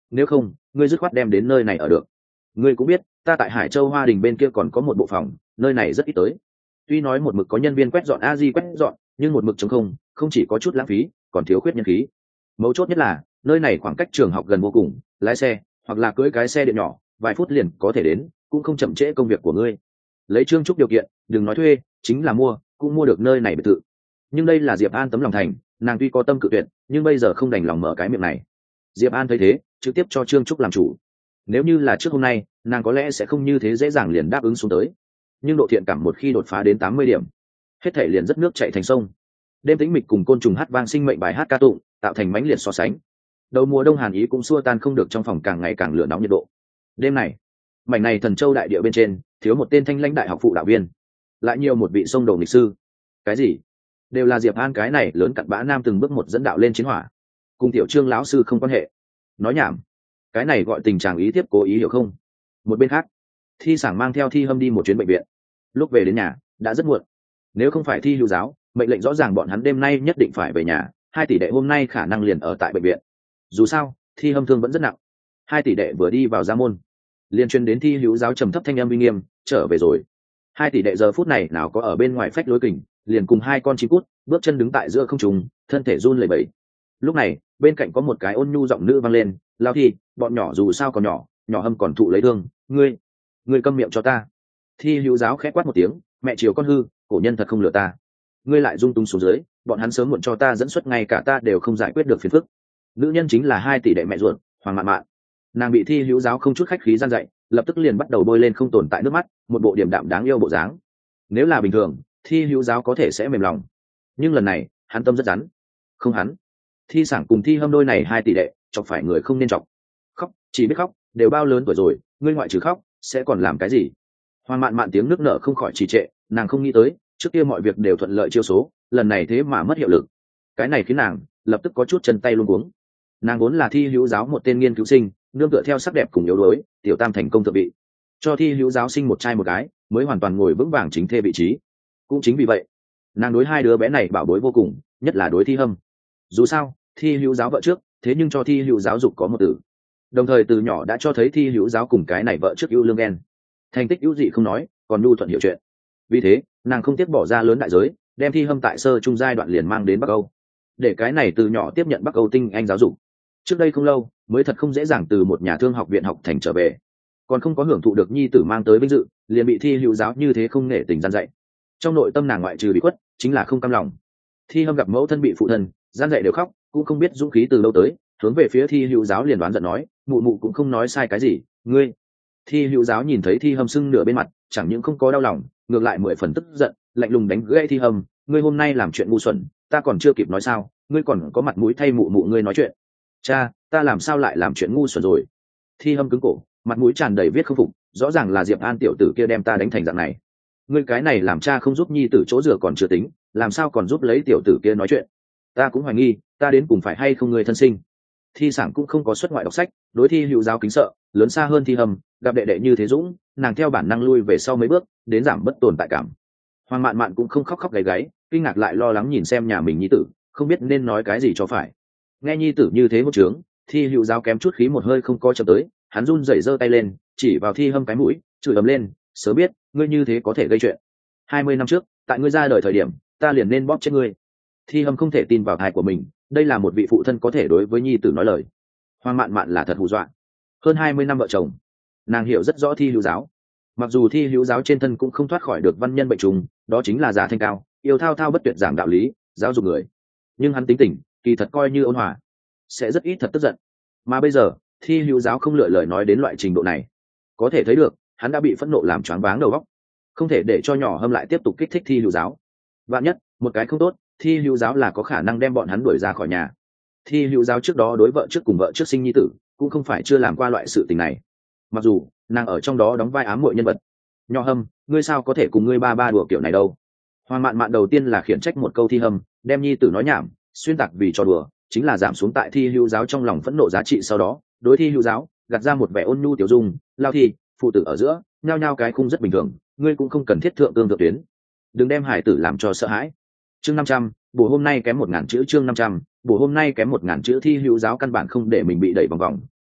Speaker 1: nếu không ngươi dứt khoát đem đến nơi này ở được. Ngươi cũng biết ta tại Hải Châu Hoa Đình bên kia còn có một bộ phòng, nơi này rất ít tới. Tuy nói một mực có nhân viên quét dọn a di quét dọn, nhưng một mực trống không, không chỉ có chút lãng phí, còn thiếu khuyết nhân khí. Mấu chốt nhất là nơi này khoảng cách trường học gần vô cùng, lái xe hoặc là cưỡi cái xe điện nhỏ vài phút liền có thể đến, cũng không chậm trễ công việc của ngươi. Lấy Trương Trúc điều kiện, đừng nói thuê, chính là mua cũng mua được nơi này biệt thự. Nhưng đây là Diệp An tấm lòng thành, nàng tuy có tâm cự tuyệt, nhưng bây giờ không đành lòng mở cái miệng này. Diệp An thấy thế, trực tiếp cho Trương Trúc làm chủ. Nếu như là trước hôm nay, nàng có lẽ sẽ không như thế dễ dàng liền đáp ứng xuống tới. Nhưng độ thiện cảm một khi đột phá đến tám mươi điểm, hết thảy liền rất nước chảy thành sông. Đêm tĩnh mịch cùng côn trùng hát vang sinh mệnh bài hát ca tụng, tạo thành mãnh liệt so sánh. Đầu mùa đông hàn ý cũng xua tan không được trong phòng càng ngày càng lửa nóng nhiệt độ. Đêm này, mảnh này Thần Châu đại địa bên trên, thiếu một tên thanh lãnh đại học phụ đạo viên, lại nhiều một vị sông đầu nghịch sư. Cái gì? Đều là Diệp An cái này lớn cặn bã nam từng bước một dẫn đạo lên chiến hỏa, cùng tiểu Trương lão sư không quan hệ. Nói nhảm, cái này gọi tình trạng ý tiếp cố ý hiểu không? Một bên khác, Thi Sảng mang theo Thi Hâm đi một chuyến bệnh viện. Lúc về đến nhà đã rất muộn, nếu không phải Thi hữu giáo mệnh lệnh rõ ràng bọn hắn đêm nay nhất định phải về nhà, hai tỷ đệ hôm nay khả năng liền ở tại bệnh viện. Dù sao Thi Hâm thương vẫn rất nặng. Hai tỷ đệ vừa đi vào gia môn, liền truyền đến Thi hữu giáo trầm thấp thanh âm uy nghiêm, trở về rồi. Hai tỷ đệ giờ phút này nào có ở bên ngoài phách lối kình, liền cùng hai con chim cút bước chân đứng tại giữa không trung, thân thể run lẩy bẩy. Lúc này bên cạnh có một cái ôn nhu giọng nữ vang lên, Lao Thi, bọn nhỏ dù sao còn nhỏ, nhỏ Hâm còn thụ lấy thương, ngươi ngươi câm miệng cho ta. Thi hữu giáo khẽ quát một tiếng, mẹ chiều con hư, cổ nhân thật không lừa ta. Ngươi lại dung túng xuống dưới, bọn hắn sớm muộn cho ta dẫn xuất, ngay cả ta đều không giải quyết được phiền phức. Nữ nhân chính là hai tỷ đệ mẹ ruột, Hoàng Mạn Mạn. Nàng bị Thi hữu giáo không chút khách khí gian dạy, lập tức liền bắt đầu bôi lên không tồn tại nước mắt, một bộ điểm đạm đáng yêu bộ dáng. Nếu là bình thường, Thi hữu giáo có thể sẽ mềm lòng, nhưng lần này hắn tâm rất rắn. Không hắn, Thi Sảng cùng Thi Hâm đôi này hai tỷ đệ chọc phải người không nên chọc. Khóc chỉ biết khóc, đều bao lớn tuổi rồi, ngươi ngoại trừ khóc sẽ còn làm cái gì? Hoàng Mạn Mạn tiếng nước nở không khỏi trì trệ, nàng không nghĩ tới trước kia mọi việc đều thuận lợi chiêu số, lần này thế mà mất hiệu lực. Cái này khiến nàng lập tức có chút chân tay luống cuống. Nàng vốn là Thi hữu giáo một tên nghiên cứu sinh, nương tựa theo sắc đẹp cùng yếu đuối, tiểu tam thành công thượng vị, cho Thi hữu giáo sinh một trai một gái, mới hoàn toàn ngồi vững vàng chính thê vị trí. Cũng chính vì vậy, nàng đối hai đứa bé này bảo bối vô cùng, nhất là đối Thi Hâm. Dù sao Thi hữu giáo vợ trước, thế nhưng cho Thi hữu giáo dục có một tử, đồng thời từ nhỏ đã cho thấy Thi hữu giáo cùng cái này vợ trước ưu lương ghen, thành tích ưu dị không nói, còn nhu thuận hiểu chuyện. Vì thế nàng không tiếc bỏ ra lớn đại giới, đem Thi Hâm tại sơ trung giai đoạn liền mang đến Bắc Âu, để cái này từ nhỏ tiếp nhận Bắc Âu tinh anh giáo dục. Trước đây không lâu mới thật không dễ dàng từ một nhà thương học viện học thành trở về, còn không có hưởng thụ được nhi tử mang tới vinh dự, liền bị Thi hữu giáo như thế không nể tình gian dạy. Trong nội tâm nàng ngoại trừ bị khuất, chính là không cam lòng. Thi Hâm gặp mẫu thân bị phụ thân gian dạy đều khóc, cũng không biết dũng khí từ đâu tới, hướng về phía Thi hữu giáo liền đoán giận nói, mụ mụ cũng không nói sai cái gì, ngươi. Thi hữu giáo nhìn thấy Thi Hâm sưng nửa bên mặt, chẳng những không có đau lòng, ngược lại mười phần tức giận, lạnh lùng đánh gãy Thi Hâm, ngươi hôm nay làm chuyện ngu xuẩn, ta còn chưa kịp nói sao, ngươi còn có mặt mũi thay mụ mụ ngươi nói chuyện? Cha, ta làm sao lại làm chuyện ngu xuẩn rồi? Thi Hâm cứng cổ, mặt mũi tràn đầy viết không phục, rõ ràng là Diệp An tiểu tử kia đem ta đánh thành dạng này. Ngươi cái này làm cha không giúp nhi tử chỗ rửa còn chưa tính, làm sao còn giúp lấy tiểu tử kia nói chuyện? Ta cũng hoài nghi, ta đến cùng phải hay không người thân sinh. Thi Sảng cũng không có xuất ngoại đọc sách, đối Thi hữu giáo kính sợ lớn xa hơn Thi Hâm, gặp đệ đệ như thế dũng, nàng theo bản năng lui về sau mấy bước, đến giảm bất tồn tại cảm. Hoàng Mạn Mạn cũng không khóc khóc gáy gáy, kinh ngạc lại lo lắng nhìn xem nhà mình nhi tử, không biết nên nói cái gì cho phải. Nghe nhi tử như thế hốt trướng, Thi hữu giáo kém chút khí một hơi không có chậm tới, hắn run rẩy giơ tay lên, chỉ vào Thi Hâm cái mũi, chửi ầm lên, sớm biết ngươi như thế có thể gây chuyện, hai mươi năm trước tại ngươi ra đời thời điểm, ta liền nên bóp chết ngươi. Thi Hâm không thể tin vào tai của mình, đây là một vị phụ thân có thể đối với nhi tử nói lời. Hoàng Mạn Mạn là thật hù dọa. Hơn hai mươi năm vợ chồng, nàng hiểu rất rõ Thi hữu giáo. Mặc dù Thi hữu giáo trên thân cũng không thoát khỏi được văn nhân bệnh trùng, đó chính là giả thanh cao, yêu thao thao bất tuyệt giảng đạo lý, giáo dục người. Nhưng hắn tính tình, kỳ thật coi như ôn hòa, sẽ rất ít thật tức giận. Mà bây giờ, Thi hữu giáo không lựa lời nói đến loại trình độ này, có thể thấy được, hắn đã bị phẫn nộ làm choáng váng đầu óc. Không thể để cho nhỏ Hâm lại tiếp tục kích thích Thi hữu giáo. Vạn nhất, một cái không tốt, Thi hữu giáo là có khả năng đem bọn hắn đuổi ra khỏi nhà. Thi hữu giáo trước đó đối vợ trước cùng vợ trước sinh nhi tử, cũng không phải chưa làm qua loại sự tình này. Mặc dù nàng ở trong đó đóng vai ám muội nhân vật. Nhỏ Hâm, ngươi sao có thể cùng ngươi ba ba đùa kiểu này đâu? Hoàng Mạn Mạn đầu tiên là khiển trách một câu Thi Hâm, đem nhi tử nói nhảm, xuyên tạc vì trò đùa, chính là giảm xuống tại Thi hữu giáo trong lòng phẫn nộ giá trị. Sau đó đối Thi hữu giáo gạt ra một vẻ ôn nhu tiểu dung, Lao Thi, phụ tử ở giữa nhao nhao cái khung rất bình thường, ngươi cũng không cần thiết thượng cương thượng tuyến, đừng đem hải tử làm cho sợ hãi. Chương năm trăm, bổ hôm nay kém một ngàn chữ. Chương năm trăm, bổ hôm nay kém một ngàn chữ. Thi hữu giáo căn bản không để mình bị đẩy vòng vòng,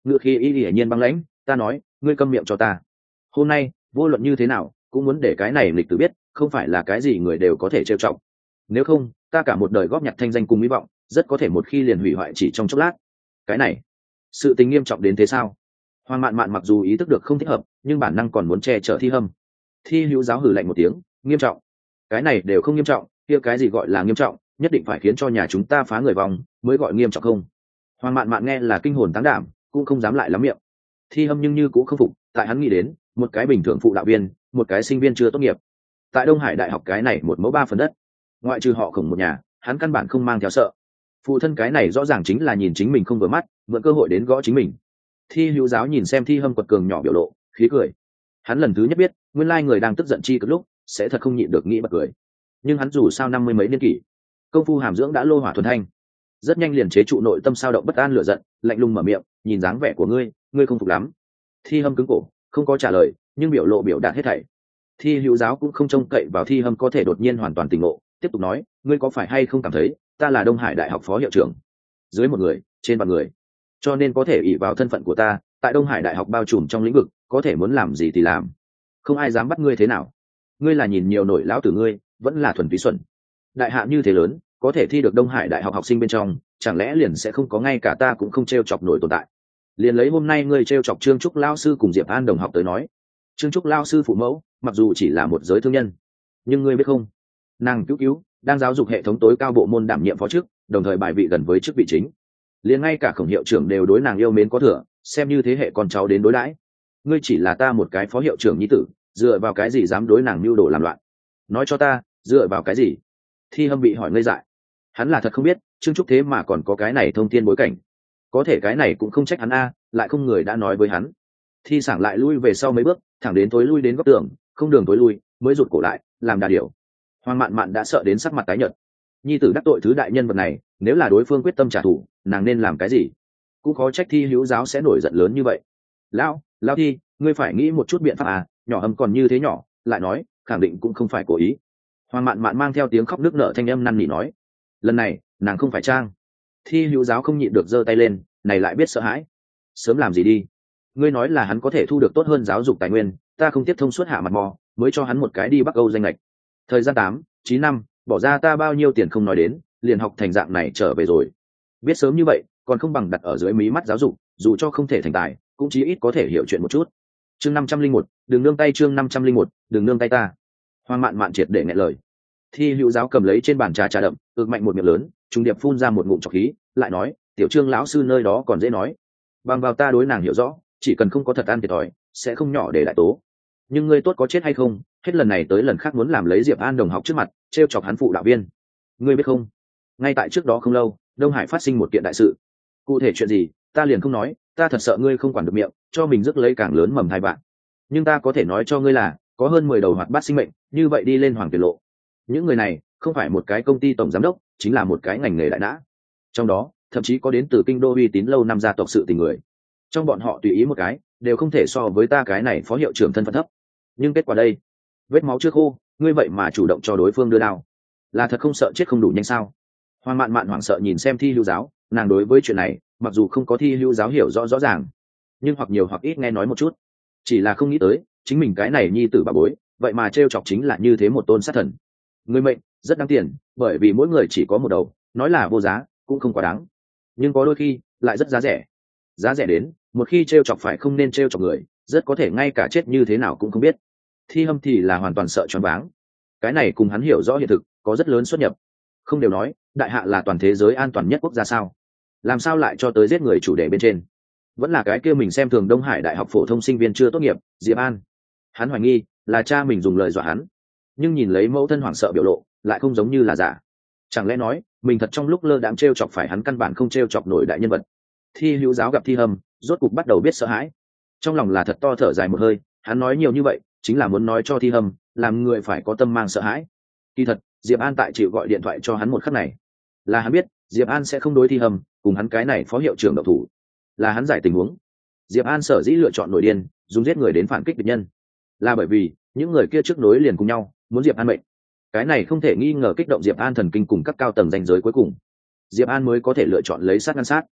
Speaker 1: ngựa khi y hiển nhiên băng lãnh. Ta nói ngươi câm miệng cho ta. Hôm nay vô luận như thế nào cũng muốn để cái này lịch tử biết không phải là cái gì người đều có thể trêu trọng. Nếu không ta cả một đời góp nhặt thanh danh cùng hy vọng rất có thể một khi liền hủy hoại chỉ trong chốc lát. Cái này sự tình nghiêm trọng đến thế sao? Hoàng Mạn Mạn mặc dù ý thức được không thích hợp nhưng bản năng còn muốn che chở Thi Hâm. Thi Hữu Giáo hừ lạnh một tiếng, nghiêm trọng? Cái này đều không nghiêm trọng, kia cái gì gọi là nghiêm trọng? Nhất định phải khiến cho nhà chúng ta phá người vòng mới gọi nghiêm trọng không? Hoàng Mạn Mạn nghe là kinh hồn táng đảm, cũng không dám lại lắm miệng. Thi Hâm nhưng như cũng không phục, tại hắn nghĩ đến một cái bình thường phụ đạo viên, một cái sinh viên chưa tốt nghiệp, tại Đông Hải Đại học cái này một mẫu ba phần đất, ngoại trừ họ Khổng một nhà, hắn căn bản không mang theo sợ. Phụ thân cái này rõ ràng chính là nhìn chính mình không vừa mắt, mượn cơ hội đến gõ chính mình. Thi Hữu Giáo nhìn xem Thi Hâm quật cường nhỏ biểu lộ, khí cười. Hắn lần thứ nhất biết, nguyên lai người đang tức giận chi cực lúc, sẽ thật không nhịn được nghĩ bật cười. Nhưng hắn dù sao năm mươi mấy niên kỷ, công phu hàm dưỡng đã lô hỏa thuần thanh, rất nhanh liền chế trụ nội tâm sao động bất an lửa giận, lạnh lùng mở miệng, nhìn dáng vẻ của ngươi, ngươi không phục lắm. Thi Hâm cứng cổ, không có trả lời, nhưng biểu lộ biểu đạt hết thảy. Thi Hữu Giáo cũng không trông cậy vào Thi Hâm có thể đột nhiên hoàn toàn tỉnh ngộ, tiếp tục nói, ngươi có phải hay không cảm thấy, ta là Đông Hải Đại học phó hiệu trưởng, dưới một người, trên vạn người, cho nên có thể ỷ vào thân phận của ta, tại Đông Hải Đại học bao trùm trong lĩnh vực, có thể muốn làm gì thì làm, không ai dám bắt ngươi thế nào. Ngươi là nhìn nhiều nổi lão tử ngươi, vẫn là thuần túy xuẩn. Đại hạ như thế lớn, có thể thi được Đông Hải Đại học học sinh bên trong, chẳng lẽ liền sẽ không có ngay cả ta cũng không trêu chọc nổi tồn tại. Liền lấy hôm nay ngươi trêu chọc Trương Trúc lão sư cùng Diệp An đồng học tới nói, Trương Trúc lão sư phụ mẫu, mặc dù chỉ là một giới thương nhân, nhưng ngươi biết không, nàng cứu cứu đang giáo dục hệ thống tối cao bộ môn đảm nhiệm phó chức, đồng thời bài vị gần với chức vị chính, liền ngay cả Khổng hiệu trưởng đều đối nàng yêu mến có thừa, xem như thế hệ con cháu đến đối đãi. Ngươi chỉ là ta một cái phó hiệu trưởng nhi tử, dựa vào cái gì dám đối nàng mưu đồ làm loạn? Nói cho ta, dựa vào cái gì? Thi Hâm bị hỏi ngây dại. Hắn là thật không biết Trương Trúc thế mà còn có cái này thông tin bối cảnh, có thể cái này cũng không trách hắn a, lại không người đã nói với hắn. Thi Sảng lại lui về sau mấy bước, thẳng đến tối lui đến góc tường, không đường tối lui, mới rụt cổ lại, làm đà điểu. Hoàng Mạn Mạn đã sợ đến sắc mặt tái nhợt. Nhi tử đắc tội thứ đại nhân vật này, nếu là đối phương quyết tâm trả thù, nàng nên làm cái gì? Cũng khó trách Thi Hữu Giáo sẽ nổi giận lớn như vậy. Lão, lão Thi, ngươi phải nghĩ một chút biện pháp à, nhỏ Hâm còn như thế nhỏ, lại nói, khẳng định cũng không phải cố ý. Hoàng Mạn Mạn mang theo tiếng khóc nức nở thanh âm năn nỉ nói, lần này nàng không phải trang. Thi Hữu Giáo không nhịn được giơ tay lên, này lại biết sợ hãi. Sớm làm gì đi? Ngươi nói là hắn có thể thu được tốt hơn giáo dục tài nguyên, ta không tiếp thông suốt hạ mặt mò, mới cho hắn một cái đi Bắc Âu danh lệch. Thời gian tám, chín năm, bỏ ra ta bao nhiêu tiền không nói đến, liền học thành dạng này trở về rồi. Biết sớm như vậy, còn không bằng đặt ở dưới mí mắt giáo dục, dù cho không thể thành tài, cũng chí ít có thể hiểu chuyện một chút. Chương năm trăm linh một, đừng nương tay chương năm trăm linh một, đừng nương tay ta. Hoàng Mạn Mạn triệt để nghẹn lời. Thi Hữu Giáo cầm lấy trên bàn trà trà đậm, ực mạnh một miệng lớn, trùng điệp phun ra một ngụm trọc khí, lại nói, tiểu Trương lão sư nơi đó còn dễ nói, bằng vào ta đối nàng hiểu rõ, chỉ cần không có thật ăn thiệt thòi, sẽ không nhỏ để đại tố. Nhưng ngươi tốt có chết hay không, hết lần này tới lần khác muốn làm lấy Diệp An đồng học trước mặt, trêu chọc hắn phụ đạo viên. Ngươi biết không, ngay tại trước đó không lâu, Đông Hải phát sinh một kiện đại sự. Cụ thể chuyện gì, ta liền không nói, ta thật sợ ngươi không quản được miệng, cho mình rước lấy càng lớn mầm thai vạn. Nhưng ta có thể nói cho ngươi là, có hơn mười đầu hoạt bát sinh mệnh, như vậy đi lên hoàng tiền lộ. Những người này, không phải một cái công ty tổng giám đốc, chính là một cái ngành nghề đại nã. Trong đó, thậm chí có đến từ kinh đô uy tín lâu năm gia tộc sự tình người. Trong bọn họ tùy ý một cái, đều không thể so với ta cái này phó hiệu trưởng thân phận thấp. Nhưng kết quả đây, vết máu chưa khô, ngươi vậy mà chủ động cho đối phương đưa đao, là thật không sợ chết không đủ nhanh sao? Hoàng Mạn Mạn hoảng sợ nhìn xem Thi Hữu Giáo, nàng đối với chuyện này, mặc dù không có Thi Hữu Giáo hiểu rõ rõ ràng, nhưng hoặc nhiều hoặc ít nghe nói một chút, chỉ là không nghĩ tới, chính mình cái này nhi tử bà bối, vậy mà trêu chọc chính là như thế một tôn sát thần. Người mệnh rất đáng tiền, bởi vì mỗi người chỉ có một đầu, nói là vô giá, cũng không quá đáng, nhưng có đôi khi lại rất giá rẻ. Giá rẻ đến, một khi trêu chọc phải không nên trêu chọc người, rất có thể ngay cả chết như thế nào cũng không biết. Thi Hâm thì là hoàn toàn sợ choáng váng. Cái này cùng hắn hiểu rõ hiện thực có rất lớn xuất nhập. Không đều nói, đại hạ là toàn thế giới an toàn nhất quốc gia sao? Làm sao lại cho tới giết người chủ đề bên trên? Vẫn là cái kia mình xem thường Đông Hải Đại học phổ thông sinh viên chưa tốt nghiệp, Diệp An. Hắn hoài nghi là cha mình dùng lời dọa hắn, nhưng nhìn lấy mẫu thân hoảng sợ biểu lộ, lại không giống như là giả. Chẳng lẽ nói, mình thật trong lúc lơ đãng trêu chọc phải hắn căn bản không trêu chọc nổi đại nhân vật. Thi Hữu Giáo gặp Thi Hâm, rốt cục bắt đầu biết sợ hãi. Trong lòng là thật to thở dài một hơi, hắn nói nhiều như vậy, chính là muốn nói cho Thi Hâm, làm người phải có tâm mang sợ hãi. Kỳ thật, Diệp An tại chịu gọi điện thoại cho hắn một khắc này, là hắn biết, Diệp An sẽ không đối Thi Hâm, cùng hắn cái này phó hiệu trưởng độc thủ, là hắn giải tình huống. Diệp An sở dĩ lựa chọn nổi điên, dùng giết người đến phản kích địch nhân, là bởi vì những người kia trước nối liền cùng nhau, muốn Diệp An mệnh. Cái này không thể nghi ngờ kích động Diệp An thần kinh cùng các cao tầng danh giới cuối cùng. Diệp An mới có thể lựa chọn lấy sát ngăn sát.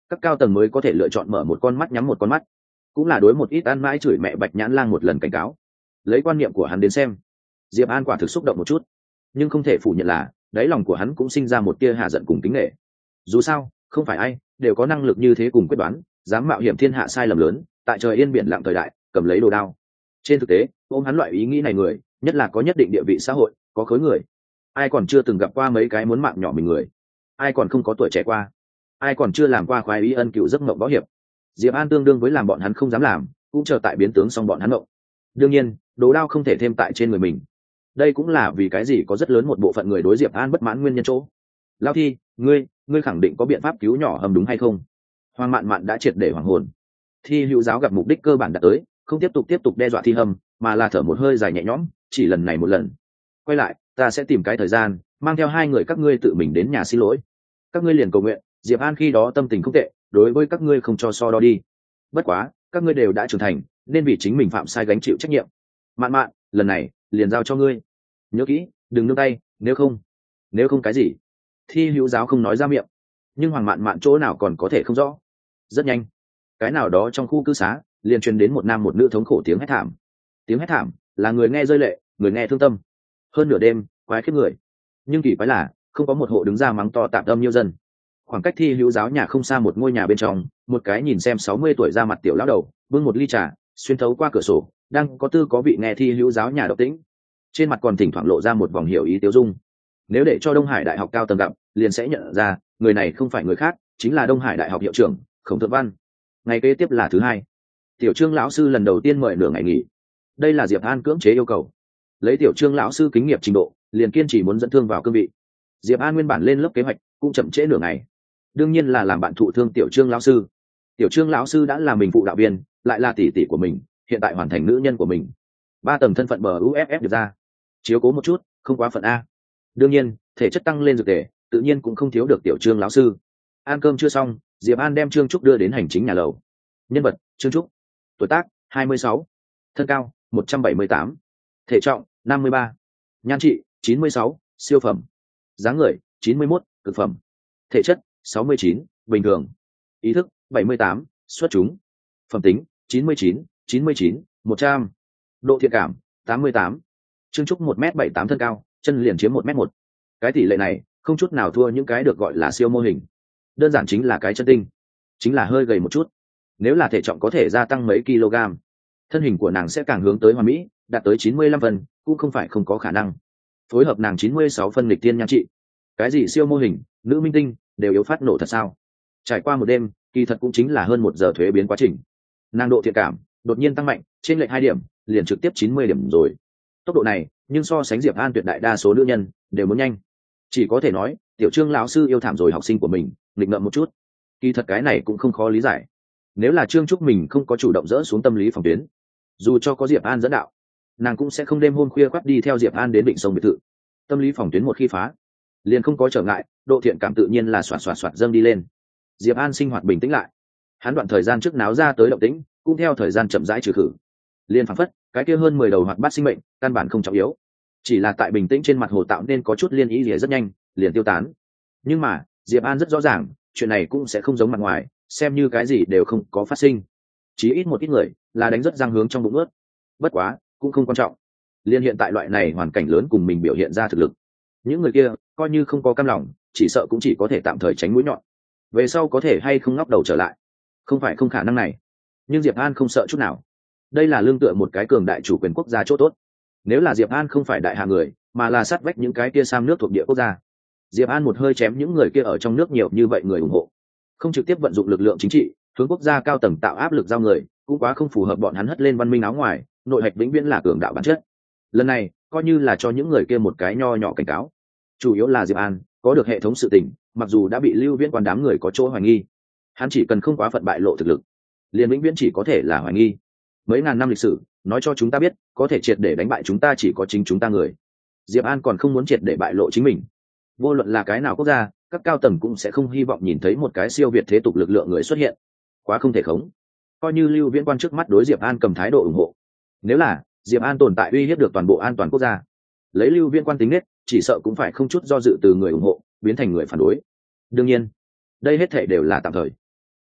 Speaker 1: các cao tầng mới có thể lựa chọn mở một con mắt nhắm một con mắt, cũng là đối một ít ăn mãi chửi mẹ Bạch Nhãn Lang một lần cảnh cáo. Lấy quan niệm của hắn đến xem, Diệp An quả thực xúc động một chút, nhưng không thể phủ nhận là đáy lòng của hắn cũng sinh ra một tia hạ giận cùng kính nể. Dù sao không phải ai đều có năng lực như thế cùng quyết đoán, dám mạo hiểm thiên hạ sai lầm lớn, tại trời yên biển lặng thời đại cầm lấy đồ đao. Trên thực tế ôm hắn loại ý nghĩ này người, nhất là có nhất định địa vị xã hội, có khối người, ai còn chưa từng gặp qua mấy cái muốn mạng nhỏ mình người, ai còn không có tuổi trẻ qua, ai còn chưa làm qua khoái ý ân cựu giấc mộng võ hiệp. Diệp An tương đương với làm bọn hắn không dám làm, cũng chờ tại biến tướng xong bọn hắn mộng. Đương nhiên đồ đao không thể thêm tại trên người mình, đây cũng là vì cái gì có rất lớn một bộ phận người đối Diệp An bất mãn nguyên nhân chỗ. Lao Thi, ngươi ngươi khẳng định có biện pháp cứu nhỏ Hầm đúng hay không? Hoàng Mạn Mạn đã triệt để hoàng hồn. Thi hữu giáo gặp mục đích cơ bản đã tới, không tiếp tục tiếp tục đe dọa Thi Hâm, mà là thở một hơi dài nhẹ nhõm, chỉ lần này một lần. Quay lại, ta sẽ tìm cái thời gian, mang theo hai người các ngươi tự mình đến nhà xin lỗi. Các ngươi liền cầu nguyện, Diệp An khi đó tâm tình không tệ, đối với các ngươi không cho so đo đi. Bất quá, các ngươi đều đã trưởng thành, nên vì chính mình phạm sai gánh chịu trách nhiệm. Mạn Mạn, lần này liền giao cho ngươi. Nhớ kỹ, đừng nương tay, nếu không, nếu không cái gì? Thi hữu giáo không nói ra miệng, nhưng Hoàng Mạn Mạn chỗ nào còn có thể không rõ. Rất nhanh, cái nào đó trong khu cư xá liền truyền đến một nam một nữ thống khổ tiếng hét thảm. Tiếng hét thảm là người nghe rơi lệ, người nghe thương tâm. Hơn nửa đêm, quái khiếp người. Nhưng kỳ quái là không có một hộ đứng ra mắng to tạm tâm nhiêu dân. Khoảng cách thi hữu giáo nhà không xa một ngôi nhà bên trong, một cái nhìn xem sáu mươi tuổi ra mặt tiểu lão đầu bưng một ly trà xuyên thấu qua cửa sổ, đang có tư có vị nghe thi hữu giáo nhà độc tĩnh. Trên mặt còn thỉnh thoảng lộ ra một vòng hiểu ý tiêu dung. Nếu để cho Đông Hải Đại học cao tầng gặp, liền sẽ nhận ra người này không phải người khác, chính là Đông Hải Đại học hiệu trưởng Khổng Thượng Văn. Ngày kế tiếp là thứ hai, tiểu Trương lão sư lần đầu tiên mời nửa ngày nghỉ. Đây là Diệp An cưỡng chế yêu cầu. Lấy tiểu Trương lão sư kinh nghiệm trình độ, liền kiên trì muốn dẫn thương vào cương vị. Diệp An nguyên bản lên lớp kế hoạch cũng chậm trễ nửa ngày, đương nhiên là làm bạn thụ thương tiểu Trương lão sư. Tiểu Trương lão sư đã là mình phụ đạo viên, lại là tỷ tỷ của mình, hiện tại hoàn thành nữ nhân của mình. Ba tầng thân phận bờ u ép ép được ra, chiếu cố một chút, không quá phận a. Đương nhiên, thể chất tăng lên dược tề, tự nhiên cũng không thiếu được tiểu Trương lão sư. Ăn cơm chưa xong, Diệp An đem Trương Trúc đưa đến hành chính nhà lầu. Nhân vật: Trương Trúc, tuổi tác hai mươi sáu, thân cao một trăm bảy mươi tám, thể trọng năm mươi ba, nhan trị chín mươi sáu, siêu phẩm, dáng người chín mươi mốt, cực phẩm, thể chất sáu mươi chín, bình thường, ý thức bảy mươi tám, xuất chúng, phẩm tính chín mươi chín, chín mươi chín, một trăm, độ thiện cảm tám mươi tám. Trương Trúc một m bảy tám thân cao, chân liền chiếm một m một. Cái tỷ lệ này không chút nào thua những cái được gọi là siêu mô hình, đơn giản chính là cái chân tinh, chính là hơi gầy một chút. Nếu là thể trọng có thể gia tăng mấy kg, thân hình của nàng sẽ càng hướng tới hoàn mỹ, đạt tới chín mươi lăm phần, cũng không phải không có khả năng. Phối hợp nàng chín mươi sáu phân nghịch tiên nhan trị, cái gì siêu mô hình, nữ minh tinh đều yếu phát nổ thật sao? Trải qua một đêm, kỳ thật cũng chính là hơn một giờ thuế biến quá trình. Nàng độ thiện cảm đột nhiên tăng mạnh, trên lệch hai điểm, liền trực tiếp chín mươi điểm rồi. Tốc độ này, nhưng so sánh Diệp An tuyệt đại đa số nữ nhân đều muốn nhanh. Chỉ có thể nói, tiểu Trương lão sư yêu thảm rồi học sinh của mình, nghịch ngợm một chút. Kỳ thật cái này cũng không khó lý giải. Nếu là Trương Trúc mình không có chủ động dỡ xuống tâm lý phòng tuyến, dù cho có Diệp An dẫn đạo, nàng cũng sẽ không đêm hôm khuya khoắt đi theo Diệp An đến Vịnh Sông biệt thự. Tâm lý phòng tuyến một khi phá, liền không có trở ngại, độ thiện cảm tự nhiên là xoạt xoạt xoạt dâng đi lên. Diệp An sinh hoạt bình tĩnh lại, hắn đoạn thời gian trước náo ra tới động tĩnh, cũng theo thời gian chậm rãi trừ khử. Liên phảng phất, cái kia hơn mười đầu hoạt bát sinh mệnh, căn bản không trọng yếu, chỉ là tại bình tĩnh trên mặt hồ tạo nên có chút liên ý gì rất nhanh, liền tiêu tán. Nhưng mà, Diệp An rất rõ ràng, chuyện này cũng sẽ không giống mặt ngoài, xem như cái gì đều không có phát sinh. Chỉ ít một ít người là đánh rất răng hướng trong bụng ướt. Bất quá, cũng không quan trọng. Liên hiện tại loại này hoàn cảnh lớn cùng mình biểu hiện ra thực lực, những người kia coi như không có cam lòng, chỉ sợ cũng chỉ có thể tạm thời tránh mũi nhọn. Về sau có thể hay không ngóc đầu trở lại, không phải không khả năng này. Nhưng Diệp An không sợ chút nào. Đây là lương tựa một cái cường đại chủ quyền quốc gia chỗ tốt. Nếu là Diệp An không phải đại hạ người, mà là sát vách những cái kia sam nước thuộc địa quốc gia, Diệp An một hơi chém những người kia ở trong nước nhiều như vậy người ủng hộ, không trực tiếp vận dụng lực lượng chính trị hướng quốc gia cao tầng tạo áp lực giao người, cũng quá không phù hợp bọn hắn hất lên văn minh áo ngoài, nội hạch vĩnh viễn là cường đạo bản chất. Lần này coi như là cho những người kia một cái nho nhỏ cảnh cáo. Chủ yếu là Diệp An có được hệ thống sự tình, mặc dù đã bị Lưu Viễn quan đám người có chỗ hoài nghi, hắn chỉ cần không quá phận bại lộ thực lực, liền vĩnh viễn chỉ có thể là hoài nghi. Mấy ngàn năm lịch sử nói cho chúng ta biết, có thể triệt để đánh bại chúng ta chỉ có chính chúng ta người. Diệp An còn không muốn triệt để bại lộ chính mình. Vô luận là cái nào quốc gia, các cao tầng cũng sẽ không hy vọng nhìn thấy một cái siêu việt thế tục lực lượng người xuất hiện, quá không thể khống. Coi như Lưu Viễn quan trước mắt đối Diệp An cầm thái độ ủng hộ, nếu là Diệp An tồn tại uy hiếp được toàn bộ an toàn quốc gia, lấy Lưu Viễn quan tính nết, chỉ sợ cũng phải không chút do dự từ người ủng hộ biến thành người phản đối. Đương nhiên, đây hết thảy đều là tạm thời.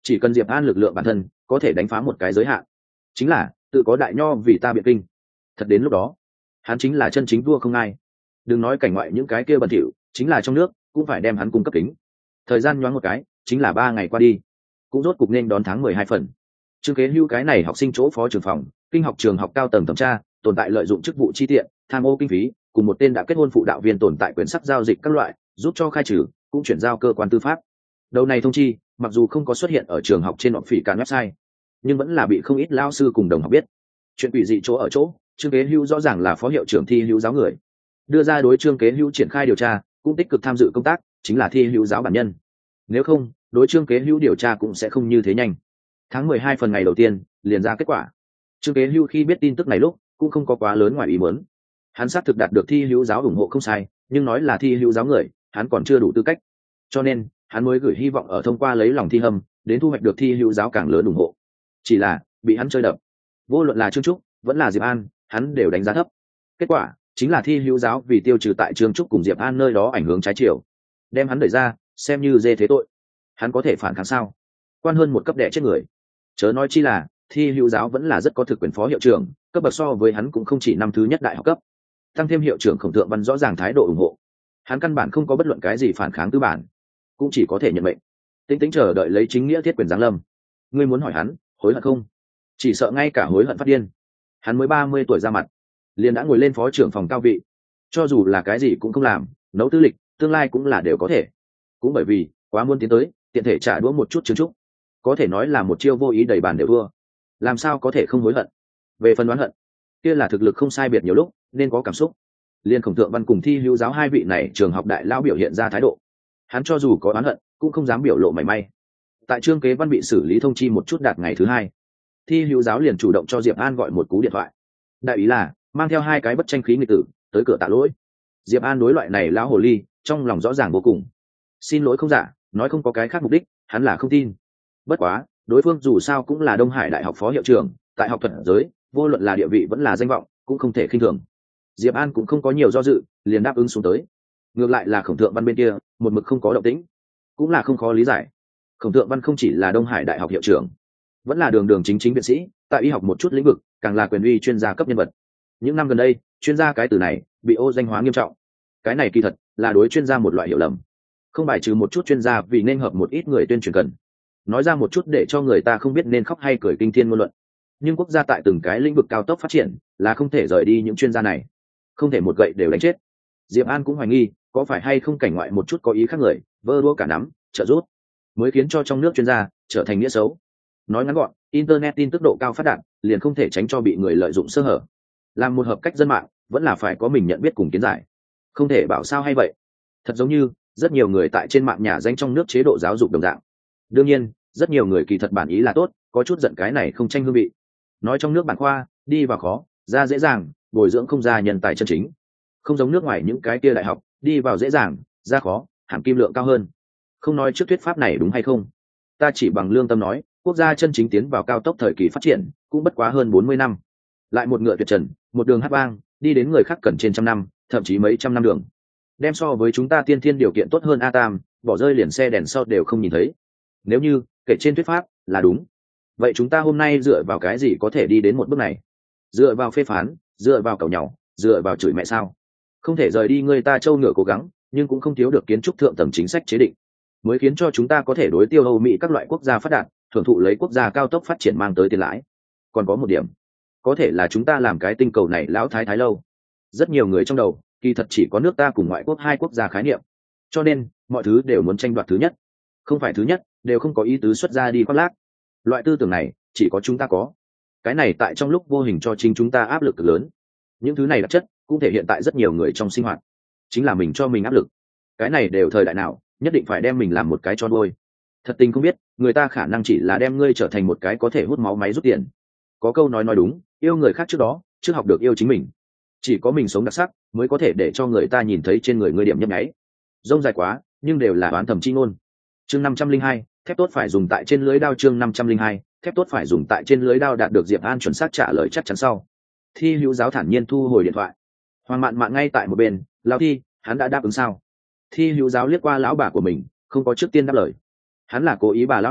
Speaker 1: chỉ cần Diệp An lực lượng bản thân có thể đánh phá một cái giới hạn, chính là tự có đại nho vì ta biện kinh. Thật đến lúc đó hắn chính là chân chính vua không ai. Đừng nói cảnh ngoại những cái kia bẩn thỉu, chính là trong nước cũng phải đem hắn cung cấp kính. Thời gian nhoáng một cái chính là ba ngày qua đi, cũng rốt cục nên đón tháng mười hai phần. Trương Kế Hưu cái này học sinh chỗ phó trưởng phòng kinh học trường học cao tầng thẩm tra tồn tại lợi dụng chức vụ chi tiện, tham ô kinh phí, cùng một tên đã kết hôn phụ đạo viên tồn tại quyển sắc giao dịch các loại, giúp cho khai trừ, cũng chuyển giao cơ quan tư pháp. Đầu này thông chi mặc dù không có xuất hiện ở trường học trên họp phỉ cản website, nhưng vẫn là bị không ít lao sư cùng đồng học biết. Chuyện quỷ dị chỗ ở chỗ, Trương Kế Hưu rõ ràng là phó hiệu trưởng thi hữu giáo người, đưa ra đối Trương Kế Hưu triển khai điều tra, cũng tích cực tham dự công tác, chính là thi hữu giáo bản nhân. Nếu không, đối Trương Kế Hưu điều tra cũng sẽ không như thế nhanh. Tháng mười hai phần ngày đầu tiên liền ra kết quả. Trương Kế Hưu khi biết tin tức này lúc cũng không có quá lớn ngoài ý muốn. Hắn xác thực đạt được thi hữu giáo ủng hộ không sai, nhưng nói là thi hữu giáo người, hắn còn chưa đủ tư cách, cho nên hắn mới gửi hy vọng ở thông qua lấy lòng thi hâm đến thu hoạch được thi hữu giáo càng lớn ủng hộ. Chỉ là bị hắn chơi đập. Vô luận là Trương Trúc vẫn là Diệp An, hắn đều đánh giá thấp. Kết quả chính là thi hữu giáo vì tiêu trừ tại Trương Trúc cùng Diệp An nơi đó ảnh hưởng trái chiều, đem hắn đẩy ra, xem như dê thế tội. Hắn có thể phản kháng sao? Quan hơn một cấp đẻ chết người. Chớ nói chi là thi hữu giáo vẫn là rất có thực quyền phó hiệu trưởng, cấp bậc so với hắn cũng không chỉ năm thứ nhất đại học cấp. Tăng thêm hiệu trưởng Khổng Thượng Văn rõ ràng thái độ ủng hộ, hắn căn bản không có bất luận cái gì phản kháng tư bản, cũng chỉ có thể nhận mệnh, tính tính chờ đợi lấy chính nghĩa thiết quyền giáng lâm. Ngươi muốn hỏi hắn hối hận không? Chỉ sợ ngay cả hối hận phát điên. Hắn mới ba mươi tuổi ra mặt, liền đã ngồi lên phó trưởng phòng cao vị, cho dù là cái gì cũng không làm, nấu tư lịch, tương lai cũng là đều có thể. Cũng bởi vì quá muốn tiến tới, tiện thể trả đũa một chút Trương Trúc, có thể nói là một chiêu vô ý đẩy bàn đều thua. Làm sao có thể không hối hận? Về phần đoán hận, kia là thực lực không sai biệt nhiều lúc nên có cảm xúc. Liên Khổng Thượng Văn cùng thi hữu giáo hai vị này trường học đại lao biểu hiện ra thái độ, hắn cho dù có oán hận cũng không dám biểu lộ mảy may. Tại Trương Kế Văn bị xử lý thông chi một chút đạt ngày thứ hai, thi hữu giáo liền chủ động cho Diệp An gọi một cú điện thoại, đại ý là mang theo hai cái bất tranh khí nghịch tử tới cửa tạ lỗi. Diệp An đối loại này lão hồ ly trong lòng rõ ràng vô cùng, xin lỗi không giả, nói không có cái khác mục đích, hắn là không tin. Bất quá đối phương dù sao cũng là Đông Hải đại học phó hiệu trưởng, tại học thuật giới vô luận là địa vị vẫn là danh vọng cũng không thể khinh thường. Diệp An cũng không có nhiều do dự, liền đáp ứng xuống tới. Ngược lại là Khổng Thượng Văn bên kia một mực không có động tĩnh, cũng là không khó lý giải. Khổng Thượng Văn không chỉ là Đông Hải đại học hiệu trưởng, vẫn là đường đường chính chính viện sĩ, tại y học một chút lĩnh vực càng là quyền uy chuyên gia cấp nhân vật. Những năm gần đây chuyên gia cái từ này bị ô danh hóa nghiêm trọng, cái này kỳ thật là đối chuyên gia một loại hiểu lầm, không bài trừ một chút chuyên gia vì nên hợp một ít người tuyên truyền cần nói ra một chút để cho người ta không biết nên khóc hay cười kinh thiên ngôn luận. Nhưng quốc gia tại từng cái lĩnh vực cao tốc phát triển là không thể rời đi những chuyên gia này, không thể một gậy đều đánh chết. Diệp An cũng hoài nghi có phải hay không cảnh ngoại một chút có ý khác người vơ đũa cả nắm trợ giúp mới khiến cho trong nước chuyên gia trở thành nghĩa xấu. Nói ngắn gọn, internet tin tức độ cao phát đạt liền không thể tránh cho bị người lợi dụng sơ hở. Làm một hợp cách dân mạng vẫn là phải có mình nhận biết cùng kiến giải, không thể bảo sao hay vậy. Thật giống như rất nhiều người tại trên mạng nhà danh trong nước chế độ giáo dục đồng dạng. Đương nhiên rất nhiều người kỳ thật bản ý là tốt, có chút giận cái này không tranh hương vị. Nói trong nước bản khoa đi vào khó ra dễ dàng, bồi dưỡng không ra nhân tài chân chính, không giống nước ngoài những cái kia đại học đi vào dễ dàng ra khó, hàm kim lượng cao hơn. Không nói trước thuyết pháp này đúng hay không, ta chỉ bằng lương tâm nói, quốc gia chân chính tiến vào cao tốc thời kỳ phát triển cũng bất quá hơn bốn mươi năm, lại một ngựa tuyệt trần, một đường hát vang đi đến người khác cần trên trăm năm, thậm chí mấy trăm năm đường, đem so với chúng ta tiên thiên điều kiện tốt hơn a tam bỏ rơi liền xe đèn sau đều không nhìn thấy. Nếu như kể trên thuyết pháp là đúng, vậy chúng ta hôm nay dựa vào cái gì có thể đi đến một bước này? Dựa vào phê phán, dựa vào cẩu nhàu, dựa vào chửi mẹ sao? Không thể rời đi người ta trâu ngựa cố gắng, nhưng cũng không thiếu được kiến trúc thượng tầng chính sách chế định, mới khiến cho chúng ta có thể đối tiêu Âu Mỹ các loại quốc gia phát đạt, thưởng thụ lấy quốc gia cao tốc phát triển mang tới tiền lãi. Còn có một điểm, có thể là chúng ta làm cái tinh cầu này lão thái thái lâu. Rất nhiều người trong đầu kỳ thật chỉ có nước ta cùng ngoại quốc hai quốc gia khái niệm, cho nên mọi thứ đều muốn tranh đoạt thứ nhất, không phải thứ nhất đều không có ý tứ xuất ra đi khoác lác. Loại tư tưởng này chỉ có chúng ta có, cái này tại trong lúc vô hình cho chính chúng ta áp lực cực lớn. Những thứ này đặc chất cũng thể hiện tại rất nhiều người trong sinh hoạt, chính là mình cho mình áp lực. Cái này đều thời đại nào nhất định phải đem mình làm một cái cho đôi. Thật tình không biết người ta khả năng chỉ là đem ngươi trở thành một cái có thể hút máu máy rút tiền. Có câu nói nói đúng, yêu người khác trước đó trước học được yêu chính mình. Chỉ có mình sống đặc sắc mới có thể để cho người ta nhìn thấy trên người ngươi điểm nhấp nháy. Rông dài quá nhưng đều là oán thầm chi ngôn. Chương năm trăm linh hai, thép tốt phải dùng tại trên lưới đao. Chương năm trăm linh hai, thép tốt phải dùng tại trên lưới đao. Đạt được Diệp An chuẩn xác trả lời chắc chắn sau, Thi hữu giáo thản nhiên thu hồi điện thoại. Hoàng mạn mạn ngay tại một bên, lão Thi, hắn đã đáp ứng sao? Thi hữu giáo liếc qua lão bà của mình, không có trước tiên đáp lời. Hắn là cố ý bà lão này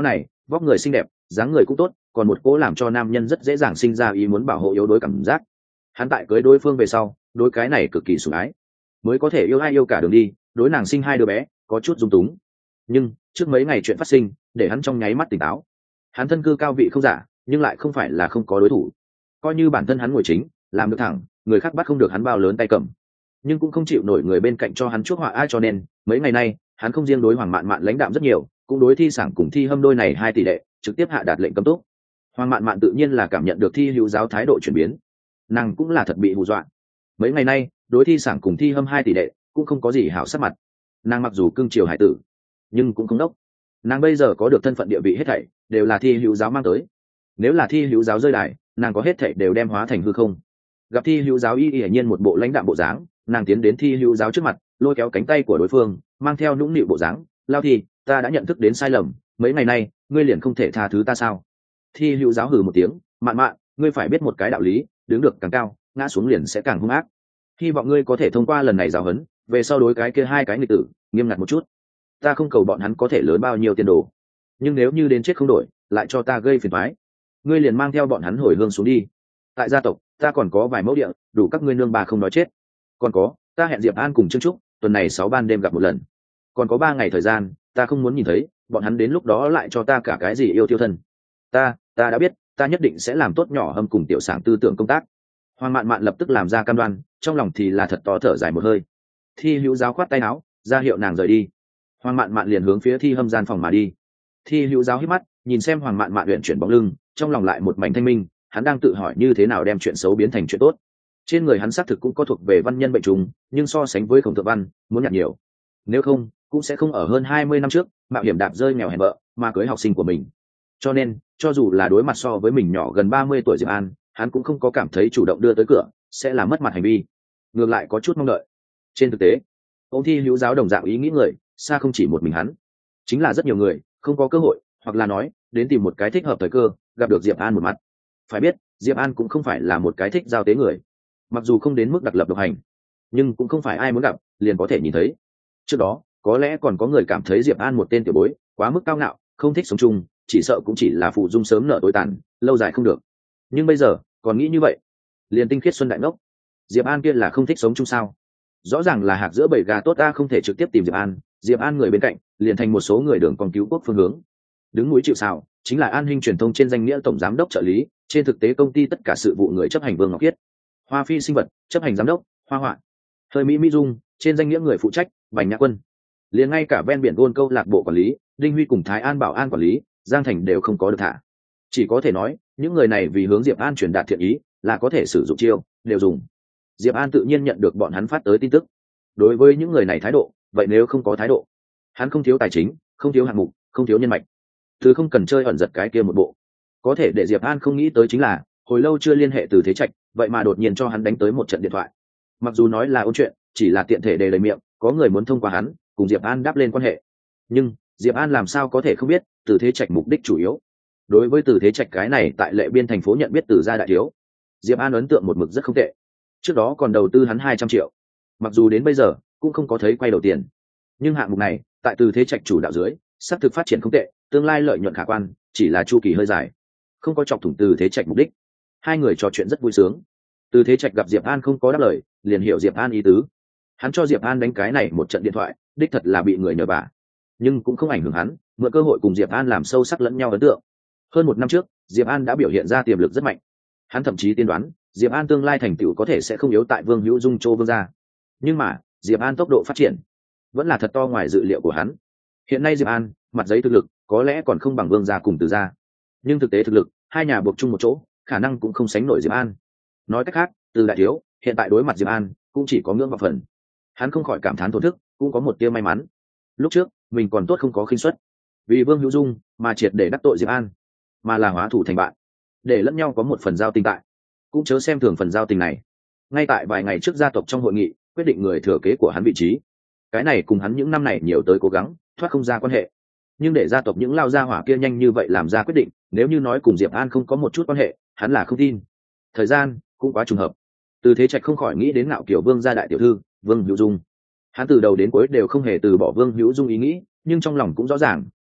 Speaker 1: vóc người xinh đẹp, dáng người cũng tốt, còn một cố làm cho nam nhân rất dễ dàng sinh ra ý muốn bảo hộ yếu đuối cảm giác. Hắn tại cưới đối phương về sau, đối cái này cực kỳ sủng ái, mới có thể yêu ai yêu cả đường đi, đối nàng sinh hai đứa bé có chút dung túng. Nhưng trước mấy ngày chuyện phát sinh để hắn trong nháy mắt tỉnh táo. Hắn thân cư cao vị không giả, nhưng lại không phải là không có đối thủ. Coi như bản thân hắn ngồi chính, làm được thẳng, người khác bắt không được hắn bao lớn tay cầm, nhưng cũng không chịu nổi người bên cạnh cho hắn chuốc họa ai, cho nên mấy ngày nay hắn không riêng đối Hoàng Mạn Mạn lãnh đạm rất nhiều, cũng đối Thi Sảng cùng Thi Hâm đôi này hai tỷ đệ trực tiếp hạ đạt lệnh cấm túc. Hoàng Mạn Mạn tự nhiên là cảm nhận được Thi Hữu Giáo thái độ chuyển biến, nàng cũng là thật bị hù dọa. Mấy ngày nay đối Thi Sảng cùng Thi Hâm hai tỷ đệ cũng không có gì hảo sắc mặt. Nàng mặc dù cưng chiều hải tử, nhưng cũng không đốc. Nàng bây giờ có được thân phận địa vị hết thảy đều là Thi Hữu Giáo mang tới. Nếu là Thi Hữu Giáo rơi đài, nàng có hết thảy đều đem hóa thành hư không. Gặp Thi Hữu Giáo y hiển nhiên một bộ lãnh đạm bộ dáng, nàng tiến đến Thi Hữu Giáo trước mặt, lôi kéo cánh tay của đối phương, mang theo nũng nịu bộ dáng, lao Thi, ta đã nhận thức đến sai lầm, mấy ngày nay ngươi liền không thể tha thứ ta sao? Thi Hữu Giáo hừ một tiếng, Mạn Mạn, ngươi phải biết một cái đạo lý, đứng được càng cao, ngã xuống liền sẽ càng hung ác. Hy vọng ngươi có thể thông qua lần này giáo huấn, về sau đối cái kia hai cái nghịch tử nghiêm ngặt một chút. Ta không cầu bọn hắn có thể lớn bao nhiêu tiền đồ, nhưng nếu như đến chết không đổi, lại cho ta gây phiền toái, ngươi liền mang theo bọn hắn hồi hương xuống đi. Tại gia tộc ta còn có vài mẫu địa, đủ các ngươi nương bà không nói chết. Còn có, ta hẹn Diệp An cùng Trương Trúc tuần này sáu ban đêm gặp một lần, còn có ba ngày thời gian, ta không muốn nhìn thấy bọn hắn đến lúc đó lại cho ta cả cái gì yêu tiêu thân. Ta, ta đã biết, ta nhất định sẽ làm tốt nhỏ Hâm cùng Tiểu Sảng tư tưởng công tác. Hoàng Mạn Mạn lập tức làm ra cam đoan, trong lòng thì là thật to thở dài một hơi. Thi Hữu Giáo khoát tay áo, ra hiệu nàng rời đi. Hoàng Mạn Mạn liền hướng phía Thi Hâm gian phòng mà đi. Thi Hữu Giáo hít mắt, nhìn xem Hoàng Mạn Mạn luyện chuyển bóng lưng, trong lòng lại một mảnh thanh minh, hắn đang tự hỏi như thế nào đem chuyện xấu biến thành chuyện tốt. Trên người hắn xác thực cũng có thuộc về văn nhân bệnh trùng, nhưng so sánh với Khổng Thượng Văn, muốn nhạt nhiều. Nếu không, cũng sẽ không ở hơn hai mươi năm trước, mạo hiểm đạp rơi nghèo hèn vợ, mà cưới học sinh của mình. Cho nên, cho dù là đối mặt so với mình nhỏ gần ba mươi tuổi Diệp An, hắn cũng không có cảm thấy chủ động đưa tới cửa sẽ làm mất mặt hành vi, ngược lại có chút mong đợi. Trên thực tế, ông Thi Hữu Giáo đồng dạng ý nghĩ người, xa không chỉ một mình hắn, chính là rất nhiều người không có cơ hội, hoặc là nói đến tìm một cái thích hợp thời cơ, gặp được Diệp An một mặt. Phải biết, Diệp An cũng không phải là một cái thích giao tế người, mặc dù không đến mức đặc lập độc hành, nhưng cũng không phải ai muốn gặp liền có thể nhìn thấy. Trước đó có lẽ còn có người cảm thấy Diệp An một tên tiểu bối quá mức cao ngạo, không thích sống chung, chỉ sợ cũng chỉ là phụ dung sớm nợ tối tàn, lâu dài không được. Nhưng bây giờ còn nghĩ như vậy, liền tinh khiết xuân đại ngốc. Diệp An kia là không thích sống chung sao? Rõ ràng là hạc giữa bầy gà tốt, ta không thể trực tiếp tìm Diệp An, Diệp An người bên cạnh liền thành một số người đường còn cứu quốc phương hướng. Đứng núi chịu sào chính là An Hinh truyền thông trên danh nghĩa tổng giám đốc trợ lý, trên thực tế công ty tất cả sự vụ người chấp hành Vương Ngọc Khiết. Hoa Phi sinh vật chấp hành giám đốc Hoa Họa. Hơi Mỹ Mỹ Dung trên danh nghĩa người phụ trách Bành Nhã Quân. Liền ngay cả ven biển Gôn Câu lạc bộ quản lý Đinh Huy cùng Thái An bảo an quản lý Giang Thành đều không có được thả. Chỉ có thể nói những người này vì hướng Diệp An truyền đạt thiện ý là có thể sử dụng chiêu đều dùng. Diệp An tự nhiên nhận được bọn hắn phát tới tin tức. Đối với những người này thái độ, vậy nếu không có thái độ, hắn không thiếu tài chính, không thiếu hạng mục, không thiếu nhân mạch, thứ không cần chơi ẩn giật cái kia một bộ. Có thể để Diệp An không nghĩ tới chính là hồi lâu chưa liên hệ Từ Thế Trạch, vậy mà đột nhiên cho hắn đánh tới một trận điện thoại. Mặc dù nói là ôn chuyện, chỉ là tiện thể đề lời miệng, có người muốn thông qua hắn cùng Diệp An đáp lên quan hệ. Nhưng Diệp An làm sao có thể không biết Từ Thế Trạch mục đích chủ yếu. Đối với Từ Thế Trạch cái này tại Lệ Biên thành phố nhận biết Từ gia đại thiếu, Diệp An ấn tượng một mực rất không tệ. Trước đó còn đầu tư hắn hai trăm triệu, mặc dù đến bây giờ cũng không có thấy quay đầu tiền, nhưng hạng mục này tại Từ Thế Trạch chủ đạo dưới sắp thực phát triển không tệ, tương lai lợi nhuận khả quan, chỉ là chu kỳ hơi dài, không có chọc thủng Từ Thế Trạch mục đích. Hai người trò chuyện rất vui sướng. Từ Thế Trạch gặp Diệp An không có đáp lời, liền hiểu Diệp An ý tứ. Hắn cho Diệp An đánh cái này một trận điện thoại, đích thật là bị người nhờ vả, nhưng cũng không ảnh hưởng hắn mượn cơ hội cùng Diệp An làm sâu sắc lẫn nhau ấn tượng. Hơn một năm trước, Diệp An đã biểu hiện ra tiềm lực rất mạnh. Hắn thậm chí tiên đoán Diệp An tương lai thành tựu có thể sẽ không yếu tại Vương Hữu Dung Châu Vương gia. Nhưng mà Diệp An tốc độ phát triển vẫn là thật to ngoài dự liệu của hắn. Hiện nay Diệp An mặt giấy thực lực có lẽ còn không bằng Vương gia cùng Từ gia, nhưng thực tế thực lực hai nhà buộc chung một chỗ khả năng cũng không sánh nổi Diệp An. Nói cách khác, Từ đại thiếu hiện tại đối mặt Diệp An cũng chỉ có ngưỡng vọng phần. Hắn không khỏi cảm thán thổn thức, cũng có một tia may mắn. Lúc trước mình còn tốt không có khinh suất, vì Vương Hữu Dung mà triệt để đắc tội Diệp An, mà là hóa thủ thành bạn, để lẫn nhau có một phần giao tình tại, cũng chớ xem thường phần giao tình này. Ngay tại vài ngày trước gia tộc trong hội nghị quyết định người thừa kế của hắn vị trí, cái này cùng hắn những năm này nhiều tới cố gắng thoát không ra quan hệ, nhưng để gia tộc những lao gia hỏa kia nhanh như vậy làm ra quyết định, nếu như nói cùng Diệp An không có một chút quan hệ, hắn là không tin. Thời gian cũng quá trùng hợp. Từ Thế Trạch không khỏi nghĩ đến Ngạo Kiều Vương gia đại tiểu thư Vương Hữu Dung. Hắn từ đầu đến cuối đều không hề từ bỏ Vương Hữu Dung ý nghĩ, nhưng trong lòng cũng rõ ràng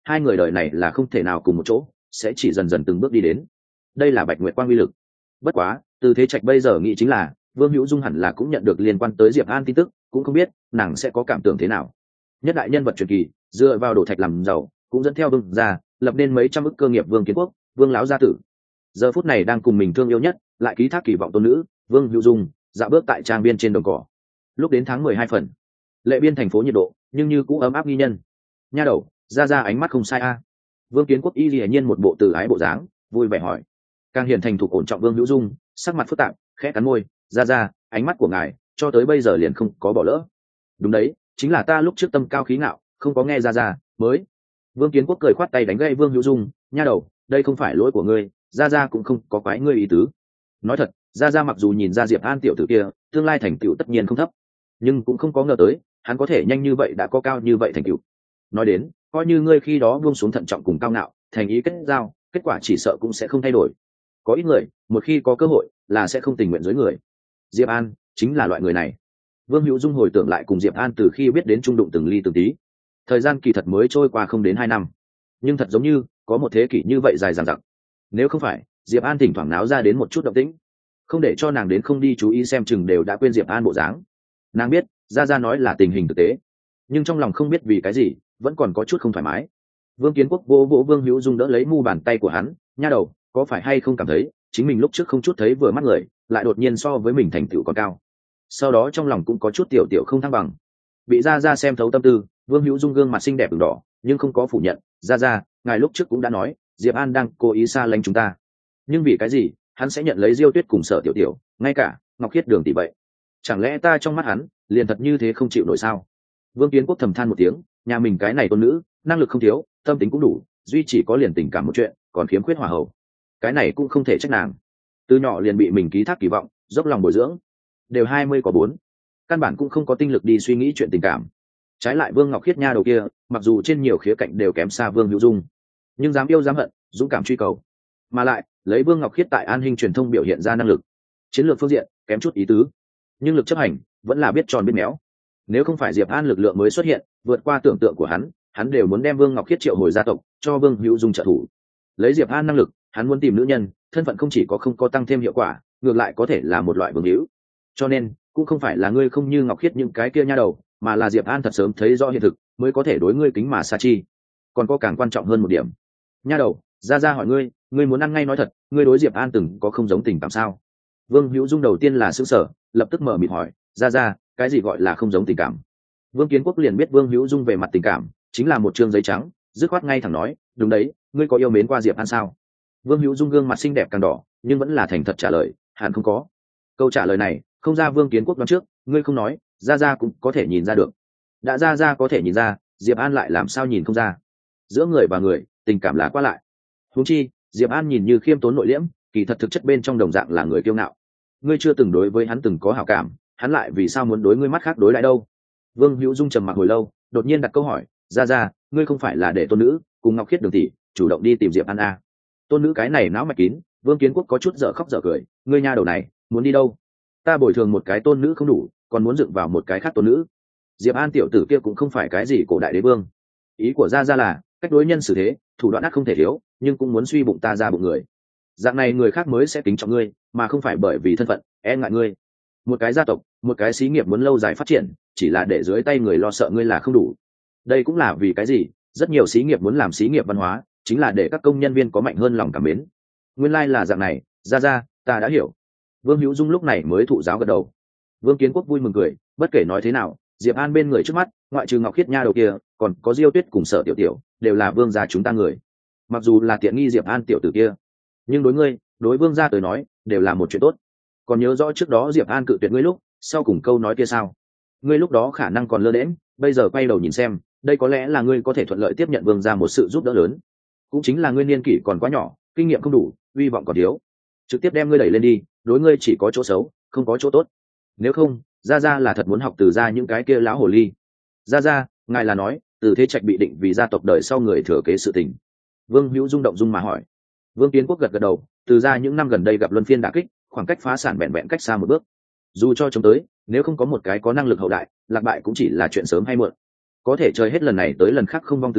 Speaker 1: hai người đời này là không thể nào cùng một chỗ, sẽ chỉ dần dần từng bước đi đến. Đây là Bạch Nguyệt Quang uy lực. Bất quá Từ Thế Trạch bây giờ nghĩ chính là Vương Hữu Dung hẳn là cũng nhận được liên quan tới Diệp An tin tức, cũng không biết nàng sẽ có cảm tưởng thế nào. Nhất đại nhân vật truyền kỳ, dựa vào đổ thạch làm giàu, cũng dẫn theo Vương gia lập nên mấy trăm ức cơ nghiệp Vương Kiến Quốc, Vương lão gia tử. Giờ phút này đang cùng mình thương yêu nhất, lại ký thác kỳ vọng tôn nữ, Vương Hữu Dung, dạo bước tại trang biên trên đồng cỏ. Lúc đến tháng mười hai phần, Lệ Biên thành phố nhiệt độ, nhưng như cũ ấm áp nghi nhân. Nha đầu, ra ra ánh mắt không sai a. Vương Kiến Quốc y lìa nhiên một bộ từ ái bộ dáng, vui vẻ hỏi. Càng hiền thành thục ổn trọng Vương Hữu Dung, sắc mặt phức tạp, khẽ cắn môi, ra ra, ánh mắt của ngài cho tới bây giờ liền không có bỏ lỡ. Đúng đấy, chính là ta lúc trước tâm cao khí ngạo, không có nghe ra ra mới. Vương Kiến Quốc cười khoát tay đánh gãy Vương Hữu Dung, nha đầu, đây không phải lỗi của ngươi, ra ra cũng không có quái ngươi ý tứ. Nói thật, ra ra mặc dù nhìn ra Diệp An tiểu tử kia tương lai thành tựu tất nhiên không thấp, nhưng cũng không có ngờ tới hắn có thể nhanh như vậy đã có cao như vậy thành tựu. Nói đến, coi như ngươi khi đó buông xuống thận trọng cùng cao ngạo, thành ý kết giao, kết quả chỉ sợ cũng sẽ không thay đổi. Có ít người, một khi có cơ hội, là sẽ không tình nguyện dưới người. Diệp An chính là loại người này. Vương Hữu Dung hồi tưởng lại cùng Diệp An từ khi biết đến trung đụng từng ly từng tí, thời gian kỳ thật mới trôi qua không đến hai năm, nhưng thật giống như có một thế kỷ như vậy dài dằng dặc. Nếu không phải Diệp An thỉnh thoảng náo ra đến một chút động tĩnh, không để cho nàng đến không đi chú ý xem chừng đều đã quên Diệp An bộ dáng. Nàng biết ra ra nói là tình hình thực tế, nhưng trong lòng không biết vì cái gì vẫn còn có chút không thoải mái. Vương Kiến Quốc vỗ vỗ Vương Hữu Dung đỡ lấy mu bàn tay của hắn, nha đầu, có phải hay không cảm thấy chính mình lúc trước không chút thấy vừa mắt người, lại đột nhiên so với mình thành tựu còn cao. Sau đó trong lòng cũng có chút tiểu tiểu không thăng bằng. Bị ra ra xem thấu tâm tư, Vương Hữu Dung gương mặt xinh đẹp ửng đỏ, nhưng không có phủ nhận, ra ra, ngài lúc trước cũng đã nói Diệp An đang cố ý xa lánh chúng ta, nhưng vì cái gì hắn sẽ nhận lấy Diêu Tuyết cùng Sở Tiểu Tiểu, ngay cả Ngọc Khiết Đường tỷ vậy? Chẳng lẽ ta trong mắt hắn liền thật như thế không chịu nổi sao? Vương Kiến Quốc thầm than một tiếng, nhà mình cái này tôn nữ năng lực không thiếu, tâm tính cũng đủ, duy chỉ có liền tình cảm một chuyện còn khiếm khuyết hòa hậu, cái này cũng không thể trách nàng. Từ nhỏ liền bị mình ký thác kỳ vọng, dốc lòng bồi dưỡng, đều hai mươi có bốn, căn bản cũng không có tinh lực đi suy nghĩ chuyện tình cảm. Trái lại Vương Ngọc Khiết nha đầu kia, mặc dù trên nhiều khía cạnh đều kém xa Vương Hữu Dung, nhưng dám yêu dám hận, dũng cảm truy cầu, mà lại lấy Vương Ngọc Khiết tại An Hinh truyền thông biểu hiện ra năng lực, chiến lược phương diện kém chút ý tứ, nhưng lực chấp hành vẫn là biết tròn biết méo. Nếu không phải Diệp An lực lượng mới xuất hiện, vượt qua tưởng tượng của hắn, hắn đều muốn đem Vương Ngọc Khiết triệu hồi gia tộc, cho Vương Hữu Dung trợ thủ. Lấy Diệp An năng lực, hắn muốn tìm nữ nhân, thân phận không chỉ có không có tăng thêm hiệu quả, ngược lại có thể là một loại vương hữu. Cho nên, cũng không phải là ngươi không như Ngọc Khiết những cái kia nha đầu, mà là Diệp An thật sớm thấy rõ hiện thực, mới có thể đối ngươi kính mà xa chi. Còn có càng quan trọng hơn một điểm. Nha đầu, ra ra hỏi ngươi, ngươi muốn ăn ngay nói thật, ngươi đối Diệp An từng có không giống tình cảm sao? Vương Hữu Dung đầu tiên là sửng sở, lập tức mở miệng hỏi, ra ra, cái gì gọi là không giống tình cảm? Vương Kiến Quốc liền biết Vương Hữu Dung về mặt tình cảm chính là một trương giấy trắng, dứt khoát ngay thẳng nói, đúng đấy, ngươi có yêu mến qua Diệp An sao? Vương Hữu Dung gương mặt xinh đẹp càng đỏ, nhưng vẫn là thành thật trả lời, hẳn không có. Câu trả lời này không ra Vương Kiến Quốc đoán trước, ngươi không nói, ra ra cũng có thể nhìn ra được. Đã ra ra có thể nhìn ra, Diệp An lại làm sao nhìn không ra? Giữa người và người, tình cảm là qua lại. Huống chi, Diệp An nhìn như khiêm tốn nội liễm, kỳ thật thực chất bên trong đồng dạng là người kiêu ngạo. Ngươi chưa từng đối với hắn từng có hảo cảm, hắn lại vì sao muốn đối ngươi mắt khác đối lại đâu? Vương Hữu Dung trầm mặc hồi lâu, đột nhiên đặt câu hỏi, ra ra, ngươi không phải là để tôn nữ cùng Ngọc Khiết Đường tỷ chủ động đi tìm Diệp An à? Tôn nữ cái này não mạch kín. Vương Kiến Quốc có chút dở khóc dở cười, ngươi nha đầu này muốn đi đâu? Ta bồi thường một cái tôn nữ không đủ, còn muốn dựng vào một cái khác tôn nữ. Diệp An tiểu tử kia cũng không phải cái gì cổ đại đế vương. Ý của gia gia là cách đối nhân xử thế, thủ đoạn ác không thể thiếu, nhưng cũng muốn suy bụng ta ra bụng người. Dạng này người khác mới sẽ kính trọng ngươi, mà không phải bởi vì thân phận e ngại ngươi. Một cái gia tộc, một cái xí nghiệp muốn lâu dài phát triển, chỉ là để dưới tay người lo sợ ngươi là không đủ. Đây cũng là vì cái gì rất nhiều xí nghiệp muốn làm xí nghiệp văn hóa, chính là để các công nhân viên có mạnh hơn lòng cảm mến. Nguyên lai là dạng này, ra ra, ta đã hiểu. Vương Hữu Dung lúc này mới thụ giáo gật đầu. Vương Kiến Quốc vui mừng cười, bất kể nói thế nào, Diệp An bên người trước mắt, ngoại trừ Ngọc Khiết nha đầu kia, còn có Diêu Tuyết cùng Sở Tiểu Tiểu, đều là vương gia chúng ta người. Mặc dù là tiện nghi Diệp An tiểu tử kia, nhưng đối ngươi, đối vương gia tới nói, đều là một chuyện tốt. Còn nhớ rõ trước đó Diệp An cự tuyệt ngươi lúc, sau cùng câu nói kia sao? Ngươi lúc đó khả năng còn lơ đễnh, bây giờ quay đầu nhìn xem, đây có lẽ là ngươi có thể thuận lợi tiếp nhận vương gia một sự giúp đỡ lớn. Cũng chính là ngươi niên kỷ còn quá nhỏ, kinh nghiệm không đủ, hy vọng còn thiếu, trực tiếp đem ngươi đẩy lên đi, đối ngươi chỉ có chỗ xấu, không có chỗ tốt. Nếu không, gia gia là thật muốn học từ gia những cái kia lão hồ ly. Gia gia, ngài là nói Từ Thế Trạch bị định vì gia tộc đời sau người thừa kế sự tình? Vương Hữu Dung động dung mà hỏi. Vương Kiến Quốc gật gật đầu, từ gia những năm gần đây gặp luân phiên đả kích, khoảng cách phá sản bẹn bẹn cách xa một bước. Dù cho chống tới, nếu không có một cái có năng lực hậu đại, lạc bại cũng chỉ là chuyện sớm hay muộn. Có thể chơi hết lần này tới lần khác không vong từ gia,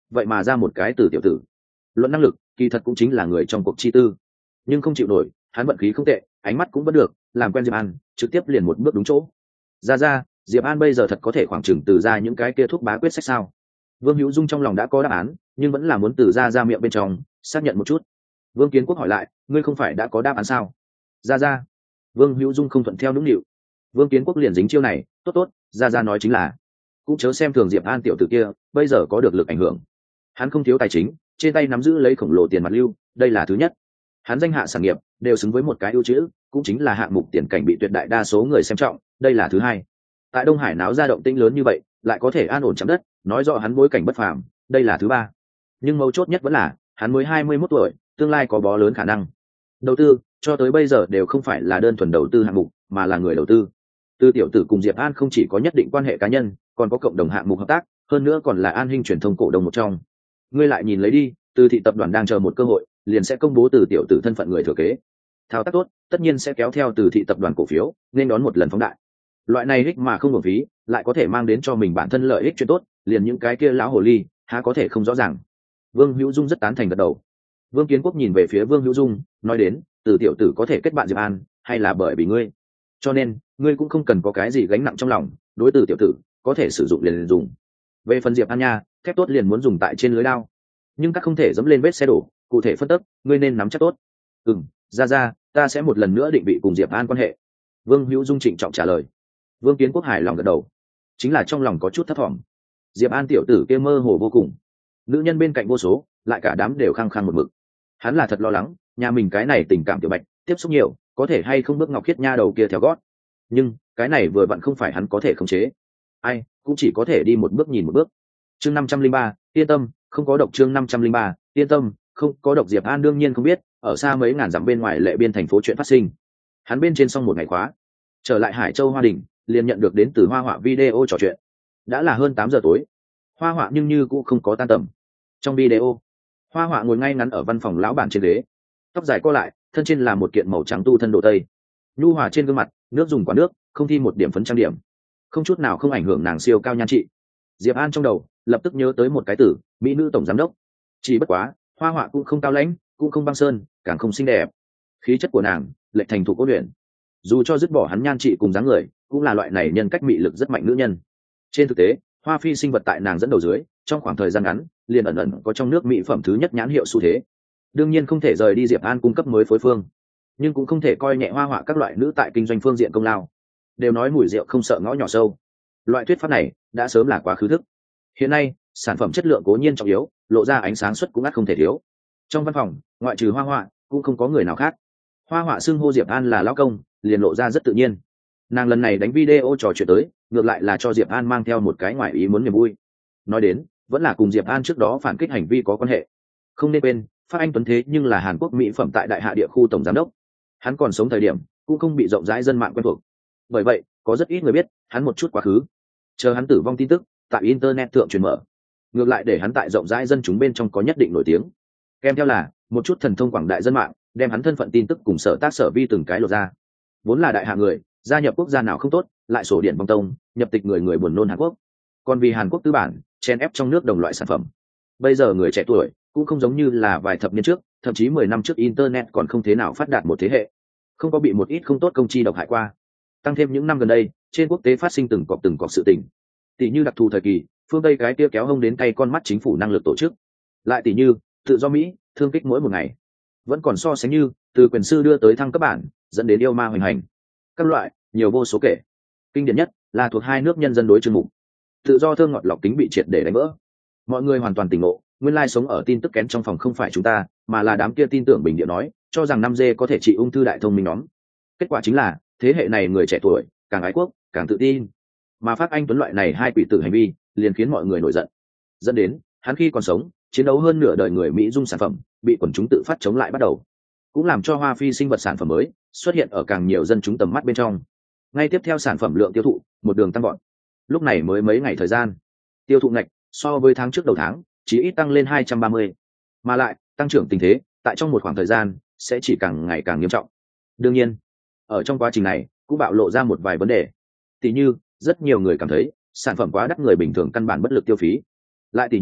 Speaker 1: vậy mà ra một cái từ tiểu tử. Luận năng lực kỳ thật cũng chính là người trong cuộc chi tư, nhưng không chịu nổi, hắn vận khí không tệ, ánh mắt cũng vẫn được, làm quen Diệp An trực tiếp liền một bước đúng chỗ. Ra ra, Diệp An bây giờ thật có thể khoảng chừng từ ra những cái kia thuốc bá quyết sách sao? Vương Hữu Dung trong lòng đã có đáp án, nhưng vẫn là muốn từ ra ra miệng bên trong xác nhận một chút. Vương Kiến Quốc hỏi lại, ngươi không phải đã có đáp án sao? Ra ra. Vương Hữu Dung không thuận theo nũng nịu. Vương Kiến Quốc liền dính chiêu này, tốt tốt, ra ra nói chính là, cũng chớ xem thường Diệp An tiểu tử kia, bây giờ có được lực ảnh hưởng. Hắn không thiếu tài chính, trên tay nắm giữ lấy khổng lồ tiền mặt lưu, đây là thứ nhất. Hắn danh hạ sản nghiệp đều xứng với một cái ưu chữ, cũng chính là hạng mục tiền cảnh bị tuyệt đại đa số người xem trọng, đây là thứ hai. Tại Đông Hải náo ra động tĩnh lớn như vậy, lại có thể an ổn chạm đất, nói rõ hắn bối cảnh bất phàm, đây là thứ ba. Nhưng mấu chốt nhất vẫn là, hắn mới hai mươi mốt tuổi, tương lai có bó lớn khả năng. Đầu tư, cho tới bây giờ đều không phải là đơn thuần đầu tư hạng mục, mà là người đầu tư. Tư tiểu tử cùng Diệp An không chỉ có nhất định quan hệ cá nhân, còn có cộng đồng hạng mục hợp tác, hơn nữa còn là An Hinh truyền thông cổ đông một trong. Ngươi lại nhìn lấy đi, Từ thị tập đoàn đang chờ một cơ hội, liền sẽ công bố Từ tiểu tử thân phận người thừa kế. Thao tác tốt, tất nhiên sẽ kéo theo Từ thị tập đoàn cổ phiếu, nên đón một lần phóng đại. Loại này ích mà không hưởng phí, lại có thể mang đến cho mình bản thân lợi ích chuyện tốt, liền những cái kia lão hồ ly, há có thể không rõ ràng. Vương Hữu Dung rất tán thành gật đầu. Vương Kiến Quốc nhìn về phía Vương Hữu Dung, nói đến, Từ tiểu tử có thể kết bạn Diệp An, hay là bởi vì ngươi? Cho nên, ngươi cũng không cần có cái gì gánh nặng trong lòng, đối từ tiểu tử, có thể sử dụng liền, liền dùng. Về phần Diệp An nha, thép tốt liền muốn dùng tại trên lưới lao, nhưng các không thể dẫm lên vết xe đổ, cụ thể phân tích, ngươi nên nắm chắc tốt. Ừm, ra ra, ta sẽ một lần nữa định vị cùng Diệp An quan hệ. Vương Hữu Dung trịnh trọng trả lời. Vương Kiến Quốc hài lòng gật đầu, chính là trong lòng có chút thấp thỏm. Diệp An tiểu tử kia mơ hồ vô cùng, nữ nhân bên cạnh vô số, lại cả đám đều khăng khăng một mực. Hắn là thật lo lắng, nhà mình cái này tình cảm tiểu bạch, tiếp xúc nhiều, có thể hay không bước Ngọc Khiết nha đầu kia theo gót. Nhưng cái này vừa vặn không phải hắn có thể khống chế, ai cũng chỉ có thể đi một bước nhìn một bước. Chương năm trăm linh ba, yên tâm, không có độc. Chương năm trăm linh ba, yên tâm, không có độc. Diệp An đương nhiên không biết, ở xa mấy ngàn dặm bên ngoài Lệ Biên thành phố chuyện phát sinh. Hắn bên trên xong một ngày khóa, trở lại Hải Châu Hoa Đình, liền nhận được đến từ Hoa Họa video trò chuyện. Đã là hơn tám giờ tối, Hoa Họa nhưng như cũng không có tan tầm. Trong video, Hoa Họa ngồi ngay ngắn ở văn phòng lão bản trên ghế, tóc dài co lại, thân trên là một kiện màu trắng tu thân đồ tây, nhu hòa trên gương mặt, nước dùng quả nước, không thi một điểm phấn trang điểm, không chút nào không ảnh hưởng nàng siêu cao nhan trị. Diệp An trong đầu lập tức nhớ tới một cái từ mỹ nữ tổng giám đốc. Chỉ bất quá, Hoa Họa cũng không cao lãnh, cũng không băng sơn, càng không xinh đẹp. Khí chất của nàng lệch thành thủ cốt luyện, dù cho dứt bỏ hắn nhan trị cùng dáng người, cũng là loại này nhân cách mị lực rất mạnh nữ nhân. Trên thực tế, Hoa Phi sinh vật tại nàng dẫn đầu dưới, trong khoảng thời gian ngắn, liền ẩn ẩn có trong nước mỹ phẩm thứ nhất nhãn hiệu xu thế. Đương nhiên không thể rời đi Diệp An cung cấp mới phối phương, nhưng cũng không thể coi nhẹ Hoa Họa các loại nữ tại kinh doanh phương diện công lao. Đều nói mùi rượu không sợ ngõ nhỏ sâu, loại thuyết pháp này đã sớm là quá khứ thức. Hiện nay, sản phẩm chất lượng cố nhiên trọng yếu, lộ ra ánh sáng suất cũng ắt không thể thiếu. Trong văn phòng, ngoại trừ Hoa Họa, cũng không có người nào khác. Hoa Họa xưng hô Diệp An là lão công, liền lộ ra rất tự nhiên. Nàng lần này đánh video trò chuyện tới, ngược lại là cho Diệp An mang theo một cái ngoại ý muốn niềm vui. Nói đến, vẫn là cùng Diệp An trước đó phản kích hành vi có quan hệ. Không nên quên, Phát Anh Tuấn thế nhưng là Hàn Quốc mỹ phẩm tại Đại Hạ địa khu tổng giám đốc. Hắn còn sống thời điểm, cũng không bị rộng rãi dân mạng quen thuộc. Bởi vậy, có rất ít người biết hắn một chút quá khứ. Chờ hắn tử vong tin tức tại internet thượng truyền mở, ngược lại để hắn tại rộng rãi dân chúng bên trong có nhất định nổi tiếng. Kèm theo là một chút thần thông quảng đại dân mạng đem hắn thân phận tin tức cùng sở tác sở vi từng cái lột ra. Vốn là đại hạ người, gia nhập quốc gia nào không tốt, lại sổ điện bong tông, nhập tịch người người buồn nôn Hàn Quốc. Còn vì Hàn Quốc tư bản chen ép trong nước đồng loại sản phẩm. Bây giờ người trẻ tuổi cũng không giống như là vài thập niên trước, thậm chí mười năm trước internet còn không thế nào phát đạt một thế hệ, không có bị một ít không tốt công chi độc hại qua. Tăng thêm những năm gần đây, trên quốc tế phát sinh từng cọp từng cọp sự tình, tỷ như đặc thù thời kỳ, phương Tây cái kia kéo hông đến cay con mắt chính phủ năng lực tổ chức, lại tỷ như tự do Mỹ thương kích mỗi một ngày, vẫn còn so sánh như từ quyền sư đưa tới thăng cấp bản, dẫn đến yêu ma hoành hành, các loại nhiều vô số kể. Kinh điển nhất là thuộc hai nước nhân dân đối chương mục tự do thơ ngọt lọc kính bị triệt để đánh vỡ. Mọi người hoàn toàn tỉnh ngộ, nguyên lai sống ở tin tức kén trong phòng không phải chúng ta, mà là đám kia tin tưởng bình địa nói cho rằng năm G có thể trị ung thư đại thông minh nhóm. Kết quả chính là thế hệ này người trẻ tuổi càng ái quốc càng tự tin, mà Phát Anh Tuấn loại này hai quỷ tử hành vi liền khiến mọi người nổi giận, dẫn đến hắn khi còn sống chiến đấu hơn nửa đời người Mỹ dung sản phẩm bị quần chúng tự phát chống lại bắt đầu, cũng làm cho Hoa Phi sinh vật sản phẩm mới xuất hiện ở càng nhiều dân chúng tầm mắt bên trong. Ngay tiếp theo sản phẩm lượng tiêu thụ một đường tăng gọn, lúc này mới mấy ngày thời gian, tiêu thụ ngạch so với tháng trước đầu tháng chỉ ít tăng lên hai trăm ba mươi, mà lại tăng trưởng tình thế tại trong một khoảng thời gian sẽ chỉ càng ngày càng nghiêm trọng. Đương nhiên, ở trong quá trình này cũng bạo lộ ra một vài vấn đề, tỉ như rất nhiều người cảm thấy sản phẩm quá đắt, người bình thường căn bản bất lực tiêu phí, lại tỉ như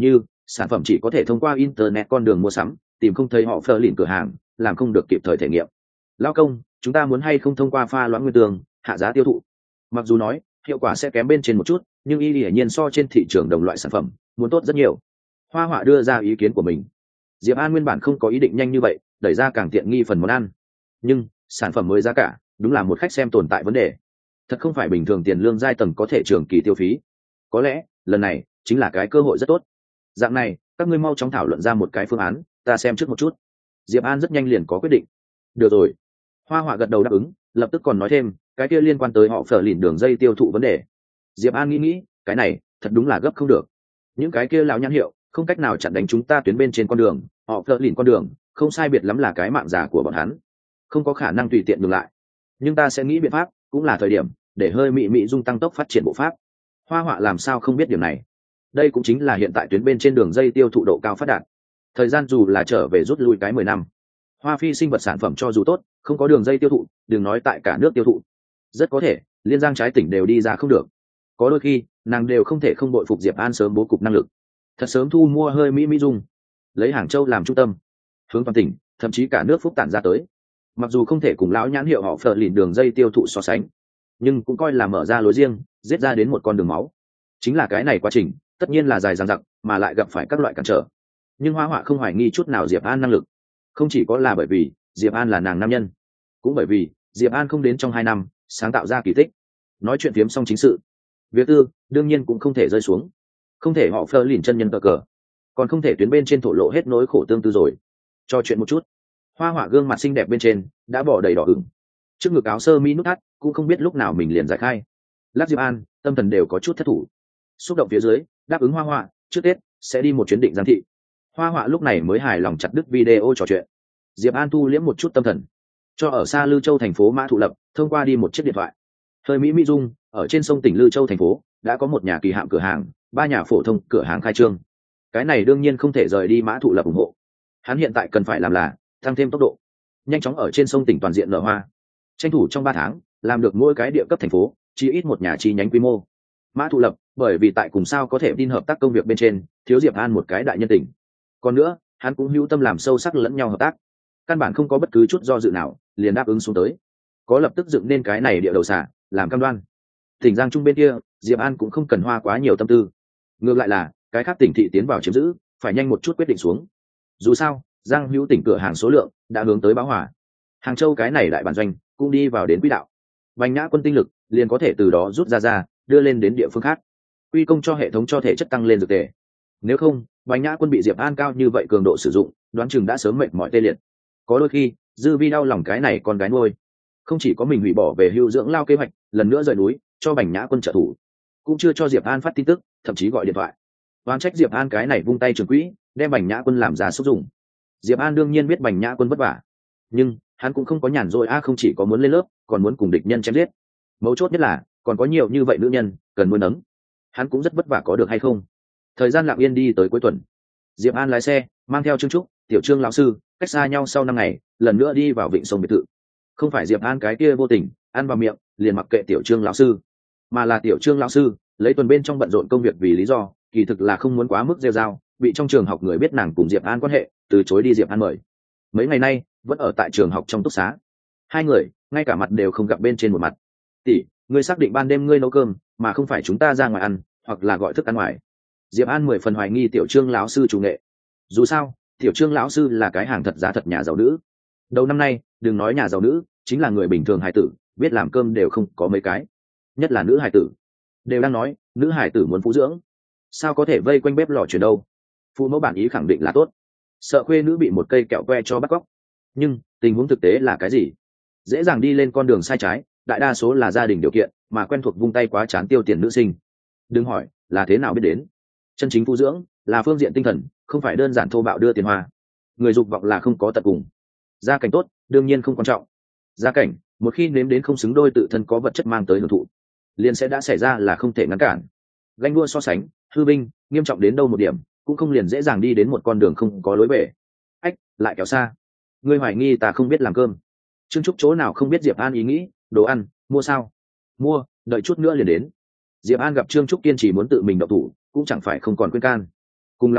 Speaker 1: sản phẩm chỉ có thể thông qua internet con đường mua sắm, tìm không thấy họ phờ lìn cửa hàng, làm không được kịp thời thể nghiệm. Lao công, chúng ta muốn hay không thông qua pha loãng nguyên tường hạ giá tiêu thụ? Mặc dù nói hiệu quả sẽ kém bên trên một chút, nhưng y hiển nhiên so trên thị trường đồng loại sản phẩm muốn tốt rất nhiều. Hoa Họa đưa ra ý kiến của mình. Diệp An nguyên bản không có ý định nhanh như vậy đẩy ra càng tiện nghi phần món ăn, nhưng sản phẩm mới giá cả đúng là một khách xem tồn tại vấn đề, thật không phải bình thường tiền lương giai tầng có thể trường kỳ tiêu phí. Có lẽ lần này chính là cái cơ hội rất tốt. Dạng này các ngươi mau chóng thảo luận ra một cái phương án, ta xem trước một chút. Diệp An rất nhanh liền có quyết định. Được rồi. Hoa Họa gật đầu đáp ứng, lập tức còn nói thêm cái kia liên quan tới họ phở lìn đường dây tiêu thụ vấn đề. Diệp An nghĩ nghĩ, cái này thật đúng là gấp không được. Những cái kia lão nhãn hiệu không cách nào chặn đánh chúng ta tuyến bên trên con đường, họ phở lìn con đường không sai biệt lắm là cái mạng già của bọn hắn, không có khả năng tùy tiện ngừng lại. Nhưng ta sẽ nghĩ biện pháp, cũng là thời điểm để hơi mị mị dung tăng tốc phát triển bộ pháp. Hoa Họa làm sao không biết điều này? Đây cũng chính là hiện tại tuyến bên trên đường dây tiêu thụ độ cao phát đạt. Thời gian dù là trở về rút lui cái mười năm, Hoa Phi sinh vật sản phẩm cho dù tốt, không có đường dây tiêu thụ, đừng nói tại cả nước tiêu thụ, rất có thể liên giang trái tỉnh đều đi ra không được. Có đôi khi nàng đều không thể không bội phục Diệp An sớm bố cục năng lực, thật sớm thu mua hơi mỹ mỹ dung, lấy Hàng Châu làm trung tâm, hướng toàn tỉnh, thậm chí cả nước phúc tản ra tới. Mặc dù không thể cùng lão nhãn hiệu họ phở lìn đường dây tiêu thụ so sánh, nhưng cũng coi là mở ra lối riêng, giết ra đến một con đường máu. Chính là cái này quá trình tất nhiên là dài dằng dặc, mà lại gặp phải các loại cản trở. Nhưng Hoa Họa không hoài nghi chút nào Diệp An năng lực, không chỉ có là bởi vì Diệp An là nàng nam nhân, cũng bởi vì Diệp An không đến trong hai năm sáng tạo ra kỳ tích. Nói chuyện phiếm xong chính sự, việc tư đương nhiên cũng không thể rơi xuống, không thể họ phơ lìn chân nhân cờ cờ, còn không thể tuyến bên trên thổ lộ hết nỗi khổ tương tư rồi. Cho chuyện một chút, Hoa Họa gương mặt xinh đẹp bên trên đã bỏ đầy đỏ ửng, trước ngực áo sơ mi nút thắt cũng không biết lúc nào mình liền giải khai. Lát Diệp An tâm thần đều có chút thất thủ, xúc động phía dưới đáp ứng Hoa Họa trước Tết sẽ đi một chuyến định giang thị. Hoa Họa lúc này mới hài lòng chặt đứt video trò chuyện. Diệp An thu liễm một chút tâm thần, cho ở xa Lư Châu thành phố Mã Thụ Lập thông qua đi một chiếc điện thoại. Hơi mỹ mỹ dung ở trên sông tỉnh Lư Châu thành phố đã có một nhà kỳ hạm cửa hàng, ba nhà phổ thông cửa hàng khai trương. Cái này đương nhiên không thể rời đi Mã Thụ Lập ủng hộ. Hắn hiện tại cần phải làm là tăng thêm tốc độ, nhanh chóng ở trên sông tỉnh toàn diện nở hoa, tranh thủ trong ba tháng làm được mỗi cái địa cấp thành phố chỉ ít một nhà chi nhánh quy mô. Mã Thụ Lập bởi vì tại cùng sao có thể tin hợp tác công việc bên trên thiếu Diệp An một cái đại nhân tình, còn nữa hắn cũng hữu tâm làm sâu sắc lẫn nhau hợp tác, căn bản không có bất cứ chút do dự nào liền đáp ứng xuống tới, có lập tức dựng nên cái này địa đầu xả làm cam đoan. Tỉnh Giang Trung bên kia Diệp An cũng không cần hoa quá nhiều tâm tư, ngược lại là cái khác tỉnh thị tiến vào chiếm giữ phải nhanh một chút quyết định xuống. Dù sao Giang hữu tỉnh cửa hàng số lượng đã hướng tới báo hỏa, Hàng Châu cái này đại bản doanh cũng đi vào đến quỹ đạo, Bành Nhã Quân tinh lực liền có thể từ đó rút ra ra đưa lên đến địa phương khác, quy công cho hệ thống cho thể chất tăng lên dược tề. Nếu không Bành Nhã Quân bị Diệp An cao như vậy cường độ sử dụng, đoán chừng đã sớm mệt mỏi tê liệt. Có đôi khi dư vi đau lòng cái này con gái nuôi, không chỉ có mình hủy bỏ về hưu dưỡng lao kế hoạch, lần nữa rời núi cho Bành Nhã Quân trợ thủ, cũng chưa cho Diệp An phát tin tức, thậm chí gọi điện thoại oán trách Diệp An cái này vung tay trường quỹ đem Bành Nhã Quân làm ra xúc dụng. Diệp An đương nhiên biết Bành Nhã Quân vất vả, nhưng hắn cũng không có nhàn rỗi a, không chỉ có muốn lên lớp, còn muốn cùng địch nhân chém giết. Mấu chốt nhất là còn có nhiều như vậy nữ nhân cần nuôi nấng, hắn cũng rất vất vả, có được hay không. Thời gian lặng yên đi tới cuối tuần, Diệp An lái xe mang theo Trương Trúc, Tiểu Trương lão sư cách xa nhau sau năm ngày lần nữa đi vào vịnh sông biệt thự. Không phải Diệp An cái kia vô tình ăn vào miệng liền mặc kệ Tiểu Trương lão sư, mà là Tiểu Trương lão sư lấy tuần bên trong bận rộn công việc vì lý do, kỳ thực là không muốn quá mức rêu rao, bị trong trường học người biết nàng cùng Diệp An quan hệ, từ chối đi Diệp An mời. Mấy ngày nay vẫn ở tại trường học trong túc xá, hai người ngay cả mặt đều không gặp bên trên một mặt. Tỷ, ngươi xác định ban đêm ngươi nấu cơm mà không phải chúng ta ra ngoài ăn, hoặc là gọi thức ăn ngoài? Diệp An mười phần hoài nghi Tiểu Trương lão sư chủ nghệ. Dù sao Tiểu Trương lão sư là cái hàng thật giá thật nhà giàu nữ. Đầu năm nay đừng nói nhà giàu nữ, chính là người bình thường hài tử biết làm cơm đều không có mấy cái, nhất là nữ hài tử đều đang nói nữ hài tử muốn phú dưỡng, sao có thể vây quanh bếp lò chuyển đâu. Phụ mẫu bản ý khẳng định là tốt, sợ khuê nữ bị một cây kẹo que cho bắt cóc, nhưng tình huống thực tế là cái gì? Dễ dàng đi lên con đường sai trái, đại đa số là gia đình điều kiện mà quen thuộc vung tay quá chán tiêu tiền nữ sinh. Đừng hỏi là thế nào biết đến, chân chính phú dưỡng là phương diện tinh thần, không phải đơn giản thô bạo đưa tiền hoa. Người dục vọng là không có tận cùng. Gia cảnh tốt đương nhiên không quan trọng, gia cảnh một khi nếm đến không xứng đôi tự thân có vật chất mang tới hưởng thụ, liền sẽ đã xảy ra là không thể ngăn cản. Ganh đua so sánh hư binh nghiêm trọng đến đâu một điểm, cũng không liền dễ dàng đi đến một con đường không có lối về. Ách, lại kéo xa. Ngươi hoài nghi ta không biết làm cơm? Trương Trúc chỗ nào không biết Diệp An ý nghĩ, đồ ăn mua sao? Mua, đợi chút nữa liền đến. Diệp An gặp Trương Trúc kiên trì muốn tự mình động thủ, cũng chẳng phải không còn khuyên can, cùng lắm thì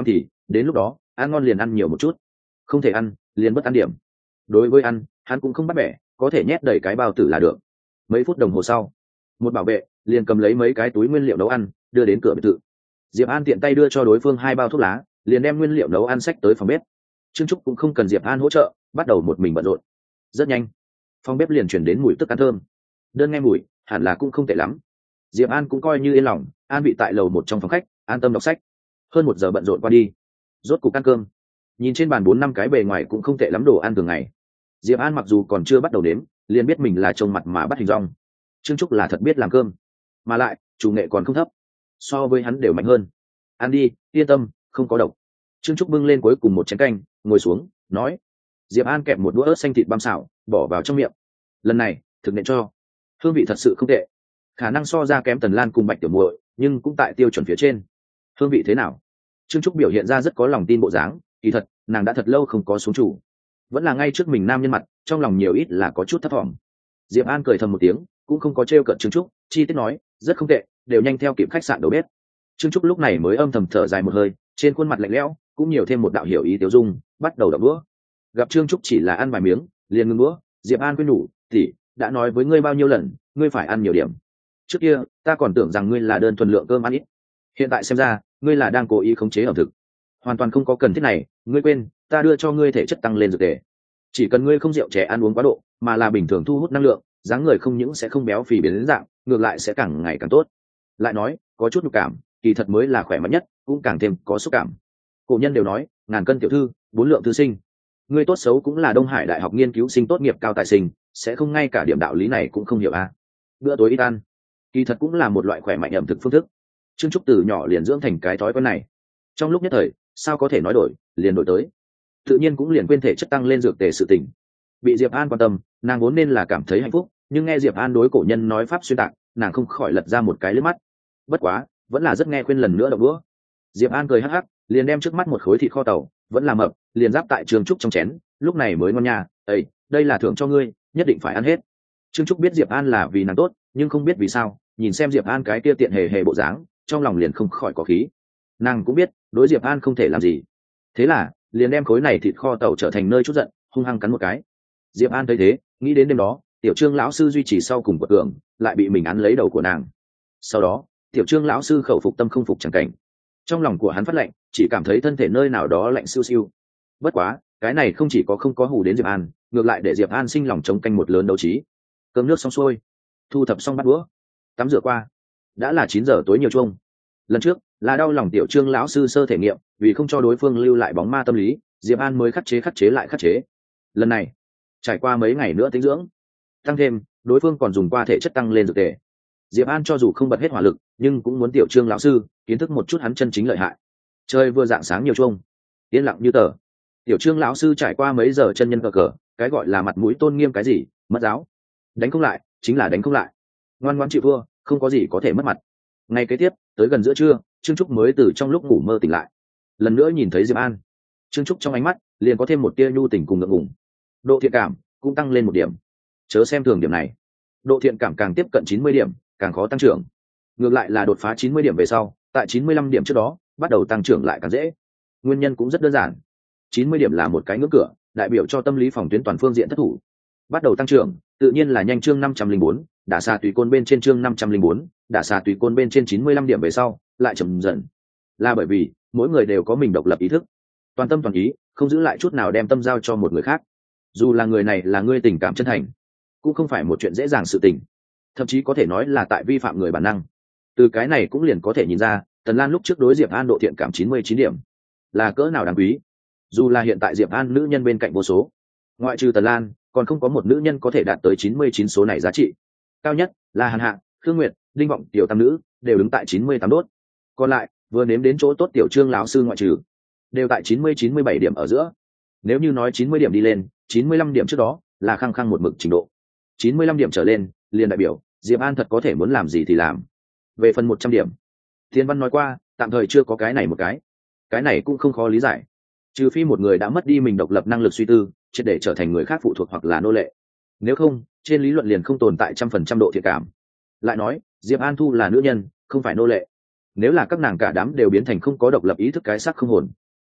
Speaker 1: đến lúc đó ăn ngon liền ăn nhiều một chút, không thể ăn liền bất ăn điểm. Đối với ăn hắn cũng không bắt bẻ, có thể nhét đầy cái bao tử là được. Mấy phút đồng hồ sau, một bảo vệ liền cầm lấy mấy cái túi nguyên liệu nấu ăn đưa đến cửa biệt thự. Diệp An tiện tay đưa cho đối phương hai bao thuốc lá, liền đem nguyên liệu nấu ăn xách tới phòng bếp. Trương Trúc cũng không cần Diệp An hỗ trợ, bắt đầu một mình bận rộn. Rất nhanh phòng bếp liền chuyển đến mùi thức ăn thơm, đơn nghe mùi hẳn là cũng không tệ lắm. Diệp An cũng coi như yên lòng, an vị tại lầu một trong phòng khách an tâm đọc sách. Hơn một giờ bận rộn qua đi, rốt cục ăn cơm. Nhìn trên bàn bốn năm cái bề ngoài cũng không tệ lắm đồ ăn thường ngày, Diệp An mặc dù còn chưa bắt đầu đếm, liền biết mình là trông mặt mà bắt hình dong. Trương Trúc là thật biết làm cơm, mà lại chủ nghệ còn không thấp, so với hắn đều mạnh hơn. Ăn đi, yên tâm, không có độc. Trương Trúc bưng lên cuối cùng một chén canh, ngồi xuống nói. Diệp An kẹp một đũa ớt xanh thịt băm xào bỏ vào trong miệng. Lần này thực nện cho, hương vị thật sự không tệ, khả năng so ra kém Tần Lan cùng Bạch Tiểu Muội, nhưng cũng tại tiêu chuẩn phía trên. Hương vị thế nào? Trương Trúc biểu hiện ra rất có lòng tin bộ dáng, kỳ thật nàng đã thật lâu không có xuống chủ, vẫn là ngay trước mình nam nhân mặt, trong lòng nhiều ít là có chút thất vọng. Diệp An cười thầm một tiếng, cũng không có trêu cợt Trương Trúc, chi tiết nói, rất không tệ, đều nhanh theo kịp khách sạn đầu bếp. Trương Trúc lúc này mới âm thầm thở dài một hơi, trên khuôn mặt lạnh lẽo cũng nhiều thêm một đạo hiểu ý tiêu dung, bắt đầu đập đũa. Gặp Trương Trúc chỉ là ăn vài miếng liền ngừng đũa, Diệp An khuyên nhủ, tỷ, đã nói với ngươi bao nhiêu lần, ngươi phải ăn nhiều điểm. Trước kia ta còn tưởng rằng ngươi là đơn thuần lượng cơm ăn ít, hiện tại xem ra ngươi là đang cố ý khống chế ẩm thực, hoàn toàn không có cần thiết này. Ngươi quên ta đưa cho ngươi thể chất tăng lên dược tề, chỉ cần ngươi không rượu chè ăn uống quá độ, mà là bình thường thu hút năng lượng, dáng người không những sẽ không béo phì biến đến dạng, ngược lại sẽ càng ngày càng tốt. Lại nói có chút nhục cảm kỳ thật mới là khỏe mạnh nhất, cũng càng thêm có xúc cảm. Cổ nhân đều nói ngàn cân tiểu thư bốn lượng thư sinh, ngươi tốt xấu cũng là Đông Hải đại học nghiên cứu sinh tốt nghiệp cao tài sinh, sẽ không ngay cả điểm đạo lý này cũng không hiểu à? Bữa tối ít ăn kỳ thật cũng là một loại khỏe mạnh ẩm thực phương thức. Trương Trúc từ nhỏ liền dưỡng thành cái thói quen này, trong lúc nhất thời sao có thể nói đổi liền đổi tới, tự nhiên cũng liền quên thể chất tăng lên dược tề sự tình. Bị Diệp An quan tâm, nàng vốn nên là cảm thấy hạnh phúc, nhưng nghe Diệp An đối cổ nhân nói pháp xuyên tạc, nàng không khỏi lật ra một cái lướt mắt. Bất quá vẫn là rất nghe khuyên lần nữa động đũa. Diệp An cười hắc hắc, liền đem trước mắt một khối thịt kho tàu vẫn là mập, liền giáp tại Trương Trúc trong chén, lúc này mới ngon nha. Ây, đây là thưởng cho ngươi, nhất định phải ăn hết. Trương Trúc biết Diệp An là vì nàng tốt, nhưng không biết vì sao, nhìn xem Diệp An cái kia tiện hề hề bộ dáng, trong lòng liền không khỏi có khí. Nàng cũng biết đối Diệp An không thể làm gì, thế là liền đem khối này thịt kho tàu trở thành nơi chút giận, hung hăng cắn một cái. Diệp An thấy thế, nghĩ đến đêm đó tiểu Trương lão sư duy trì sau cùng của tưởng lại bị mình án lấy đầu của nàng. Sau đó tiểu Trương lão sư khẩu phục tâm không phục chẳng cảnh, trong lòng của hắn phát lạnh, chỉ cảm thấy thân thể nơi nào đó lạnh siêu siêu. Bất quá cái này không chỉ có không có hù đến Diệp An, ngược lại để Diệp An sinh lòng chống canh một lớn đấu trí. Cơm nước xong xuôi, thu thập xong bát đũa, tắm rửa qua, đã là chín giờ tối nhiều chuông. Lần trước là đau lòng tiểu Trương lão sư sơ thể nghiệm, vì không cho đối phương lưu lại bóng ma tâm lý, Diệp An mới khắc chế khắc chế lại khắc chế. Lần này trải qua mấy ngày nữa tĩnh dưỡng, tăng thêm đối phương còn dùng qua thể chất tăng lên dược tề, Diệp An cho dù không bật hết hỏa lực, nhưng cũng muốn tiểu Trương lão sư kiến thức một chút hắn chân chính lợi hại. Trời vừa dạng sáng nhiều chuông, yên lặng như tờ. Tiểu Trương lão sư trải qua mấy giờ chân nhân cờ cờ, cái gọi là mặt mũi tôn nghiêm cái gì, mất giáo. Đánh không lại chính là đánh không lại, ngoan ngoãn chịu thua, không có gì có thể mất mặt. Ngày kế tiếp tới gần giữa trưa, Trương Trúc mới từ trong lúc ngủ mơ tỉnh lại, lần nữa nhìn thấy Diệp An. Trương Trúc trong ánh mắt liền có thêm một tia nhu tình cùng ngượng ngùng, độ thiện cảm cũng tăng lên một điểm. Chớ xem thường điểm này, độ thiện cảm càng tiếp cận chín mươi điểm càng khó tăng trưởng, ngược lại là đột phá chín mươi điểm về sau, tại chín mươi lăm điểm trước đó bắt đầu tăng trưởng lại càng dễ. Nguyên nhân cũng rất đơn giản, chín mươi điểm là một cái ngưỡng cửa, đại biểu cho tâm lý phòng tuyến toàn phương diện thất thủ. Bắt đầu tăng trưởng tự nhiên là nhanh chương năm trăm linh bốn, đả xà tùy côn bên trên chương năm trăm linh bốn, đả xà tùy côn bên trên chín mươi lăm điểm về sau lại chậm dần, là bởi vì mỗi người đều có mình độc lập ý thức, toàn tâm toàn ý không giữ lại chút nào đem tâm giao cho một người khác, dù là người này là người tình cảm chân thành, cũng không phải một chuyện dễ dàng sự tình, thậm chí có thể nói là tại vi phạm người bản năng. Từ cái này cũng liền có thể nhìn ra Tần Lan lúc trước đối Diệp An độ thiện cảm chín mươi chín điểm là cỡ nào đáng quý. Dù là hiện tại Diệp An nữ nhân bên cạnh vô số, ngoại trừ Tần Lan còn không có một nữ nhân có thể đạt tới chín mươi chín số này giá trị. Cao nhất là Hàn Hạ, Khương Nguyệt, Đinh Vọng tiểu tam nữ đều đứng tại chín mươi tám đốt, còn lại vừa nếm đến chỗ tốt tiểu Trương lão sư ngoại trừ đều tại chín mươi chín mươi bảy điểm ở giữa. Nếu như nói chín mươi điểm đi lên, chín mươi lăm điểm trước đó là khăng khăng một mực trình độ, chín mươi lăm điểm trở lên liền đại biểu Diệp An thật có thể muốn làm gì thì làm. Về phần một trăm điểm, Thiên Văn nói qua tạm thời chưa có cái này một cái, cái này cũng không khó lý giải, trừ phi một người đã mất đi mình độc lập năng lực suy tư, triệt để trở thành người khác phụ thuộc hoặc là nô lệ, nếu không trên lý luận liền không tồn tại trăm phần trăm độ thiện cảm. Lại nói Diệp An thu là nữ nhân, không phải nô lệ, nếu là các nàng cả đám đều biến thành không có độc lập ý thức cái xác không hồn,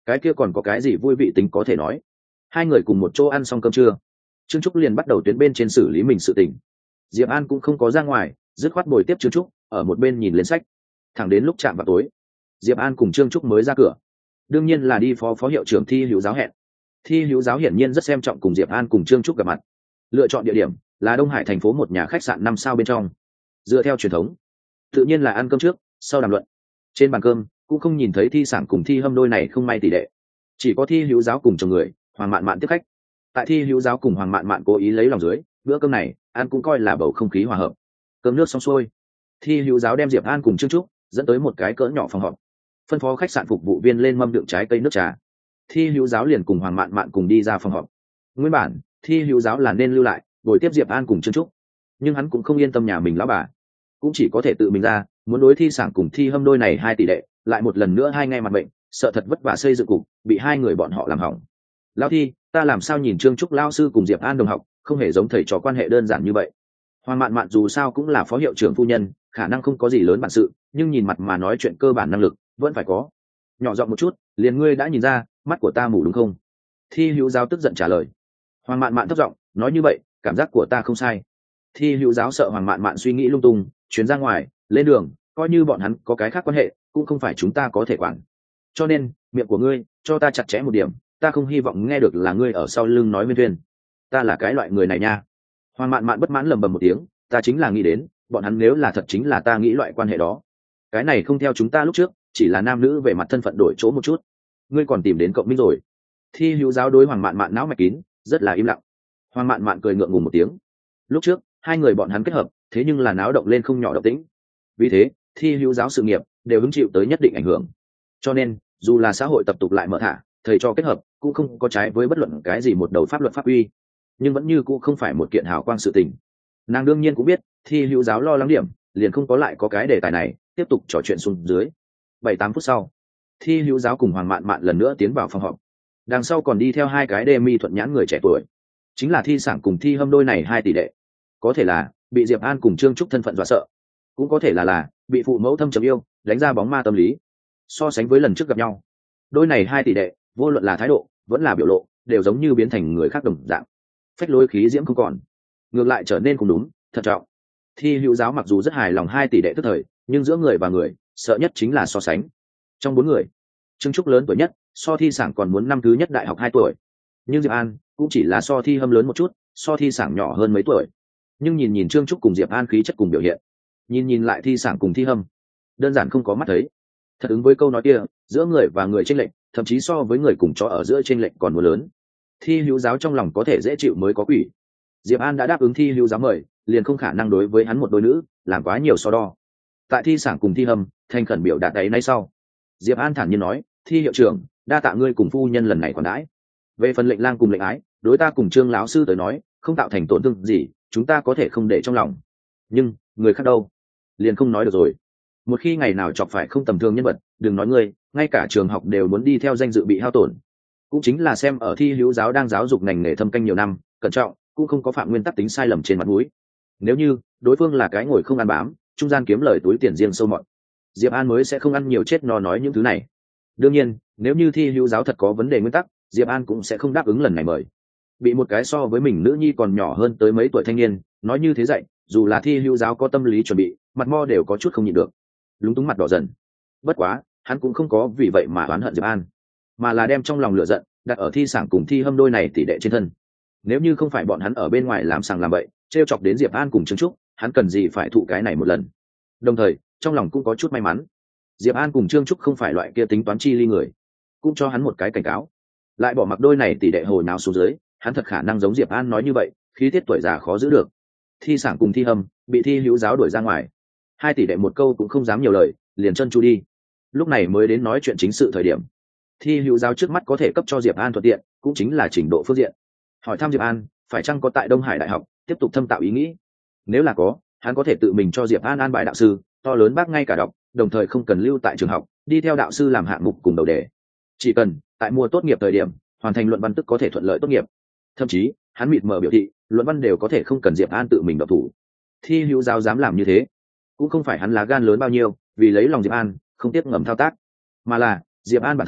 Speaker 1: cái kia còn có cái gì vui vị tính có thể nói. Hai người cùng một chỗ ăn xong cơm trưa, Trương Trúc liền bắt đầu tuyến bên trên xử lý mình sự tình. Diệp An cũng không có ra ngoài, dứt khoát bồi tiếp Trương Trúc ở một bên nhìn lên sách. Thẳng đến lúc chạm vào tối, Diệp An cùng Trương Trúc mới ra cửa. Đương nhiên là đi phó phó hiệu trưởng Thi Hữu Giáo hẹn. Thi Hữu Giáo hiển nhiên rất xem trọng cùng Diệp An cùng Trương Trúc gặp mặt. Lựa chọn địa điểm là Đông Hải thành phố một nhà khách sạn năm sao bên trong. Dựa theo truyền thống, tự nhiên là ăn cơm trước, sau đàm luận. Trên bàn cơm cũng không nhìn thấy Thi Sảng cùng Thi Hâm đôi này không may tỷ lệ, chỉ có Thi Hữu Giáo cùng chồng người Hoàng Mạn Mạn tiếp khách. Tại Thi Hữu Giáo cùng Hoàng Mạn Mạn cố ý lấy lòng dưới, bữa cơm này ăn cũng coi là bầu không khí hòa hợp. Cơm nước xong xuôi, Thi Hữu Giáo đem Diệp An cùng Trương Trúc dẫn tới một cái cỡ nhỏ phòng họp, phân phó khách sạn phục vụ viên lên mâm đựng trái cây nước trà. Thi Hữu Giáo liền cùng Hoàng Mạn Mạn cùng đi ra phòng họp. Nguyên bản Thi Hữu Giáo là nên lưu lại ngồi tiếp Diệp An cùng Trương Trúc, nhưng hắn cũng không yên tâm nhà mình lão bà, cũng chỉ có thể tự mình ra, muốn đối Thi Sảng cùng Thi Hâm đôi này hai tỷ đệ lại một lần nữa hai ngày mặt bệnh, sợ thật vất vả xây dựng cục bị hai người bọn họ làm hỏng. Lão Thi, ta làm sao nhìn Trương Trúc lao sư cùng Diệp An đồng học không hề giống thầy trò quan hệ đơn giản như vậy. Hoàng Mạn Mạn dù sao cũng là phó hiệu trưởng phu nhân, khả năng không có gì lớn bản sự, nhưng nhìn mặt mà nói chuyện cơ bản năng lực vẫn phải có. Nhỏ giọng một chút, liền ngươi đã nhìn ra mắt của ta mù đúng không? Thi Hữu Giáo tức giận trả lời. Hoàng Mạn Mạn thấp giọng nói, như vậy cảm giác của ta không sai. Thi Hữu Giáo sợ Hoàng Mạn Mạn suy nghĩ lung tung, chuyến ra ngoài lên đường, coi như bọn hắn có cái khác quan hệ cũng không phải chúng ta có thể quản. Cho nên miệng của ngươi cho ta chặt chẽ một điểm, ta không hy vọng nghe được là ngươi ở sau lưng nói Nguyên Thuyên. Ta là cái loại người này nha. Hoàng Mạn Mạn bất mãn lầm bầm một tiếng, ta chính là nghĩ đến bọn hắn nếu là thật chính là ta nghĩ loại quan hệ đó. Cái này không theo chúng ta lúc trước, chỉ là nam nữ về mặt thân phận đổi chỗ một chút. Ngươi còn tìm đến cộng minh rồi. Thi Hữu Giáo đối Hoàng Mạn Mạn não mạch kín, rất là im lặng. Hoàng Mạn Mạn cười ngượng ngùng một tiếng. Lúc trước hai người bọn hắn kết hợp, thế nhưng là náo động lên không nhỏ động tĩnh. Vì thế Thi Hữu Giáo sự nghiệp đều hứng chịu tới nhất định ảnh hưởng. Cho nên dù là xã hội tập tục lại mở thả, thầy cho kết hợp cũng không có trái với bất luận cái gì một đầu pháp luật pháp uy, nhưng vẫn như cũng không phải một kiện hào quang sự tình. Nàng đương nhiên cũng biết Thi Hữu Giáo lo lắng điểm, liền không có lại có cái đề tài này tiếp tục trò chuyện xuống dưới. Bảy tám phút sau, Thi Hữu Giáo cùng Hoàng Mạn Mạn lần nữa tiến vào phòng họp. Đằng sau còn đi theo hai cái đê mi thuận nhãn người trẻ tuổi, chính là Thi Sảng cùng Thi Hâm đôi này hai tỷ đệ. Có thể là bị Diệp An cùng Trương Trúc thân phận dọa sợ, cũng có thể là là bị phụ mẫu thâm trầm yêu đánh ra bóng ma tâm lý. So sánh với lần trước gặp nhau, đôi này hai tỷ đệ vô luận là thái độ vẫn là biểu lộ đều giống như biến thành người khác đồng dạng, phách lối khí diễm không còn, ngược lại trở nên cùng đúng thận trọng. Thi Hữu Giáo mặc dù rất hài lòng hai tỷ đệ tức thời, nhưng giữa người và người sợ nhất chính là so sánh. Trong bốn người, Trương Trúc lớn tuổi nhất, so Thi Sảng còn muốn năm thứ nhất đại học hai tuổi, nhưng Diệp An cũng chỉ là so Thi Hâm lớn một chút, so Thi Sảng nhỏ hơn mấy tuổi. Nhưng nhìn nhìn Trương Trúc cùng Diệp An khí chất cùng biểu hiện, nhìn nhìn lại Thi Sảng cùng Thi Hâm, đơn giản không có mắt thấy. Thật ứng với câu nói kia, giữa người và người chênh lệch, thậm chí so với người cùng chó ở giữa chênh lệch còn muốn lớn. Thi Hữu Giáo trong lòng có thể dễ chịu mới có quỷ. Diệp An đã đáp ứng Thi Hữu Giáo mời, liền không khả năng đối với hắn một đôi nữ làm quá nhiều so đo. Tại Thi Sảng cùng Thi Hâm thành khẩn biểu đạt đấy nay sau, Diệp An thản nhiên nói, Thi hiệu trưởng, đa tạ ngươi cùng phu nhân lần này còn đãi. Về phần lệnh lang cùng lệnh ái, đối ta cùng Trương lão sư tới nói không tạo thành tổn thương gì, chúng ta có thể không để trong lòng. Nhưng người khác đâu, liền không nói được rồi. Một khi ngày nào chọc phải không tầm thường nhân vật, đừng nói ngươi, ngay cả trường học đều muốn đi theo danh dự bị hao tổn. Cũng chính là xem ở Thi Hữu Giáo đang giáo dục ngành nghề thâm canh nhiều năm, cẩn trọng, cũng không có phạm nguyên tắc tính sai lầm trên mặt mũi. Nếu như đối phương là cái ngồi không ăn bám, trung gian kiếm lời túi tiền riêng sâu mọt, Diệp An mới sẽ không ăn nhiều chết no nói những thứ này. Đương nhiên, nếu như Thi Hữu Giáo thật có vấn đề nguyên tắc, Diệp An cũng sẽ không đáp ứng lần này mời. Bị một cái so với mình nữ nhi còn nhỏ hơn tới mấy tuổi thanh niên nói như thế dạy, dù là Thi Hữu Giáo có tâm lý chuẩn bị, mặt mo đều có chút không nhịn được, lúng túng mặt đỏ dần. Bất quá hắn cũng không có vì vậy mà oán hận Diệp An, mà là đem trong lòng lửa giận đặt ở Thi Sảng cùng Thi Hâm đôi này tỷ đệ trên thân. Nếu như không phải bọn hắn ở bên ngoài làm sàng làm bậy, trêu chọc đến Diệp An cùng Trương Trúc, hắn cần gì phải thụ cái này một lần. Đồng thời trong lòng cũng có chút may mắn, Diệp An cùng Trương Trúc không phải loại kia tính toán chi ly người, cũng cho hắn một cái cảnh cáo. Lại bỏ mặc đôi này tỷ đệ hồi nào xuống dưới, hắn thật khả năng giống Diệp An nói như vậy, khí tiết tuổi già khó giữ được. Thi Sảng cùng Thi Hâm bị Thi Hữu Giáo đuổi ra ngoài, hai tỷ đệ một câu cũng không dám nhiều lời, liền chân chu đi. Lúc này mới đến nói chuyện chính sự thời điểm. Thi Hữu Giáo trước mắt có thể cấp cho Diệp An thuận tiện, cũng chính là trình độ phương diện. Hỏi thăm Diệp An phải chăng có tại Đông Hải đại học tiếp tục thâm tạo ý nghĩ. Nếu là có, hắn có thể tự mình cho Diệp An an bài đạo sư, to lớn bác ngay cả đọc, đồng thời không cần lưu tại trường học, đi theo đạo sư làm hạng mục cùng đầu đề. Chỉ cần tại mùa tốt nghiệp thời điểm hoàn thành luận văn tức có thể thuận lợi tốt nghiệp. Thậm chí hắn mịt mờ biểu thị luận văn đều có thể không cần Diệp An tự mình đọc thủ. Thi Hữu Giáo dám làm như thế, cũng không phải hắn lá gan lớn bao nhiêu, vì lấy lòng Diệp An không tiếc ngầm thao tác, mà là Diệp An bản thân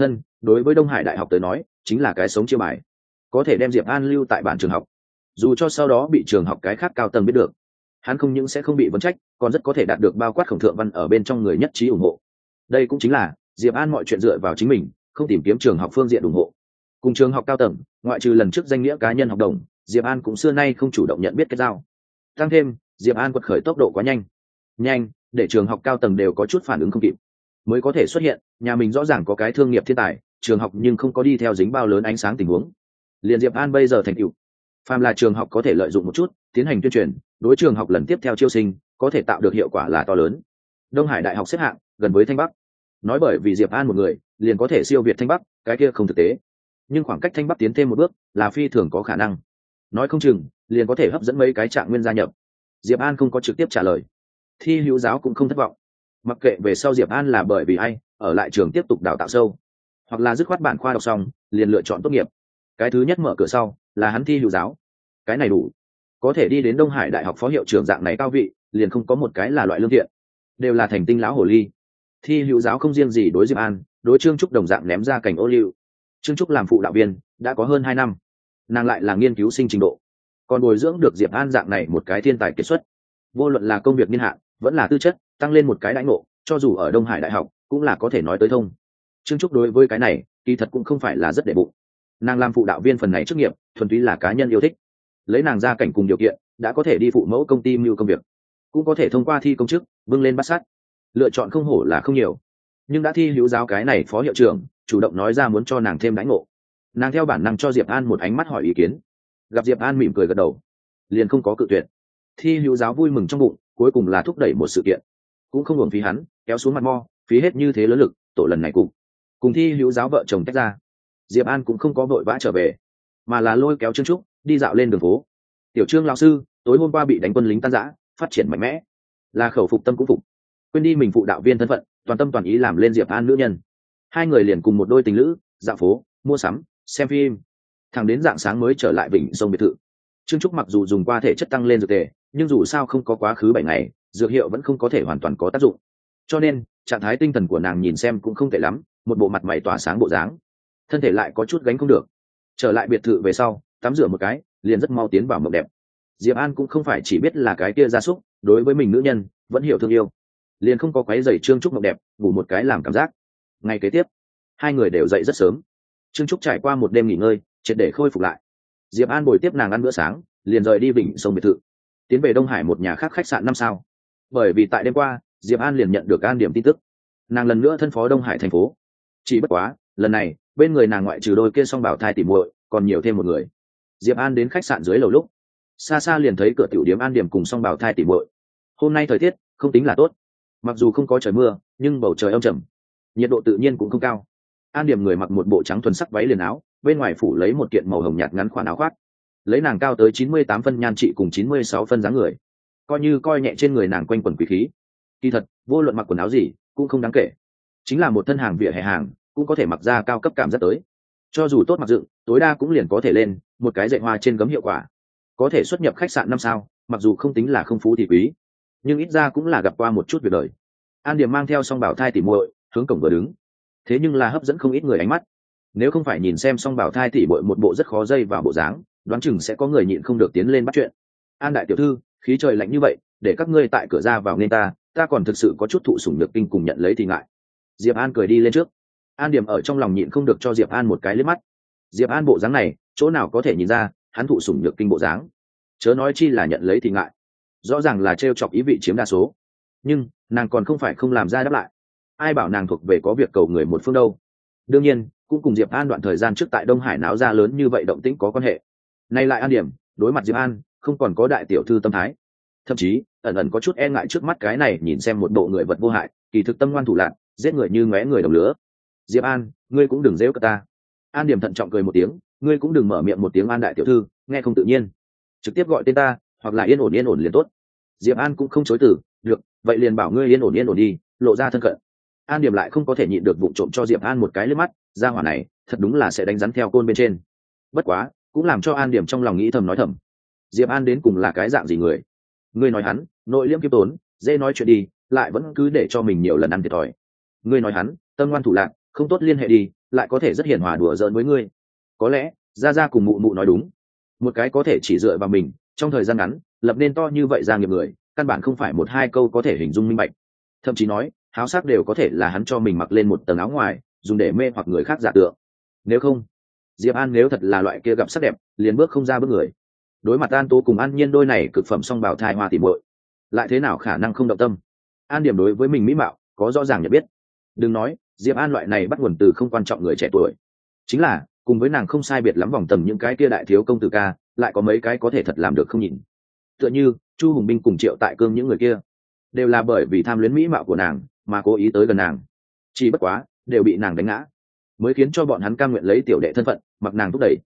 Speaker 1: đối với Đông Hải Đại học tới nói chính là cái sống chiêu bài, có thể đem Diệp An lưu tại bản trường học, dù cho sau đó bị trường học cái khác cao tầng biết được, hắn không những sẽ không bị vấn trách, còn rất có thể đạt được bao quát Khổng Thượng Văn ở bên trong người nhất trí ủng hộ. Đây cũng chính là Diệp An mọi chuyện dựa vào chính mình, không tìm kiếm trường học phương diện ủng hộ. Cùng trường học cao tầng, ngoại trừ lần trước danh nghĩa cá nhân học đồng, Diệp An cũng xưa nay không chủ động nhận biết kết giao. Tăng thêm Diệp An quật khởi tốc độ quá nhanh, nhanh để trường học cao tầng đều có chút phản ứng không kịp, mới có thể xuất hiện nhà mình rõ ràng có cái thương nghiệp thiên tài, trường học nhưng không có đi theo dính bao lớn ánh sáng tình huống. Liền Diệp An bây giờ thành tựu, phàm là trường học có thể lợi dụng một chút, tiến hành tuyên truyền, đối trường học lần tiếp theo chiêu sinh có thể tạo được hiệu quả là to lớn. Đông Hải Đại học xếp hạng gần với Thanh Bắc, nói bởi vì Diệp An một người liền có thể siêu việt Thanh Bắc, cái kia không thực tế, nhưng khoảng cách Thanh Bắc tiến thêm một bước là phi thường có khả năng, nói không chừng liền có thể hấp dẫn mấy cái trạng nguyên gia nhập. Diệp An không có trực tiếp trả lời, Thi Hữu Giáo cũng không thất vọng, mặc kệ về sau Diệp An là bởi vì ai ở lại trường tiếp tục đào tạo sâu, hoặc là dứt khoát bản khoa đọc xong liền lựa chọn tốt nghiệp, cái thứ nhất mở cửa sau là hắn Thi Hữu Giáo, cái này đủ, có thể đi đến Đông Hải Đại học phó hiệu trưởng dạng này cao vị, liền không có một cái là loại lương thiện, đều là thành tinh lão hồ ly. Thi Hữu Giáo không riêng gì đối Diệp An, đối Trương Trúc đồng dạng ném ra cảnh ô liu. Trương Trúc làm phụ đạo viên đã có hơn hai năm, nàng lại là nghiên cứu sinh trình độ, còn bồi dưỡng được Diệp An dạng này một cái thiên tài kiệt xuất, vô luận là công việc niên hạn vẫn là tư chất, tăng lên một cái đãi ngộ, cho dù ở Đông Hải Đại học cũng là có thể nói tới thông. Trương Trúc đối với cái này kỳ thật cũng không phải là rất để bụng, nàng làm phụ đạo viên phần này chức nghiệp thuần túy là cá nhân yêu thích, lấy nàng ra cảnh cùng điều kiện đã có thể đi phụ mẫu công ty mưu công việc, cũng có thể thông qua thi công chức vâng lên bắt sát, lựa chọn không hổ là không nhiều. Nhưng đã Thi Hữu Giáo cái này phó hiệu trưởng chủ động nói ra muốn cho nàng thêm đãi ngộ, nàng theo bản năng cho Diệp An một ánh mắt hỏi ý kiến, gặp Diệp An mỉm cười gật đầu liền không có cự tuyệt. Thi Hữu Giáo vui mừng trong bụng, cuối cùng là thúc đẩy một sự kiện, cũng không hưởng phí hắn kéo xuống mặt mo, phí hết như thế lớn lực tổ lần này cùng cùng Thi Hữu Giáo vợ chồng tách ra. Diệp An cũng không có vội vã trở về, mà là lôi kéo Trương Trúc đi dạo lên đường phố. Tiểu Trương lão sư tối hôm qua bị đánh quân lính tan rã, phát triển mạnh mẽ, là khẩu phục tâm cũng phục, quên đi mình phụ đạo viên thân phận, toàn tâm toàn ý làm lên Diệp An nữ nhân. Hai người liền cùng một đôi tình lữ dạo phố, mua sắm, xem phim, thẳng đến rạng sáng mới trở lại Vịnh Sông biệt thự. Trương Trúc mặc dù dùng qua thể chất tăng lên dược tề, nhưng dù sao không có quá khứ bảy ngày, dược hiệu vẫn không có thể hoàn toàn có tác dụng, cho nên trạng thái tinh thần của nàng nhìn xem cũng không tệ lắm, một bộ mặt mày tỏa sáng bộ dáng, thân thể lại có chút gánh không được. Trở lại biệt thự về sau, tắm rửa một cái liền rất mau tiến vào mộng đẹp. Diệp An cũng không phải chỉ biết là cái kia gia súc, đối với mình nữ nhân vẫn hiểu thương yêu, liền không có quấy rầy Trương Trúc mộng đẹp, ngủ một cái làm cảm giác. Ngày kế tiếp hai người đều dậy rất sớm, Trương Trúc trải qua một đêm nghỉ ngơi triệt để khôi phục lại, Diệp An bồi tiếp nàng ăn bữa sáng liền rời đi Vịnh Sông biệt thự, tiến về Đông Hải một nhà khác khách sạn năm sao. Bởi vì tại đêm qua Diệp An liền nhận được An Điểm tin tức, nàng lần nữa thân phó Đông Hải thành phố, chỉ bất quá lần này bên người nàng ngoại trừ đôi kia song bảo thai tỉ muội còn nhiều thêm một người. Diệp An đến khách sạn dưới lầu lúc, xa xa liền thấy cửa tiểu điếm An Điểm cùng song bảo thai tỉ muội. Hôm nay thời tiết không tính là tốt, mặc dù không có trời mưa nhưng bầu trời âm trầm, nhiệt độ tự nhiên cũng không cao. An Điểm người mặc một bộ trắng thuần sắc váy liền áo, bên ngoài phủ lấy một kiện màu hồng nhạt ngắn khoản áo khoác, lấy nàng cao tới chín mươi tám phân nhan trị cùng chín mươi sáu phân dáng người, coi như coi nhẹ trên người nàng quanh quần quý khí. Kỳ thật vô luận mặc quần áo gì cũng không đáng kể, chính là một thân hàng vỉa hè hàng cũng có thể mặc ra cao cấp cảm giác tới, cho dù tốt mặc dựng tối đa cũng liền có thể lên một cái dạy hoa trên gấm hiệu quả, có thể xuất nhập khách sạn năm sao, mặc dù không tính là không phú thì quý, nhưng ít ra cũng là gặp qua một chút việc đời. An Điểm mang theo song bảo thai tỉ muội hướng cổng vừa đứng, thế nhưng là hấp dẫn không ít người ánh mắt. Nếu không phải nhìn xem song bảo thai tỉ muội một bộ rất khó dây vào bộ dáng, đoán chừng sẽ có người nhịn không được tiến lên bắt chuyện. An đại tiểu thư, khí trời lạnh như vậy, để các ngươi tại cửa ra vào nên ta, ta còn thực sự có chút thụ sủng nhược kinh cùng nhận lấy thì ngại. Diệp An cười đi lên trước. An Điểm ở trong lòng nhịn không được cho Diệp An một cái liếc mắt. Diệp An bộ dáng này, chỗ nào có thể nhìn ra hắn thụ sủng nhược kinh bộ dáng, chớ nói chi là nhận lấy thì ngại, rõ ràng là trêu chọc ý vị chiếm đa số. Nhưng nàng còn không phải không làm ra đáp lại, ai bảo nàng thuộc về có việc cầu người một phương đâu. Đương nhiên cũng cùng Diệp An đoạn thời gian trước tại Đông Hải náo ra lớn như vậy động tĩnh có quan hệ. Nay lại An Điểm đối mặt Diệp An không còn có đại tiểu thư tâm thái, thậm chí ẩn ẩn có chút e ngại trước mắt cái này nhìn xem một bộ người vật vô hại, kỳ thực tâm ngoan thủ lạn, giết người như ngóe người đồng lứa. Diệp An, ngươi cũng đừng giễu cợt ta. An Điểm thận trọng cười một tiếng, ngươi cũng đừng mở miệng một tiếng An đại tiểu thư, nghe không tự nhiên, trực tiếp gọi tên ta, hoặc là yên ổn yên ổn liền tốt. Diệp An cũng không chối từ, được, vậy liền bảo ngươi yên ổn yên ổn đi, lộ ra thân cận. An Điểm lại không có thể nhịn được vụng trộm cho Diệp An một cái liếc mắt, gia hỏa này thật đúng là sẽ đánh rắn theo côn bên trên. Bất quá cũng làm cho An Điểm trong lòng nghĩ thầm nói thầm, Diệp An đến cùng là cái dạng gì người? Ngươi nói hắn nội liễm kiêm tốn, dễ nói chuyện đi, lại vẫn cứ để cho mình nhiều lần ăn thiệt thòi. Ngươi nói hắn tâm ngoan thủ lạn, không tốt liên hệ đi, lại có thể rất hiền hòa đùa giỡn với ngươi. Có lẽ gia gia cùng mụ mụ nói đúng, một cái có thể chỉ dựa vào mình trong thời gian ngắn lập nên to như vậy ra nghiệp người, căn bản không phải một hai câu có thể hình dung minh bạch. Thậm chí nói háo sắc đều có thể là hắn cho mình mặc lên một tầng áo ngoài dùng để mê hoặc người khác giả tượng. Nếu không, Diệp An nếu thật là loại kia gặp sắc đẹp liền bước không ra bước người, đối mặt An Tố cùng An Nhiên đôi này cực phẩm song bào thai hoa tỉ muội, lại thế nào khả năng không động tâm. An Điểm đối với mình mỹ mạo có rõ ràng nhận biết, đừng nói Diệp An loại này bắt nguồn từ không quan trọng người trẻ tuổi, chính là cùng với nàng không sai biệt lắm vòng tầm những cái kia đại thiếu công tử ca, lại có mấy cái có thể thật làm được không nhìn. Tựa như Chu Hùng Binh cùng Triệu Tại Cương những người kia, đều là bởi vì tham luyến mỹ mạo của nàng mà cố ý tới gần nàng, chỉ bất quá đều bị nàng đánh ngã, mới khiến cho bọn hắn cam nguyện lấy tiểu đệ thân phận mặc nàng thúc đẩy.